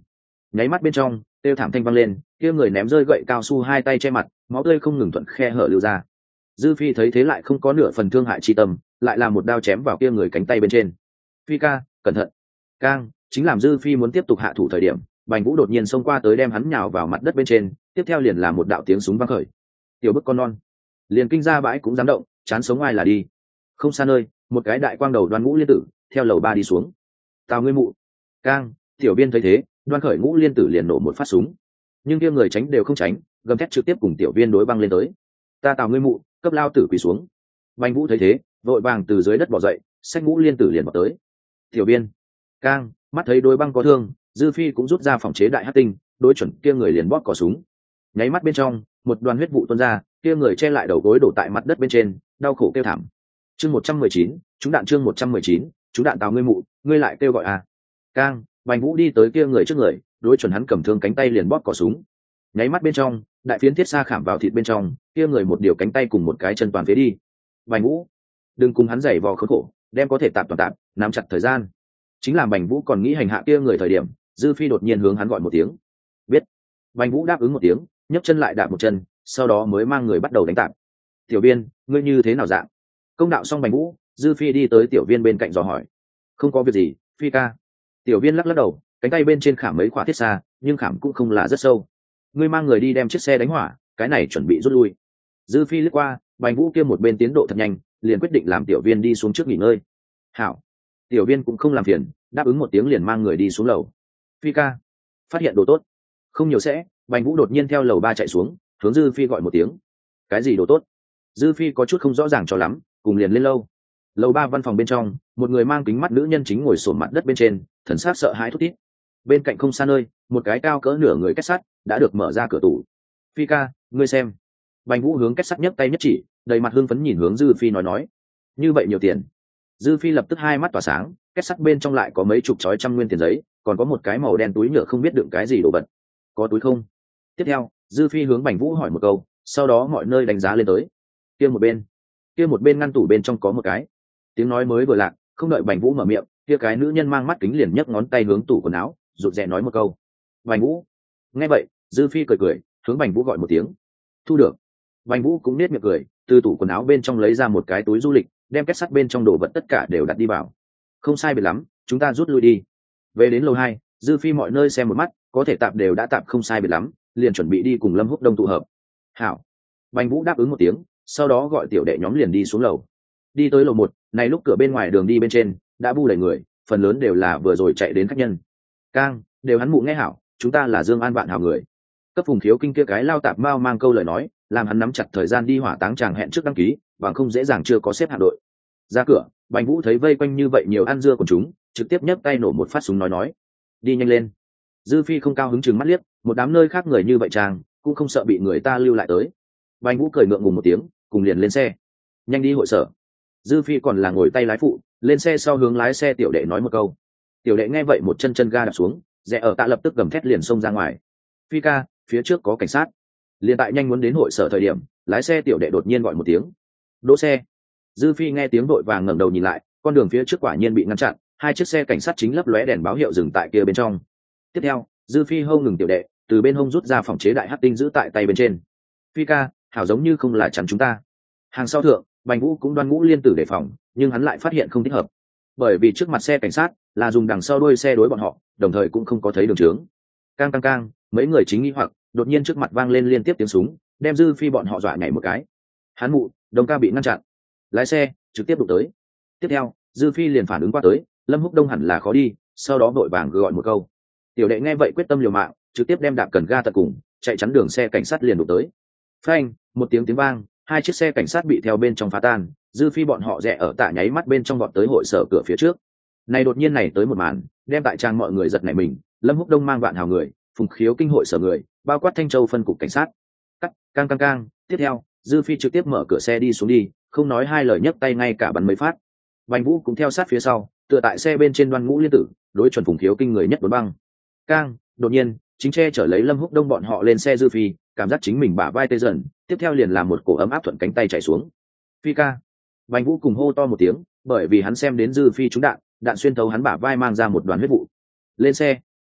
nháy mắt bên trong kêu thảm thanh văng lên, kia người ném rơi gậy cao su hai tay che mặt, máu tươi không ngừng thuận khe hở lưu ra. Dư Phi thấy thế lại không có nửa phần thương hại chi tâm, lại là một đao chém vào kia người cánh tay bên trên. Phi ca, cẩn thận. Cang, chính làm Dư Phi muốn tiếp tục hạ thủ thời điểm, Bành Vũ đột nhiên xông qua tới đem hắn nhào vào mặt đất bên trên, tiếp theo liền là một đạo tiếng súng vang khởi. Tiểu bức con non, liền kinh ra bãi cũng dám động, chán sống ai là đi. Không xa nơi, một cái đại quang đầu Đoan Ngũ Liên Tử theo lầu ba đi xuống. Tào ngươi mụ. Cang, tiểu biên thấy thế, Đoan Khởi Ngũ Liên Tử liền nổ một phát súng, nhưng kia người tránh đều không tránh, gầm thét trực tiếp cùng tiểu viên đối băng lên tới. Ta Tào ngươi mụ, cấp lao tử quỳ xuống. Bành Vũ thấy thế, vội vàng từ dưới đất bò dậy, xách Ngũ Liên Tử liền vào tới. Tiểu biên. Cang, mắt thấy đối băng có thương, Dư Phi cũng rút ra phòng chế đại hắc tinh, đối chuẩn kia người liền bóp cò súng. Nháy mắt bên trong, một đoàn huyết vụ tuôn ra, kia người che lại đầu gối đổ tại mặt đất bên trên, đau khổ kêu thảm. Chương một trăm mười chín, chúng đạn chương một trăm mười chín, chúng đạn Tào ngươi mụ, ngươi lại kêu gọi à? Cang, Bành Vũ đi tới kia người trước người, đối chuẩn hắn cầm thương cánh tay liền bóp cò súng. Nháy mắt bên trong, đại phiến thiết xa khảm vào thịt bên trong, kia người một điều cánh tay cùng một cái chân toàn phế đi. Bành Vũ, đừng cùng hắn giày vò khốn khổ, đem có thể tạm toàn tạm, nắm chặt thời gian. Chính là Bành Vũ còn nghĩ hành hạ kia người thời điểm, Dư Phi đột nhiên hướng hắn gọi một tiếng. Biết. Bành Vũ đáp ứng một tiếng, nhấc chân lại đạp một chân, sau đó mới mang người bắt đầu đánh tạp. Tiểu Viên, ngươi như thế nào dạng? Công đạo xong Bành Vũ, Dư Phi đi tới Tiểu Viên bên cạnh dò hỏi. Không có việc gì, Phi ca. Tiểu Viên lắc lắc đầu, cánh tay bên trên khảm mấy khóa thiết xa, nhưng khảm cũng không là rất sâu. Ngươi mang người đi đem chiếc xe đánh hỏa, cái này chuẩn bị rút lui. Dư Phi lướt qua, Bành Vũ kia một bên tiến độ thật nhanh, liền quyết định làm Tiểu Viên đi xuống trước nghỉ ngơi. Hảo. Tiểu Viên cũng không làm phiền, đáp ứng một tiếng liền mang người đi xuống lầu. Phi ca, phát hiện đồ tốt. Không nhiều sẽ, Bành Vũ đột nhiên theo lầu ba chạy xuống, hướng Dư Phi gọi một tiếng. Cái gì đồ tốt? Dư Phi có chút không rõ ràng cho lắm, cùng liền lên lâu. Lầu ba văn phòng bên trong, một người mang kính mắt nữ nhân chính ngồi xổm mặt đất bên trên, thần sắc sợ hãi thút thít. Bên cạnh không xa nơi, một cái cao cỡ nửa người kết sắt đã được mở ra cửa tủ. Phi ca, ngươi xem. Bành Vũ hướng kết sắt nhấc tay nhất chỉ, đầy mặt hưng phấn nhìn hướng Dư Phi nói nói. Như vậy nhiều tiền. Dư Phi lập tức hai mắt tỏa sáng, kết sắt bên trong lại có mấy chục chói trăm nguyên tiền giấy, còn có một cái màu đen túi nhựa không biết đựng cái gì đồ vật. Có túi không? Tiếp theo, Dư Phi hướng Bành Vũ hỏi một câu, sau đó mọi nơi đánh giá lên tới. Kia một bên, kia một bên ngăn tủ bên trong có một cái. Tiếng nói mới vừa lạc, không đợi Bành Vũ mở miệng, kia cái nữ nhân mang mắt kính liền nhấc ngón tay hướng tủ quần áo, rụt rè nói một câu. Bành Vũ. Nghe vậy, Dư Phi cười cười, hướng Bành Vũ gọi một tiếng. Thu được. Bành Vũ cũng nết miệng cười, từ tủ quần áo bên trong lấy ra một cái túi du lịch, đem kết sắt bên trong đồ vật tất cả đều đặt đi vào. Không sai biệt lắm, chúng ta rút lui đi. Về đến lầu hai, Dư Phi mọi nơi xem một mắt, có thể tạp đều đã tạp không sai biệt lắm, liền chuẩn bị đi cùng Lâm Húc Đông tụ hợp. Hảo. Bành Vũ đáp ứng một tiếng, sau đó gọi tiểu đệ nhóm liền đi xuống lầu. Đi tới lầu một, này lúc cửa bên ngoài đường đi bên trên đã bu đầy người, phần lớn đều là vừa rồi chạy đến khách nhân. Cang, đều hắn mụ nghe hảo, chúng ta là Dương An Vạn Hảo người. Cấp Phùng Khiếu Kinh kia cái lao tạp mao mang câu lời nói, làm hắn nắm chặt thời gian đi hỏa táng chàng hẹn trước đăng ký, bằng không dễ dàng chưa có xếp hạng đội. Ra cửa, Bành Vũ thấy vây quanh như vậy nhiều ăn dưa của chúng, trực tiếp nhấc tay nổ một phát súng nói nói, đi nhanh lên. Dư Phi không cao hứng chừng mắt liếc, một đám nơi khác người như vậy chàng, cũng không sợ bị người ta lưu lại tới. Bành Vũ cười ngượng ngùng một tiếng, cùng liền lên xe, nhanh đi hội sở. Dư Phi còn là ngồi tay lái phụ, lên xe sau hướng lái xe tiểu đệ nói một câu. Tiểu đệ nghe vậy một chân chân ga đạp xuống, rẽ ở tạ lập tức gầm thét liền xông ra ngoài. Phi ca, phía trước có cảnh sát. Liền tại nhanh muốn đến hội sở thời điểm, lái xe tiểu đệ đột nhiên gọi một tiếng. Đỗ xe. Dư Phi nghe tiếng vội vàng ngẩng đầu nhìn lại, con đường phía trước quả nhiên bị ngăn chặn, hai chiếc xe cảnh sát chính lấp lóe đèn báo hiệu dừng tại kia bên trong. Tiếp theo, Dư Phi hô ngừng tiểu đệ, từ bên hông rút ra phòng chế đại hắc tinh giữ tại tay bên trên. Phi ca, hảo giống như không là chắn chúng ta. Hàng sau thượng, Bành Vũ cũng Đoan Ngũ Liên Tử đề phòng, nhưng hắn lại phát hiện không thích hợp, bởi vì trước mặt xe cảnh sát là dùng đằng sau đuôi xe đối bọn họ, đồng thời cũng không có thấy đường trướng. Cang cang cang, mấy người chính nghi hoặc, đột nhiên trước mặt vang lên liên tiếp tiếng súng, đem Dư Phi bọn họ dọa nhảy một cái. Hắn mụ, đồng ca bị ngăn chặn. Lái xe trực tiếp đụng tới. Tiếp theo, Dư Phi liền phản ứng qua tới, Lâm Húc Đông hẳn là khó đi, sau đó vội vàng gọi một câu. Tiểu đệ nghe vậy quyết tâm liều mạng, trực tiếp đem đạp cần ga tận cùng, chạy chắn đường xe cảnh sát liền đụng tới. Phanh, một tiếng tiếng vang, hai chiếc xe cảnh sát bị theo bên trong phá tan. Dư Phi bọn họ rẽ ở tạ nháy mắt bên trong vọt tới hội sở cửa phía trước. Này đột nhiên này tới một màn, đem tại trang mọi người giật nảy mình. Lâm Húc Đông mang Vạn Hào người, Phùng Khiếu Kinh hội sở người, bao quát Thanh Châu phân cục cảnh sát. Cắt, cang cang cang. Tiếp theo, Dư Phi trực tiếp mở cửa xe đi xuống đi, không nói hai lời nhấc tay ngay cả bắn mấy phát. Bành Vũ cũng theo sát phía sau, tựa tại xe bên trên Đoan Ngũ Liên Tử, đối chuẩn Phùng Khiếu Kinh người nhất bốn băng. Cang, đột nhiên, chính che chở lấy Lâm Húc Đông bọn họ lên xe. Dư Phi cảm giác chính mình bả vai tê dần, tiếp theo liền làm một cổ ấm áp thuận cánh tay chạy xuống. Phi ca. Bành Vũ cùng hô to một tiếng, bởi vì hắn xem đến Dư Phi trúng đạn, đạn xuyên thấu hắn bả vai mang ra một đoàn huyết vụ. Lên xe.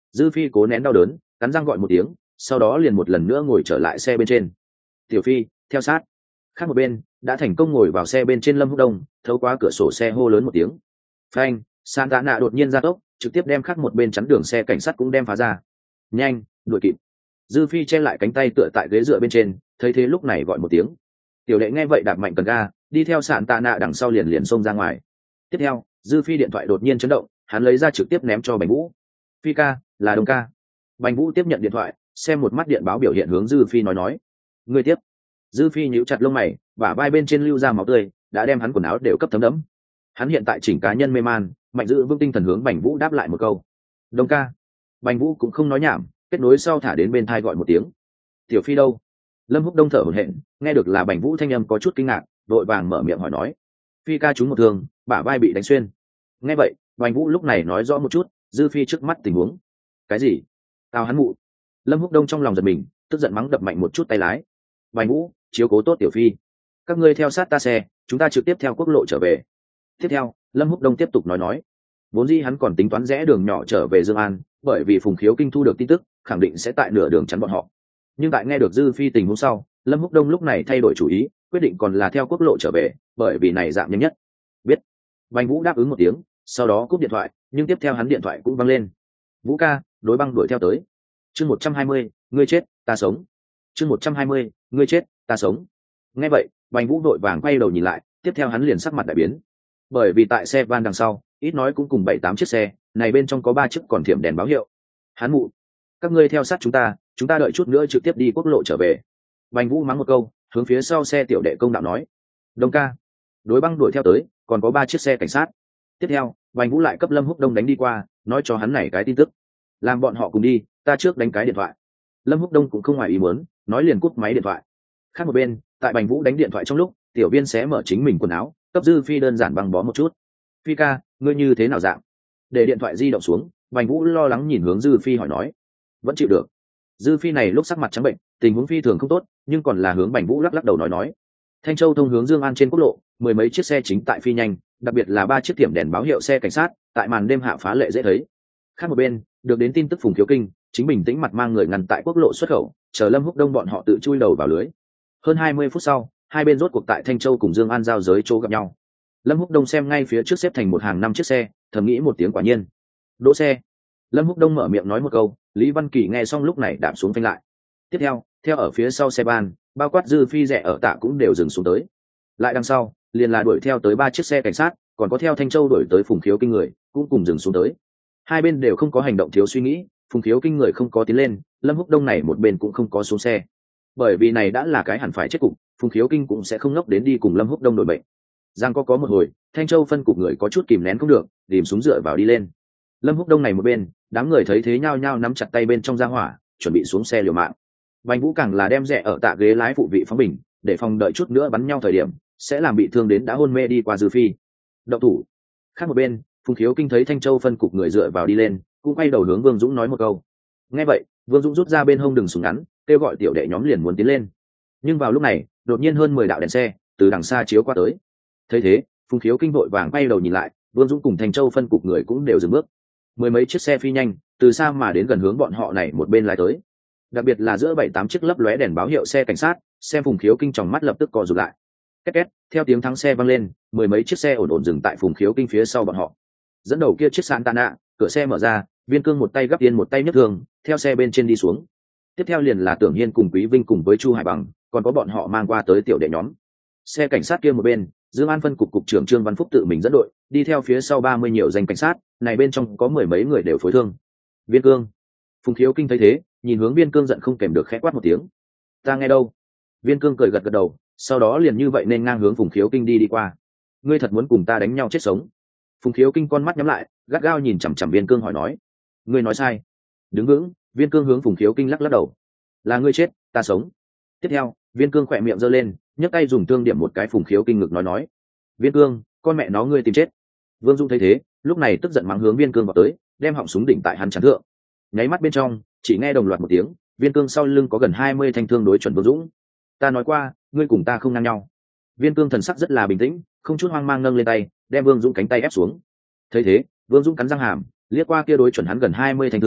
Dư Phi cố nén đau đớn, cắn răng gọi một tiếng, sau đó liền một lần nữa ngồi trở lại xe bên trên. Tiểu Phi theo sát. Khác một bên đã thành công ngồi vào xe bên trên Lâm Húc Đông, thấu qua cửa sổ xe hô lớn một tiếng. Phanh, Santana đột nhiên ra tốc, trực tiếp đem khác một bên chắn đường xe cảnh sát cũng đem phá ra. Nhanh, đuổi kịp. Dư Phi che lại cánh tay tựa tại ghế dựa bên trên, thấy thế lúc này gọi một tiếng. Tiểu đệ nghe vậy đạp mạnh cần ga, đi theo Santana đằng sau liền liền xông ra ngoài. Tiếp theo, Dư Phi điện thoại đột nhiên chấn động, hắn lấy ra trực tiếp ném cho Bành Vũ. Phi ca, là Đông ca. Bành Vũ tiếp nhận điện thoại, xem một mắt điện báo biểu hiện hướng Dư Phi nói nói. Ngươi tiếp. Dư Phi nhíu chặt lông mày, bả vai bên trên lưu ra máu tươi, đã đem hắn quần áo đều cấp thấm đẫm. Hắn hiện tại chỉnh cá nhân mê man, mạnh giữ vững tinh thần hướng Bành Vũ đáp lại một câu. Đông ca. Bành Vũ cũng không nói nhảm, kết nối sau thả đến bên thai gọi một tiếng. Tiểu Phi đâu? Lâm Húc Đông thở hổn hển, nghe được là Bành Vũ thanh âm có chút kinh ngạc, đội vàng mở miệng hỏi nói. Phi ca trúng một thương, bả vai bị đánh xuyên. Nghe vậy, Bành Vũ lúc này nói rõ một chút Dư Phi trước mắt tình huống. Cái gì? Tao hắn mụ. Lâm Húc Đông trong lòng giật mình, tức giận mắng đập mạnh một chút tay lái. Bành Vũ, chiếu cố tốt Tiểu Phi, các ngươi theo sát ta xe, chúng ta trực tiếp theo quốc lộ trở về. Tiếp theo, Lâm Húc Đông tiếp tục nói nói. Vốn dĩ hắn còn tính toán rẽ đường nhỏ trở về Dương An, bởi vì Phùng Khiếu Kinh thu được tin tức, khẳng định sẽ tại nửa đường chắn bọn họ. Nhưng tại nghe được Dư Phi tình huống sau, Lâm Húc Đông lúc này thay đổi chủ ý, quyết định còn là theo quốc lộ trở về, bởi vì này dạng nhanh nhất. Biết. Bành Vũ đáp ứng một tiếng, sau đó cúp điện thoại, nhưng tiếp theo hắn điện thoại cũng vang lên. Vũ ca, đối băng đuổi theo tới. Chương một trăm hai mươi, ngươi chết, ta sống. Chương một trăm hai mươi, ngươi chết, ta sống. Nghe vậy, Bành Vũ đội vàng quay đầu nhìn lại, tiếp theo hắn liền sắc mặt đại biến. Bởi vì tại xe van đằng sau, ít nói cũng cùng bảy tám chiếc xe, này bên trong có ba chiếc còn thiểm đèn báo hiệu. Hắn mụ, các ngươi theo sát chúng ta, chúng ta đợi chút nữa trực tiếp đi quốc lộ trở về. Bành Vũ mắng một câu, hướng phía sau xe tiểu đệ công đạo nói. Đông ca. Đối băng đuổi theo tới, còn có ba chiếc xe cảnh sát. Tiếp theo, Bành Vũ lại cấp Lâm Húc Đông đánh đi qua, nói cho hắn này cái tin tức. Làm bọn họ cùng đi, ta trước đánh cái điện thoại. Lâm Húc Đông cũng không ngoài ý muốn, nói liền cúp máy điện thoại. Khác một bên, tại Bành Vũ đánh điện thoại trong lúc, tiểu viên sẽ mở chính mình quần áo, cấp Dư Phi đơn giản băng bó một chút. Phi ca, ngươi như thế nào dạng? Để điện thoại di động xuống, Bành Vũ lo lắng nhìn hướng Dư Phi hỏi nói. Vẫn chịu được. Dư Phi này lúc sắc mặt trắng bệnh, tình huống phi thường không tốt, nhưng còn là hướng Bành Vũ lắc lắc đầu nói nói. Thanh Châu thông hướng Dương An trên quốc lộ, mười mấy chiếc xe chính tại phi nhanh, đặc biệt là ba chiếc tiệm đèn báo hiệu xe cảnh sát, tại màn đêm hạ phá lệ dễ thấy. Khác một bên, được đến tin tức Phùng Khiếu Kinh, chính bình tĩnh mặt mang người ngăn tại quốc lộ xuất khẩu, chờ Lâm Húc Đông bọn họ tự chui đầu vào lưới. Hơn hai mươi phút sau, hai bên rốt cuộc tại Thanh Châu cùng Dương An giao giới chỗ gặp nhau. Lâm Húc Đông xem ngay phía trước xếp thành một hàng năm chiếc xe, thầm nghĩ một tiếng quả nhiên. Đỗ xe. Lâm Húc Đông mở miệng nói một câu, Lý Văn Kỳ nghe xong lúc này đạp xuống phanh lại. Tiếp theo, theo ở phía sau xe ban, bao quát Dư Phi rẻ ở tạ cũng đều dừng xuống tới. Lại đằng sau, liền là đuổi theo tới ba chiếc xe cảnh sát, còn có theo Thanh Châu đuổi tới Phùng Khiếu Kinh người, cũng cùng dừng xuống tới. Hai bên đều không có hành động thiếu suy nghĩ, Phùng Khiếu Kinh người không có tiến lên, Lâm Húc Đông này một bên cũng không có xuống xe. Bởi vì này đã là cái hẳn phải chết cục, Phùng Khiếu Kinh cũng sẽ không ngốc đến đi cùng Lâm Húc Đông đổi bệnh. Giang có có một hồi, Thanh Châu phân cục người có chút kìm nén không được, tìm súng dựa vào đi lên. Lâm Húc Đông này một bên, đám người thấy thế nhao nhao nắm chặt tay bên trong ra hỏa, chuẩn bị xuống xe liều mạng. Bành Vũ càng là đem rẻ ở tạ ghế lái phụ vị phóng bình, để phòng đợi chút nữa bắn nhau thời điểm, sẽ làm bị thương đến đã hôn mê đi qua Dư Phi. Động thủ. Khác một bên, Phùng Khiếu Kinh thấy Thanh Châu phân cục người dựa vào đi lên, cũng quay đầu hướng Vương Dũng nói một câu. Nghe vậy, Vương Dũng rút ra bên hông đường súng ngắn, kêu gọi tiểu đệ nhóm liền muốn tiến lên. Nhưng vào lúc này, đột nhiên hơn mười đạo đèn xe từ đằng xa chiếu qua tới. Thấy thế, Phùng Khiếu Kinh vội vàng quay đầu nhìn lại, Vương Dũng cùng Thanh Châu phân cục người cũng đều dừng bước. Mười mấy chiếc xe phi nhanh, từ xa mà đến gần hướng bọn họ này một bên lái tới. Đặc biệt là giữa bảy tám chiếc lấp lóe đèn báo hiệu xe cảnh sát, xem Phùng Khiếu Kinh trong mắt lập tức co rụt lại. Két két, theo tiếng thắng xe vang lên, mười mấy chiếc xe ổn ổn dừng tại Phùng Khiếu Kinh phía sau bọn họ. Dẫn đầu kia chiếc Santana, cửa xe mở ra, Viên Cương một tay gấp yên một tay nhấc thương, theo xe bên trên đi xuống. Tiếp theo liền là Tưởng Hiên cùng Quý Vinh cùng với Chu Hải Bằng, còn có bọn họ mang qua tới tiểu đệ nhóm. Xe cảnh sát kia một bên, Dương An phân cục cục trưởng Trương Văn Phúc tự mình dẫn đội, đi theo phía sau ba mươi nhiều danh cảnh sát, này bên trong có mười mấy người đều phối thương. Viên Cương. Phùng Khiếu Kinh thấy thế, nhìn hướng Viên Cương giận không kèm được khẽ quát một tiếng. Ta nghe đâu? Viên Cương cười gật gật đầu, sau đó liền như vậy nên ngang hướng Phùng Khiếu Kinh đi đi qua. Ngươi thật muốn cùng ta đánh nhau chết sống? Phùng Khiếu Kinh con mắt nhắm lại, gắt gao nhìn chằm chằm Viên Cương hỏi nói. Ngươi nói sai. Đứng vững. Viên Cương hướng Phùng Khiếu Kinh lắc lắc đầu. Là ngươi chết, ta sống. Tiếp theo, Viên Cương khỏe miệng giơ lên, nhấc tay dùng thương điểm một cái Phùng Khiếu Kinh ngực nói nói. Viên Cương, con mẹ nó ngươi tìm chết. Vương Dung thấy thế, lúc này tức giận mắng hướng Viên Cương vào tới, đem họng súng đỉnh tại hắn chắn thượng. Nháy mắt bên trong, chỉ nghe đồng loạt một tiếng, Viên Cương sau lưng có gần hai mươi thanh thương đối chuẩn Vương Dũng. Ta nói qua, ngươi cùng ta không ngang nhau. Viên Cương thần sắc rất là bình tĩnh, không chút hoang mang nâng lên tay, đem Vương Dũng cánh tay ép xuống. Thấy thế, Vương Dũng cắn răng hàm, liếc qua kia đối chuẩn hắn gần hai mươi thanh thương,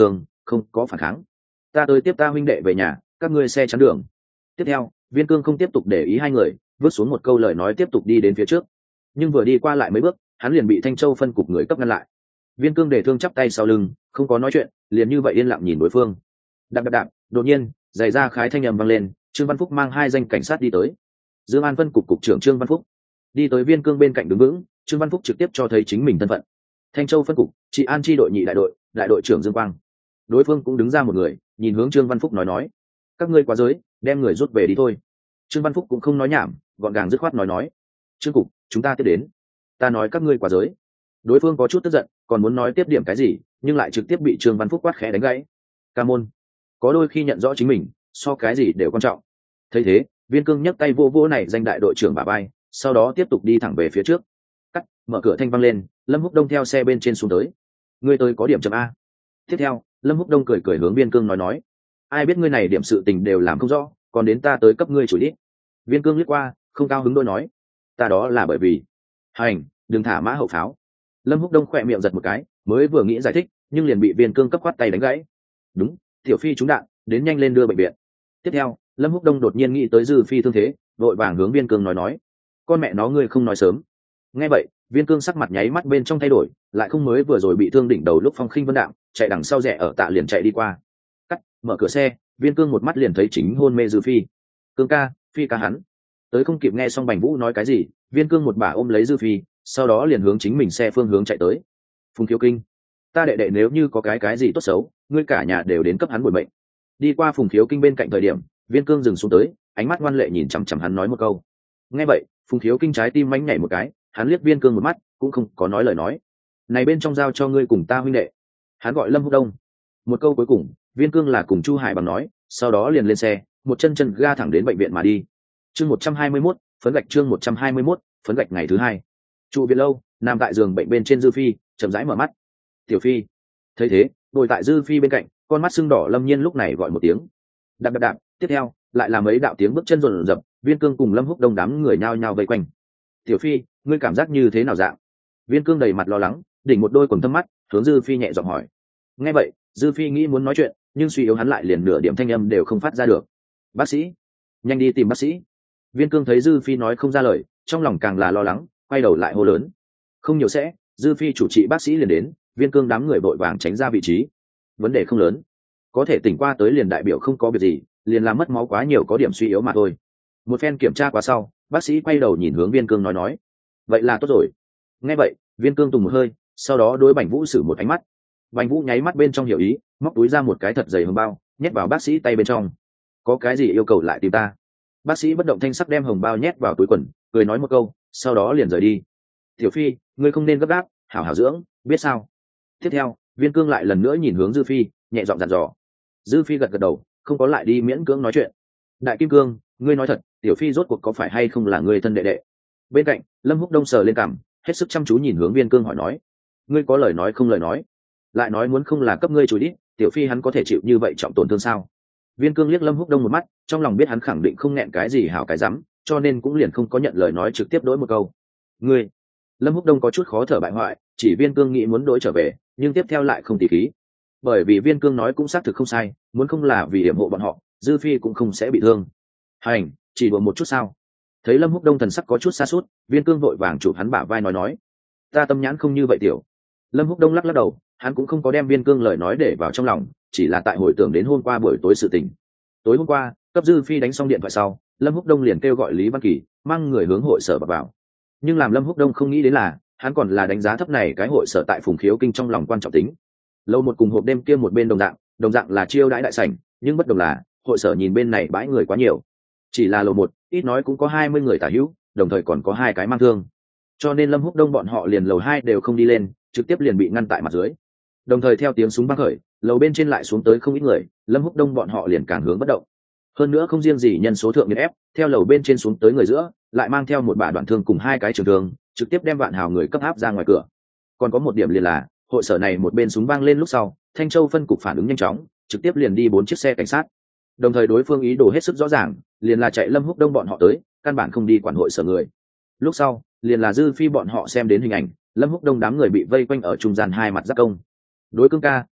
không có phản kháng. Ta tới tiếp ta huynh đệ về nhà, các ngươi xe chắn đường. Tiếp theo Viên Cương không tiếp tục để ý hai người, vứt xuống một câu lời nói tiếp tục đi đến phía trước. Nhưng vừa đi qua lại mấy bước, hắn liền bị Thanh Châu phân cục người cấp ngăn lại. Viên Cương để thương chắp tay sau lưng, không có nói chuyện, liền như vậy yên lặng nhìn đối phương. Đạp đạp đạp, đột nhiên giày ra khái thanh âm vang lên, Trương Văn Phúc mang hai danh cảnh sát đi tới. Dương An phân cục cục trưởng Trương Văn Phúc đi tới Viên Cương bên cạnh đứng vững. Trương Văn Phúc trực tiếp cho thấy chính mình thân phận. Thanh Châu phân cục trị an chi đội nhị đại đội đại đội trưởng Dương Quang. Đối phương cũng đứng ra một người, nhìn hướng Trương Văn Phúc nói nói: các ngươi quá giới, đem người rút về đi thôi. Trương Văn Phúc cũng không nói nhảm, gọn gàng dứt khoát nói nói: Trương cục, chúng ta tiếp đến. Ta nói các ngươi quá giới. Đối phương có chút tức giận, còn muốn nói tiếp điểm cái gì, nhưng lại trực tiếp bị Trương Văn Phúc quát khẽ đánh gãy. Ca môn, có đôi khi nhận rõ chính mình, so cái gì đều quan trọng. Thấy thế, Viên Cương nhấc tay vô vô này danh đại đội trưởng bả vai, sau đó tiếp tục đi thẳng về phía trước. Cắt, mở cửa thanh văng lên, Lâm Húc Đông theo xe bên trên xuống tới. Ngươi tới có điểm chấm a. Tiếp theo, Lâm Húc Đông cười cười hướng Viên Cương nói nói: ai biết ngươi này điểm sự tình đều làm không rõ, còn đến ta tới cấp ngươi chủ ít. Viên Cương liếc qua, không cao hứng đôi nói: ta đó là bởi vì hành, đừng thả mã hậu pháo. Lâm Húc Đông khỏe miệng giật một cái, mới vừa nghĩ giải thích, nhưng liền bị Viên Cương cấp quát tay đánh gãy. Đúng, tiểu phi trúng đạn, đến nhanh lên đưa bệnh viện. Tiếp theo, Lâm Húc Đông đột nhiên nghĩ tới Dư Phi thương thế, vội vàng hướng Viên Cương nói nói: con mẹ nó ngươi không nói sớm. Nghe vậy, Viên Cương sắc mặt nháy mắt bên trong thay đổi, lại không mới vừa rồi bị thương đỉnh đầu lúc phong khinh vân đạm, chạy đằng sau rẽ ở tạ liền chạy đi qua. Cắt, mở cửa xe, Viên Cương một mắt liền thấy chính hôn mê Dư Phi. Cương ca, Phi ca hắn. Tới không kịp nghe xong Bành Vũ nói cái gì, Viên Cương một bả ôm lấy Dư Phi, sau đó liền hướng chính mình xe phương hướng chạy tới. Phùng Khiếu Kinh, ta đệ đệ nếu như có cái cái gì tốt xấu, ngươi cả nhà đều đến cấp hắn bồi mệnh. Đi qua Phùng Khiếu Kinh bên cạnh thời điểm, Viên Cương dừng xuống tới, ánh mắt ngoan lệ nhìn chằm chằm hắn nói một câu. Nghe vậy, Phùng Khiếu Kinh trái tim mánh nhảy một cái, hắn liếc Viên Cương một mắt, cũng không có nói lời nói. Này bên trong giao cho ngươi cùng ta huynh đệ. Hắn gọi Lâm Húc Đông. Một câu cuối cùng, Viên Cương là cùng Chu Hải bằng nói, sau đó liền lên xe, một chân chân ga thẳng đến bệnh viện mà đi. Chương một trăm hai mươi mốt, phấn gạch chương một trăm hai mươi mốt, phấn gạch ngày thứ hai. Trụ viện lâu, nằm tại giường bệnh bên trên Dư Phi, chậm rãi mở mắt. Tiểu Phi. Thấy thế, ngồi tại Dư Phi bên cạnh, con mắt sưng đỏ Lâm Nhiên lúc này gọi một tiếng. Đạp đạp đạp, tiếp theo, lại là mấy đạo tiếng bước chân rồn rập, Viên Cương cùng Lâm Húc Đông đám người nhao nhao vây quanh. Tiểu Phi, ngươi cảm giác như thế nào dạng? Viên Cương đầy mặt lo lắng, đỉnh một đôi quần thâm mắt, hướng Dư Phi nhẹ giọng hỏi. Nghe vậy, Dư Phi nghĩ muốn nói chuyện, nhưng suy yếu hắn lại liền nửa điểm thanh âm đều không phát ra được. Bác sĩ, nhanh đi tìm bác sĩ. Viên Cương thấy Dư Phi nói không ra lời, trong lòng càng là lo lắng, quay đầu lại hô lớn. Không nhiều sẽ, Dư Phi chủ trị bác sĩ liền đến. Viên Cương đám người vội vàng tránh ra vị trí. Vấn đề không lớn, có thể tỉnh qua tới liền đại biểu không có việc gì, liền làm mất máu quá nhiều có điểm suy yếu mà thôi. Một phen kiểm tra qua sau, bác sĩ quay đầu nhìn hướng Viên Cương nói nói. Vậy là tốt rồi. Nghe vậy, Viên Cương tùng một hơi, sau đó đối Bành Vũ sử một ánh mắt. Bành Vũ nháy mắt bên trong hiểu ý, móc túi ra một cái thật dày hồng bao, nhét vào bác sĩ tay bên trong. Có cái gì yêu cầu lại tìm ta. Bác sĩ bất động thanh sắc đem hồng bao nhét vào túi quần, cười nói một câu, sau đó liền rời đi. Tiểu Phi, ngươi không nên gấp gáp, hảo hảo dưỡng, biết sao? Tiếp theo, Viên Cương lại lần nữa nhìn hướng Dư Phi, nhẹ giọng dặn dò. Dư Phi gật gật đầu, không có lại đi miễn cưỡng nói chuyện. Đại Kim Cương, ngươi nói thật, Tiểu Phi rốt cuộc có phải hay không là người thân đệ đệ? Bên cạnh, Lâm Húc Đông sờ lên cằm, hết sức chăm chú nhìn hướng Viên Cương hỏi nói. Ngươi có lời nói không lời nói, lại nói muốn không là cấp ngươi chùi đít, Tiểu Phi hắn có thể chịu như vậy trọng tổn thương sao? Viên Cương liếc Lâm Húc Đông một mắt, trong lòng biết hắn khẳng định không nghẹn cái gì hảo cái rắm, cho nên cũng liền không có nhận lời nói trực tiếp đối một câu. Ngươi. Lâm Húc Đông có chút khó thở bại hoại, chỉ Viên Cương nghĩ muốn đối trở về, nhưng tiếp theo lại không tỉ khí. Bởi vì Viên Cương nói cũng xác thực không sai, muốn không là vì hiểm hộ bọn họ, Dư Phi cũng không sẽ bị thương. Hành, chỉ đùa một chút sao? Thấy Lâm Húc Đông thần sắc có chút xa suốt, Viên Cương vội vàng chụp hắn bả vai nói nói. Ta tâm nhãn không như vậy tiểu. Lâm Húc Đông lắc lắc đầu, hắn cũng không có đem Viên Cương lời nói để vào trong lòng, chỉ là tại hồi tưởng đến hôm qua buổi tối sự tình. Tối hôm qua, cấp Dư Phi đánh xong điện thoại sau, Lâm Húc Đông liền kêu gọi Lý Văn Kỳ, mang người hướng hội sở vào. Nhưng làm Lâm Húc Đông không nghĩ đến là, hắn còn là đánh giá thấp này cái hội sở tại Phùng Khiếu Kinh trong lòng quan trọng tính. Lâu một cùng hộp đêm kia một bên đồng dạng, đồng dạng là chiêu đãi đại sảnh, nhưng bất đồng là, hội sở nhìn bên này bãi người quá nhiều. Chỉ là lầu một, ít nói cũng có hai mươi người tả hữu, đồng thời còn có hai cái mang thương. Cho nên Lâm Húc Đông bọn họ liền lầu hai đều không đi lên, trực tiếp liền bị ngăn tại mặt dưới. Đồng thời theo tiếng súng vang khởi, lầu bên trên lại xuống tới không ít người, Lâm Húc Đông bọn họ liền càng hướng bất động. Hơn nữa không riêng gì nhân số thượng nghiền ép, theo lầu bên trên xuống tới người giữa, lại mang theo một bả đoạn thương cùng hai cái trường thương, trực tiếp đem vạn hào người cấp áp ra ngoài cửa. Còn có một điểm liền là, hội sở này một bên súng vang lên lúc sau, Thanh Châu phân cục phản ứng nhanh chóng, trực tiếp liền đi bốn chiếc xe cảnh sát. Đồng thời đối phương ý đồ hết sức rõ ràng, liền là chạy Lâm Húc Đông bọn họ tới, căn bản không đi quản hội sở người. Lúc sau, liền là Dư Phi bọn họ xem đến hình ảnh, Lâm Húc Đông đám người bị vây quanh ở trung gian hai mặt giáp công. Đối Cương ca,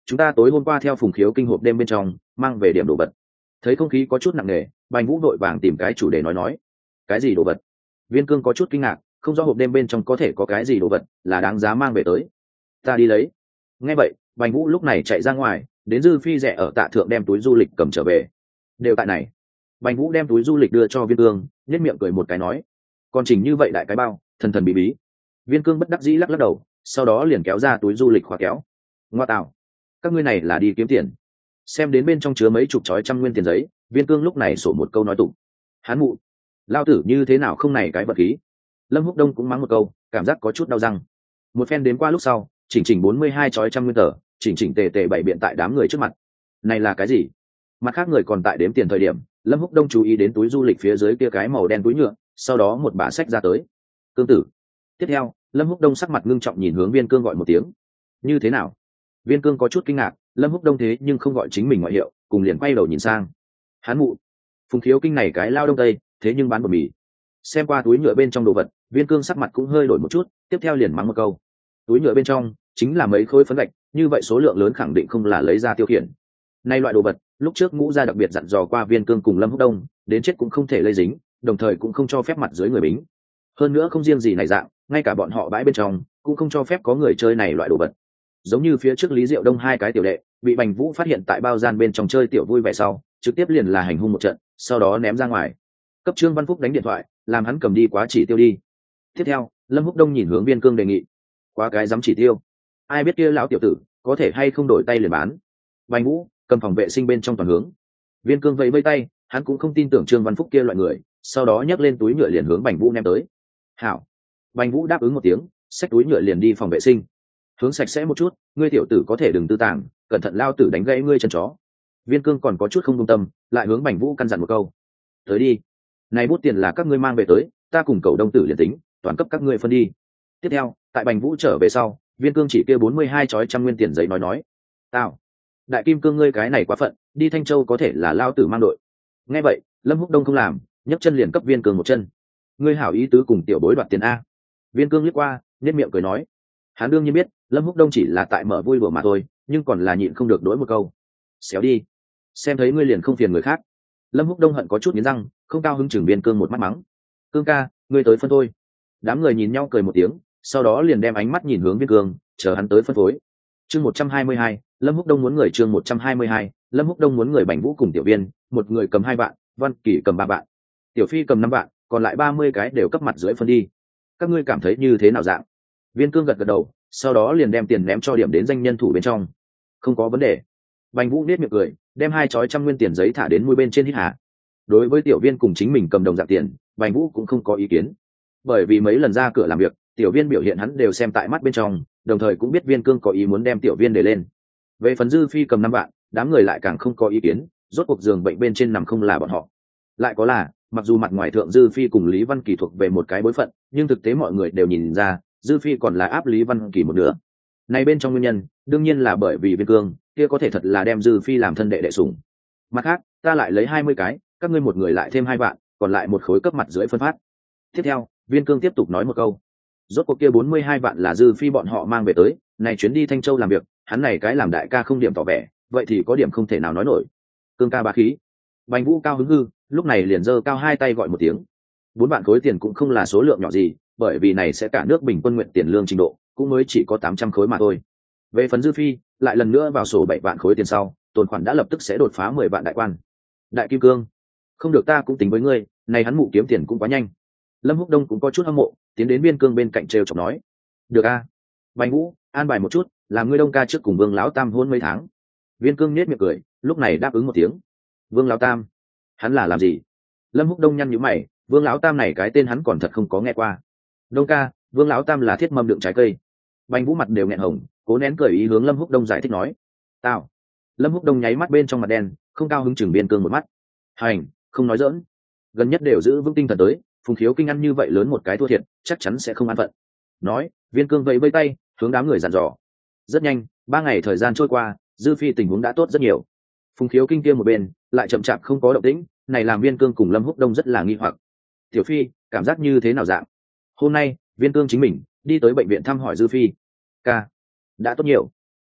chúng ta tối hôm qua theo Phùng Khiếu kinh hộp đêm bên trong mang về điểm đồ vật. Thấy không khí có chút nặng nề, Bành Vũ đội vàng tìm cái chủ đề nói nói. Cái gì đồ vật? Viên Cương có chút kinh ngạc, không rõ hộp đêm bên trong có thể có cái gì đồ vật là đáng giá mang về tới. Ta đi lấy. Nghe vậy, Bành Vũ lúc này chạy ra ngoài, đến Dư Phi rẻ ở Tạ Thượng đem túi du lịch cầm trở về. Đều tại này. Bành Vũ đem túi du lịch đưa cho Viên Cương, nhếch miệng cười một cái nói, còn chỉnh như vậy đại cái bao, thần thần bí bí. Viên Cương bất đắc dĩ lắc lắc đầu, sau đó liền kéo ra túi du lịch khóa kéo. Ngoa tạo, các ngươi này là đi kiếm tiền. Xem đến bên trong chứa mấy chục chói trăm nguyên tiền giấy, Viên Cương lúc này sổ một câu nói tụng. Hán mụ, lao tử như thế nào không này cái vật khí. Lâm Húc Đông cũng mắng một câu, cảm giác có chút đau răng. Một phen đến qua lúc sau, chỉnh chỉnh bốn mươi hai chói trăm nguyên tờ, chỉnh chỉnh tề tề bảy biện tại đám người trước mặt. Này là cái gì? Mặt khác người còn tại đếm tiền thời điểm, Lâm Húc Đông chú ý đến túi du lịch phía dưới kia cái màu đen túi nhựa, sau đó một bả sách ra tới. Cương tử. Tiếp theo, Lâm Húc Đông sắc mặt ngưng trọng nhìn hướng Viên Cương gọi một tiếng. Như thế nào? Viên Cương có chút kinh ngạc, Lâm Húc Đông thế nhưng không gọi chính mình ngoại hiệu, cùng liền quay đầu nhìn sang. Hán mụ, Phùng Khiếu kinh này cái lao đông tây, thế nhưng bán bột mì. Xem qua túi nhựa bên trong đồ vật, Viên Cương sắc mặt cũng hơi đổi một chút, tiếp theo liền mắng một câu. Túi nhựa bên trong chính là mấy khối phấn gạch, như vậy số lượng lớn khẳng định không là lấy ra tiêu khiển. Nay loại đồ vật, lúc trước Ngũ gia đặc biệt dặn dò qua Viên Cương cùng Lâm Húc Đông, đến chết cũng không thể lây dính, đồng thời cũng không cho phép mặt dưới người bính. Hơn nữa không riêng gì này dạng, ngay cả bọn họ bãi bên trong cũng không cho phép có người chơi này loại đồ vật. Giống như phía trước Lý Diệu Đông hai cái tiểu đệ bị Bành Vũ phát hiện tại bao gian bên trong chơi tiểu vui vẻ sau, trực tiếp liền là hành hung một trận, sau đó ném ra ngoài. Cấp Trương Văn Phúc đánh điện thoại, làm hắn cầm đi quá chỉ tiêu đi. Tiếp theo, Lâm Húc Đông nhìn hướng Viên Cương đề nghị, quá cái dám chỉ tiêu, ai biết kia lão tiểu tử có thể hay không đổi tay liền bán. Bành Vũ cầm phòng vệ sinh bên trong toàn hướng. Viên Cương vẫy vẫy tay, hắn cũng không tin tưởng Trương Văn Phúc kia loại người, sau đó nhấc lên túi nhựa liền hướng Bành Vũ ném tới. Hảo. Bành Vũ đáp ứng một tiếng, xách túi nhựa liền đi phòng vệ sinh. Hướng sạch sẽ một chút, ngươi tiểu tử có thể đừng tư tàng, cẩn thận lao tử đánh gãy ngươi chân chó. Viên Cương còn có chút không công tâm, lại hướng Bành Vũ căn dặn một câu. Tới đi. Này bút tiền là các ngươi mang về tới, ta cùng Cầu Đông tử liền tính, toàn cấp các ngươi phân đi. Tiếp theo, tại Bành Vũ trở về sau, Viên Cương chỉ kia bốn mươi hai chói trăm nguyên tiền giấy nói nói. Tao. Đại Kim Cương ngươi cái này quá phận, đi Thanh Châu có thể là lao tử mang đội. Nghe vậy, Lâm Húc Đông không làm, nhấc chân liền cấp Viên Cương một chân. Ngươi hảo ý tứ cùng tiểu bối đoạt tiền a. Viên Cương liếc qua, nhếch miệng cười nói. Hắn đương nhiên biết, Lâm Húc Đông chỉ là tại mở vui đùa mà thôi, nhưng còn là nhịn không được đối một câu. Xéo đi. Xem thấy ngươi liền không phiền người khác. Lâm Húc Đông hận có chút nghiến răng, không cao hứng chừng Viên Cương một mắt mắng. Cương ca, ngươi tới phân thôi. Đám người nhìn nhau cười một tiếng, sau đó liền đem ánh mắt nhìn hướng Viên Cương, chờ hắn tới phân phối. Chương một trăm hai mươi hai, Lâm Húc Đông muốn người chương một trăm hai mươi hai, Lâm Húc Đông muốn người Bành Vũ cùng Tiểu Viên, một người cầm hai vạn, Văn Kỳ cầm ba vạn, Tiểu Phi cầm năm vạn, còn lại ba mươi cái đều cấp mặt dưới phân đi. Các ngươi cảm thấy như thế nào dạng? Viên Cương gật gật đầu, sau đó liền đem tiền ném cho điểm đến danh nhân thủ bên trong. Không có vấn đề. Bành Vũ nét miệng cười, đem hai chói trăm nguyên tiền giấy thả đến mũi bên trên hít hà. Đối với Tiểu Viên cùng chính mình cầm đồng dạng tiền, Bành Vũ cũng không có ý kiến. Bởi vì mấy lần ra cửa làm việc, Tiểu Viên biểu hiện hắn đều xem tại mắt bên trong, đồng thời cũng biết Viên Cương có ý muốn đem Tiểu Viên để lên. Về phần Dư Phi cầm năm vạn, đám người lại càng không có ý kiến, rốt cuộc giường bệnh bên trên nằm không là bọn họ. Lại có là, mặc dù mặt ngoài thượng Dư Phi cùng Lý Văn Kỳ thuộc về một cái bối phận, nhưng thực tế mọi người đều nhìn ra, Dư Phi còn là áp Lý Văn Kỳ một nửa. Này bên trong nguyên nhân, đương nhiên là bởi vì Viên Cương kia có thể thật là đem Dư Phi làm thân đệ đệ sủng. Mặt khác, ta lại lấy hai mươi cái, các ngươi một người lại thêm hai vạn, còn lại một khối cấp mặt dưới phân phát. Tiếp theo, Viên Cương tiếp tục nói một câu. Rốt cuộc kia bốn mươi hai vạn là Dư Phi bọn họ mang về tới, này chuyến đi Thanh Châu làm việc, hắn này cái làm đại ca không điểm tỏ vẻ, vậy thì có điểm không thể nào nói nổi. Cương ca bá khí. Bành Vũ cao hứng hư, lúc này liền giơ cao hai tay gọi một tiếng. Bốn vạn khối tiền cũng không là số lượng nhỏ gì, bởi vì này sẽ cả nước bình quân nguyện tiền lương trình độ, cũng mới chỉ có tám trăm khối mà thôi. Về phần Dư Phi, lại lần nữa vào sổ bảy vạn khối tiền sau, tồn khoản đã lập tức sẽ đột phá mười vạn đại quan. Đại Kim Cương, không được ta cũng tính với ngươi, này hắn mụ kiếm tiền cũng quá nhanh. Lâm Húc Đông cũng có chút hâm mộ, tiến đến Viên Cương bên cạnh trêu chọc nói. Được a. Bành Vũ, an bài một chút, làm ngươi Đông ca trước cùng Vương lão Tam hôn mấy tháng. Viên Cương nhếch miệng cười, lúc này đáp ứng một tiếng. Vương lão Tam, hắn là làm gì? Lâm Húc Đông nhăn nhíu mày, Vương lão Tam này cái tên hắn còn thật không có nghe qua. Đông ca, Vương lão Tam là thiết mâm đựng trái cây. Bành Vũ mặt đều nghẹn hồng, cố nén cười ý hướng Lâm Húc Đông giải thích nói. Tao. Lâm Húc Đông nháy mắt bên trong mặt đen, không cao hứng chừng Viên Cương một mắt. Hành, không nói giỡn. Gần nhất đều giữ vững tinh thần tới, Phùng Khiếu kinh ăn như vậy lớn một cái thua thiệt, chắc chắn sẽ không an phận. Nói, Viên Cương vẫy vẫy tay, hướng đám người dặn dò. Rất nhanh, ba ngày thời gian trôi qua, Dư Phi tình huống đã tốt rất nhiều. Phùng Khiếu kinh kia một bên, lại chậm chạp không có động tĩnh, này làm Viên Cương cùng Lâm Húc Đông rất là nghi hoặc. Tiểu Phi, cảm giác như thế nào dạng? Hôm nay, Viên Cương chính mình đi tới bệnh viện thăm hỏi Dư Phi. Ca, đã tốt nhiều.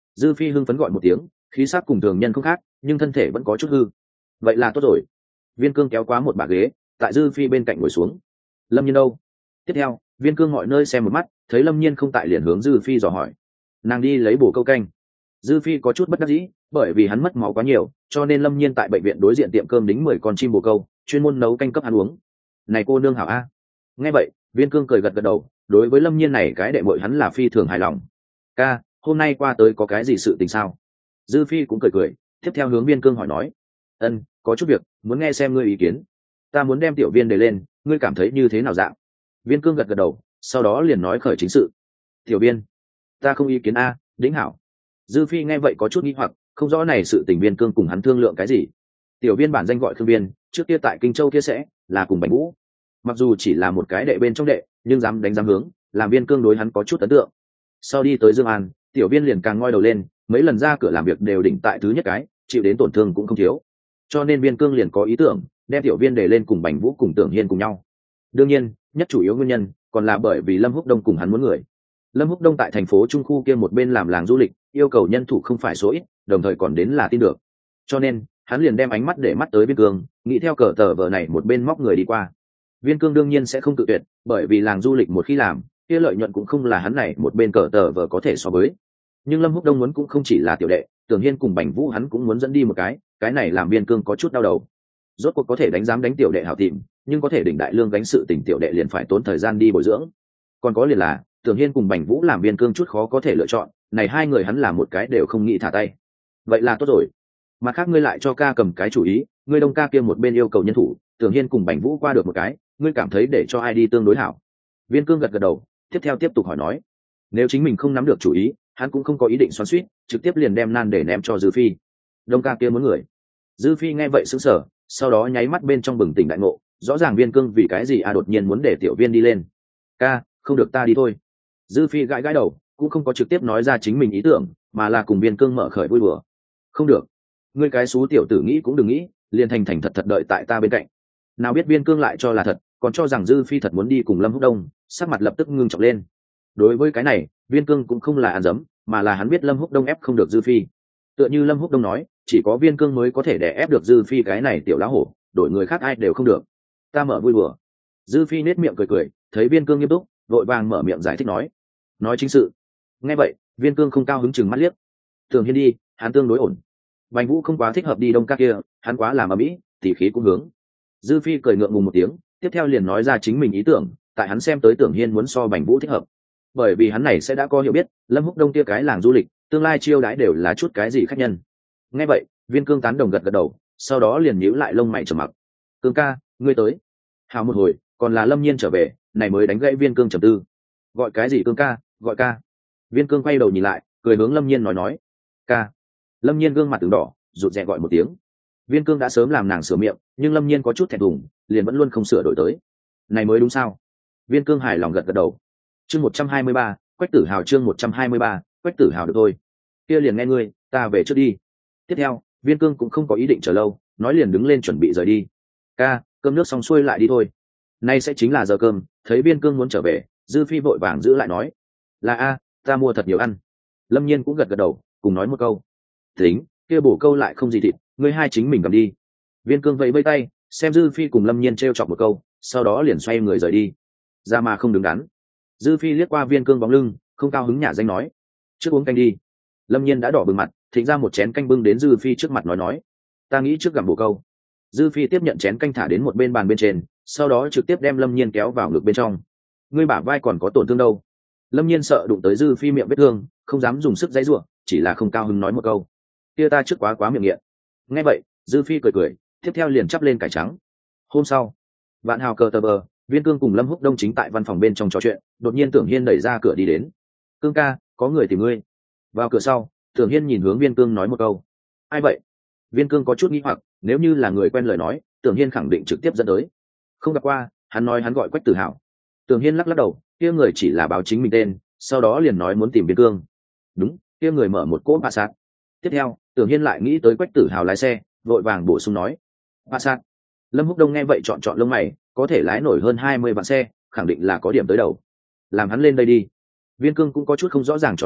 Dư Phi hưng phấn gọi một tiếng, khí sắc cùng thường nhân không khác, nhưng thân thể vẫn có chút hư. Vậy là tốt rồi. Viên Cương kéo quá một bả ghế, tại Dư Phi bên cạnh ngồi xuống. Lâm Nhiên đâu? Tiếp theo, Viên Cương mọi nơi xem một mắt, thấy Lâm Nhiên không tại, liền hướng Dư Phi dò hỏi. Nàng đi lấy bổ câu canh. Dư Phi có chút bất đắc dĩ, bởi vì hắn mất máu quá nhiều, cho nên Lâm Nhiên tại bệnh viện đối diện tiệm cơm đính mười con chim bồ câu, chuyên môn nấu canh cấp hắn uống. Này cô nương hảo a. Nghe vậy, Viên Cương cười gật gật đầu, đối với Lâm Nhiên này cái đệ muội hắn là phi thường hài lòng. Ca, hôm nay qua tới có cái gì sự tình sao? Dư Phi cũng cười cười, tiếp theo hướng Viên Cương hỏi nói. Ân, có chút việc, muốn nghe xem ngươi ý kiến. Ta muốn đem tiểu viên đề lên, ngươi cảm thấy như thế nào dạng? Viên Cương gật gật đầu, sau đó liền nói khởi chính sự. Tiểu viên, ta không ý kiến a, đĩnh hảo. Dư Phi nghe vậy có chút nghi hoặc, không rõ này sự tình Viên Cương cùng hắn thương lượng cái gì. Tiểu viên bản danh gọi Khương Viên, trước kia tại Kinh Châu kia sẽ là cùng Bạch Vũ. Mặc dù chỉ là một cái đệ bên trong đệ, nhưng dám đánh dám hướng, làm Viên Cương đối hắn có chút ấn tượng. Sau đi tới Dương An, tiểu viên liền càng ngoi đầu lên, mấy lần ra cửa làm việc đều đỉnh tại thứ nhất cái, chịu đến tổn thương cũng không thiếu. Cho nên Viên Cương liền có ý tưởng đem tiểu viên để lên cùng Bành Vũ cùng Tưởng Hiên cùng nhau. Đương nhiên, nhất chủ yếu nguyên nhân còn là bởi vì Lâm Húc Đông cùng hắn muốn người. Lâm Húc Đông tại thành phố Trung khu kia một bên làm làng du lịch, yêu cầu nhân thủ không phải số ít, đồng thời còn đến là tin được. Cho nên, hắn liền đem ánh mắt để mắt tới Viên Cương, nghĩ theo cờ tờ vở này một bên móc người đi qua. Viên Cương đương nhiên sẽ không tự tuyệt, bởi vì làng du lịch một khi làm, kia lợi nhuận cũng không là hắn này một bên cờ tờ vở có thể so với. Nhưng Lâm Húc Đông muốn cũng không chỉ là tiểu đệ, Tưởng Hiên cùng Bành Vũ hắn cũng muốn dẫn đi một cái, cái này làm Viên Cương có chút đau đầu. Rốt cuộc có thể đánh dám đánh tiểu đệ hảo tìm, nhưng có thể đỉnh đại lương gánh sự tình tiểu đệ liền phải tốn thời gian đi bồi dưỡng. Còn có liền là, Tưởng Hiên cùng Bành Vũ làm Viên Cương chút khó có thể lựa chọn, này hai người hắn làm một cái đều không nghĩ thả tay. Vậy là tốt rồi. Mặt khác ngươi lại cho ca cầm cái chủ ý, ngươi Đông ca kia một bên yêu cầu nhân thủ, Tưởng Hiên cùng Bành Vũ qua được một cái, ngươi cảm thấy để cho ai đi tương đối hảo? Viên Cương gật gật đầu, tiếp theo tiếp tục hỏi nói. Nếu chính mình không nắm được chủ ý, hắn cũng không có ý định xoắn xuýt, trực tiếp liền đem nan để ném cho Dư Phi. Đông ca kia muốn người. Dư Phi nghe vậy sững sờ, sau đó nháy mắt bên trong bừng tỉnh đại ngộ, rõ ràng Viên Cương vì cái gì a đột nhiên muốn để tiểu viên đi lên. Ca, không được ta đi thôi. Dư Phi gãi gãi đầu, cũng không có trực tiếp nói ra chính mình ý tưởng, mà là cùng Viên Cương mở khởi vui đùa. Không được, ngươi cái xú tiểu tử nghĩ cũng đừng nghĩ, liền thành thành thật thật đợi tại ta bên cạnh. Nào biết Viên Cương lại cho là thật, còn cho rằng Dư Phi thật muốn đi cùng Lâm Húc Đông, sắc mặt lập tức ngưng trọng lên. Đối với cái này, Viên Cương cũng không là ăn dấm, mà là hắn biết Lâm Húc Đông ép không được Dư Phi. Tựa như Lâm Húc Đông nói, chỉ có Viên Cương mới có thể đè ép được Dư Phi cái này tiểu lá hổ, đổi người khác ai đều không được. Ta mở vui đùa. Dư Phi nét miệng cười cười, thấy Viên Cương nghiêm túc, vội vàng mở miệng giải thích nói. Nói chính sự. Nghe vậy, Viên Cương không cao hứng chừng mắt liếc. Thường Hiên đi, hắn tương đối ổn. Bành Vũ không quá thích hợp đi Đông ca kia, hắn quá làm ở mỹ, tỉ khí cũng hướng. Dư Phi cười ngượng ngùng một tiếng, tiếp theo liền nói ra chính mình ý tưởng, tại hắn xem tới Tưởng Hiên muốn so Bành Vũ thích hợp. Bởi vì hắn này sẽ đã có hiểu biết, Lâm Húc Đông kia cái làng du lịch, tương lai chiêu đãi đều là chút cái gì khách nhân. Nghe vậy, Viên Cương tán đồng gật gật đầu, sau đó liền nhíu lại lông mày trầm mặc. Cương ca, ngươi tới. Hào một hồi, còn là Lâm Nhiên trở về, này mới đánh gãy Viên Cương trầm tư. Gọi cái gì Cương ca, gọi ca. Viên Cương quay đầu nhìn lại, cười hướng Lâm Nhiên nói nói. Ca. Lâm Nhiên gương mặt từng đỏ, rụt rè gọi một tiếng. Viên Cương đã sớm làm nàng sửa miệng, nhưng Lâm Nhiên có chút thẹn thùng, liền vẫn luôn không sửa đổi tới. Này mới đúng sao? Viên Cương hài lòng gật gật đầu. Chương một trăm hai mươi ba, Quách Tử Hào chương một trăm hai mươi ba, Quách Tử Hào được thôi. Kia liền nghe ngươi, ta về trước đi. Tiếp theo, Viên Cương cũng không có ý định chờ lâu, nói liền đứng lên chuẩn bị rời đi. Ca, cơm nước xong xuôi lại đi thôi. Nay sẽ chính là giờ cơm, thấy Viên Cương muốn trở về, Dư Phi vội vàng giữ lại nói. Là a, ta mua thật nhiều ăn. Lâm Nhiên cũng gật gật đầu, cùng nói một câu. Tính, kia bổ câu lại không gì thịt, ngươi hai chính mình cầm đi. Viên Cương vẫy vẫy tay, xem Dư Phi cùng Lâm Nhiên trêu chọc một câu, sau đó liền xoay người rời đi. Ra mà không đứng đắn. Dư Phi liếc qua Viên Cương bóng lưng, không cao hứng nhả danh nói. Trước uống canh đi. Lâm Nhiên đã đỏ bừng mặt, thịnh ra một chén canh bưng đến Dư Phi trước mặt nói nói. Ta nghĩ trước gặm bổ câu. Dư Phi tiếp nhận chén canh thả đến một bên bàn bên trên, sau đó trực tiếp đem Lâm Nhiên kéo vào ngực bên trong. Ngươi bả vai còn có tổn thương đâu? Lâm Nhiên sợ đụng tới Dư Phi miệng vết thương, không dám dùng sức giãy giụa, chỉ là không cao hứng nói một câu. Kia ta trước quá quá miệng nghiện. Nghe vậy, Dư Phi cười cười, tiếp theo liền chắp lên cải trắng. Hôm sau, Vạn Hào cờ tờ bờ, Viên Cương cùng Lâm Húc Đông chính tại văn phòng bên trong trò chuyện, đột nhiên Tưởng Hiên đẩy ra cửa đi đến. Cương ca, có người tìm ngươi. Vào cửa sau, Tưởng Hiên nhìn hướng Viên Cương nói một câu. Ai vậy? Viên Cương có chút nghi hoặc, nếu như là người quen lời nói, Tưởng Hiên khẳng định trực tiếp dẫn tới. Không gặp qua, hắn nói hắn gọi Quách Tử Hào. Tưởng Hiên lắc lắc đầu, kia người chỉ là báo chính mình tên, sau đó liền nói muốn tìm Viên Cương. Đúng, kia người mở một cỗ bạ sát. Tiếp theo, Tưởng Hiên lại nghĩ tới Quách Tử Hào lái xe, vội vàng bổ sung nói. Bạ sát. Lâm Húc Đông nghe vậy chọn chọn lông mày, có thể lái nổi hơn hai mươi vạn xe, khẳng định là có điểm tới đầu. Làm hắn lên đây đi. Viên Cương cũng có chút không rõ ràng cho lắm,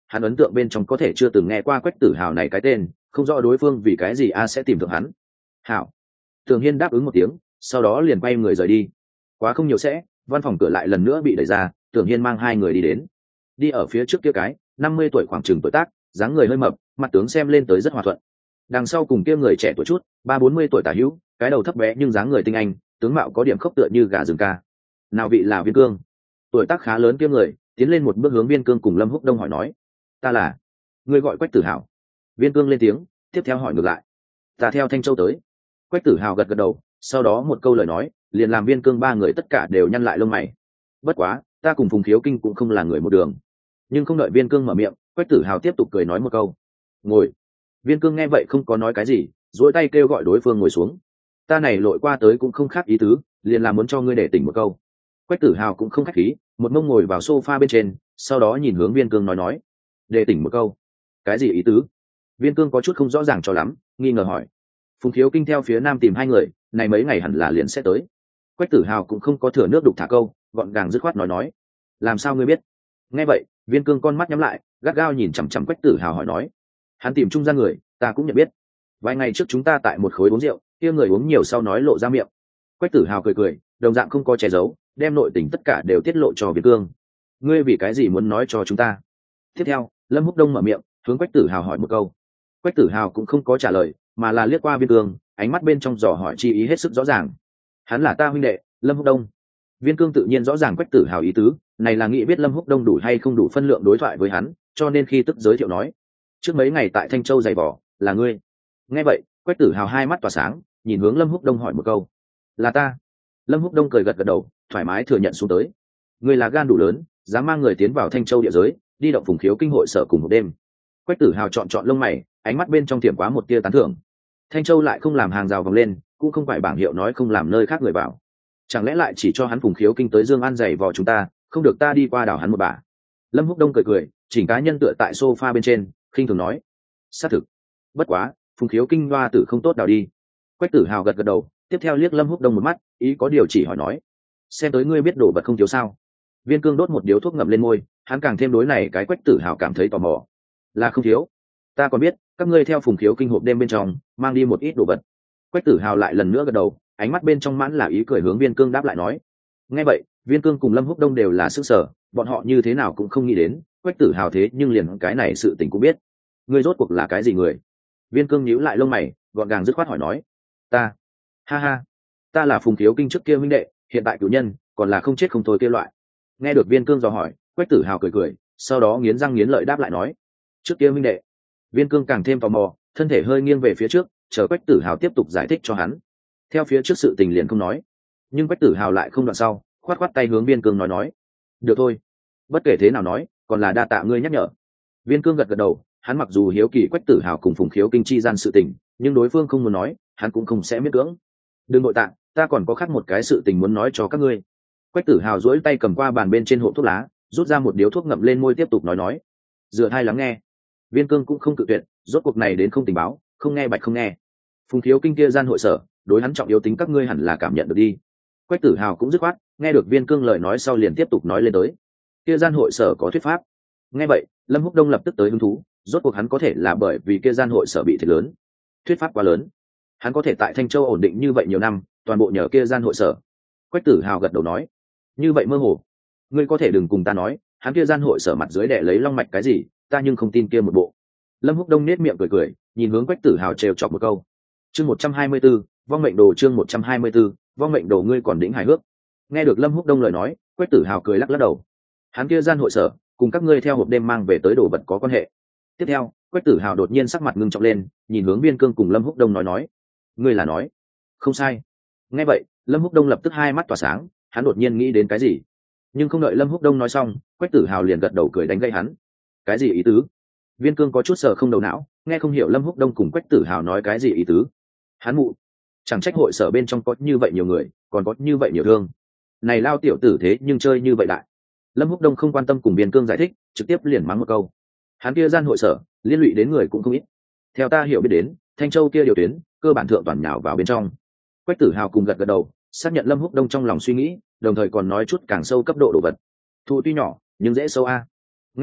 hắn ấn tượng bên trong có thể chưa từng nghe qua Quách Tử Hào này cái tên, không rõ đối phương vì cái gì a sẽ tìm được hắn. Hảo. Thường Hiên đáp ứng một tiếng, sau đó liền quay người rời đi. Quá không nhiều sẽ, văn phòng cửa lại lần nữa bị đẩy ra, Tưởng Hiên mang hai người đi đến. Đi ở phía trước kia cái, năm mươi tuổi khoảng chừng tuổi tác, dáng người hơi mập, mặt tướng xem lên tới rất hòa thuận. Đằng sau cùng kia người trẻ tuổi chút, ba bốn mươi tuổi tả hữu, cái đầu thấp bé nhưng dáng người tinh anh, tướng mạo có điểm khốc tựa như gà rừng ca. Nào vị là Viên Cương? Tuổi tác khá lớn kia người, tiến lên một bước hướng Viên Cương cùng Lâm Húc Đông hỏi nói: "Ta là?" Người gọi Quách Tử Hào. Viên Cương lên tiếng, tiếp theo hỏi ngược lại: "Ta theo Thanh Châu tới." Quách Tử Hào gật gật đầu, sau đó một câu lời nói, liền làm Viên Cương ba người tất cả đều nhăn lại lông mày. Bất quá, ta cùng Phùng Khiếu Kinh cũng không là người một đường. Nhưng không đợi Viên Cương mở miệng, Quách Tử Hào tiếp tục cười nói một câu: "Ngồi." Viên Cương nghe vậy không có nói cái gì, duỗi tay kêu gọi đối phương ngồi xuống. "Ta này lội qua tới cũng không khác ý tứ, liền là muốn cho ngươi để tỉnh một câu." Quách Tử Hào cũng không khách khí, một mông ngồi vào sofa bên trên, sau đó nhìn hướng Viên Cương nói nói: "Để tỉnh một câu." "Cái gì ý tứ?" Viên Cương có chút không rõ ràng cho lắm, nghi ngờ hỏi. Phùng Khiếu Kinh theo phía nam tìm hai người, này mấy ngày hẳn là liền sẽ tới. Quách Tử Hào cũng không có thừa nước đục thả câu, gọn gàng dứt khoát nói nói: "Làm sao ngươi biết?" Nghe vậy, Viên Cương con mắt nhắm lại, gắt gao nhìn chằm chằm Quách Tử Hào hỏi nói: "Hắn tìm trung gian người, ta cũng nhận biết. Vài ngày trước chúng ta tại một khối uống rượu, kia người uống nhiều sau nói lộ ra miệng." Quách Tử Hào cười cười, đồng dạng không có che giấu, đem nội tình tất cả đều tiết lộ cho Viên Cương. "Ngươi vì cái gì muốn nói cho chúng ta?" Tiếp theo, Lâm Húc Đông mở miệng, hướng Quách Tử Hào hỏi một câu. Quách Tử Hào cũng không có trả lời, mà là liếc qua Viên Cương, ánh mắt bên trong dò hỏi chi ý hết sức rõ ràng. "Hắn là ta huynh đệ, Lâm Húc Đông." Viên Cương tự nhiên rõ ràng Quách Tử Hào ý tứ, này là nghĩ biết Lâm Húc Đông đủ hay không đủ phân lượng đối thoại với hắn, cho nên khi tức giới thiệu nói: "Trước mấy ngày tại Thanh Châu giày vò, là ngươi." Nghe vậy, Quách Tử Hào hai mắt tỏa sáng, nhìn hướng Lâm Húc Đông hỏi một câu: "Là ta?" Lâm Húc Đông cười gật gật đầu, thoải mái thừa nhận xuống tới: "Ngươi là gan đủ lớn, dám mang người tiến vào Thanh Châu địa giới, đi động Phùng Khiếu Kinh hội sở cùng một đêm." Quách Tử Hào chọn chọn lông mày, ánh mắt bên trong tiềm quá một tia tán thưởng. Thanh Châu lại không làm hàng rào vòng lên, cũng không phải bảng hiệu nói không làm nơi khác người vào. Chẳng lẽ lại chỉ cho hắn Phùng Khiếu Kinh tới Dương An giày vò chúng ta, không được ta đi qua đảo hắn một bà. Lâm Húc Đông cười cười, chỉnh cá nhân tựa tại sofa bên trên, khinh thường nói: "Xác thực. Bất quá, Phùng Khiếu Kinh loa tử không tốt đào đi." Quách Tử Hào gật gật đầu, tiếp theo liếc Lâm Húc Đông một mắt, ý có điều chỉ hỏi nói: "Xem tới ngươi biết đồ vật không thiếu sao?" Viên Cương đốt một điếu thuốc ngậm lên môi, hắn càng thêm đối này cái Quách Tử Hào cảm thấy tò mò. "Là không thiếu. Ta còn biết, các ngươi theo Phùng Khiếu Kinh hộp đêm bên trong, mang đi một ít đồ vật." Quách Tử Hào lại lần nữa gật đầu, ánh mắt bên trong mãn là ý cười hướng Viên Cương đáp lại nói. Nghe vậy, Viên Cương cùng Lâm Húc Đông đều là sức sở, bọn họ như thế nào cũng không nghĩ đến, Quách Tử Hào thế nhưng liền cái này sự tình cũng biết. "Ngươi rốt cuộc là cái gì người?" Viên Cương nhíu lại lông mày, gọn gàng dứt khoát hỏi nói. "Ta, ha ha, ta là Phùng Khiếu Kinh trước kia huynh đệ, hiện tại cửu nhân, còn là không chết không thôi kia loại." Nghe được Viên Cương dò hỏi, Quách Tử Hào cười cười, sau đó nghiến răng nghiến lợi đáp lại nói: "Trước kia huynh đệ." Viên Cương càng thêm tò mò, thân thể hơi nghiêng về phía trước, chờ Quách Tử Hào tiếp tục giải thích cho hắn. Theo phía trước sự tình liền không nói, nhưng Quách Tử Hào lại không đoạn sau, khoát khoát tay hướng Viên Cương nói nói: "Được thôi, bất kể thế nào nói, còn là đa tạ ngươi nhắc nhở." Viên Cương gật gật đầu, hắn mặc dù hiếu kỳ Quách Tử Hào cùng Phùng Khiếu Kinh chi gian sự tình, nhưng đối phương không muốn nói, hắn cũng không sẽ miễn cưỡng. "Đừng nội tạ, ta còn có khác một cái sự tình muốn nói cho các ngươi." Quách Tử Hào duỗi tay cầm qua bàn bên trên hộp thuốc lá, rút ra một điếu thuốc ngậm lên môi tiếp tục nói nói. Dựa hai lắng nghe. Viên Cương cũng không cự tuyệt, rốt cuộc này đến không tình báo, không nghe bạch không nghe. Phùng Khiếu Kinh kia gian hội sở, đối hắn trọng yếu tính các ngươi hẳn là cảm nhận được đi. Quách Tử Hào cũng dứt khoát, nghe được Viên Cương lời nói sau liền tiếp tục nói lên tới. Kia gian hội sở có thuyết pháp. Nghe vậy, Lâm Húc Đông lập tức tới hứng thú, rốt cuộc hắn có thể là bởi vì kia gian hội sở bị thiệt lớn. Thuyết pháp quá lớn. Hắn có thể tại Thanh Châu ổn định như vậy nhiều năm, toàn bộ nhờ kia gian hội sở. Quách Tử Hào gật đầu nói, như vậy mơ hồ. Ngươi có thể đừng cùng ta nói, hắn kia gian hội sở mặt dưới đẻ lấy long mạch cái gì, ta nhưng không tin kia một bộ. Lâm Húc Đông nết miệng cười cười, nhìn hướng Quách Tử Hào trêu chọc một câu. Chương một trăm hai mươi 124, vong mệnh đồ chương một trăm hai mươi 124, vong mệnh đồ ngươi còn đỉnh hài hước. Nghe được Lâm Húc Đông lời nói, Quách Tử Hào cười lắc lắc đầu. Hắn kia gian hội sở, cùng các ngươi theo hộp đêm mang về tới đồ vật có quan hệ. Tiếp theo, Quách Tử Hào đột nhiên sắc mặt ngưng trọng lên, nhìn hướng Viên Cương cùng Lâm Húc Đông nói nói, ngươi là nói? Không sai. Nghe vậy, Lâm Húc Đông lập tức hai mắt tỏa sáng, hắn đột nhiên nghĩ đến cái gì. Nhưng không đợi Lâm Húc Đông nói xong, Quách Tử Hào liền gật đầu cười đánh gây hắn. Cái gì ý tứ? Viên Cương có chút sờ không đầu não, nghe không hiểu Lâm Húc Đông cùng Quách Tử Hào nói cái gì ý tứ. Hắn mụ, chẳng trách hội sở bên trong có như vậy nhiều người, còn có như vậy nhiều thương. Này lao tiểu tử thế nhưng chơi như vậy đại. Lâm Húc Đông không quan tâm cùng Viên Cương giải thích, trực tiếp liền mắng một câu. Hắn kia gian hội sở, liên lụy đến người cũng không ít. Theo ta hiểu biết đến, Thanh Châu kia điều tuyến, cơ bản thượng toàn nhào vào bên trong. Quách Tử Hào cùng gật gật đầu, xác nhận Lâm Húc Đông trong lòng suy nghĩ, đồng thời còn nói chút càng sâu cấp độ đồ vật. Thu tuy nhỏ, nhưng dễ sâu a. Nghe vậy,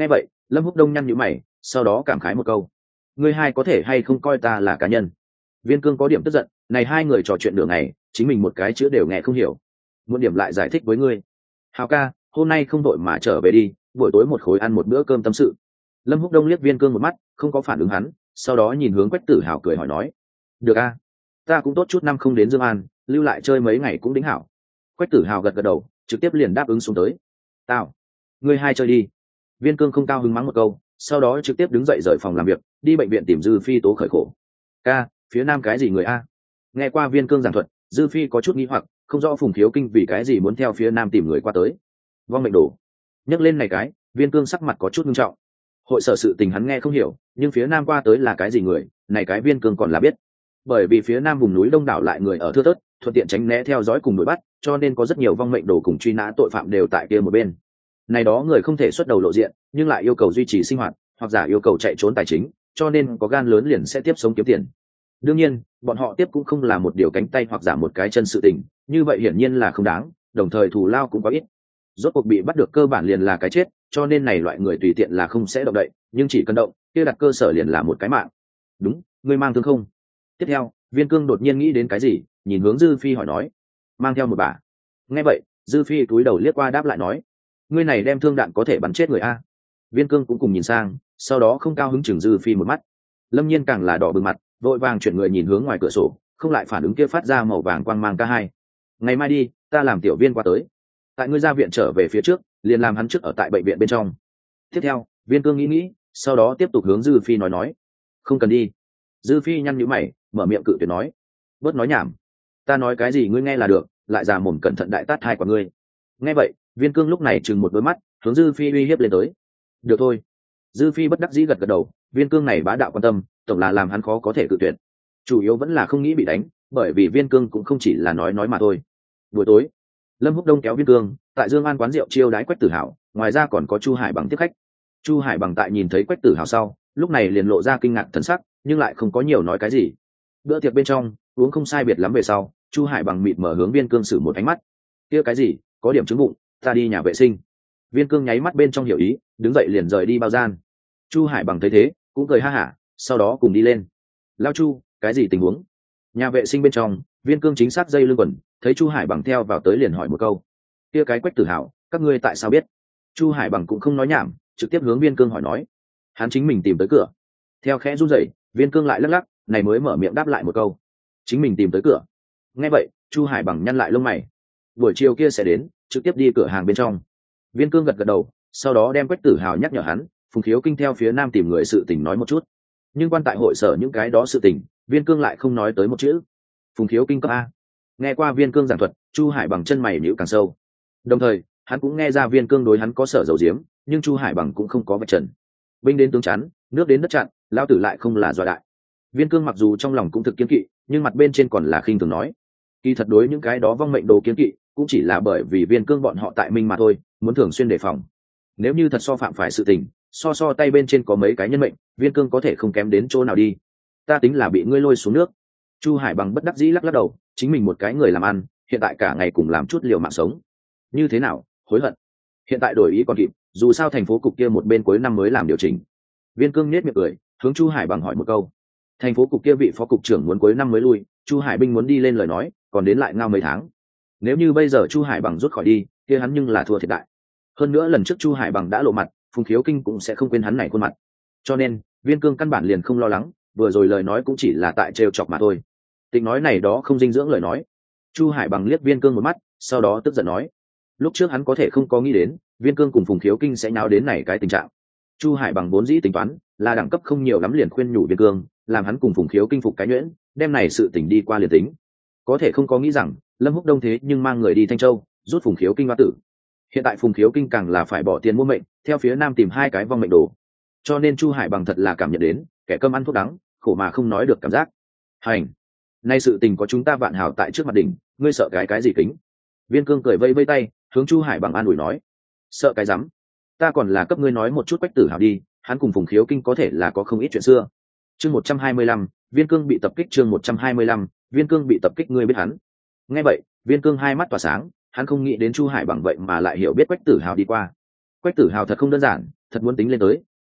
Lâm Húc Đông nhăn nhíu mày, sau đó cảm khái một câu: ngươi hai có thể hay không coi ta là cá nhân? Viên Cương có điểm tức giận, này hai người trò chuyện đường này, chính mình một cái chữ đều nghe không hiểu. Muốn điểm lại giải thích với ngươi. Hào ca, hôm nay không đội mà trở về đi, buổi tối một khối ăn một bữa cơm tâm sự. Lâm Húc Đông liếc Viên Cương một mắt, không có phản ứng hắn, sau đó nhìn hướng Quách Tử Hào cười hỏi nói: được a, ta cũng tốt chút năm không đến Dương An, lưu lại chơi mấy ngày cũng đính hảo. Quách Tử Hào gật gật đầu, trực tiếp liền đáp ứng xuống tới. Tao, ngươi hai chơi đi. Viên Cương không cao hứng mắng một câu, sau đó trực tiếp đứng dậy rời phòng làm việc, đi bệnh viện tìm Dư Phi tố khởi khổ. Ca, phía nam cái gì người a? Nghe qua Viên Cương giảng thuật, Dư Phi có chút nghi hoặc, không rõ Phùng Thiếu Kinh vì cái gì muốn theo phía nam tìm người qua tới. Vong mệnh đồ. Nhắc lên này cái, Viên Cương sắc mặt có chút nghiêm trọng. Hội sở sự tình hắn nghe không hiểu, nhưng phía nam qua tới là cái gì người, này cái Viên Cương còn là biết. Bởi vì phía nam vùng núi đông đảo lại người ở thưa thớt, thuận tiện tránh né theo dõi cùng đuổi bắt, cho nên có rất nhiều vong mệnh đồ cùng truy nã tội phạm đều tại kia một bên. Này đó người không thể xuất đầu lộ diện, nhưng lại yêu cầu duy trì sinh hoạt, hoặc giả yêu cầu chạy trốn tài chính, cho nên có gan lớn liền sẽ tiếp sống kiếm tiền. Đương nhiên, bọn họ tiếp cũng không là một điều cánh tay hoặc giả một cái chân sự tình, như vậy hiển nhiên là không đáng, đồng thời thù lao cũng có ít. Rốt cuộc bị bắt được cơ bản liền là cái chết, cho nên này loại người tùy tiện là không sẽ động đậy, nhưng chỉ cần động, kia đặt cơ sở liền là một cái mạng. Đúng, ngươi mang thương không? Tiếp theo, Viên Cương đột nhiên nghĩ đến cái gì, nhìn hướng Dư Phi hỏi nói: mang theo một bả. Nghe vậy, Dư Phi cúi đầu liếc qua đáp lại nói: ngươi này đem thương đạn có thể bắn chết người a. Viên Cương cũng cùng nhìn sang, sau đó không cao hứng chừng Dư Phi một mắt. Lâm Nhiên càng là đỏ bừng mặt, vội vàng chuyển người nhìn hướng ngoài cửa sổ, không lại phản ứng kia phát ra màu vàng quang mang ca hai. Ngày mai đi, ta làm tiểu Viên qua tới. Tại ngươi ra viện trở về phía trước, liền làm hắn trước ở tại bệnh viện bên trong. Tiếp theo, Viên Cương nghĩ nghĩ, sau đó tiếp tục hướng Dư Phi nói nói: không cần đi. Dư Phi nhăn nhíu mày, mở miệng cự tuyệt nói: bớt nói nhảm, ta nói cái gì ngươi nghe là được, lại già mồm cẩn thận đại tát hai của ngươi. Nghe vậy, Viên Cương lúc này chừng một đôi mắt, hướng Dư Phi uy hiếp lên tới. Được thôi. Dư Phi bất đắc dĩ gật gật đầu, Viên Cương này bá đạo quan tâm, tổng là làm hắn khó có thể cự tuyệt. Chủ yếu vẫn là không nghĩ bị đánh, bởi vì Viên Cương cũng không chỉ là nói nói mà thôi. Buổi tối, Lâm Húc Đông kéo Viên Cương tại Dương An quán rượu chiêu đái Quách Tử Hào, ngoài ra còn có Chu Hải Bằng tiếp khách. Chu Hải Bằng tại nhìn thấy Quách Tử Hào sau, lúc này liền lộ ra kinh ngạc thần sắc, nhưng lại không có nhiều nói cái gì. Bữa tiệc bên trong, uống không sai biệt lắm về sau, Chu Hải Bằng mịt mở hướng Viên Cương sử một ánh mắt. Kia cái gì, có điểm chứng bụng, ta đi nhà vệ sinh. Viên Cương nháy mắt bên trong hiểu ý, đứng dậy liền rời đi bao gian. Chu Hải Bằng thấy thế, cũng cười ha hả, sau đó cùng đi lên. Lao Chu, cái gì tình huống? Nhà vệ sinh bên trong, Viên Cương chính xác dây lưng quần, thấy Chu Hải Bằng theo vào tới liền hỏi một câu: kia cái Quách Tử Hào, các ngươi tại sao biết? Chu Hải Bằng cũng không nói nhảm, trực tiếp hướng Viên Cương hỏi nói: hắn chính mình tìm tới cửa. Theo khẽ run rẩy, Viên Cương lại lắc lắc, này mới mở miệng đáp lại một câu: chính mình tìm tới cửa. Nghe vậy, Chu Hải Bằng nhăn lại lông mày. Buổi chiều kia sẽ đến, trực tiếp đi cửa hàng bên trong. Viên Cương gật gật đầu, sau đó đem Quách Tử Hào nhắc nhở hắn, Phùng Khiếu Kinh theo phía nam tìm người sự tình nói một chút. Nhưng quan tại hội sở những cái đó sự tình, Viên Cương lại không nói tới một chữ. Phùng Khiếu Kinh cấp a. Nghe qua Viên Cương giảng thuật, Chu Hải Bằng chân mày nhíu càng sâu. Đồng thời, hắn cũng nghe ra Viên Cương đối hắn có sở dầu diếm, nhưng Chu Hải Bằng cũng không có vạch trần. Binh đến tướng chắn, nước đến đất chặn, lao tử lại không là dọa đại. Viên Cương mặc dù trong lòng cũng thực kiên kỵ, nhưng mặt bên trên còn là khinh thường nói. Kỳ thật đối những cái đó vong mệnh đồ kiên kỵ, cũng chỉ là bởi vì Viên Cương bọn họ tại minh mà thôi, muốn thường xuyên đề phòng. Nếu như thật so phạm phải sự tình, so so tay bên trên có mấy cái nhân mệnh, Viên Cương có thể không kém đến chỗ nào đi. Ta tính là bị ngươi lôi xuống nước. Chu Hải Bằng bất đắc dĩ lắc lắc đầu, chính mình một cái người làm ăn, hiện tại cả ngày cùng làm chút liều mạng sống. Như thế nào, hối hận? Hiện tại đổi ý còn kịp, dù sao thành phố cục kia một bên cuối năm mới làm điều chỉnh. Viên Cương nhếch miệng cười, hướng Chu Hải Bằng hỏi một câu. Thành phố cục kia vị phó cục trưởng muốn cuối năm mới lui, Chu Hải Binh muốn đi lên lời nói, còn đến lại ngao mấy tháng. Nếu như bây giờ Chu Hải Bằng rút khỏi đi, kia hắn nhưng là thua thiệt đại. Hơn nữa lần trước Chu Hải Bằng đã lộ mặt, Phùng Khiếu Kinh cũng sẽ không quên hắn này khuôn mặt. Cho nên, Viên Cương căn bản liền không lo lắng, vừa rồi lời nói cũng chỉ là tại trêu chọc mà thôi. Tịnh nói này đó không dinh dưỡng lời nói. Chu Hải Bằng liếc Viên Cương một mắt, sau đó tức giận nói: lúc trước hắn có thể không có nghĩ đến, Viên Cương cùng Phùng Khiếu Kinh sẽ nháo đến này cái tình trạng. Chu Hải Bằng vốn dĩ tính toán là đẳng cấp không nhiều lắm liền khuyên nhủ Viên Cương, làm hắn cùng Phùng Khiếu Kinh phục cái nhuyễn, đem này sự tình đi qua liền tính. Có thể không có nghĩ rằng Lâm Húc Đông thế nhưng mang người đi Thanh Châu, rút Phùng Khiếu Kinh hoa tử. Hiện tại Phùng Khiếu Kinh càng là phải bỏ tiền mua mệnh, theo phía nam tìm hai cái vong mệnh đồ. Cho nên Chu Hải Bằng thật là cảm nhận đến kẻ cơm ăn thuốc đắng, khổ mà không nói được cảm giác. Hành, nay sự tình có chúng ta vạn hảo tại trước mặt đỉnh, ngươi sợ cái cái gì kính? Viên Cương cười vây vây tay, hướng Chu Hải Bằng an ủi nói: sợ cái rắm, ta còn là cấp ngươi nói một chút Quách Tử Hào đi, hắn cùng Phùng Khiếu Kinh có thể là có không ít chuyện xưa. Chương một trăm hai mươi lăm, Viên Cương bị tập kích. Chương một trăm hai mươi lăm, Viên Cương bị tập kích. Ngươi biết hắn? Nghe vậy, Viên Cương hai mắt tỏa sáng, hắn không nghĩ đến Chu Hải Bằng vậy mà lại hiểu biết Quách Tử Hào đi qua. Quách Tử Hào thật không đơn giản, thật muốn tính lên tới,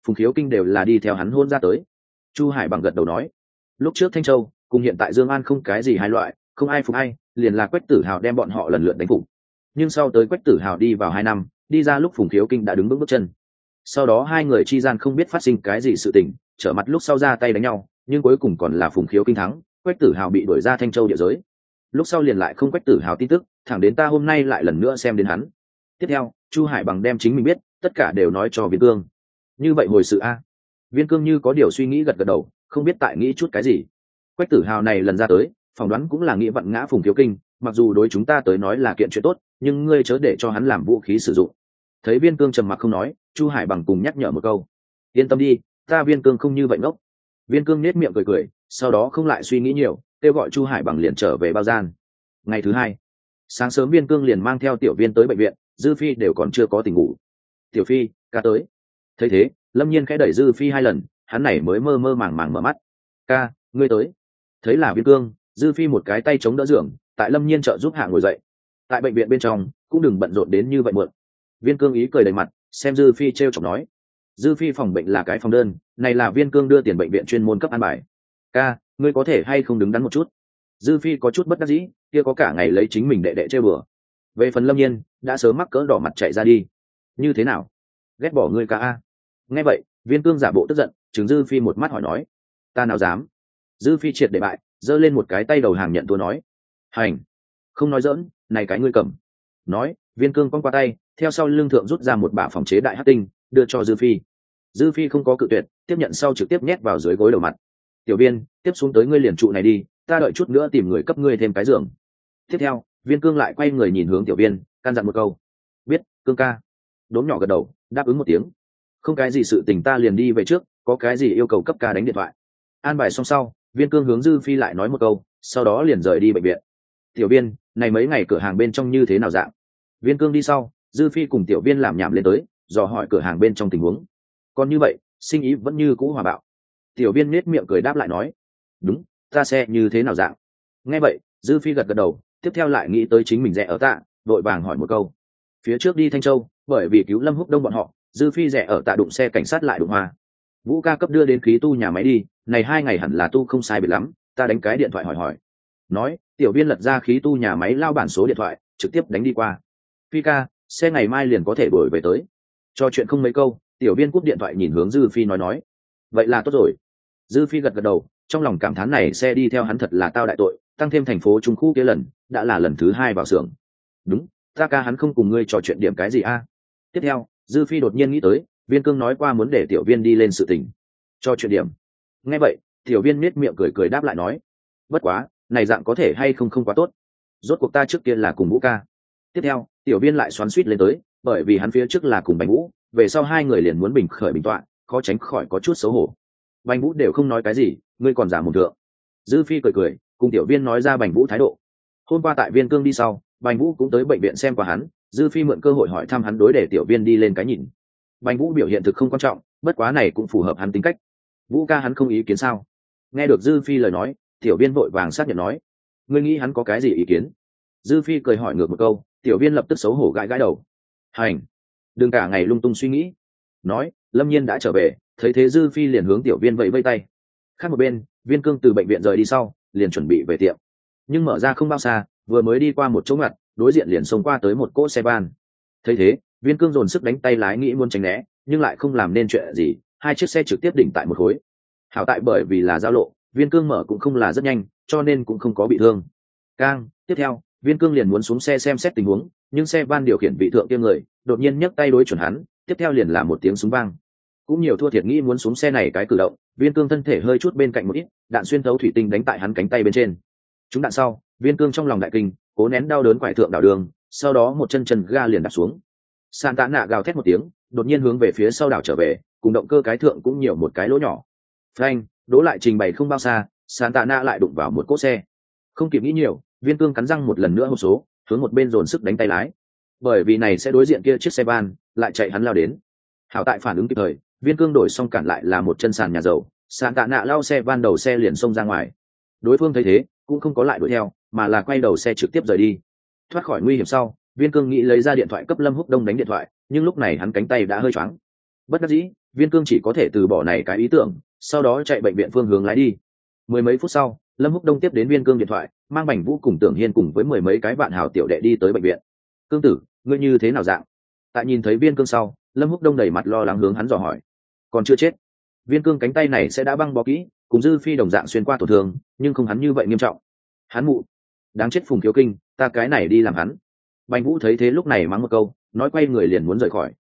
Phùng Khiếu Kinh đều là đi theo hắn hôn ra tới. Chu Hải Bằng gật đầu nói, lúc trước Thanh Châu cùng hiện tại Dương An không cái gì hai loại, không ai phục ai, liền là Quách Tử Hào đem bọn họ lần lượt đánh phục. Nhưng sau tới Quách Tử Hào đi vào hai năm, đi ra lúc Phùng Khiếu Kinh đã đứng bước bước chân. Sau đó hai người chi gian không biết phát sinh cái gì sự tình, trở mặt lúc sau ra tay đánh nhau, nhưng cuối cùng còn là Phùng Khiếu Kinh thắng, Quách Tử Hào bị đuổi ra Thanh Châu địa giới. Lúc sau liền lại không Quách Tử Hào tin tức, thẳng đến ta hôm nay lại lần nữa xem đến hắn. Tiếp theo, Chu Hải Bằng đem chính mình biết, tất cả đều nói cho Viên Cương. Như vậy hồi sự a. Viên Cương như có điều suy nghĩ gật gật đầu, không biết tại nghĩ chút cái gì. Quách Tử Hào này lần ra tới, phỏng đoán cũng là nghĩ vận ngã Phùng Khiếu Kinh, mặc dù đối chúng ta tới nói là kiện chuyện tốt, nhưng ngươi chớ để cho hắn làm vũ khí sử dụng. Thấy Viên Cương trầm mặc không nói, Chu Hải Bằng cùng nhắc nhở một câu, yên tâm đi, ta Viên Cương không như vậy ngốc. Viên Cương nét miệng cười cười, sau đó không lại suy nghĩ nhiều, kêu gọi Chu Hải Bằng liền trở về bao gian. Ngày thứ hai, sáng sớm Viên Cương liền mang theo Tiểu Viên tới bệnh viện, Dư Phi đều còn chưa có tỉnh ngủ. Tiểu Phi, ca tới. Thấy thế, Lâm Nhiên khẽ đẩy Dư Phi hai lần, hắn này mới mơ mơ màng màng mở mắt. Ca, ngươi tới. Thấy là Viên Cương, Dư Phi một cái tay chống đỡ giường, tại Lâm Nhiên trợ giúp hạ ngồi dậy. Tại bệnh viện bên trong, cũng đừng bận rộn đến như vậy muộn. Viên Cương ý cười đầy mặt, xem Dư Phi trêu chọc nói, Dư Phi phòng bệnh là cái phòng đơn, này là Viên Cương đưa tiền bệnh viện chuyên môn cấp an bài. Ca, ngươi có thể hay không đứng đắn một chút. Dư Phi có chút bất đắc dĩ, kia có cả ngày lấy chính mình đệ đệ chơi bừa. Về phần Lâm Nhiên, đã sớm mắc cỡ đỏ mặt chạy ra đi. Như thế nào, ghét bỏ ngươi ca a? Nghe vậy, Viên Cương giả bộ tức giận, trừng Dư Phi một mắt hỏi nói, ta nào dám. Dư Phi triệt để bại, giơ lên một cái tay đầu hàng nhận thua nói, hành, không nói dỡn, này cái ngươi cầm. Nói, Viên Cương cong qua tay, theo sau lưng thượng rút ra một bả phòng chế đại hắc tinh, đưa cho Dư Phi. Dư Phi không có cự tuyệt, tiếp nhận sau trực tiếp nhét vào dưới gối đầu mặt. Tiểu Viên, tiếp xuống tới ngươi liền trụ này đi, ta đợi chút nữa tìm người cấp ngươi thêm cái giường. Tiếp theo, Viên Cương lại quay người nhìn hướng Tiểu Viên, căn dặn một câu, biết, Cương ca. Đốm nhỏ gật đầu, đáp ứng một tiếng. Không cái gì sự tình ta liền đi về trước, có cái gì yêu cầu cấp ca đánh điện thoại. An bài xong sau, Viên Cương hướng Dư Phi lại nói một câu, sau đó liền rời đi bệnh viện. Tiểu Viên, này mấy ngày cửa hàng bên trong như thế nào dạng? Viên Cương đi sau, Dư Phi cùng Tiểu Viên làm nhảm lên tới, dò hỏi cửa hàng bên trong tình huống. Còn như vậy, sinh ý vẫn như cũ hòa bạo. Tiểu Viên nết miệng cười đáp lại nói, đúng, ta xe như thế nào dạng? Nghe vậy, Dư Phi gật gật đầu, tiếp theo lại nghĩ tới chính mình rẻ ở tạ, vội vàng hỏi một câu. Phía trước đi Thanh Châu, bởi vì cứu Lâm Húc Đông bọn họ, Dư Phi rẻ ở tạ đụng xe cảnh sát lại đụng hoa. Vũ ca cấp đưa đến khí tu nhà máy đi, này hai ngày hẳn là tu không sai biệt lắm, ta đánh cái điện thoại hỏi hỏi. Nói, Tiểu Viên lật ra khí tu nhà máy lao bản số điện thoại, trực tiếp đánh đi qua. Phi ca, xe ngày mai liền có thể đuổi về tới. Cho chuyện không mấy câu, Tiểu Viên cúp điện thoại nhìn hướng Dư Phi nói nói, vậy là tốt rồi. Dư Phi gật gật đầu, trong lòng cảm thán này xe đi theo hắn thật là tao đại tội, tăng thêm thành phố Trung Khu kia lần, đã là lần thứ hai vào xưởng. Đúng, ta ca hắn không cùng ngươi trò chuyện điểm cái gì a? Tiếp theo, Dư Phi đột nhiên nghĩ tới, Viên Cương nói qua muốn để Tiểu Viên đi lên sự tình, cho chuyện điểm. Nghe vậy, Tiểu Viên nết miệng cười cười đáp lại nói, bất quá, này dạng có thể hay không không quá tốt. Rốt cuộc ta trước kia là cùng Vũ ca. Tiếp theo, Tiểu Viên lại xoắn xuýt lên tới, bởi vì hắn phía trước là cùng Bành Vũ, về sau hai người liền muốn bình khởi bình tọa, khó tránh khỏi có chút xấu hổ. Bành Vũ đều không nói cái gì, ngươi còn giả mồm thượng. Dư Phi cười cười, cùng Tiểu Viên nói ra Bành Vũ thái độ. Hôm qua tại Viên Cương đi sau, Bành Vũ cũng tới bệnh viện xem qua hắn, Dư Phi mượn cơ hội hỏi thăm hắn đối để Tiểu Viên đi lên cái nhìn. Bành Vũ biểu hiện thực không quan trọng, bất quá này cũng phù hợp hắn tính cách. Vũ ca hắn không ý kiến sao? Nghe được Dư Phi lời nói, Tiểu Viên vội vàng xác nhận nói, ngươi nghĩ hắn có cái gì ý kiến? Dư Phi cười hỏi ngược một câu, Tiểu Viên lập tức xấu hổ gãi gãi đầu. Hành, đừng cả ngày lung tung suy nghĩ. Nói, Lâm Nhiên đã trở về, thấy thế Dư Phi liền hướng Tiểu Viên vẫy vẫy tay. Khác một bên, Viên Cương từ bệnh viện rời đi sau, liền chuẩn bị về tiệm. Nhưng mở ra không bao xa, vừa mới đi qua một chỗ ngặt, đối diện liền xông qua tới một cỗ xe van. Thấy thế, Viên Cương dồn sức đánh tay lái nghĩ muốn tránh né, nhưng lại không làm nên chuyện gì, hai chiếc xe trực tiếp đỉnh tại một khối. Hảo tại bởi vì là giao lộ, Viên Cương mở cũng không là rất nhanh, cho nên cũng không có bị thương. Cang, tiếp theo, Viên Cương liền muốn xuống xe xem xét tình huống, nhưng xe van điều khiển vị thượng kia người, đột nhiên nhấc tay đối chuẩn hắn, tiếp theo liền là một tiếng súng vang. Cũng nhiều thua thiệt nghĩ muốn xuống xe này cái cử động, Viên Cương thân thể hơi chút bên cạnh một ít, đạn xuyên thấu thủy tinh đánh tại hắn cánh tay bên trên. Chúng đạn sau, Viên Cương trong lòng đại kinh, cố nén đau đớn quải thượng đảo đường, sau đó một chân chân ga liền đạp xuống. Sàn tạ nạ gào thét một tiếng, đột nhiên hướng về phía sau đảo trở về, cùng động cơ cái thượng cũng nhiều một cái lỗ nhỏ. Phanh, đố lại trình bày không bao xa, Sàn tạ nạ lại đụng vào một cỗ xe. Không kịp nghĩ nhiều, Viên Cương cắn răng một lần nữa hộp số, hướng một bên dồn sức đánh tay lái. Bởi vì này sẽ đối diện kia chiếc xe van, lại chạy hắn lao đến. Hảo tại phản ứng kịp thời, Viên Cương đổi xong cản lại là một chân sàn nhà dầu, Sàn tạ nạ lao xe van đầu xe liền xông ra ngoài. Đối phương thấy thế, cũng không có lại đuổi theo, mà là quay đầu xe trực tiếp rời đi. Thoát khỏi nguy hiểm sau, Viên Cương nghĩ lấy ra điện thoại cấp Lâm Húc Đông đánh điện thoại, nhưng lúc này hắn cánh tay đã hơi choáng. Bất đắc dĩ, Viên Cương chỉ có thể từ bỏ này cái ý tưởng, sau đó chạy bệnh viện phương hướng lái đi. Mười mấy phút sau, Lâm Húc Đông tiếp đến Viên Cương điện thoại, mang Bành Vũ cùng Tưởng Hiên cùng với mười mấy cái bạn hảo tiểu đệ đi tới bệnh viện. Cương tử, ngươi như thế nào dạng? Tại nhìn thấy Viên Cương sau, Lâm Húc Đông đầy mặt lo lắng hướng hắn dò hỏi. Còn chưa chết. Viên Cương cánh tay này sẽ đã băng bó kỹ, cùng Dư Phi đồng dạng xuyên qua tổn thương, nhưng không hắn như vậy nghiêm trọng. Hắn mụ, đáng chết Phùng Thiếu Kinh, ta cái này đi làm hắn. Bành Vũ thấy thế lúc này mắng một câu, nói quay người liền muốn rời khỏi.